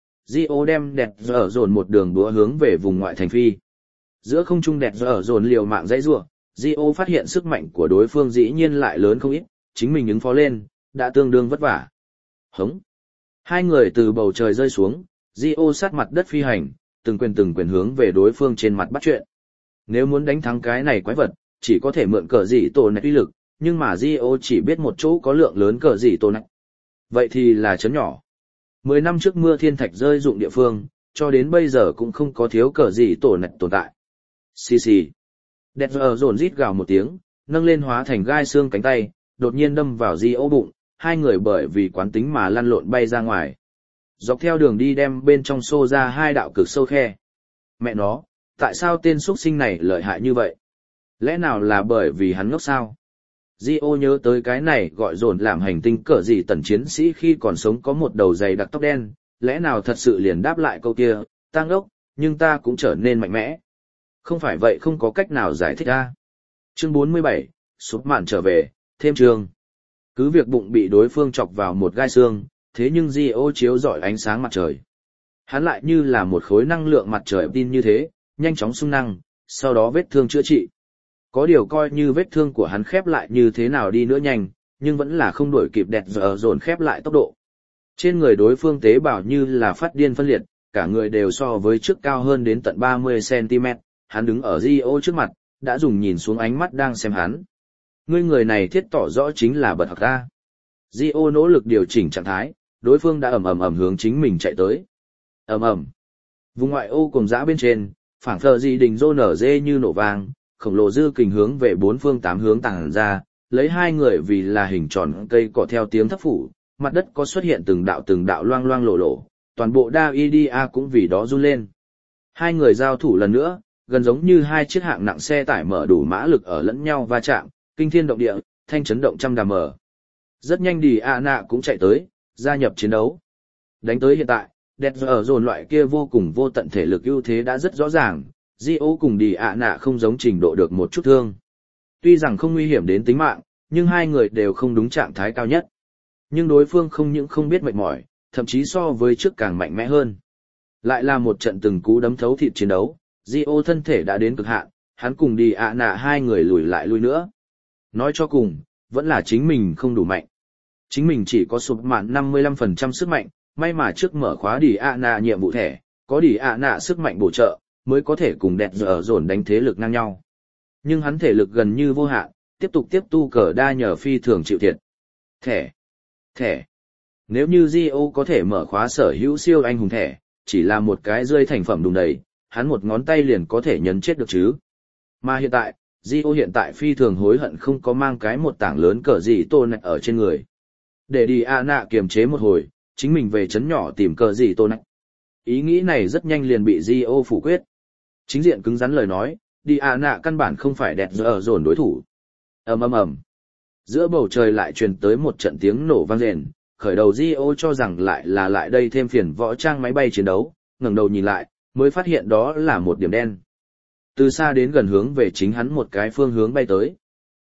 Gio đem đẹp giỏi ở dồn một đường đũa hướng về vùng ngoại thành phi. Giữa không trung đẹp giỏi ở dồn liều mạng dãy rủa, Gio phát hiện sức mạnh của đối phương dĩ nhiên lại lớn không ít, chính mình ứng phó lên, đã tương đương vất vả. Hống. Hai người từ bầu trời rơi xuống, Gio sát mặt đất phi hành, từng quyền từng quyền hướng về đối phương trên mặt bắt chuyện. Nếu muốn đánh thắng cái này quái vật, chỉ có thể mượn cờ dị tổ này uy lực, nhưng mà Gio chỉ biết một chỗ có lượng lớn cờ dị tổ này. Vậy thì là chấn nhỏ. Mười năm trước mưa thiên thạch rơi dụng địa phương, cho đến bây giờ cũng không có thiếu cờ dị tổ này tồn tại. Xì xì. Đẹp giờ dồn rít gào một tiếng, nâng lên hóa thành gai xương cánh tay, đột nhiên đâm vào Gio bụng, hai người bởi vì quán tính mà lăn lộn bay ra ngoài. Dọc theo đường đi đem bên trong xô ra hai đạo cực sâu khe. Mẹ nó, tại sao tên xuất sinh này lợi hại như vậy? Lẽ nào là bởi vì hắn ngốc sao? Gio nhớ tới cái này gọi dồn làm hành tinh cỡ gì tần chiến sĩ khi còn sống có một đầu dày đặc tóc đen, lẽ nào thật sự liền đáp lại câu kia, ta ngốc, nhưng ta cũng trở nên mạnh mẽ. Không phải vậy không có cách nào giải thích ra. Chương bốn mươi bảy, súp mạn trở về, thêm chương. Cứ việc bụng bị đối phương chọc vào một gai xương, thế nhưng Gio chiếu rọi ánh sáng mặt trời. Hắn lại như là một khối năng lượng mặt trời tin như thế, nhanh chóng xung năng, sau đó vết thương chữa trị. Có điều coi như vết thương của hắn khép lại như thế nào đi nữa nhanh, nhưng vẫn là không đuổi kịp đẹp giờ dồn khép lại tốc độ. Trên người đối phương tế bào như là phát điên phân liệt, cả người đều so với trước cao hơn đến tận ba mươi xăng ti mét, hắn đứng ở Gio trước mặt, đã dùng nhìn xuống ánh mắt đang xem hắn. Ngươi người này thiết tỏ rõ chính là bật học ta. Gio nỗ lực điều chỉnh trạng thái, đối phương đã ầm ầm ầm hướng chính mình chạy tới. Ầm ầm. Vùng ngoại ô cùng dã bên trên, phảng phờ dị đình rô nở dê như nổ vang, khổng lồ dư kình hướng về bốn phương tám hướng tàng ra, lấy hai người vì là hình tròn cây cỏ theo tiếng thấp phủ, mặt đất có xuất hiện từng đạo từng đạo loang loang lổ lổ, toàn bộ đa idia cũng vì đó run lên. Hai người giao thủ lần nữa, gần giống như hai chiếc hạng nặng xe tải mở đủ mã lực ở lẫn nhau va chạm, kinh thiên động địa, thanh chấn động trăm đàm mở. Rất nhanh đi ạ nạ cũng chạy tới, gia nhập chiến đấu. Đánh tới hiện tại, đẹp ở dồn loại kia vô cùng vô tận thể lực ưu thế đã rất rõ ràng, Gio cùng đi ạ nạ không giống trình độ được một chút thương. Tuy rằng không nguy hiểm đến tính mạng, nhưng hai người đều không đúng trạng thái cao nhất. Nhưng đối phương không những không biết mệt mỏi, thậm chí so với trước càng mạnh mẽ hơn. Lại là một trận từng cú đấm thấu thịt chiến đấu, Gio thân thể đã đến cực hạn, hắn cùng đi ạ nạ hai người lùi lại lùi nữa. Nói cho cùng, vẫn là chính mình không đủ mạnh. Chính mình chỉ có sụp mạn năm mươi lăm phần trăm sức mạnh, may mà trước mở khóa đi ạ nạ nhiệm vụ thẻ, có đi ạ nạ sức mạnh bổ trợ, mới có thể cùng đẹp giờ dồn đánh thế lực ngang nhau. Nhưng hắn thể lực gần như vô hạn, tiếp tục tiếp tu cờ đa nhờ phi thường chịu thiệt. Thẻ. Thẻ. Nếu như Gio có thể mở khóa sở hữu siêu anh hùng thẻ, chỉ là một cái rơi thành phẩm đùng đầy, hắn một ngón tay liền có thể nhấn chết được chứ. Mà hiện tại, Gio hiện tại phi thường hối hận không có mang cái một tảng lớn cờ gì tô nạch ở trên người. Để đi ạ nạ kiềm chế một hồi, chính mình về chấn nhỏ tìm cờ gì tô nạch. Ý nghĩ này rất nhanh liền bị Gio phủ quyết. Chính diện cứng rắn lời nói, đi ạ nạ căn bản không phải đẹp giờ dồn đối thủ. Ầm ầm ầm. Giữa bầu trời lại truyền tới một trận tiếng nổ vang rền, khởi đầu Gio cho rằng lại là lại đây thêm phiền võ trang máy bay chiến đấu, ngẩng đầu nhìn lại, mới phát hiện đó là một điểm đen. Từ xa đến gần hướng về chính hắn một cái phương hướng bay tới.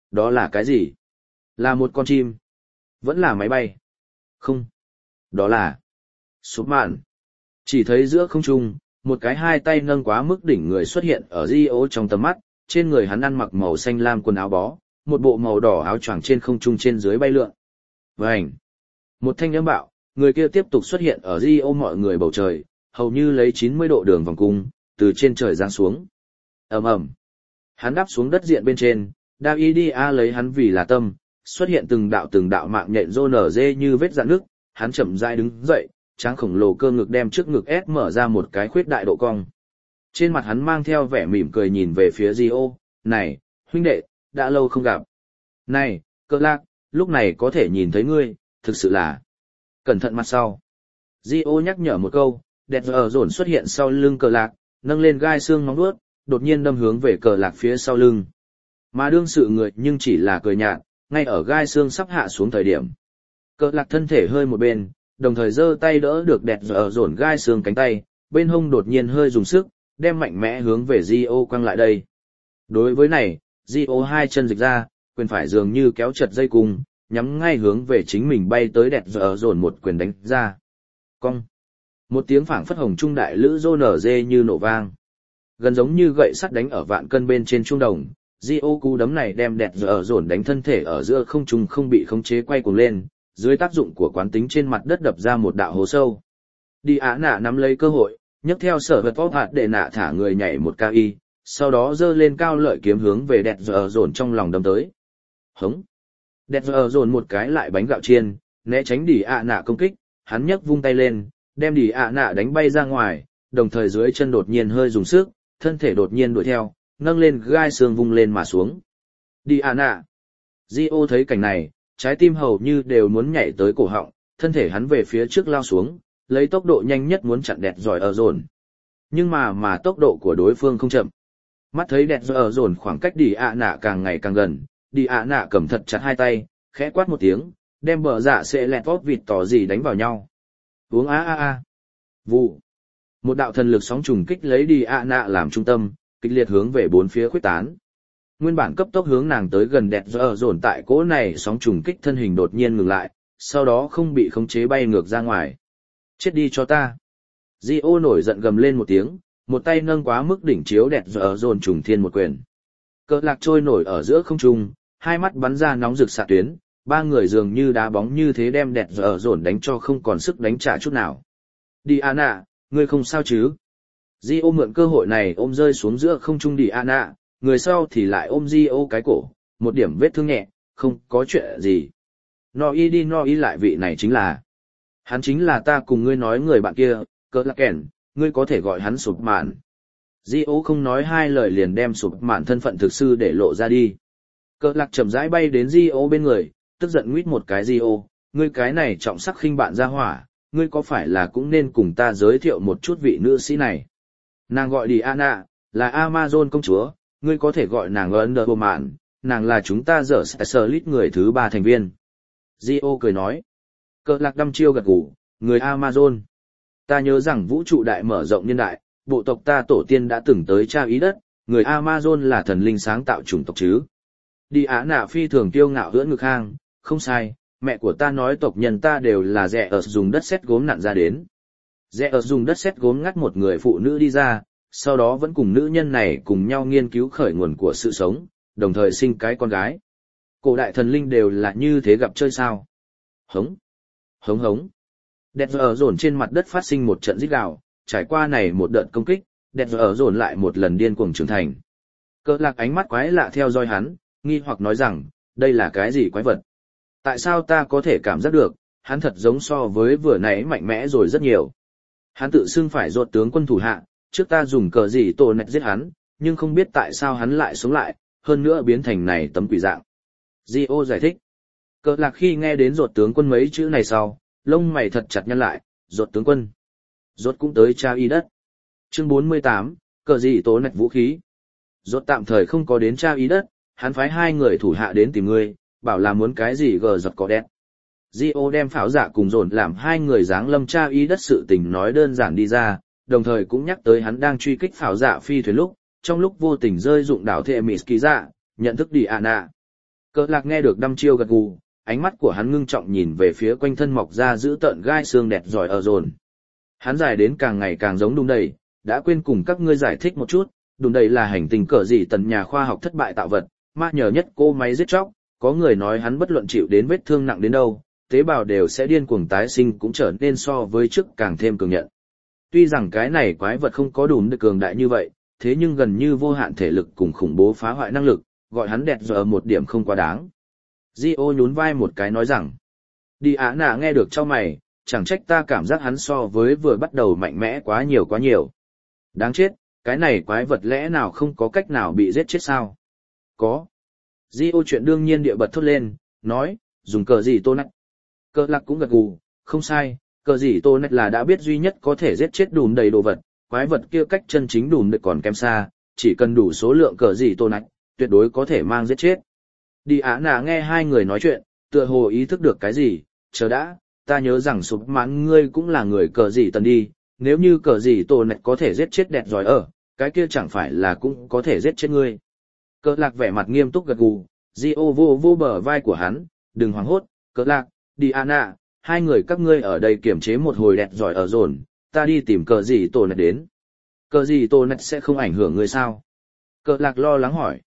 Đó là cái gì? Là một con chim? Vẫn là máy bay? Không. Đó là... Súp mạn. Chỉ thấy giữa không trung, một cái hai tay nâng quá mức đỉnh người xuất hiện ở Rio trong tầm mắt, trên người hắn ăn mặc màu xanh lam quần áo bó, một bộ màu đỏ áo choàng trên không trung trên dưới bay lượn. Vành. Một thanh âm bạo, người kia tiếp tục xuất hiện ở Rio mọi người bầu trời, hầu như lấy chín mươi độ đường vòng cung, từ trên trời giáng xuống. Ầm ầm. Hắn đáp xuống đất diện bên trên, Davidia lấy hắn vì là tâm, xuất hiện từng đạo từng đạo mạng nhện rô nở dê như vết rạn nước, hắn chậm rãi đứng dậy, tráng khổng lồ cơ ngực đem trước ngực ép mở ra một cái khuyết đại độ cong. Trên mặt hắn mang theo vẻ mỉm cười nhìn về phía Rio, này, huynh đệ, đã lâu không gặp. Này, cơ lạc, lúc này có thể nhìn thấy ngươi, thực sự là... Cẩn thận mặt sau. Rio nhắc nhở một câu, đẹp giờ dồn xuất hiện sau lưng cờ lạc, nâng lên gai xương móng vuốt, đột nhiên đâm hướng về cờ lạc phía sau lưng. Mà đương sự người nhưng chỉ là cười nhạt, ngay ở gai xương sắp hạ xuống thời điểm. Cờ lạc thân thể hơi một bên, đồng thời giơ tay đỡ được đẹp giờ dồn gai xương cánh tay, bên hông đột nhiên hơi dùng sức, đem mạnh mẽ hướng về Rio quăng lại đây. Đối với này, Rio hai chân dịch ra, quyền phải dường như kéo chật dây cung, nhắm ngay hướng về chính mình bay tới đẹp giờ dồn một quyền đánh ra. Cong. Một tiếng phảng phất hồng trung đại lữ rô nở dê như nổ vang. Gần giống như gậy sắt đánh ở vạn cân bên trên trung đồng, Rio cú đấm này đem đẹp giờ dồn đánh thân thể ở giữa không trung không bị khống chế quay cuồng lên, dưới tác dụng của quán tính trên mặt đất đập ra một đạo hố sâu. Đi Á Nạ nắm lấy cơ hội, nhấc theo sở vật vót hạt để nạ thả người nhảy một cao y, sau đó giơ lên cao lợi kiếm hướng về đẹp giờ dồn trong lòng đâm tới. Hống. Đẹp giờ dồn một cái lại bánh gạo chiên, né tránh Đi Á Nạ công kích, hắn nhấc vung tay lên, đem Đi Á Nạ đánh bay ra ngoài, đồng thời dưới chân đột nhiên hơi dùng sức, thân thể đột nhiên đuổi theo, nâng lên gai xương vung lên mà xuống. Đi Á Nạ. Rio thấy cảnh này, trái tim hầu như đều muốn nhảy tới cổ họng, thân thể hắn về phía trước lao xuống, lấy tốc độ nhanh nhất muốn chặn đẹp giỏi ở dồn. Nhưng mà mà tốc độ của đối phương không chậm. Mắt thấy đẹp giỏi ở dồn khoảng cách Đi Á Nạ càng ngày càng gần, Đi Á Nạ cầm thật chặt hai tay, khẽ quát một tiếng, đem bờ dạ sẽ lẹt vót vịt tỏ gì đánh vào nhau. Uống á á á. Vụ. Một đạo thần lực sóng trùng kích lấy Đi Á Nạ làm trung tâm, kịch liệt hướng về bốn phía khuếch tán. Nguyên bản cấp tốc hướng nàng tới gần đẹp giờ dồn tại cỗ này sóng trùng kích thân hình đột nhiên ngừng lại, sau đó không bị khống chế bay ngược ra ngoài. Chết đi cho ta. Rio nổi giận gầm lên một tiếng, một tay nâng quá mức đỉnh chiếu đẹp giờ dồn trùng thiên một quyền. Cờ lạc trôi nổi ở giữa không trung, hai mắt bắn ra nóng rực xạ tuyến, ba người dường như đá bóng như thế đem đẹp giờ dồn đánh cho không còn sức đánh trả chút nào. Đi Á Nạ, ngươi không sao chứ? Rio mượn cơ hội này ôm rơi xuống giữa không trung Đi Á Nạ, người sau thì lại ôm Rio cái cổ, một điểm vết thương nhẹ, không có chuyện gì. No y đi no y lại vị này chính là. Hắn chính là ta cùng ngươi nói người bạn kia, cỡ lạc kẻn, ngươi có thể gọi hắn sụp mạn. Rio không nói hai lời liền đem sụp mạn thân phận thực sư để lộ ra đi. Cỡ lạc chậm rãi bay đến Rio bên người, tức giận nguyết một cái Rio, ngươi cái này trọng sắc khinh bạn ra hỏa, ngươi có phải là cũng nên cùng ta giới thiệu một chút vị nữ sĩ này. Nàng gọi Đi Á Nạ, là Amazon công chúa, ngươi có thể gọi nàng Underwoman, nàng là chúng ta dở Specialist người thứ ba thành viên. Rio cười nói. Cờ lạc đăm chiêu gật gù, người Amazon. Ta nhớ rằng vũ trụ đại mở rộng nhân đại, bộ tộc ta tổ tiên đã từng tới tra ý đất, người Amazon là thần linh sáng tạo chủng tộc chứ. Đi Á Nạ phi thường tiêu ngạo hưỡn ngực hang, không sai, mẹ của ta nói tộc nhân ta đều là rẻ ở dùng đất sét gốm nặn ra đến. Rẻ ở dùng đất sét gốm ngắt một người phụ nữ đi ra, sau đó vẫn cùng nữ nhân này cùng nhau nghiên cứu khởi nguồn của sự sống, đồng thời sinh cái con gái. Cổ đại thần linh đều là như thế gặp chơi sao. Hống, hống hống. Đẹp giờ dồn trên mặt đất phát sinh một trận rít gào, trải qua này một đợt công kích, đẹp giờ dồn lại một lần điên cuồng trưởng thành. Cỡ lạc ánh mắt quái lạ theo dõi hắn, nghi hoặc nói rằng, đây là cái gì quái vật? Tại sao ta có thể cảm giác được, hắn thật giống so với vừa nãy mạnh mẽ rồi rất nhiều. Hắn tự xưng phải ruột tướng quân thủ hạ, trước ta dùng cờ gì tổ nẹt giết hắn, nhưng không biết tại sao hắn lại sống lại, hơn nữa biến thành này tấm quỷ dạng. Rio giải thích. Cờ lạc khi nghe đến ruột tướng quân mấy chữ này sau, lông mày thật chặt nhăn lại, ruột tướng quân. Ruột cũng tới tra y đất. Chương bốn mươi tám, cờ gì tổ nẹt vũ khí. Ruột tạm thời không có đến tra y đất, hắn phái hai người thủ hạ đến tìm ngươi, bảo là muốn cái gì gờ giọt có đẹp. Rio đem pháo giả cùng dồn làm hai người giáng lâm tra y đất sự tình nói đơn giản đi ra, đồng thời cũng nhắc tới hắn đang truy kích pháo giả phi thuyền lúc, trong lúc vô tình rơi dụng đảo thệ Mỹ Kỳ dạ, nhận thức Đi Á Nạ. Cờ lạc nghe được đăm chiêu gật gù, ánh mắt của hắn ngưng trọng nhìn về phía quanh thân mọc ra giữ tợn gai xương đẹp giỏi ở dồn. Hắn dài đến càng ngày càng giống đùm đầy, đã quên cùng các ngươi giải thích một chút, đùm đầy là hành tinh cờ gì tần nhà khoa học thất bại tạo vật, mà nhờ nhất cô máy giết chóc, có người nói hắn bất luận chịu đến vết thương nặng đến đâu, tế bào đều sẽ điên cuồng tái sinh cũng trở nên so với trước càng thêm cường nhận. Tuy rằng cái này quái vật không có đủ cường đại như vậy, thế nhưng gần như vô hạn thể lực cùng khủng bố phá hoại năng lực, gọi hắn đẹp giờ một điểm không quá đáng. Gio nhún vai một cái nói rằng, đi á nạ nghe được cho mày, chẳng trách ta cảm giác hắn so với vừa bắt đầu mạnh mẽ quá nhiều quá nhiều. Đáng chết, cái này quái vật lẽ nào không có cách nào bị giết chết sao? Có. Gio chuyện đương nhiên địa bật thốt lên, nói, dùng cờ gì tô nách. Cờ lạc cũng gật gù, không sai, cờ gì tô nách là đã biết duy nhất có thể giết chết đùm đầy đồ vật, quái vật kia cách chân chính đùm đầy còn kém xa, chỉ cần đủ số lượng cờ gì tô nách, tuyệt đối có thể mang giết chết. Đi á nà nghe hai người nói chuyện, tựa hồ ý thức được cái gì, chờ đã, ta nhớ rằng sụp mãn ngươi cũng là người cờ gì tần đi, nếu như cờ gì tô nách có thể giết chết đẹp giỏi ở, cái kia chẳng phải là cũng có thể giết chết ngươi. Cờ lạc vẻ mặt nghiêm túc gật gù, Gio vô vô bờ vai của hắn, đừng hoảng hốt, cờ lạc, đi à nạ, hai người các ngươi ở đây kiểm chế một hồi đẹp giỏi ở dồn, ta đi tìm cờ gì tô nách đến. Cờ gì tô nách sẽ không ảnh hưởng ngươi sao? Cờ lạc lo lắng hỏi.